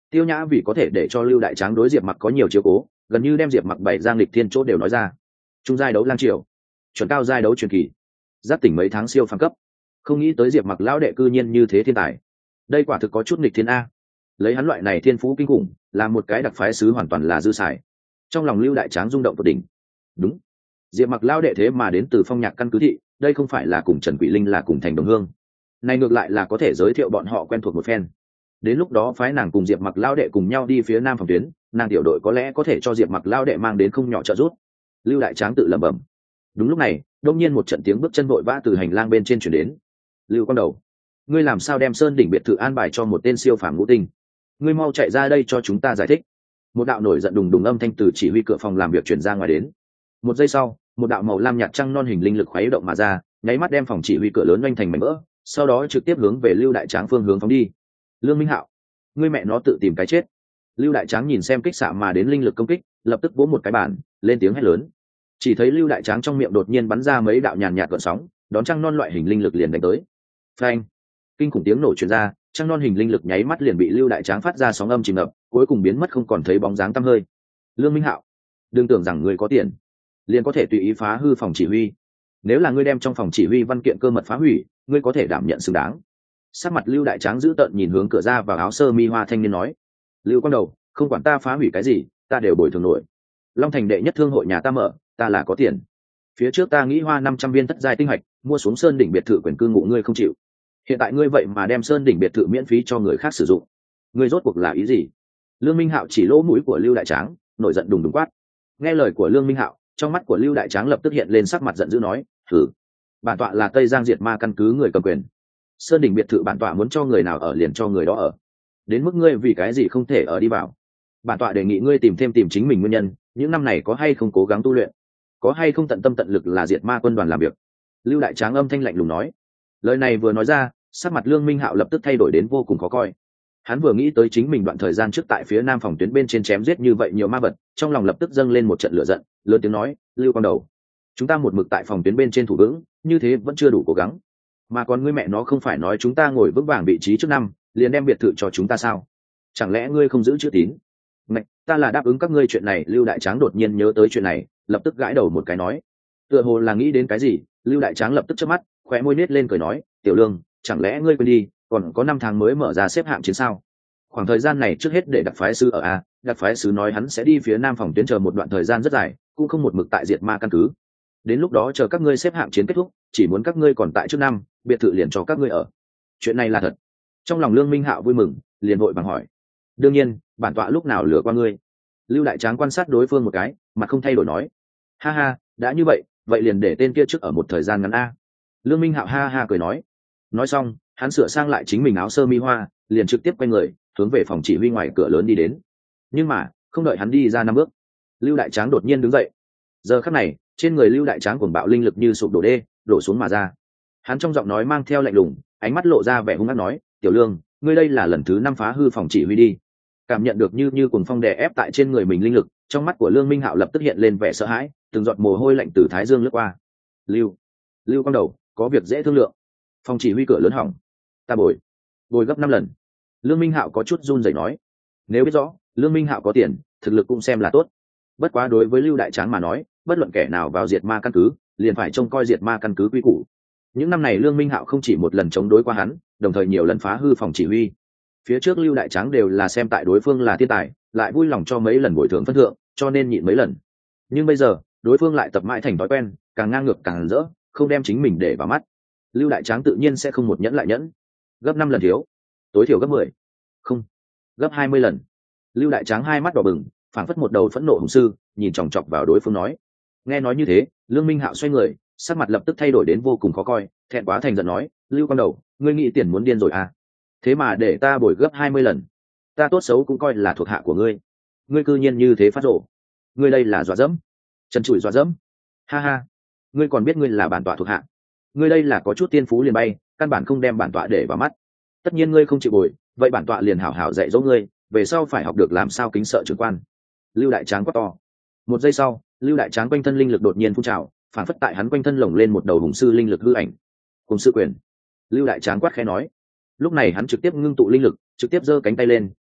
Tiêu Nhã vì có thể để cho Lưu Đại Tráng đối Diệp Mặc có nhiều chiếu cố, gần như đem Diệp Mặc bảy giang lịch thiên chỗ đều nói ra. Trung giai đấu lang triều, chuẩn cao giai đấu truyền kỳ, giác tỉnh mấy tháng siêu phàm cấp. Không nghĩ tới Diệp Mặc lão đệ cư nhiên như thế thiên tài. Đây quả thực có chút nghịch thiên a. Lấy hắn loại này thiên phú kinh khủng, là một cái đặc phái sứ hoàn toàn là dư xài. Trong lòng Lưu Đại Tráng rung động tột đỉnh. Đúng, Diệp Mặc lão đệ thế mà đến từ Phong Nhạc căn cứ thị, đây không phải là cùng Trần Quỷ Linh là cùng thành đồng hương. Này ngược lại là có thể giới thiệu bọn họ quen thuộc một phen. Đến lúc đó phái nàng cùng Diệp Mặc lão đệ cùng nhau đi phía nam phòng tuyến, nàng tiểu đội có lẽ có thể cho Diệp Mặc lão đệ mang đến không nhỏ trợ giúp. Lưu Đại Tráng tự lẩm bẩm. Đúng lúc này, đột nhiên một trận tiếng bước chân vội vã từ hành lang bên trên truyền đến. Lưu Quang Đầu, ngươi làm sao đem Sơn đỉnh biệt thự an bài cho một tên siêu phàm ngũ tinh? Ngươi mau chạy ra đây cho chúng ta giải thích. Một đạo nổi giận đùng đùng âm thanh từ chỉ huy cửa phòng làm việc truyền ra ngoài đến. Một giây sau, một đạo màu lam nhạt trăng non hình linh lực khuấy động mà ra, nháy mắt đem phòng chỉ huy cửa lớn oanh thành mảnh vỡ, sau đó trực tiếp hướng về Lưu Đại Tráng phương hướng phóng đi. Lương Minh Hạo, ngươi mẹ nó tự tìm cái chết. Lưu Đại Tráng nhìn xem kích xạ mà đến linh lực công kích, lập tức vỗ một cái bàn, lên tiếng hét lớn. Chỉ thấy Lưu Đại Tráng trong miệng đột nhiên bắn ra mấy đạo nhàn nhạt gợn sóng, đón trăng non loại hình linh lực liền đánh tới. Phanh! Kinh khủng tiếng nổ truyền ra, trăng non hình linh lực nháy mắt liền bị Lưu Đại Tráng phát ra sóng âm chìm ngập, cuối cùng biến mất không còn thấy bóng dáng tăm hơi. Lương Minh Hạo, đừng tưởng rằng ngươi có tiền, liền có thể tùy ý phá hư phòng chỉ huy. Nếu là ngươi đem trong phòng chỉ huy văn kiện cơ mật phá hủy, ngươi có thể đảm nhận xứng đáng. Sắc mặt Lưu Đại Tráng dữ tợn nhìn hướng cửa ra vào áo sơ mi hoa thanh niên nói. Lưu Quang Đầu, không quản ta phá hủy cái gì, ta đều bồi thường nổi. Long Thành đệ nhất thương hội nhà ta mở, ta là có tiền. Phía trước ta nghĩ hoa năm trăm viên thất giai tinh hạch, mua xuống sơn đỉnh biệt thự quyền cư ngụ ngươi không chịu. Hiện tại ngươi vậy mà đem sơn đỉnh biệt thự miễn phí cho người khác sử dụng. Ngươi rốt cuộc là ý gì? Lương Minh Hạo chỉ lỗ mũi của Lưu Đại Tráng, nổi giận đùng đùng quát. Nghe lời của Lương Minh Hạo, trong mắt của Lưu Đại Tráng lập tức hiện lên sắc mặt giận dữ nói, thử. Bản tọa là Tây Giang Diệt Ma căn cứ người cầm quyền. Sơn đỉnh biệt thự bản tọa muốn cho người nào ở liền cho người đó ở. Đến mức ngươi vì cái gì không thể ở đi vào. Bản tọa đề nghị ngươi tìm thêm tìm chính mình nguyên nhân, những năm này có hay không cố gắng tu luyện, có hay không tận tâm tận lực là Diệt Ma quân đoàn làm việc. Lưu Đại Tráng âm thanh lạnh lùng nói. Lời này vừa nói ra, sắc mặt Lương Minh Hạo lập tức thay đổi đến vô cùng khó coi. Hắn vừa nghĩ tới chính mình đoạn thời gian trước tại phía nam phòng tuyến bên trên chém giết như vậy nhiều ma vật, trong lòng lập tức dâng lên một trận lửa giận, lớn tiếng nói, Lưu Quang Đầu, chúng ta một mực tại phòng tuyến bên trên thủ vững, như thế vẫn chưa đủ cố gắng. Mà còn ngươi mẹ nó không phải nói chúng ta ngồi vững vàng vị trí trước năm, liền đem biệt thự cho chúng ta sao? Chẳng lẽ ngươi không giữ chữ tín? Này, ta là đáp ứng các ngươi chuyện này. Lưu Đại Tráng đột nhiên nhớ tới chuyện này, lập tức gãi đầu một cái nói, tựa hồ là nghĩ đến cái gì. Lưu Đại Tráng lập tức chớp mắt, khóe môi nết lên cười nói, Tiểu Lương, chẳng lẽ ngươi quên đi, còn có năm tháng mới mở ra xếp hạng chiến sao? Khoảng thời gian này trước hết để đặc phái sứ ở a, đặc phái sứ nói hắn sẽ đi phía nam phòng tuyến chờ một đoạn thời gian rất dài, cũng không một mực tại Diệt Ma căn cứ. Đến lúc đó chờ các ngươi xếp hạng chiến kết thúc, chỉ muốn các ngươi còn tại trước năm, biệt thự liền cho các ngươi ở. Chuyện này là thật. Trong lòng Lương Minh Hạo vui mừng, liền vội vàng hỏi, đương nhiên, bản tọa lúc nào lừa qua ngươi. Lưu Đại Tráng quan sát đối phương một cái, mặt không thay đổi nói, ha ha, đã như vậy, vậy liền để tên kia trước ở một thời gian ngắn a. Lương Minh Hạo ha ha cười nói. Nói xong, hắn sửa sang lại chính mình áo sơ mi hoa, liền trực tiếp quay người hướng về phòng chỉ huy ngoài cửa lớn đi đến. Nhưng mà không đợi hắn đi ra năm bước, Lưu Đại Tráng đột nhiên đứng dậy. Giờ khắc này, trên người Lưu Đại Tráng cuồng bạo linh lực như sụp đổ đê, đổ xuống mà ra. Hắn trong giọng nói mang theo lạnh lùng, ánh mắt lộ ra vẻ hung ác nói, Tiểu Lương, ngươi đây là lần thứ năm phá hư phòng chỉ huy đi. Cảm nhận được như như cuồng phong đè ép tại trên người mình linh lực, trong mắt của Lương Minh Hạo lập tức hiện lên vẻ sợ hãi, từng giọt mồ hôi lạnh từ thái dương lướt qua. Lưu, Lưu Quang Đầu, có việc dễ thương lượng. Phòng chỉ huy cửa lớn hỏng, ta bồi, bồi gấp năm lần. Lương Minh Hạo có chút run rẩy nói, nếu biết rõ Lương Minh Hạo có tiền, thực lực cũng xem là tốt. Bất quá đối với Lưu Đại Tráng mà nói, bất luận kẻ nào vào Diệt Ma căn cứ, liền phải trông coi Diệt Ma căn cứ quy củ. Những năm này Lương Minh Hạo không chỉ một lần chống đối qua hắn, đồng thời nhiều lần phá hư phòng chỉ huy. Phía trước Lưu Đại Tráng đều là xem tại đối phương là thiên tài, lại vui lòng cho mấy lần bồi thường phân thượng, cho nên nhịn mấy lần. Nhưng bây giờ, đối phương lại tập mãi thành thói quen, càng ngang ngược càng rỡ, không đem chính mình để vào mắt. Lưu Đại Tráng tự nhiên sẽ không một nhẫn lại nhẫn. Gấp năm lần thiếu, tối thiểu gấp mười, không, gấp hai mươi lần. Lưu Đại Tráng hai mắt đỏ bừng, phảng phất một đầu phẫn nộ hùng sư, nhìn chòng chọc vào đối phương nói. Nghe nói như thế, Lương Minh Hạo xoay người, sắc mặt lập tức thay đổi đến vô cùng khó coi, thẹn quá thành giận nói, Lưu Quang Đầu, ngươi nghĩ tiền muốn điên rồi à? Thế mà để ta bồi gấp hai mươi lần, ta tốt xấu cũng coi là thuộc hạ của ngươi, ngươi cư nhiên như thế phát rộ, ngươi đây là dọa dẫm, trần trụi dọa dẫm, ha ha, ngươi còn biết ngươi là bản tọa thuộc hạ, ngươi đây là có chút tiên phú liền bay, căn bản không đem bản tọa để vào mắt. Tất nhiên ngươi không chịu bồi, vậy bản tọa liền hảo hảo dạy dỗ ngươi, về sau phải học được làm sao kính sợ trưởng quan. Lưu Đại Tráng quát to. Một giây sau, Lưu Đại Tráng quanh thân linh lực đột nhiên phun trào, phản phất tại hắn quanh thân lồng lên một đầu hùng sư linh lực hư ảnh. Cùng sư quyền. Lưu Đại Tráng quát khẽ nói. Lúc này hắn trực tiếp ngưng tụ linh lực, trực tiếp giơ cánh tay lên,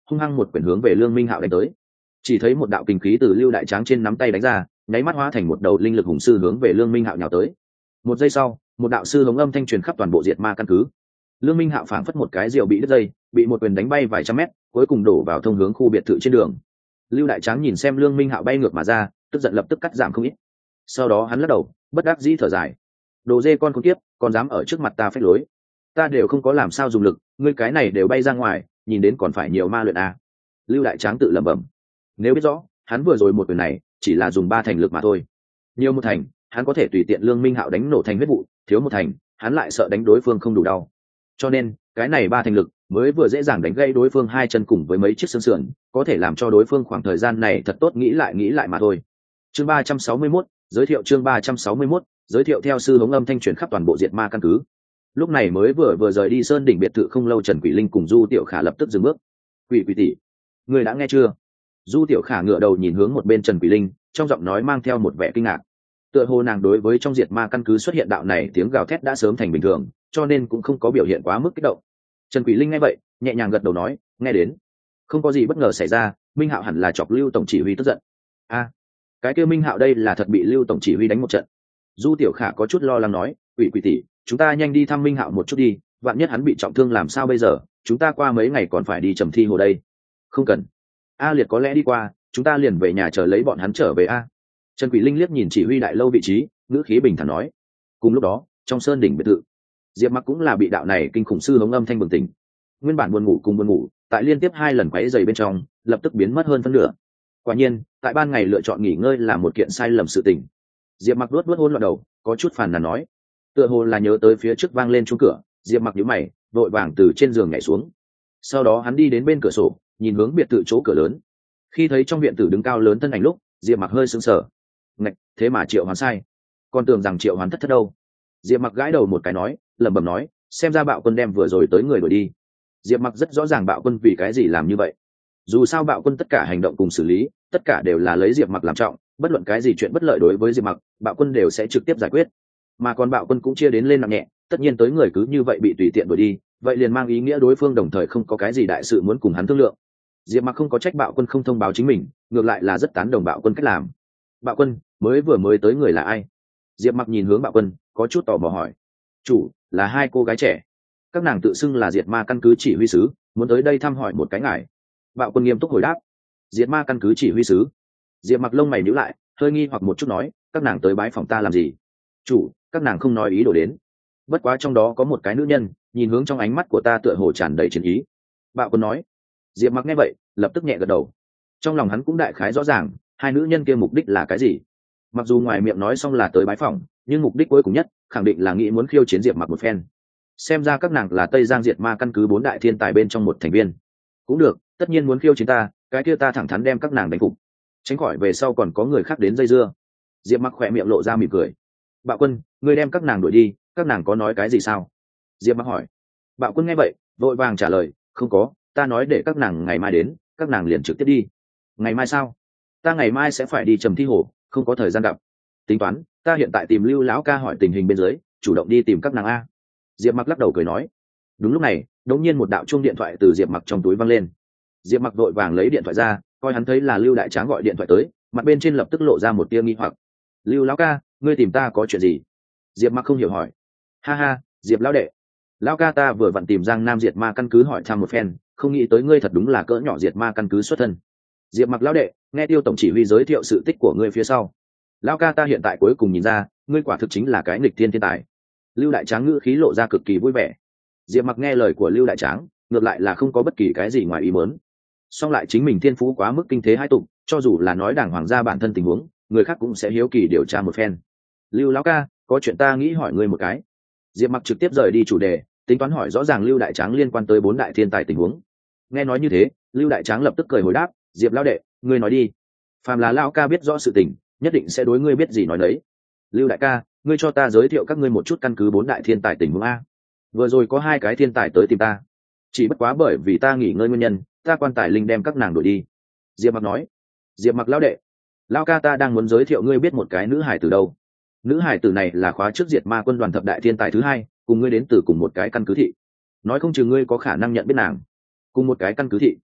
hung hăng một quyển hướng về Lương Minh Hạo đánh tới. Chỉ thấy một đạo kinh khí từ Lưu Đại Tráng trên nắm tay đánh ra, nháy mắt hóa thành một đầu linh lực hùng sư hướng về Lương Minh Hạo nhào tới. Một giây sau, một đạo sư hống âm thanh truyền khắp toàn bộ diệt ma căn cứ. Lương Minh Hạo phảng phất một cái rượu bị đứt dây, bị một quyền đánh bay vài trăm mét, cuối cùng đổ vào thông hướng khu biệt thự trên đường. Lưu Đại Tráng nhìn xem Lương Minh Hạo bay ngược mà ra, tức giận lập tức cắt giảm không ít. Sau đó hắn lắc đầu, bất đắc dĩ thở dài. Đồ dê con khốn kiếp, còn dám ở trước mặt ta phách lối. Ta đều không có làm sao dùng lực, ngươi cái này đều bay ra ngoài, nhìn đến còn phải nhiều ma luyện à. Lưu Đại Tráng tự lẩm bẩm. Nếu biết rõ, hắn vừa rồi một quyền này chỉ là dùng ba thành lực mà thôi. Nhiều một thành, hắn có thể tùy tiện Lương Minh Hạo đánh nổ thành huyết vụ, thiếu một thành, hắn lại sợ đánh đối phương không đủ đau. Cho nên, cái này ba thành lực mới vừa dễ dàng đánh gây đối phương hai chân cùng với mấy chiếc xương sườn, có thể làm cho đối phương khoảng thời gian này thật tốt nghĩ lại nghĩ lại mà thôi. Chương ba trăm sáu mươi mốt, giới thiệu chương ba trăm sáu mươi mốt, giới thiệu theo sư hống âm thanh truyền khắp toàn bộ diệt ma căn cứ. Lúc này mới vừa vừa rời đi sơn đỉnh biệt thự không lâu, Trần Quỷ Linh cùng Du Tiểu Khả lập tức dừng bước. "Quỷ Quỷ tỷ, người đã nghe chưa?" Du Tiểu Khả ngửa đầu nhìn hướng một bên Trần Quỷ Linh, trong giọng nói mang theo một vẻ kinh ngạc. Tựa hồ nàng đối với trong diệt ma căn cứ xuất hiện đạo này tiếng gào thét đã sớm thành bình thường, cho nên cũng không có biểu hiện quá mức kích động. Trần Quỷ Linh nghe vậy, nhẹ nhàng gật đầu nói, nghe đến, không có gì bất ngờ xảy ra, Minh Hạo hẳn là chọc Lưu tổng chỉ huy tức giận. A, à, cái kia Minh Hạo đây là thật bị Lưu tổng chỉ huy đánh một trận. Du Tiểu Khả có chút lo lắng nói, "Quỷ Quỷ tỷ, chúng ta nhanh đi thăm Minh Hạo một chút đi, vạn nhất hắn bị trọng thương làm sao bây giờ, chúng ta qua mấy ngày còn phải đi Trầm Thi Hồ đây." "Không cần. A Liệt có lẽ đi qua, chúng ta liền về nhà chờ lấy bọn hắn trở về a." Trần Quỷ Linh liếc nhìn chỉ huy đại lâu vị trí, ngữ khí bình thản nói. Cùng lúc đó, trong sơn đỉnh biệt thự, Diệp Mặc cũng là bị đạo này kinh khủng sư hống âm thanh bừng tỉnh. Nguyên bản buồn ngủ cùng buồn ngủ, tại liên tiếp hai lần quấy rầy bên trong, lập tức biến mất hơn phân nửa. Quả nhiên, tại ban ngày lựa chọn nghỉ ngơi là một kiện sai lầm sự tình. Diệp Mặc luốt luốt hôn loạn đầu, có chút phàn nàn nói. Tựa hồ là nhớ tới phía trước vang lên chuông cửa, Diệp Mặc nhíu mày, vội vàng từ trên giường nhảy xuống. Sau đó hắn đi đến bên cửa sổ, nhìn hướng biệt thự chỗ cửa lớn. Khi thấy trong viện tử đứng cao lớn thân ảnh lúc, Diệp Mặc hơi sững sờ. Ngạch, thế mà Triệu Hoán sai, còn tưởng rằng Triệu Hoán thất thất đâu. Diệp Mặc gãi đầu một cái nói, lẩm bẩm nói, xem ra Bạo Quân đem vừa rồi tới người đuổi đi. Diệp Mặc rất rõ ràng Bạo Quân vì cái gì làm như vậy. Dù sao Bạo Quân tất cả hành động cùng xử lý, tất cả đều là lấy Diệp Mặc làm trọng, bất luận cái gì chuyện bất lợi đối với Diệp Mặc, Bạo Quân đều sẽ trực tiếp giải quyết. Mà còn Bạo Quân cũng chia đến lên nặng nhẹ, tất nhiên tới người cứ như vậy bị tùy tiện đuổi đi, vậy liền mang ý nghĩa đối phương đồng thời không có cái gì đại sự muốn cùng hắn thương lượng. Diệp Mặc không có trách Bạo Quân không thông báo chính mình, ngược lại là rất tán đồng Bạo Quân cách làm. Bạo Quân, mới vừa mới tới người là ai? Diệp Mặc nhìn hướng Bạo Quân, có chút tò mò hỏi. Chủ, là hai cô gái trẻ, các nàng tự xưng là diệt ma căn cứ chỉ huy sứ, muốn tới đây thăm hỏi một cái ngài. Bạo Quân nghiêm túc hồi đáp. Diệt ma căn cứ chỉ huy sứ? Diệp Mặc lông mày nhíu lại, hơi nghi hoặc một chút nói, các nàng tới bái phòng ta làm gì? Chủ, các nàng không nói ý đồ đến, bất quá trong đó có một cái nữ nhân, nhìn hướng trong ánh mắt của ta tựa hồ tràn đầy chiến ý. Bạo Quân nói. Diệp Mặc nghe vậy, lập tức nhẹ gật đầu. Trong lòng hắn cũng đại khái rõ ràng, hai nữ nhân kia mục đích là cái gì. Mặc dù ngoài miệng nói xong là tới bái phỏng, nhưng mục đích cuối cùng nhất khẳng định là nghĩ muốn khiêu chiến Diệp Mặc một phen. Xem ra các nàng là Tây Giang diệt ma căn cứ bốn đại thiên tài bên trong một thành viên. Cũng được, tất nhiên muốn khiêu chiến ta, cái kia ta thẳng thắn đem các nàng đánh phục, tránh khỏi về sau còn có người khác đến dây dưa. Diệp Mặc khỏe miệng lộ ra mỉm cười. Bạo Quân, ngươi đem các nàng đuổi đi, các nàng có nói cái gì sao? Diệp Mặc hỏi. Bạo Quân nghe vậy, vội vàng trả lời, không có, ta nói để các nàng ngày mai đến, các nàng liền trực tiếp đi. Ngày mai sao? Ta ngày mai sẽ phải đi Trầm Thi Hồ, không có thời gian gặp. Tính toán, ta hiện tại tìm Lưu lão ca hỏi tình hình bên dưới, chủ động đi tìm các nàng a. Diệp Mặc lắc đầu cười nói. Đúng lúc này, đột nhiên một đạo chuông điện thoại từ Diệp Mặc trong túi vang lên. Diệp Mặc vội vàng lấy điện thoại ra, coi hắn thấy là Lưu Đại Tráng gọi điện thoại tới, mặt bên trên lập tức lộ ra một tia nghi hoặc. Lưu lão ca, ngươi tìm ta có chuyện gì? Diệp Mặc không hiểu hỏi. Ha ha, Diệp lão đệ, lão ca ta vừa vặn tìm Giang Nam diệt ma căn cứ hỏi thăm một phen, không nghĩ tới ngươi thật đúng là cỡ nhỏ diệt ma căn cứ xuất thân. Diệp Mặc lão đệ, nghe Tiêu tổng chỉ huy giới thiệu sự tích của ngươi phía sau, lão ca ta hiện tại cuối cùng nhìn ra, ngươi quả thực chính là cái nghịch thiên thiên tài. Lưu Đại Tráng ngữ khí lộ ra cực kỳ vui vẻ. Diệp Mặc nghe lời của Lưu Đại Tráng, ngược lại là không có bất kỳ cái gì ngoài ý muốn. Song lại chính mình thiên phú quá mức kinh thế hai tụng, cho dù là nói đàng hoàng gia bản thân tình huống, người khác cũng sẽ hiếu kỳ điều tra một phen. Lưu lão ca, có chuyện ta nghĩ hỏi ngươi một cái. Diệp Mặc trực tiếp rời đi chủ đề, tính toán hỏi rõ ràng Lưu Đại Tráng liên quan tới bốn đại thiên tài tình huống. Nghe nói như thế, Lưu Đại Tráng lập tức cười hồi đáp, Diệp lão đệ, ngươi nói đi. Phàm là lão ca biết rõ sự tình, nhất định sẽ đối ngươi biết gì nói đấy. Lưu đại ca, ngươi cho ta giới thiệu các ngươi một chút căn cứ bốn đại thiên tài tình huống a. Vừa rồi có hai cái thiên tài tới tìm ta, chỉ bất quá bởi vì ta nghỉ ngơi nguyên nhân, ta quan tài linh đem các nàng đuổi đi. Diệp Mặc nói. Diệp Mặc lão đệ, lão ca ta đang muốn giới thiệu ngươi biết một cái nữ hải tử đâu. Nữ hải tử này là khóa trước diệt ma quân đoàn thập đại thiên tài thứ hai, cùng ngươi đến từ cùng một cái căn cứ thị, nói không chừng ngươi có khả năng nhận biết nàng. Cùng một cái căn cứ thị?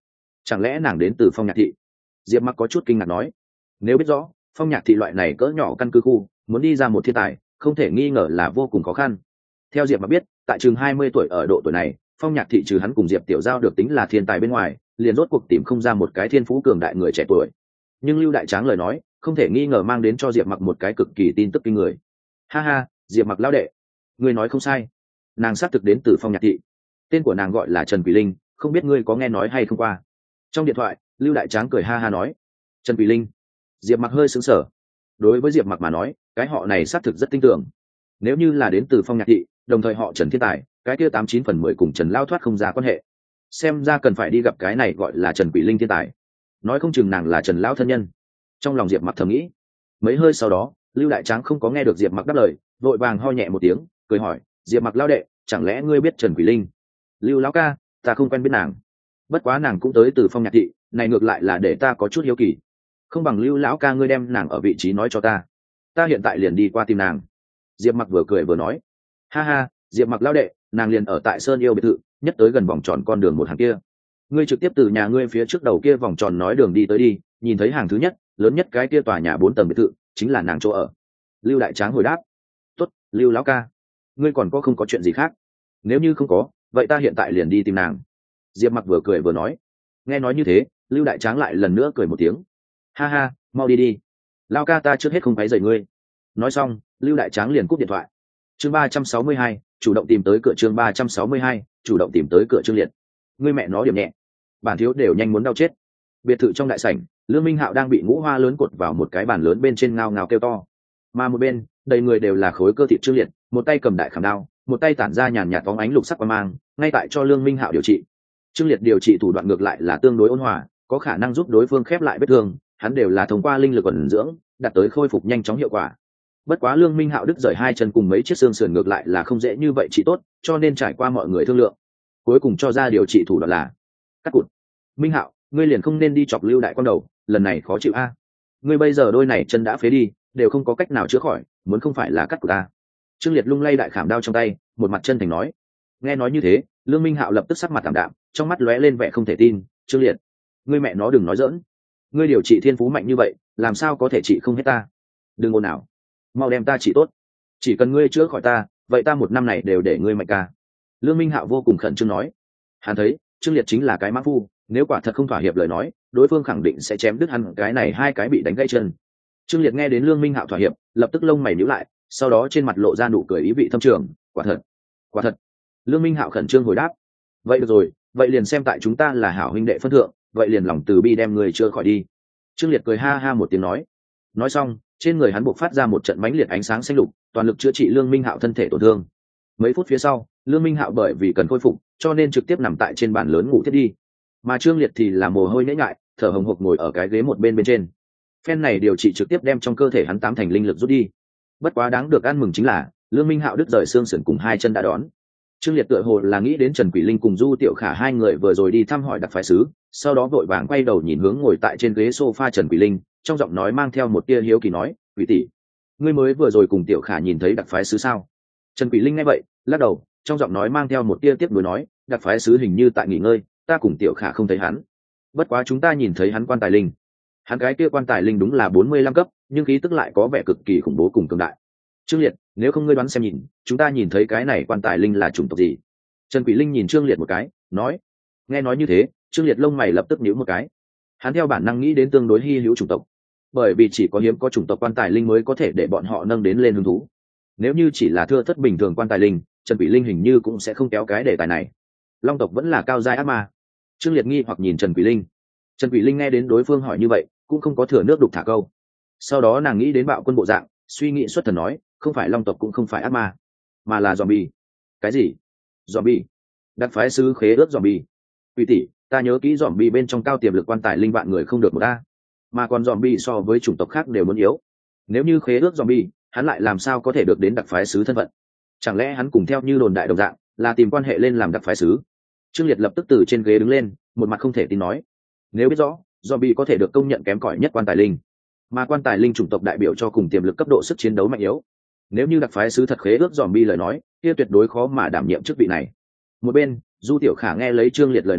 chẳng lẽ nàng đến từ Phong Nhạc thị? Diệp Mặc có chút kinh ngạc nói. Nếu biết rõ Phong Nhạc thị loại này cỡ nhỏ căn cứ khu, muốn đi ra một thiên tài không thể nghi ngờ là vô cùng khó khăn. Theo Diệp Mặc biết, tại chừng hai mươi tuổi ở độ tuổi này, Phong Nhạc thị trừ hắn cùng Diệp Tiểu Giao được tính là thiên tài bên ngoài, liền rốt cuộc tìm không ra một cái thiên phú cường đại người trẻ tuổi. Nhưng Lưu Đại Tráng lời nói không thể nghi ngờ mang đến cho Diệp Mặc một cái cực kỳ tin tức kinh người. Ha ha, Diệp Mặc lão đệ, ngươi nói không sai, nàng xác thực đến từ Phong Nhạc thị. Tên của nàng gọi là Trần Quỷ Linh, không biết ngươi có nghe nói hay không qua. Trong điện thoại, Lưu Đại Tráng cười ha ha nói. Trần Quỷ Linh. Diệp Mặc hơi sững sờ. Đối với Diệp Mặc mà nói, cái họ này xác thực rất tin tưởng. Nếu như là đến từ Phong Nhạc thị, đồng thời họ Trần thiên tài, cái kia tám chín phần mười cùng Trần Lao thoát không ra quan hệ. Xem ra cần phải đi gặp cái này gọi là Trần Quỷ Linh thiên tài, nói không chừng nàng là Trần Lão thân nhân. Trong lòng Diệp Mặc thầm nghĩ. Mấy hơi sau đó, Lưu Đại Tráng không có nghe được Diệp Mặc đáp lời, vội vàng ho nhẹ một tiếng, cười hỏi, Diệp Mặc lão đệ, chẳng lẽ ngươi biết Trần Quỷ Linh? Lưu lão ca, ta không quen biết nàng, bất quá nàng cũng tới từ Phong Nhạc thị, này ngược lại là để ta có chút hiếu kỳ. Không bằng Lưu lão ca ngươi đem nàng ở vị trí nói cho ta, ta hiện tại liền đi qua tìm nàng. Diệp Mặc vừa cười vừa nói. Ha ha, Diệp Mặc lão đệ, nàng liền ở tại Sơn Yêu biệt thự, nhất tới gần vòng tròn con đường một hàng kia. Ngươi trực tiếp từ nhà ngươi phía trước đầu kia vòng tròn nói đường đi tới đi, nhìn thấy hàng thứ nhất, lớn nhất cái kia tòa nhà bốn tầng biệt thự, chính là nàng chỗ ở. Lưu Đại Tráng hồi đáp. Tốt, Lưu lão ca, ngươi còn có không có chuyện gì khác? Nếu như không có, vậy ta hiện tại liền đi tìm nàng. Diệp Mặc vừa cười vừa nói. Nghe nói như thế, Lưu Đại Tráng lại lần nữa cười một tiếng. Ha ha, mau đi đi, lão ca ta trước hết không phải dậy ngươi. Nói xong, Lưu Đại Tráng liền cúp điện thoại. Chương ba trăm sáu mươi hai, chủ động tìm tới cửa. Chương ba trăm sáu mươi hai, chủ động tìm tới cửa. Trương Liệt, ngươi mẹ nó điểm nhẹ, bản thiếu đều nhanh muốn đau chết. Biệt thự trong đại sảnh, Lương Minh Hạo đang bị ngũ hoa lớn cột vào một cái bàn lớn bên trên, ngao ngao kêu to. Mà một bên, đầy người đều là khối cơ thịt Trương Liệt, một tay cầm đại khảm đao, một tay tản ra nhàn nhạt bóng ánh lục sắc quang mang, ngay tại cho Lương Minh Hạo điều trị. Trương Liệt điều trị thủ đoạn ngược lại là tương đối ôn hòa, có khả năng giúp đối phương khép lại vết thương, hắn đều là thông qua linh lực ẩn dưỡng, đạt tới khôi phục nhanh chóng hiệu quả. Bất quá Lương Minh Hạo đứt rời hai chân cùng mấy chiếc xương sườn ngược lại là không dễ như vậy trị tốt, cho nên trải qua mọi người thương lượng, cuối cùng cho ra điều trị thủ đoạn là cắt cụt. Minh Hạo, ngươi liền không nên đi chọc Lưu đại quan đầu, lần này khó chịu a. Ngươi bây giờ đôi này chân đã phế đi, đều không có cách nào chữa khỏi, muốn không phải là cắt cụt a. Trương Liệt lung lay đại khảm đao trong tay, một mặt chân thành nói. Nghe nói như thế, Lương Minh Hạo lập tức sắc mặt tạm đạm, trong mắt lóe lên vẻ không thể tin. Trương Liệt, ngươi mẹ nó đừng nói giỡn, ngươi điều trị thiên phú mạnh như vậy, làm sao có thể trị không hết ta? Đừng ồn ào, mau đem ta trị tốt, chỉ cần ngươi chữa khỏi ta, vậy ta một năm này đều để ngươi mạnh ca. Lương Minh Hạo vô cùng khẩn trương nói. Hắn thấy Trương Liệt chính là cái mã phu, nếu quả thật không thỏa hiệp lời nói, đối phương khẳng định sẽ chém đứt hắn cái này hai cái bị đánh gãy chân. Trương Liệt nghe đến Lương Minh Hạo thỏa hiệp, lập tức lông mày nhíu lại, sau đó trên mặt lộ ra nụ cười ý vị thâm trường. Quả thật, quả thật. Lương Minh Hạo khẩn trương hồi đáp. Vậy được rồi, vậy liền xem tại chúng ta là hảo huynh đệ phân thượng, vậy liền lòng từ bi đem người chữa khỏi đi. Trương Liệt cười ha ha một tiếng nói. Nói xong, trên người hắn bộc phát ra một trận mãnh liệt ánh sáng xanh lục, toàn lực chữa trị Lương Minh Hạo thân thể tổn thương. Mấy phút phía sau, Lương Minh Hạo bởi vì cần khôi phục, cho nên trực tiếp nằm tại trên bàn lớn ngủ thiết đi. Mà Trương Liệt thì là mồ hôi nhễ nhại, thở hồng hộc ngồi ở cái ghế một bên bên trên. Phen này điều trị trực tiếp đem trong cơ thể hắn tám thành linh lực rút đi. Bất quá đáng được ăn mừng chính là Lương Minh Hạo đứt rời xương sườn cùng hai chân đã đón. Trương Liệt tựa hồ là nghĩ đến Trần Quỷ Linh cùng Du Tiểu Khả hai người vừa rồi đi thăm hỏi đặc phái sứ, sau đó vội vàng quay đầu nhìn hướng ngồi tại trên ghế sofa Trần Quỷ Linh, trong giọng nói mang theo một tia hiếu kỳ nói, "Quỷ tỷ, ngươi mới vừa rồi cùng Tiểu Khả nhìn thấy đặc phái sứ sao?" Trần Quỷ Linh nghe vậy, lắc đầu, trong giọng nói mang theo một tia tiếc nuối nói, "Đặc phái sứ hình như tại nghỉ ngơi, ta cùng Tiểu Khả không thấy hắn. Bất quá chúng ta nhìn thấy hắn quan tài linh. Hắn cái kia quan tài linh đúng là bốn mươi lăm cấp, nhưng khí tức lại có vẻ cực kỳ khủng bố cùng cường đại. Trương Liệt, nếu không ngươi đoán xem nhìn, chúng ta nhìn thấy cái này quan tài linh là chủng tộc gì?" Trần Quỷ Linh nhìn Trương Liệt một cái, nói. Nghe nói như thế, Trương Liệt lông mày lập tức nhíu một cái. Hắn theo bản năng nghĩ đến tương đối hi hữu chủng tộc, bởi vì chỉ có hiếm có chủng tộc quan tài linh mới có thể để bọn họ nâng đến lên hứng thú. Nếu như chỉ là thưa thất bình thường quan tài linh, Trần Quỷ Linh hình như cũng sẽ không kéo cái đề tài này. Long tộc vẫn là cao giai ác ma. Trương Liệt nghi hoặc nhìn Trần Quỷ Linh. Trần Quỷ Linh nghe đến đối phương hỏi như vậy, cũng không có thừa nước đục thả câu. Sau đó nàng nghĩ đến Bạo Quân bộ dạng, suy nghĩ xuất thần nói, không phải long tộc cũng không phải ác ma, mà là zombie. Cái gì? Zombie? Đặc phái sứ khế ước zombie? Quỷ tỷ, ta nhớ kỹ zombie bên trong cao tiềm lực quan tài linh vạn người không được một a, mà còn zombie so với chủng tộc khác đều muốn yếu. Nếu như khế ước zombie, hắn lại làm sao có thể được đến đặc phái sứ thân phận? Chẳng lẽ hắn cùng theo như đồn đại đồng dạng, là tìm quan hệ lên làm đặc phái sứ? Trương Liệt lập tức từ trên ghế đứng lên, một mặt không thể tin nói, nếu biết rõ zombie có thể được công nhận kém cỏi nhất quan tài linh, mà quan tài linh chủng tộc đại biểu cho cùng tiềm lực cấp độ sức chiến đấu mạnh yếu, nếu như đặc phái sứ thật khế ước zombie lời nói, kia tuyệt đối khó mà đảm nhiệm chức vị này. Một bên, Du Tiểu Khả nghe lấy Trương Liệt lời này,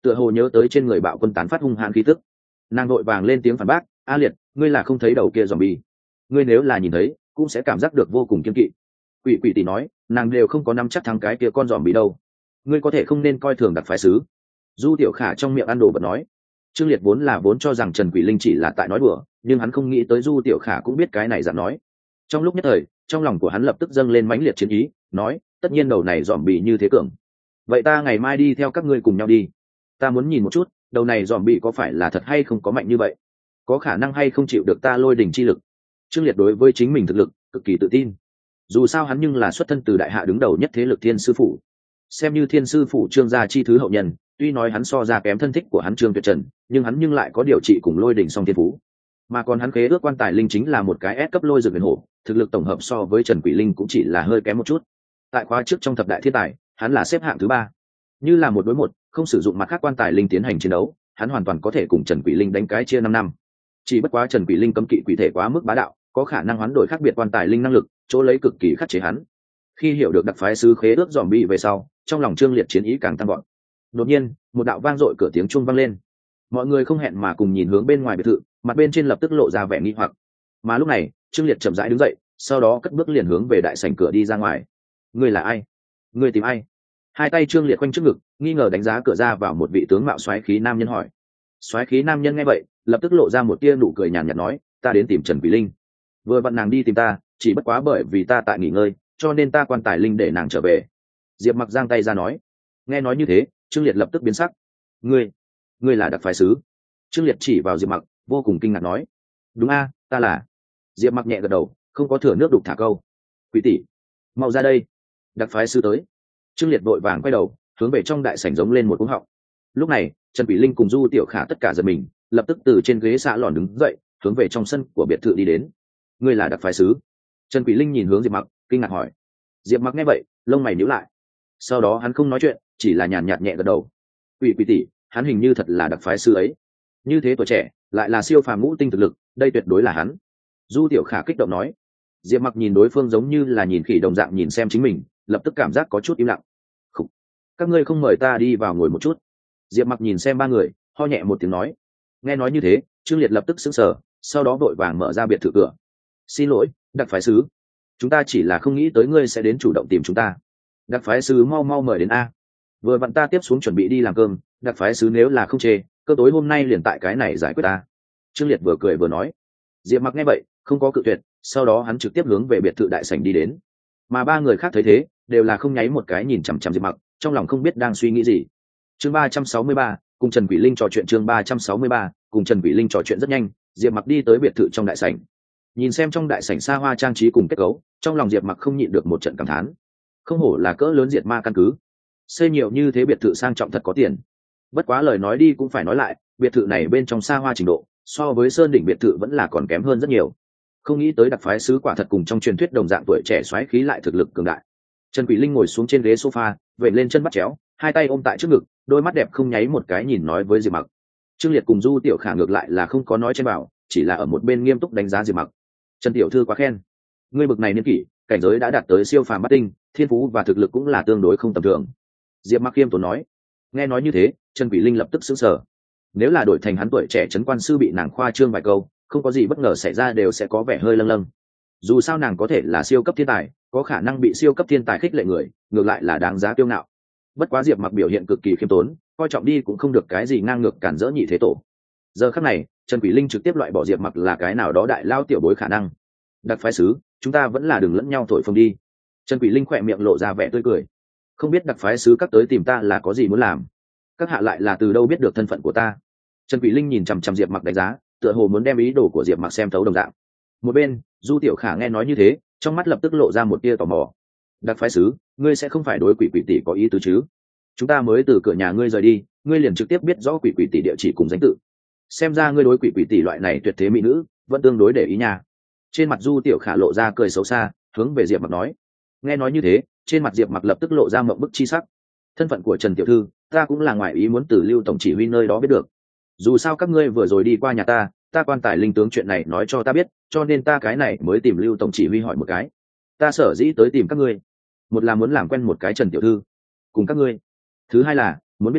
tựa hồ nhớ tới trên người bạo quân tán phát hung hãn khí tức. Nàng vội vàng lên tiếng phản bác, a liệt, ngươi là không thấy đầu kia zombie, ngươi nếu là nhìn thấy cũng sẽ cảm giác được vô cùng kiên kỵ. Quỷ quỷ tỷ nói, nàng đều không có nắm chắc thắng cái kia con zombie đâu, ngươi có thể không nên coi thường đặc phái sứ. Du tiểu khả trong miệng ăn đồ vật nói. Trương Liệt vốn là vốn cho rằng Trần Quỷ Linh chỉ là tại nói đùa, nhưng hắn không nghĩ tới Du tiểu khả cũng biết cái này dạng nói. Trong lúc nhất thời, trong lòng của hắn lập tức dâng lên mãnh liệt chiến ý, nói, tất nhiên đầu này zombie như thế cường, vậy ta ngày mai đi theo các ngươi cùng nhau đi, ta muốn nhìn một chút đầu này zombie có phải là thật hay không có mạnh như vậy, có khả năng hay không chịu được ta lôi đỉnh chi lực. Trương Liệt đối với chính mình thực lực cực kỳ tự tin, dù sao hắn nhưng là xuất thân từ đại hạ đứng đầu nhất thế lực Thiên sư phủ, xem như Thiên sư phủ Trương gia chi thứ hậu nhân. Tuy nói hắn so ra kém thân thích của hắn Trương Tuyệt Trần, nhưng hắn nhưng lại có điều trị cùng lôi đỉnh song thiên phú, mà còn hắn khế ước quan tài linh chính là một cái S cấp lôi dược huyền hổ, thực lực tổng hợp so với Trần Quỷ Linh cũng chỉ là hơi kém một chút. Tại khóa trước trong thập đại thiên tài, hắn là xếp hạng thứ ba. Như là một đối một, không sử dụng mặt khác quan tài linh tiến hành chiến đấu, hắn hoàn toàn có thể cùng Trần Quỷ Linh đánh cái chia năm năm. Chỉ bất quá Trần Quỷ Linh cấm kỵ quỷ thể quá mức bá đạo, có khả năng hoán đổi khác biệt quan tài linh năng lực, chỗ lấy cực kỳ khắc chế hắn. Khi hiểu được đặc phái sứ khế ước zombie về sau, trong lòng Trương Liệt chiến ý càng tăng vọt. Đột nhiên, một đạo vang dội cửa tiếng chuông vang lên. Mọi người không hẹn mà cùng nhìn hướng bên ngoài biệt thự, mặt bên trên lập tức lộ ra vẻ nghi hoặc. Mà lúc này, Trương Liệt chậm rãi đứng dậy, sau đó cất bước liền hướng về đại sảnh cửa đi ra ngoài. Ngươi là ai? Ngươi tìm ai? Hai tay Trương Liệt quanh trước ngực, nghi ngờ đánh giá cửa ra vào một vị tướng mạo xoáy khí nam nhân hỏi. Xoáy khí nam nhân nghe vậy, lập tức lộ ra một tia nụ cười nhàn nhạt nói, ta đến tìm Trần Quỷ Linh. Vừa vặn nàng đi tìm ta, chỉ bất quá bởi vì ta tại nghỉ ngơi, cho nên ta quan tài linh để nàng trở về. Diệp Mặc giang tay ra nói. Nghe nói như thế, Trương Liệt lập tức biến sắc. Ngươi, ngươi là đặc phái sứ? Trương Liệt chỉ vào Diệp Mặc, vô cùng kinh ngạc nói. Đúng a, ta là. Diệp Mặc nhẹ gật đầu, không có thừa nước đục thả câu. Quỷ tỷ, mau ra đây. Đặc phái sứ tới. Trương Liệt vội vàng quay đầu, hướng về trong đại sảnh giống lên một cú họng. Lúc này, Trần Quỷ Linh cùng Du Tiểu Khả tất cả giật mình, lập tức từ trên ghế xạ lòn đứng dậy, hướng về trong sân của biệt thự đi đến. Ngươi là đặc phái sứ? Trần Quỷ Linh nhìn hướng Diệp Mặc, kinh ngạc hỏi. Diệp Mặc nghe vậy, lông mày nhíu lại. Sau đó hắn không nói chuyện, chỉ là nhàn nhạt nhẹ gật đầu. Quỷ Quỷ tỷ, hắn hình như thật là đặc phái sứ ấy. Như thế tuổi trẻ, lại là siêu phàm ngũ tinh thực lực, đây tuyệt đối là hắn. Du Tiểu Khả kích động nói. Diệp Mặc nhìn đối phương giống như là nhìn khỉ đồng dạng nhìn xem chính mình, lập tức cảm giác có chút im lặng. Khủ. Các ngươi không mời ta đi vào ngồi một chút? Diệp Mặc nhìn xem ba người, ho nhẹ một tiếng nói. Nghe nói như thế, Trương Liệt lập tức sững sờ, sau đó vội vàng mở ra biệt thự cửa. Xin lỗi, đặc phái sứ, chúng ta chỉ là không nghĩ tới ngươi sẽ đến chủ động tìm chúng ta. Đặc phái sứ mau mau mời đến a. Vừa vặn ta tiếp xuống chuẩn bị đi làm cơm, đặc phái sứ nếu là không chê, cơ tối hôm nay liền tại cái này giải quyết ta. Trương Liệt vừa cười vừa nói. Diệp Mặc nghe vậy, không có cự tuyệt, sau đó hắn trực tiếp hướng về biệt thự đại sảnh đi đến. Mà ba người khác thấy thế, đều là không nháy một cái nhìn chằm chằm Diệp Mặc, trong lòng không biết đang suy nghĩ gì. Chương ba trăm sáu mươi ba, cùng Trần Quỷ Linh trò chuyện. Chương ba trăm sáu mươi ba, cùng Trần Quỷ Linh trò chuyện rất nhanh, Diệp Mặc đi tới biệt thự trong đại sảnh. Nhìn xem trong đại sảnh xa hoa trang trí cùng kết cấu, trong lòng Diệp Mặc không nhịn được một trận cảm thán. Không hổ là cỡ lớn diệt ma căn cứ, xây nhiều như thế biệt thự sang trọng thật có tiền. Bất quá lời nói đi cũng phải nói lại, biệt thự này bên trong xa hoa trình độ, so với sơn đỉnh biệt thự vẫn là còn kém hơn rất nhiều. Không nghĩ tới đặc phái sứ quả thật cùng trong truyền thuyết đồng dạng tuổi trẻ xoáy khí lại thực lực cường đại. Trần Quỷ Linh ngồi xuống trên ghế sofa, vẩy lên chân bắt chéo, hai tay ôm tại trước ngực, đôi mắt đẹp không nháy một cái nhìn nói với Diệp Mặc. Trương Liệt cùng Du Tiểu Khả ngược lại là không có nói trên bảo, chỉ là ở một bên nghiêm túc đánh giá Diệp Mặc. Trần tiểu thư quá khen, ngươi bực này niên kỷ, cảnh giới đã đạt tới siêu phàm bát tinh, thiên phú và thực lực cũng là tương đối không tầm thường. Diệp Mặc khiêm tốn nói. Nghe nói như thế, Trần Quỷ Linh lập tức sững sờ. Nếu là đổi thành hắn tuổi trẻ trấn quan sư bị nàng khoa trương vài câu, không có gì bất ngờ xảy ra đều sẽ có vẻ hơi lâng lâng. Dù sao nàng có thể là siêu cấp thiên tài, có khả năng bị siêu cấp thiên tài khích lệ người, ngược lại là đáng giá kiêu ngạo. Bất quá Diệp Mặc biểu hiện cực kỳ khiêm tốn, coi trọng đi cũng không được cái gì ngang ngược cản rỡ nhị thế tổ. Giờ khắc này, Trần Quỷ Linh trực tiếp loại bỏ Diệp Mặc là cái nào đó đại lao tiểu bối khả năng. Đặc phái sứ, chúng ta vẫn là đừng lẫn nhau thổi phồng đi. Trần Quỷ Linh khỏe miệng lộ ra vẻ tươi cười. Không biết đặc phái sứ các tới tìm ta là có gì muốn làm? Các hạ lại là từ đâu biết được thân phận của ta? Trần Quỷ Linh nhìn chằm chằm Diệp Mặc đánh giá, tựa hồ muốn đem ý đồ của Diệp Mặc xem thấu đồng dạng. Một bên, Du Tiểu Khả nghe nói như thế, trong mắt lập tức lộ ra một tia tò mò. Đặc phái sứ, ngươi sẽ không phải đối Quỷ Quỷ tỷ có ý tứ chứ? Chúng ta mới từ cửa nhà ngươi rời đi, ngươi liền trực tiếp biết rõ Quỷ Quỷ tỷ địa chỉ cùng danh tự. Xem ra ngươi đối Quỷ Quỷ tỷ loại này tuyệt thế mỹ nữ vẫn tương đối để ý nha. Trên mặt Du Tiểu Khả lộ ra cười xấu xa, hướng về Diệp Mặc nói. Nghe nói như thế, trên mặt Diệp Mặc lập tức lộ ra mộng bức chi sắc. Thân phận của Trần tiểu thư, ta cũng là ngoài ý muốn từ Lưu tổng chỉ huy nơi đó biết được. Dù sao các ngươi vừa rồi đi qua nhà ta, ta quan tài linh tướng chuyện này nói cho ta biết, cho nên ta cái này mới tìm Lưu tổng chỉ huy hỏi một cái. Ta sở dĩ tới tìm các ngươi, một là muốn làm quen một cái Trần tiểu thư, cùng các ngươi. Thứ hai là muốn biết rõ,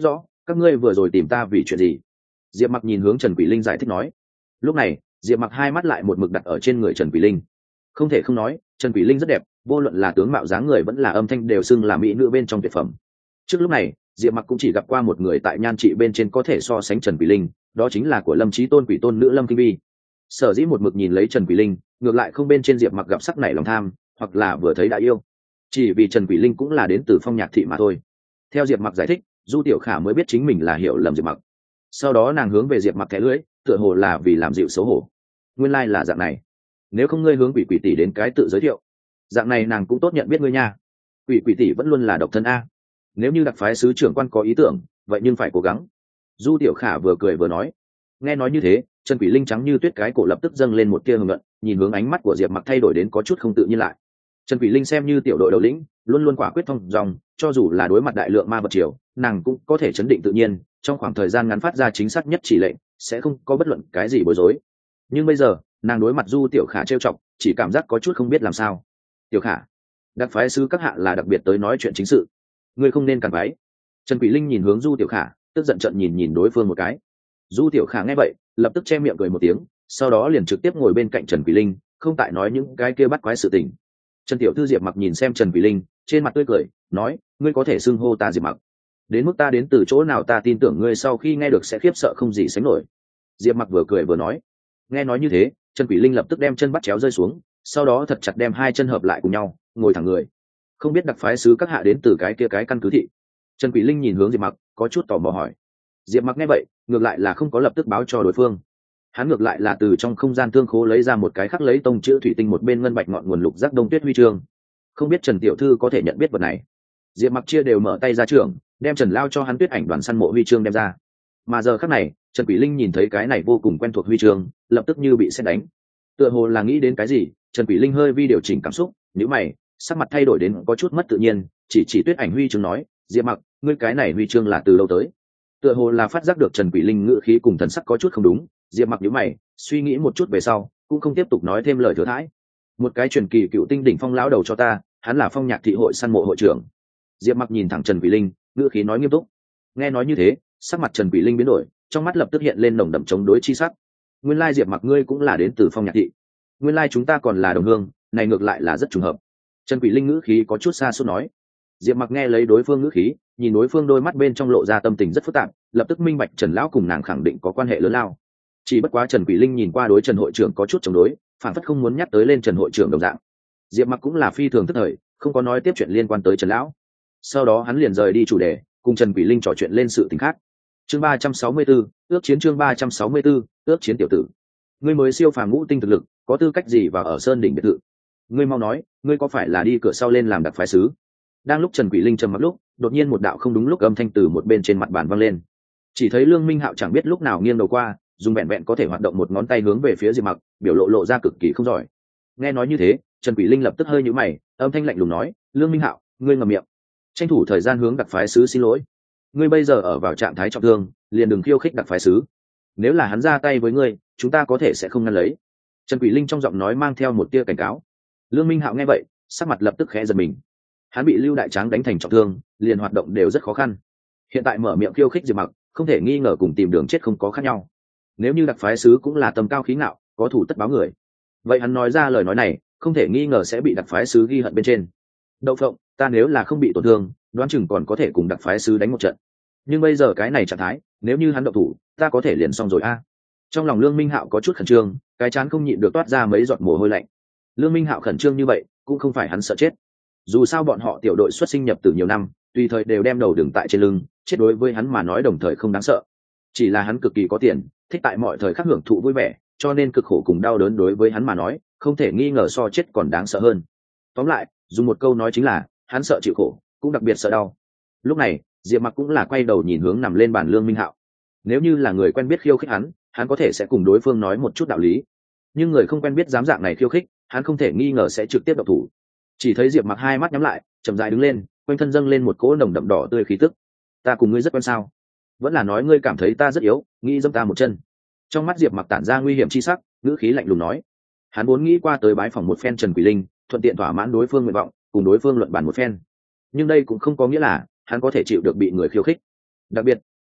các ngươi vừa rồi tìm ta vì chuyện gì? Diệp Mặc nhìn hướng Trần Quỷ Linh giải thích nói. Lúc này Diệp Mặc hai mắt lại một mực đặt ở trên người Trần Quỷ Linh. Không thể không nói, Trần Quỷ Linh rất đẹp, vô luận là tướng mạo dáng người vẫn là âm thanh đều xưng là mỹ nữ bên trong tuyệt phẩm. Trước lúc này Diệp Mặc cũng chỉ gặp qua một người tại nhan trị bên trên có thể so sánh Trần Quỷ Linh, đó chính là của Lâm Chí Tôn quỷ tôn nữ Lâm Kinh Vi. Sở dĩ một mực nhìn lấy Trần Quỷ Linh, ngược lại không bên trên Diệp Mặc gặp sắc nảy lòng tham, hoặc là vừa thấy đã yêu. Chỉ vì Trần Quỷ Linh cũng là đến từ Phong Nhạc thị mà thôi. Theo Diệp Mặc giải thích, Du Tiểu Khả mới biết chính mình là hiểu lầm Diệp Mặc. Sau đó nàng hướng về Diệp Mặc thẻ lưỡi, tựa hồ là vì làm dịu xấu hổ. Nguyên lai like là dạng này. Nếu không ngươi hướng Quỷ Quỷ tỷ đến cái tự giới thiệu, dạng này nàng cũng tốt nhận biết ngươi nha. Quỷ Quỷ tỷ vẫn luôn là độc thân a. Nếu như đặc phái sứ trưởng quan có ý tưởng, vậy nhưng phải cố gắng. Du Tiểu Khả vừa cười vừa nói. Nghe nói như thế, Trần Quỷ Linh trắng như tuyết cái cổ lập tức dâng lên một tia hưng luận, nhìn hướng ánh mắt của Diệp Mặc thay đổi đến có chút không tự nhiên lại. Trần Quỷ Linh xem như tiểu đội đầu lĩnh, luôn luôn quả quyết thông dòng, cho dù là đối mặt đại lượng ma vật triều, nàng cũng có thể chấn định tự nhiên, trong khoảng thời gian ngắn phát ra chính xác nhất chỉ lệnh, sẽ không có bất luận cái gì bối rối. Nhưng bây giờ, nàng đối mặt Du Tiểu Khả trêu chọc, chỉ cảm giác có chút không biết làm sao. Tiểu Khả, đặc phái sứ các hạ là đặc biệt tới nói chuyện chính sự, ngươi không nên cản váy. Trần Quỷ Linh nhìn hướng Du Tiểu Khả, tức giận trận nhìn nhìn đối phương một cái. Du Tiểu Khả nghe vậy, lập tức che miệng cười một tiếng, sau đó liền trực tiếp ngồi bên cạnh Trần Quỷ Linh, không tại nói những cái kia bắt quái sự tình. Trần Tiểu Thư Diệp Mặc nhìn xem Trần Quỷ Linh, trên mặt tươi cười, nói, ngươi có thể xưng hô ta Diệp Mặc. Đến mức ta đến từ chỗ nào ta tin tưởng ngươi sau khi nghe được sẽ khiếp sợ không gì sánh nổi. Diệp Mặc vừa cười vừa nói. Nghe nói như thế, Trần Quỷ Linh lập tức đem chân bắt chéo rơi xuống, sau đó thật chặt đem hai chân hợp lại cùng nhau, ngồi thẳng người. Không biết đặc phái sứ các hạ đến từ cái kia cái căn cứ thị. Trần Quỷ Linh nhìn hướng Diệp Mặc, có chút tò mò hỏi. Diệp Mặc nghe vậy, ngược lại là không có lập tức báo cho đối phương. Hắn ngược lại là từ trong không gian thương khố lấy ra một cái khắc lấy tông chữ thủy tinh một bên ngân bạch ngọn nguồn lục giác đông tuyết huy chương. Không biết Trần tiểu thư có thể nhận biết vật này. Diệp Mặc chia đều mở tay ra trường, đem Trần lao cho hắn tuyết ảnh đoàn săn mộ huy chương đem ra. Mà giờ khắc này, Trần Quỷ Linh nhìn thấy cái này vô cùng quen thuộc huy chương, lập tức như bị sét đánh. Tựa hồ là nghĩ đến cái gì, Trần Quỷ Linh hơi vi điều chỉnh cảm xúc, nhíu mày, sắc mặt thay đổi đến có chút mất tự nhiên, chỉ chỉ tuyết ảnh huy chương nói, Diệp Mặc, ngươi cái này huy chương là từ đâu tới? Tựa hồ là phát giác được Trần Quỷ Linh ngữ khí cùng thần sắc có chút không đúng, Diệp Mặc nhíu mày, suy nghĩ một chút về sau, cũng không tiếp tục nói thêm lời thừa thãi. Một cái truyền kỳ cựu tinh đỉnh phong lão đầu cho ta, hắn là Phong Nhạc thị hội săn mộ hội trưởng. Diệp Mặc nhìn thẳng Trần Quỷ Linh, ngữ khí nói nghiêm túc. Nghe nói như thế, sắc mặt Trần Quỷ Linh biến đổi, trong mắt lập tức hiện lên nồng đậm chống đối chi sắc. Nguyên lai Diệp Mặc ngươi cũng là đến từ Phong Nhạc thị. Nguyên lai chúng ta còn là đồng hương, này ngược lại là rất trùng hợp. Trần Quỷ Linh ngữ khí có chút xa xôi nói. Diệp Mặc nghe lấy đối phương ngữ khí, nhìn đối phương đôi mắt bên trong lộ ra tâm tình rất phức tạp, lập tức minh bạch Trần lão cùng nàng khẳng định có quan hệ lớn lao. Chỉ bất quá Trần Quỷ Linh nhìn qua đối Trần hội trưởng có chút chống đối, phản phất không muốn nhắc tới lên Trần hội trưởng đồng dạng. Diệp Mặc cũng là phi thường tức thời, không có nói tiếp chuyện liên quan tới Trần lão. Sau đó hắn liền rời đi chủ đề, cùng Trần Quỷ Linh trò chuyện lên sự tình khác. Chương ba trăm sáu mươi 34, ước chiến chương ba trăm sáu mươi 34, ước chiến tiểu tử. Ngươi mới siêu phàm ngũ tinh thực lực, có tư cách gì vào ở Sơn đỉnh biệt thự? Ngươi mau nói, ngươi có phải là đi cửa sau lên làm đặc phái sứ? Đang lúc Trần Quỷ Linh trầm mặc lúc, đột nhiên một đạo không đúng lúc âm thanh từ một bên trên mặt bàn vang lên. Chỉ thấy Lương Minh Hạo chẳng biết lúc nào nghiêng đầu qua, dùng vẹn vẹn có thể hoạt động một ngón tay hướng về phía Diệp Mặc, biểu lộ lộ ra cực kỳ không giỏi. Nghe nói như thế, Trần Quỷ Linh lập tức hơi nhíu mày, âm thanh lạnh lùng nói, "Lương Minh Hạo, ngươi ngậm miệng. Tranh thủ thời gian hướng đặc phái sứ xin lỗi. Ngươi bây giờ ở vào trạng thái trọng thương, liền đừng khiêu khích đặc phái sứ. Nếu là hắn ra tay với ngươi, chúng ta có thể sẽ không ngăn lấy." Trần Quỷ Linh trong giọng nói mang theo một tia cảnh cáo. Lương Minh Hạo nghe vậy, sắc mặt lập tức khẽ giật mình. Hắn bị Lưu Đại Tráng đánh thành trọng thương, liền hoạt động đều rất khó khăn. Hiện tại mở miệng khiêu khích Diệp Mặc, không thể nghi ngờ cùng tìm đường chết không có khác nhau. Nếu như đặc phái sứ cũng là tầm cao khí ngạo, có thủ tất báo người, vậy hắn nói ra lời nói này, không thể nghi ngờ sẽ bị đặc phái sứ ghi hận bên trên. Đậu phộng, ta nếu là không bị tổn thương, đoán chừng còn có thể cùng đặc phái sứ đánh một trận. Nhưng bây giờ cái này trạng thái, nếu như hắn động thủ, ta có thể liền xong rồi a. Trong lòng Lương Minh Hạo có chút khẩn trương, cái chán không nhịn được toát ra mấy giọt mồ hôi lạnh. Lương Minh Hạo khẩn trương như vậy, cũng không phải hắn sợ chết. Dù sao bọn họ tiểu đội xuất sinh nhập từ nhiều năm, tùy thời đều đem đầu đường tại trên lưng, chết đối với hắn mà nói đồng thời không đáng sợ. Chỉ là hắn cực kỳ có tiền, thích tại mọi thời khắc hưởng thụ vui vẻ, cho nên cực khổ cùng đau đớn đối với hắn mà nói, không thể nghi ngờ so chết còn đáng sợ hơn. Tóm lại, dùng một câu nói chính là, hắn sợ chịu khổ, cũng đặc biệt sợ đau. Lúc này, Diệp Mặc cũng là quay đầu nhìn hướng nằm lên bàn Lương Minh Hạo. Nếu như là người quen biết khiêu khích hắn, hắn có thể sẽ cùng đối phương nói một chút đạo lý. Nhưng người không quen biết dám dạng này khiêu khích, hắn không thể nghi ngờ sẽ trực tiếp động thủ. Chỉ thấy Diệp Mặc hai mắt nhắm lại, chậm rãi đứng lên, quanh thân dâng lên một cỗ nồng đậm đỏ tươi khí tức. Ta cùng ngươi rất quen sao? Vẫn là nói ngươi cảm thấy ta rất yếu, nghĩ dâm ta một chân? Trong mắt Diệp Mặc tản ra nguy hiểm chi sắc, ngữ khí lạnh lùng nói. Hắn vốn nghĩ qua tới bái phỏng một phen Trần Quỷ Linh, thuận tiện thỏa mãn đối phương nguyện vọng, cùng đối phương luận bàn một phen. Nhưng đây cũng không có nghĩa là hắn có thể chịu được bị người khiêu khích. Đặc biệt,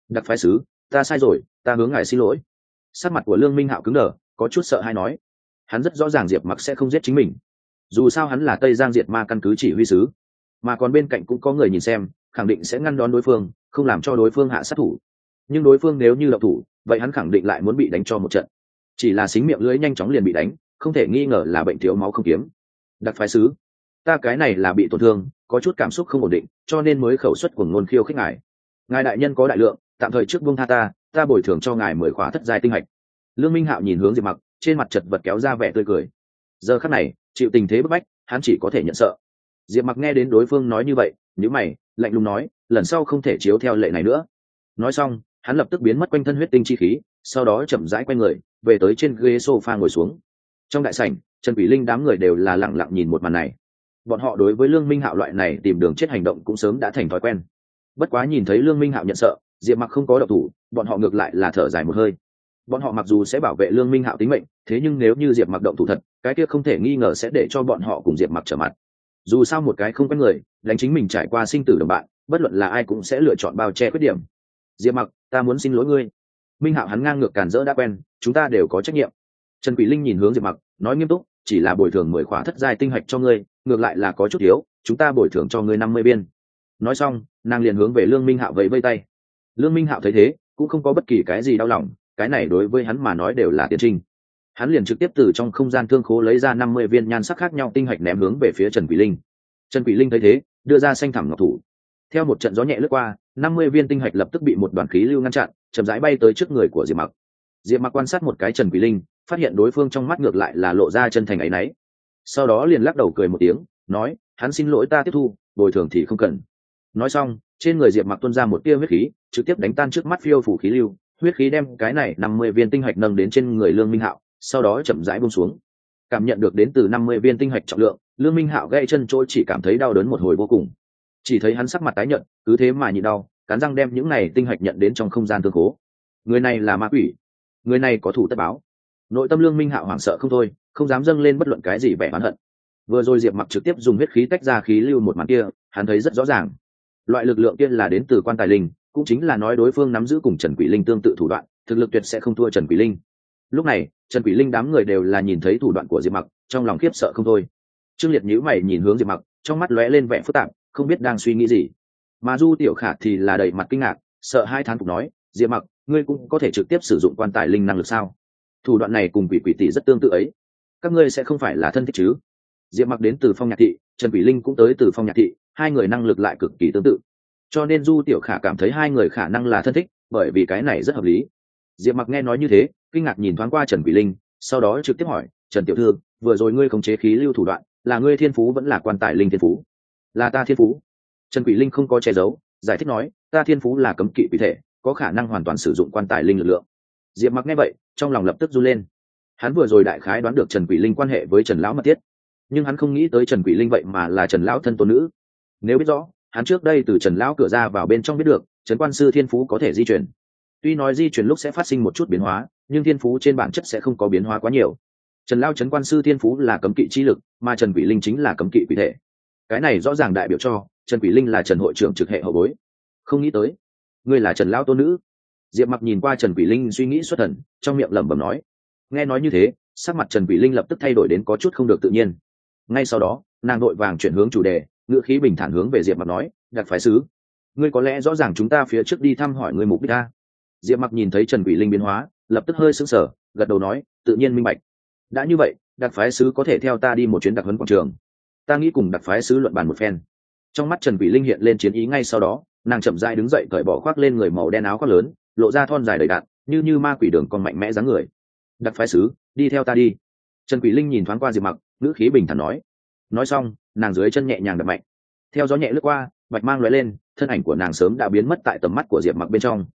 Đặc phái sứ, ta sai rồi, ta hướng ngài xin lỗi. Sắc mặt của Lương Minh Hạo cứng đờ, có chút sợ hãi nói. Hắn rất rõ ràng Diệp Mặc sẽ không giết chính mình, dù sao hắn là Tây Giang Diệt Ma căn cứ chỉ huy sứ, mà còn bên cạnh cũng có người nhìn xem, khẳng định sẽ ngăn đón đối phương, không làm cho đối phương hạ sát thủ. Nhưng đối phương nếu như động thủ, vậy hắn khẳng định lại muốn bị đánh cho một trận. Chỉ là xính miệng lưỡi nhanh chóng liền bị đánh, không thể nghi ngờ là bệnh thiếu máu không kiếm. Đặc phái sứ, ta cái này là bị tổn thương, có chút cảm xúc không ổn định, cho nên mới khẩu xuất cuồng ngôn khiêu khích ngài. Ngài đại nhân có đại lượng, tạm thời trước buông tha ta, ta bồi thường cho ngài mười khóa thất giai tinh hạch. Lương Minh Hạo nhìn hướng Diệp Mặc, trên mặt chật vật kéo ra vẻ tươi cười. Giờ khắc này, chịu tình thế bức bách, hắn chỉ có thể nhận sợ. Diệp Mặc nghe đến đối phương nói như vậy, nhíu mày, lạnh lùng nói, lần sau không thể chiếu theo lệ này nữa. Nói xong, hắn lập tức biến mất quanh thân huyết tinh chi khí, sau đó chậm rãi quay người, về tới trên ghế sofa ngồi xuống. Trong đại sảnh, Trần Quỷ Linh đám người đều là lặng lặng nhìn một màn này. Bọn họ đối với Lương Minh Hạo loại này tìm đường chết hành động cũng sớm đã thành thói quen. Bất quá nhìn thấy Lương Minh Hạo nhận sợ, Diệp Mặc không có động thủ, bọn họ ngược lại là thở dài một hơi. Bọn họ mặc dù sẽ bảo vệ Lương Minh Hạo tính mệnh, thế nhưng nếu như Diệp Mặc động thủ thật, cái kia không thể nghi ngờ sẽ để cho bọn họ cùng Diệp Mặc trở mặt. Dù sao một cái không quen người, đánh chính mình trải qua sinh tử đồng bạn, bất luận là ai cũng sẽ lựa chọn bao che khuyết điểm. Diệp Mặc, ta muốn xin lỗi ngươi. Minh Hạo hắn ngang ngược cản rỡ đã quen, chúng ta đều có trách nhiệm. Trần Quỷ Linh nhìn hướng Diệp Mặc, nói nghiêm túc, chỉ là bồi thường mười khóa thất giai tinh hạch cho ngươi, ngược lại là có chút thiếu, chúng ta bồi thường cho ngươi năm mươi viên. Nói xong, nàng liền hướng về Lương Minh Hạo vẫy vẫy tay. Lương Minh Hạo thấy thế, cũng không có bất kỳ cái gì đau lòng, cái này đối với hắn mà nói đều là tiến trình. Hắn liền trực tiếp từ trong không gian thương khố lấy ra năm mươi viên nhan sắc khác nhau tinh hạch ném hướng về phía Trần Quỷ Linh. Trần Quỷ Linh thấy thế, đưa ra xanh thẳm ngọc thủ. Theo một trận gió nhẹ lướt qua, năm mươi viên tinh hạch lập tức bị một đoàn khí lưu ngăn chặn, chậm rãi bay tới trước người của Diệp Mặc. Diệp Mặc quan sát một cái Trần Quỷ Linh, phát hiện đối phương trong mắt ngược lại là lộ ra chân thành ấy nấy. Sau đó liền lắc đầu cười một tiếng, nói, hắn xin lỗi ta tiếp thu, bồi thường thì không cần. Nói xong, trên người Diệp Mặc tuôn ra một tia huyết khí, trực tiếp đánh tan trước mắt phiêu phủ khí lưu, huyết khí đem cái này năm mươi viên tinh hạch nâng đến trên người Lương Minh Hạo, sau đó chậm rãi buông xuống. Cảm nhận được đến từ năm mươi viên tinh hạch trọng lượng, Lương Minh Hạo gãy chân trôi chỉ cảm thấy đau đớn một hồi vô cùng. Chỉ thấy hắn sắc mặt tái nhợt, cứ thế mà nhịn đau, cắn răng đem những này tinh hạch nhận đến trong không gian thương khố. Người này là ma quỷ, người này có thủ tất báo. Nội tâm Lương Minh Hạo hoảng sợ không thôi, không dám dâng lên bất luận cái gì vẻ oán hận. Vừa rồi Diệp Mặc trực tiếp dùng huyết khí tách ra khí lưu một màn kia, hắn thấy rất rõ ràng. Loại lực lượng kia là đến từ quan tài linh, cũng chính là nói đối phương nắm giữ cùng Trần Quỷ Linh tương tự thủ đoạn, thực lực tuyệt sẽ không thua Trần Quỷ Linh. Lúc này, Trần Quỷ Linh đám người đều là nhìn thấy thủ đoạn của Diệp Mặc, trong lòng khiếp sợ không thôi. Trương Liệt nhíu mày nhìn hướng Diệp Mặc, trong mắt lóe lên vẻ phức tạp, không biết đang suy nghĩ gì. Mà Du Tiểu Khả thì là đầy mặt kinh ngạc, sợ hai thán phục nói, Diệp Mặc, ngươi cũng có thể trực tiếp sử dụng quan tài linh năng lực sao? Thủ đoạn này cùng Quỷ Quỷ tỷ rất tương tự ấy. Các ngươi sẽ không phải là thân thích chứ? Diệp Mặc đến từ Phong Nhạc thị, Trần Quỷ Linh cũng tới từ Phong Nhạc thị, hai người năng lực lại cực kỳ tương tự. Cho nên Du Tiểu Khả cảm thấy hai người khả năng là thân thích, bởi vì cái này rất hợp lý. Diệp Mặc nghe nói như thế, kinh ngạc nhìn thoáng qua Trần Quỷ Linh, sau đó trực tiếp hỏi, Trần tiểu thư, vừa rồi ngươi khống chế khí lưu thủ đoạn, là ngươi thiên phú vẫn là quan tài linh thiên phú? Là ta thiên phú. Trần Quỷ Linh không có che giấu, giải thích nói, ta thiên phú là cấm kỵ quỷ thể, có khả năng hoàn toàn sử dụng quan tài linh lực lượng. Diệp Mặc nghe vậy, trong lòng lập tức run lên. Hắn vừa rồi đại khái đoán được Trần Quỷ Linh quan hệ với Trần lão mật thiết, nhưng hắn không nghĩ tới Trần Quỷ Linh vậy mà là Trần lão thân tôn nữ. Nếu biết rõ, hắn trước đây từ Trần lão cửa ra vào bên trong biết được, Trần quan sư thiên phú có thể di chuyển. Tuy nói di chuyển lúc sẽ phát sinh một chút biến hóa, nhưng thiên phú trên bản chất sẽ không có biến hóa quá nhiều. Trần lão Trần quan sư thiên phú là cấm kỵ chi lực, mà Trần Quỷ Linh chính là cấm kỵ quỷ thể. Cái này rõ ràng đại biểu cho Trần Quỷ Linh là Trần hội trưởng trực hệ hậu bối. Không nghĩ tới, ngươi là Trần lão tôn nữ. Diệp Mặc nhìn qua Trần Quỷ Linh suy nghĩ xuất thần, trong miệng lẩm bẩm nói. Nghe nói như thế, sắc mặt Trần Quỷ Linh lập tức thay đổi đến có chút không được tự nhiên. Ngay sau đó, nàng đội vàng chuyển hướng chủ đề, ngữ khí bình thản hướng về Diệp Mặc nói, đặc phái sứ, ngươi có lẽ rõ ràng chúng ta phía trước đi thăm hỏi ngươi mục đích ta. Diệp Mặc nhìn thấy Trần Quỷ Linh biến hóa, lập tức hơi sững sờ, gật đầu nói, tự nhiên minh bạch. Đã như vậy, đặc phái sứ có thể theo ta đi một chuyến đặc huấn quảng trường. Ta nghĩ cùng đặc phái sứ luận bàn một phen. Trong mắt Trần Quỷ Linh hiện lên chiến ý, ngay sau đó, nàng chậm rãi đứng dậy cởi bỏ khoác lên người màu đen áo khoác lớn, lộ ra thon dài đầy đặn, như như ma quỷ đường còn mạnh mẽ dáng người. Đặc phái sứ, đi theo ta đi. Trần Quỷ Linh nhìn thoáng qua Diệp Mặc, ngữ khí bình thản nói. Nói xong, nàng dưới chân nhẹ nhàng đập mạnh. Theo gió nhẹ lướt qua, bạch mang lóe lên, thân ảnh của nàng sớm đã biến mất tại tầm mắt của Diệp Mặc bên trong.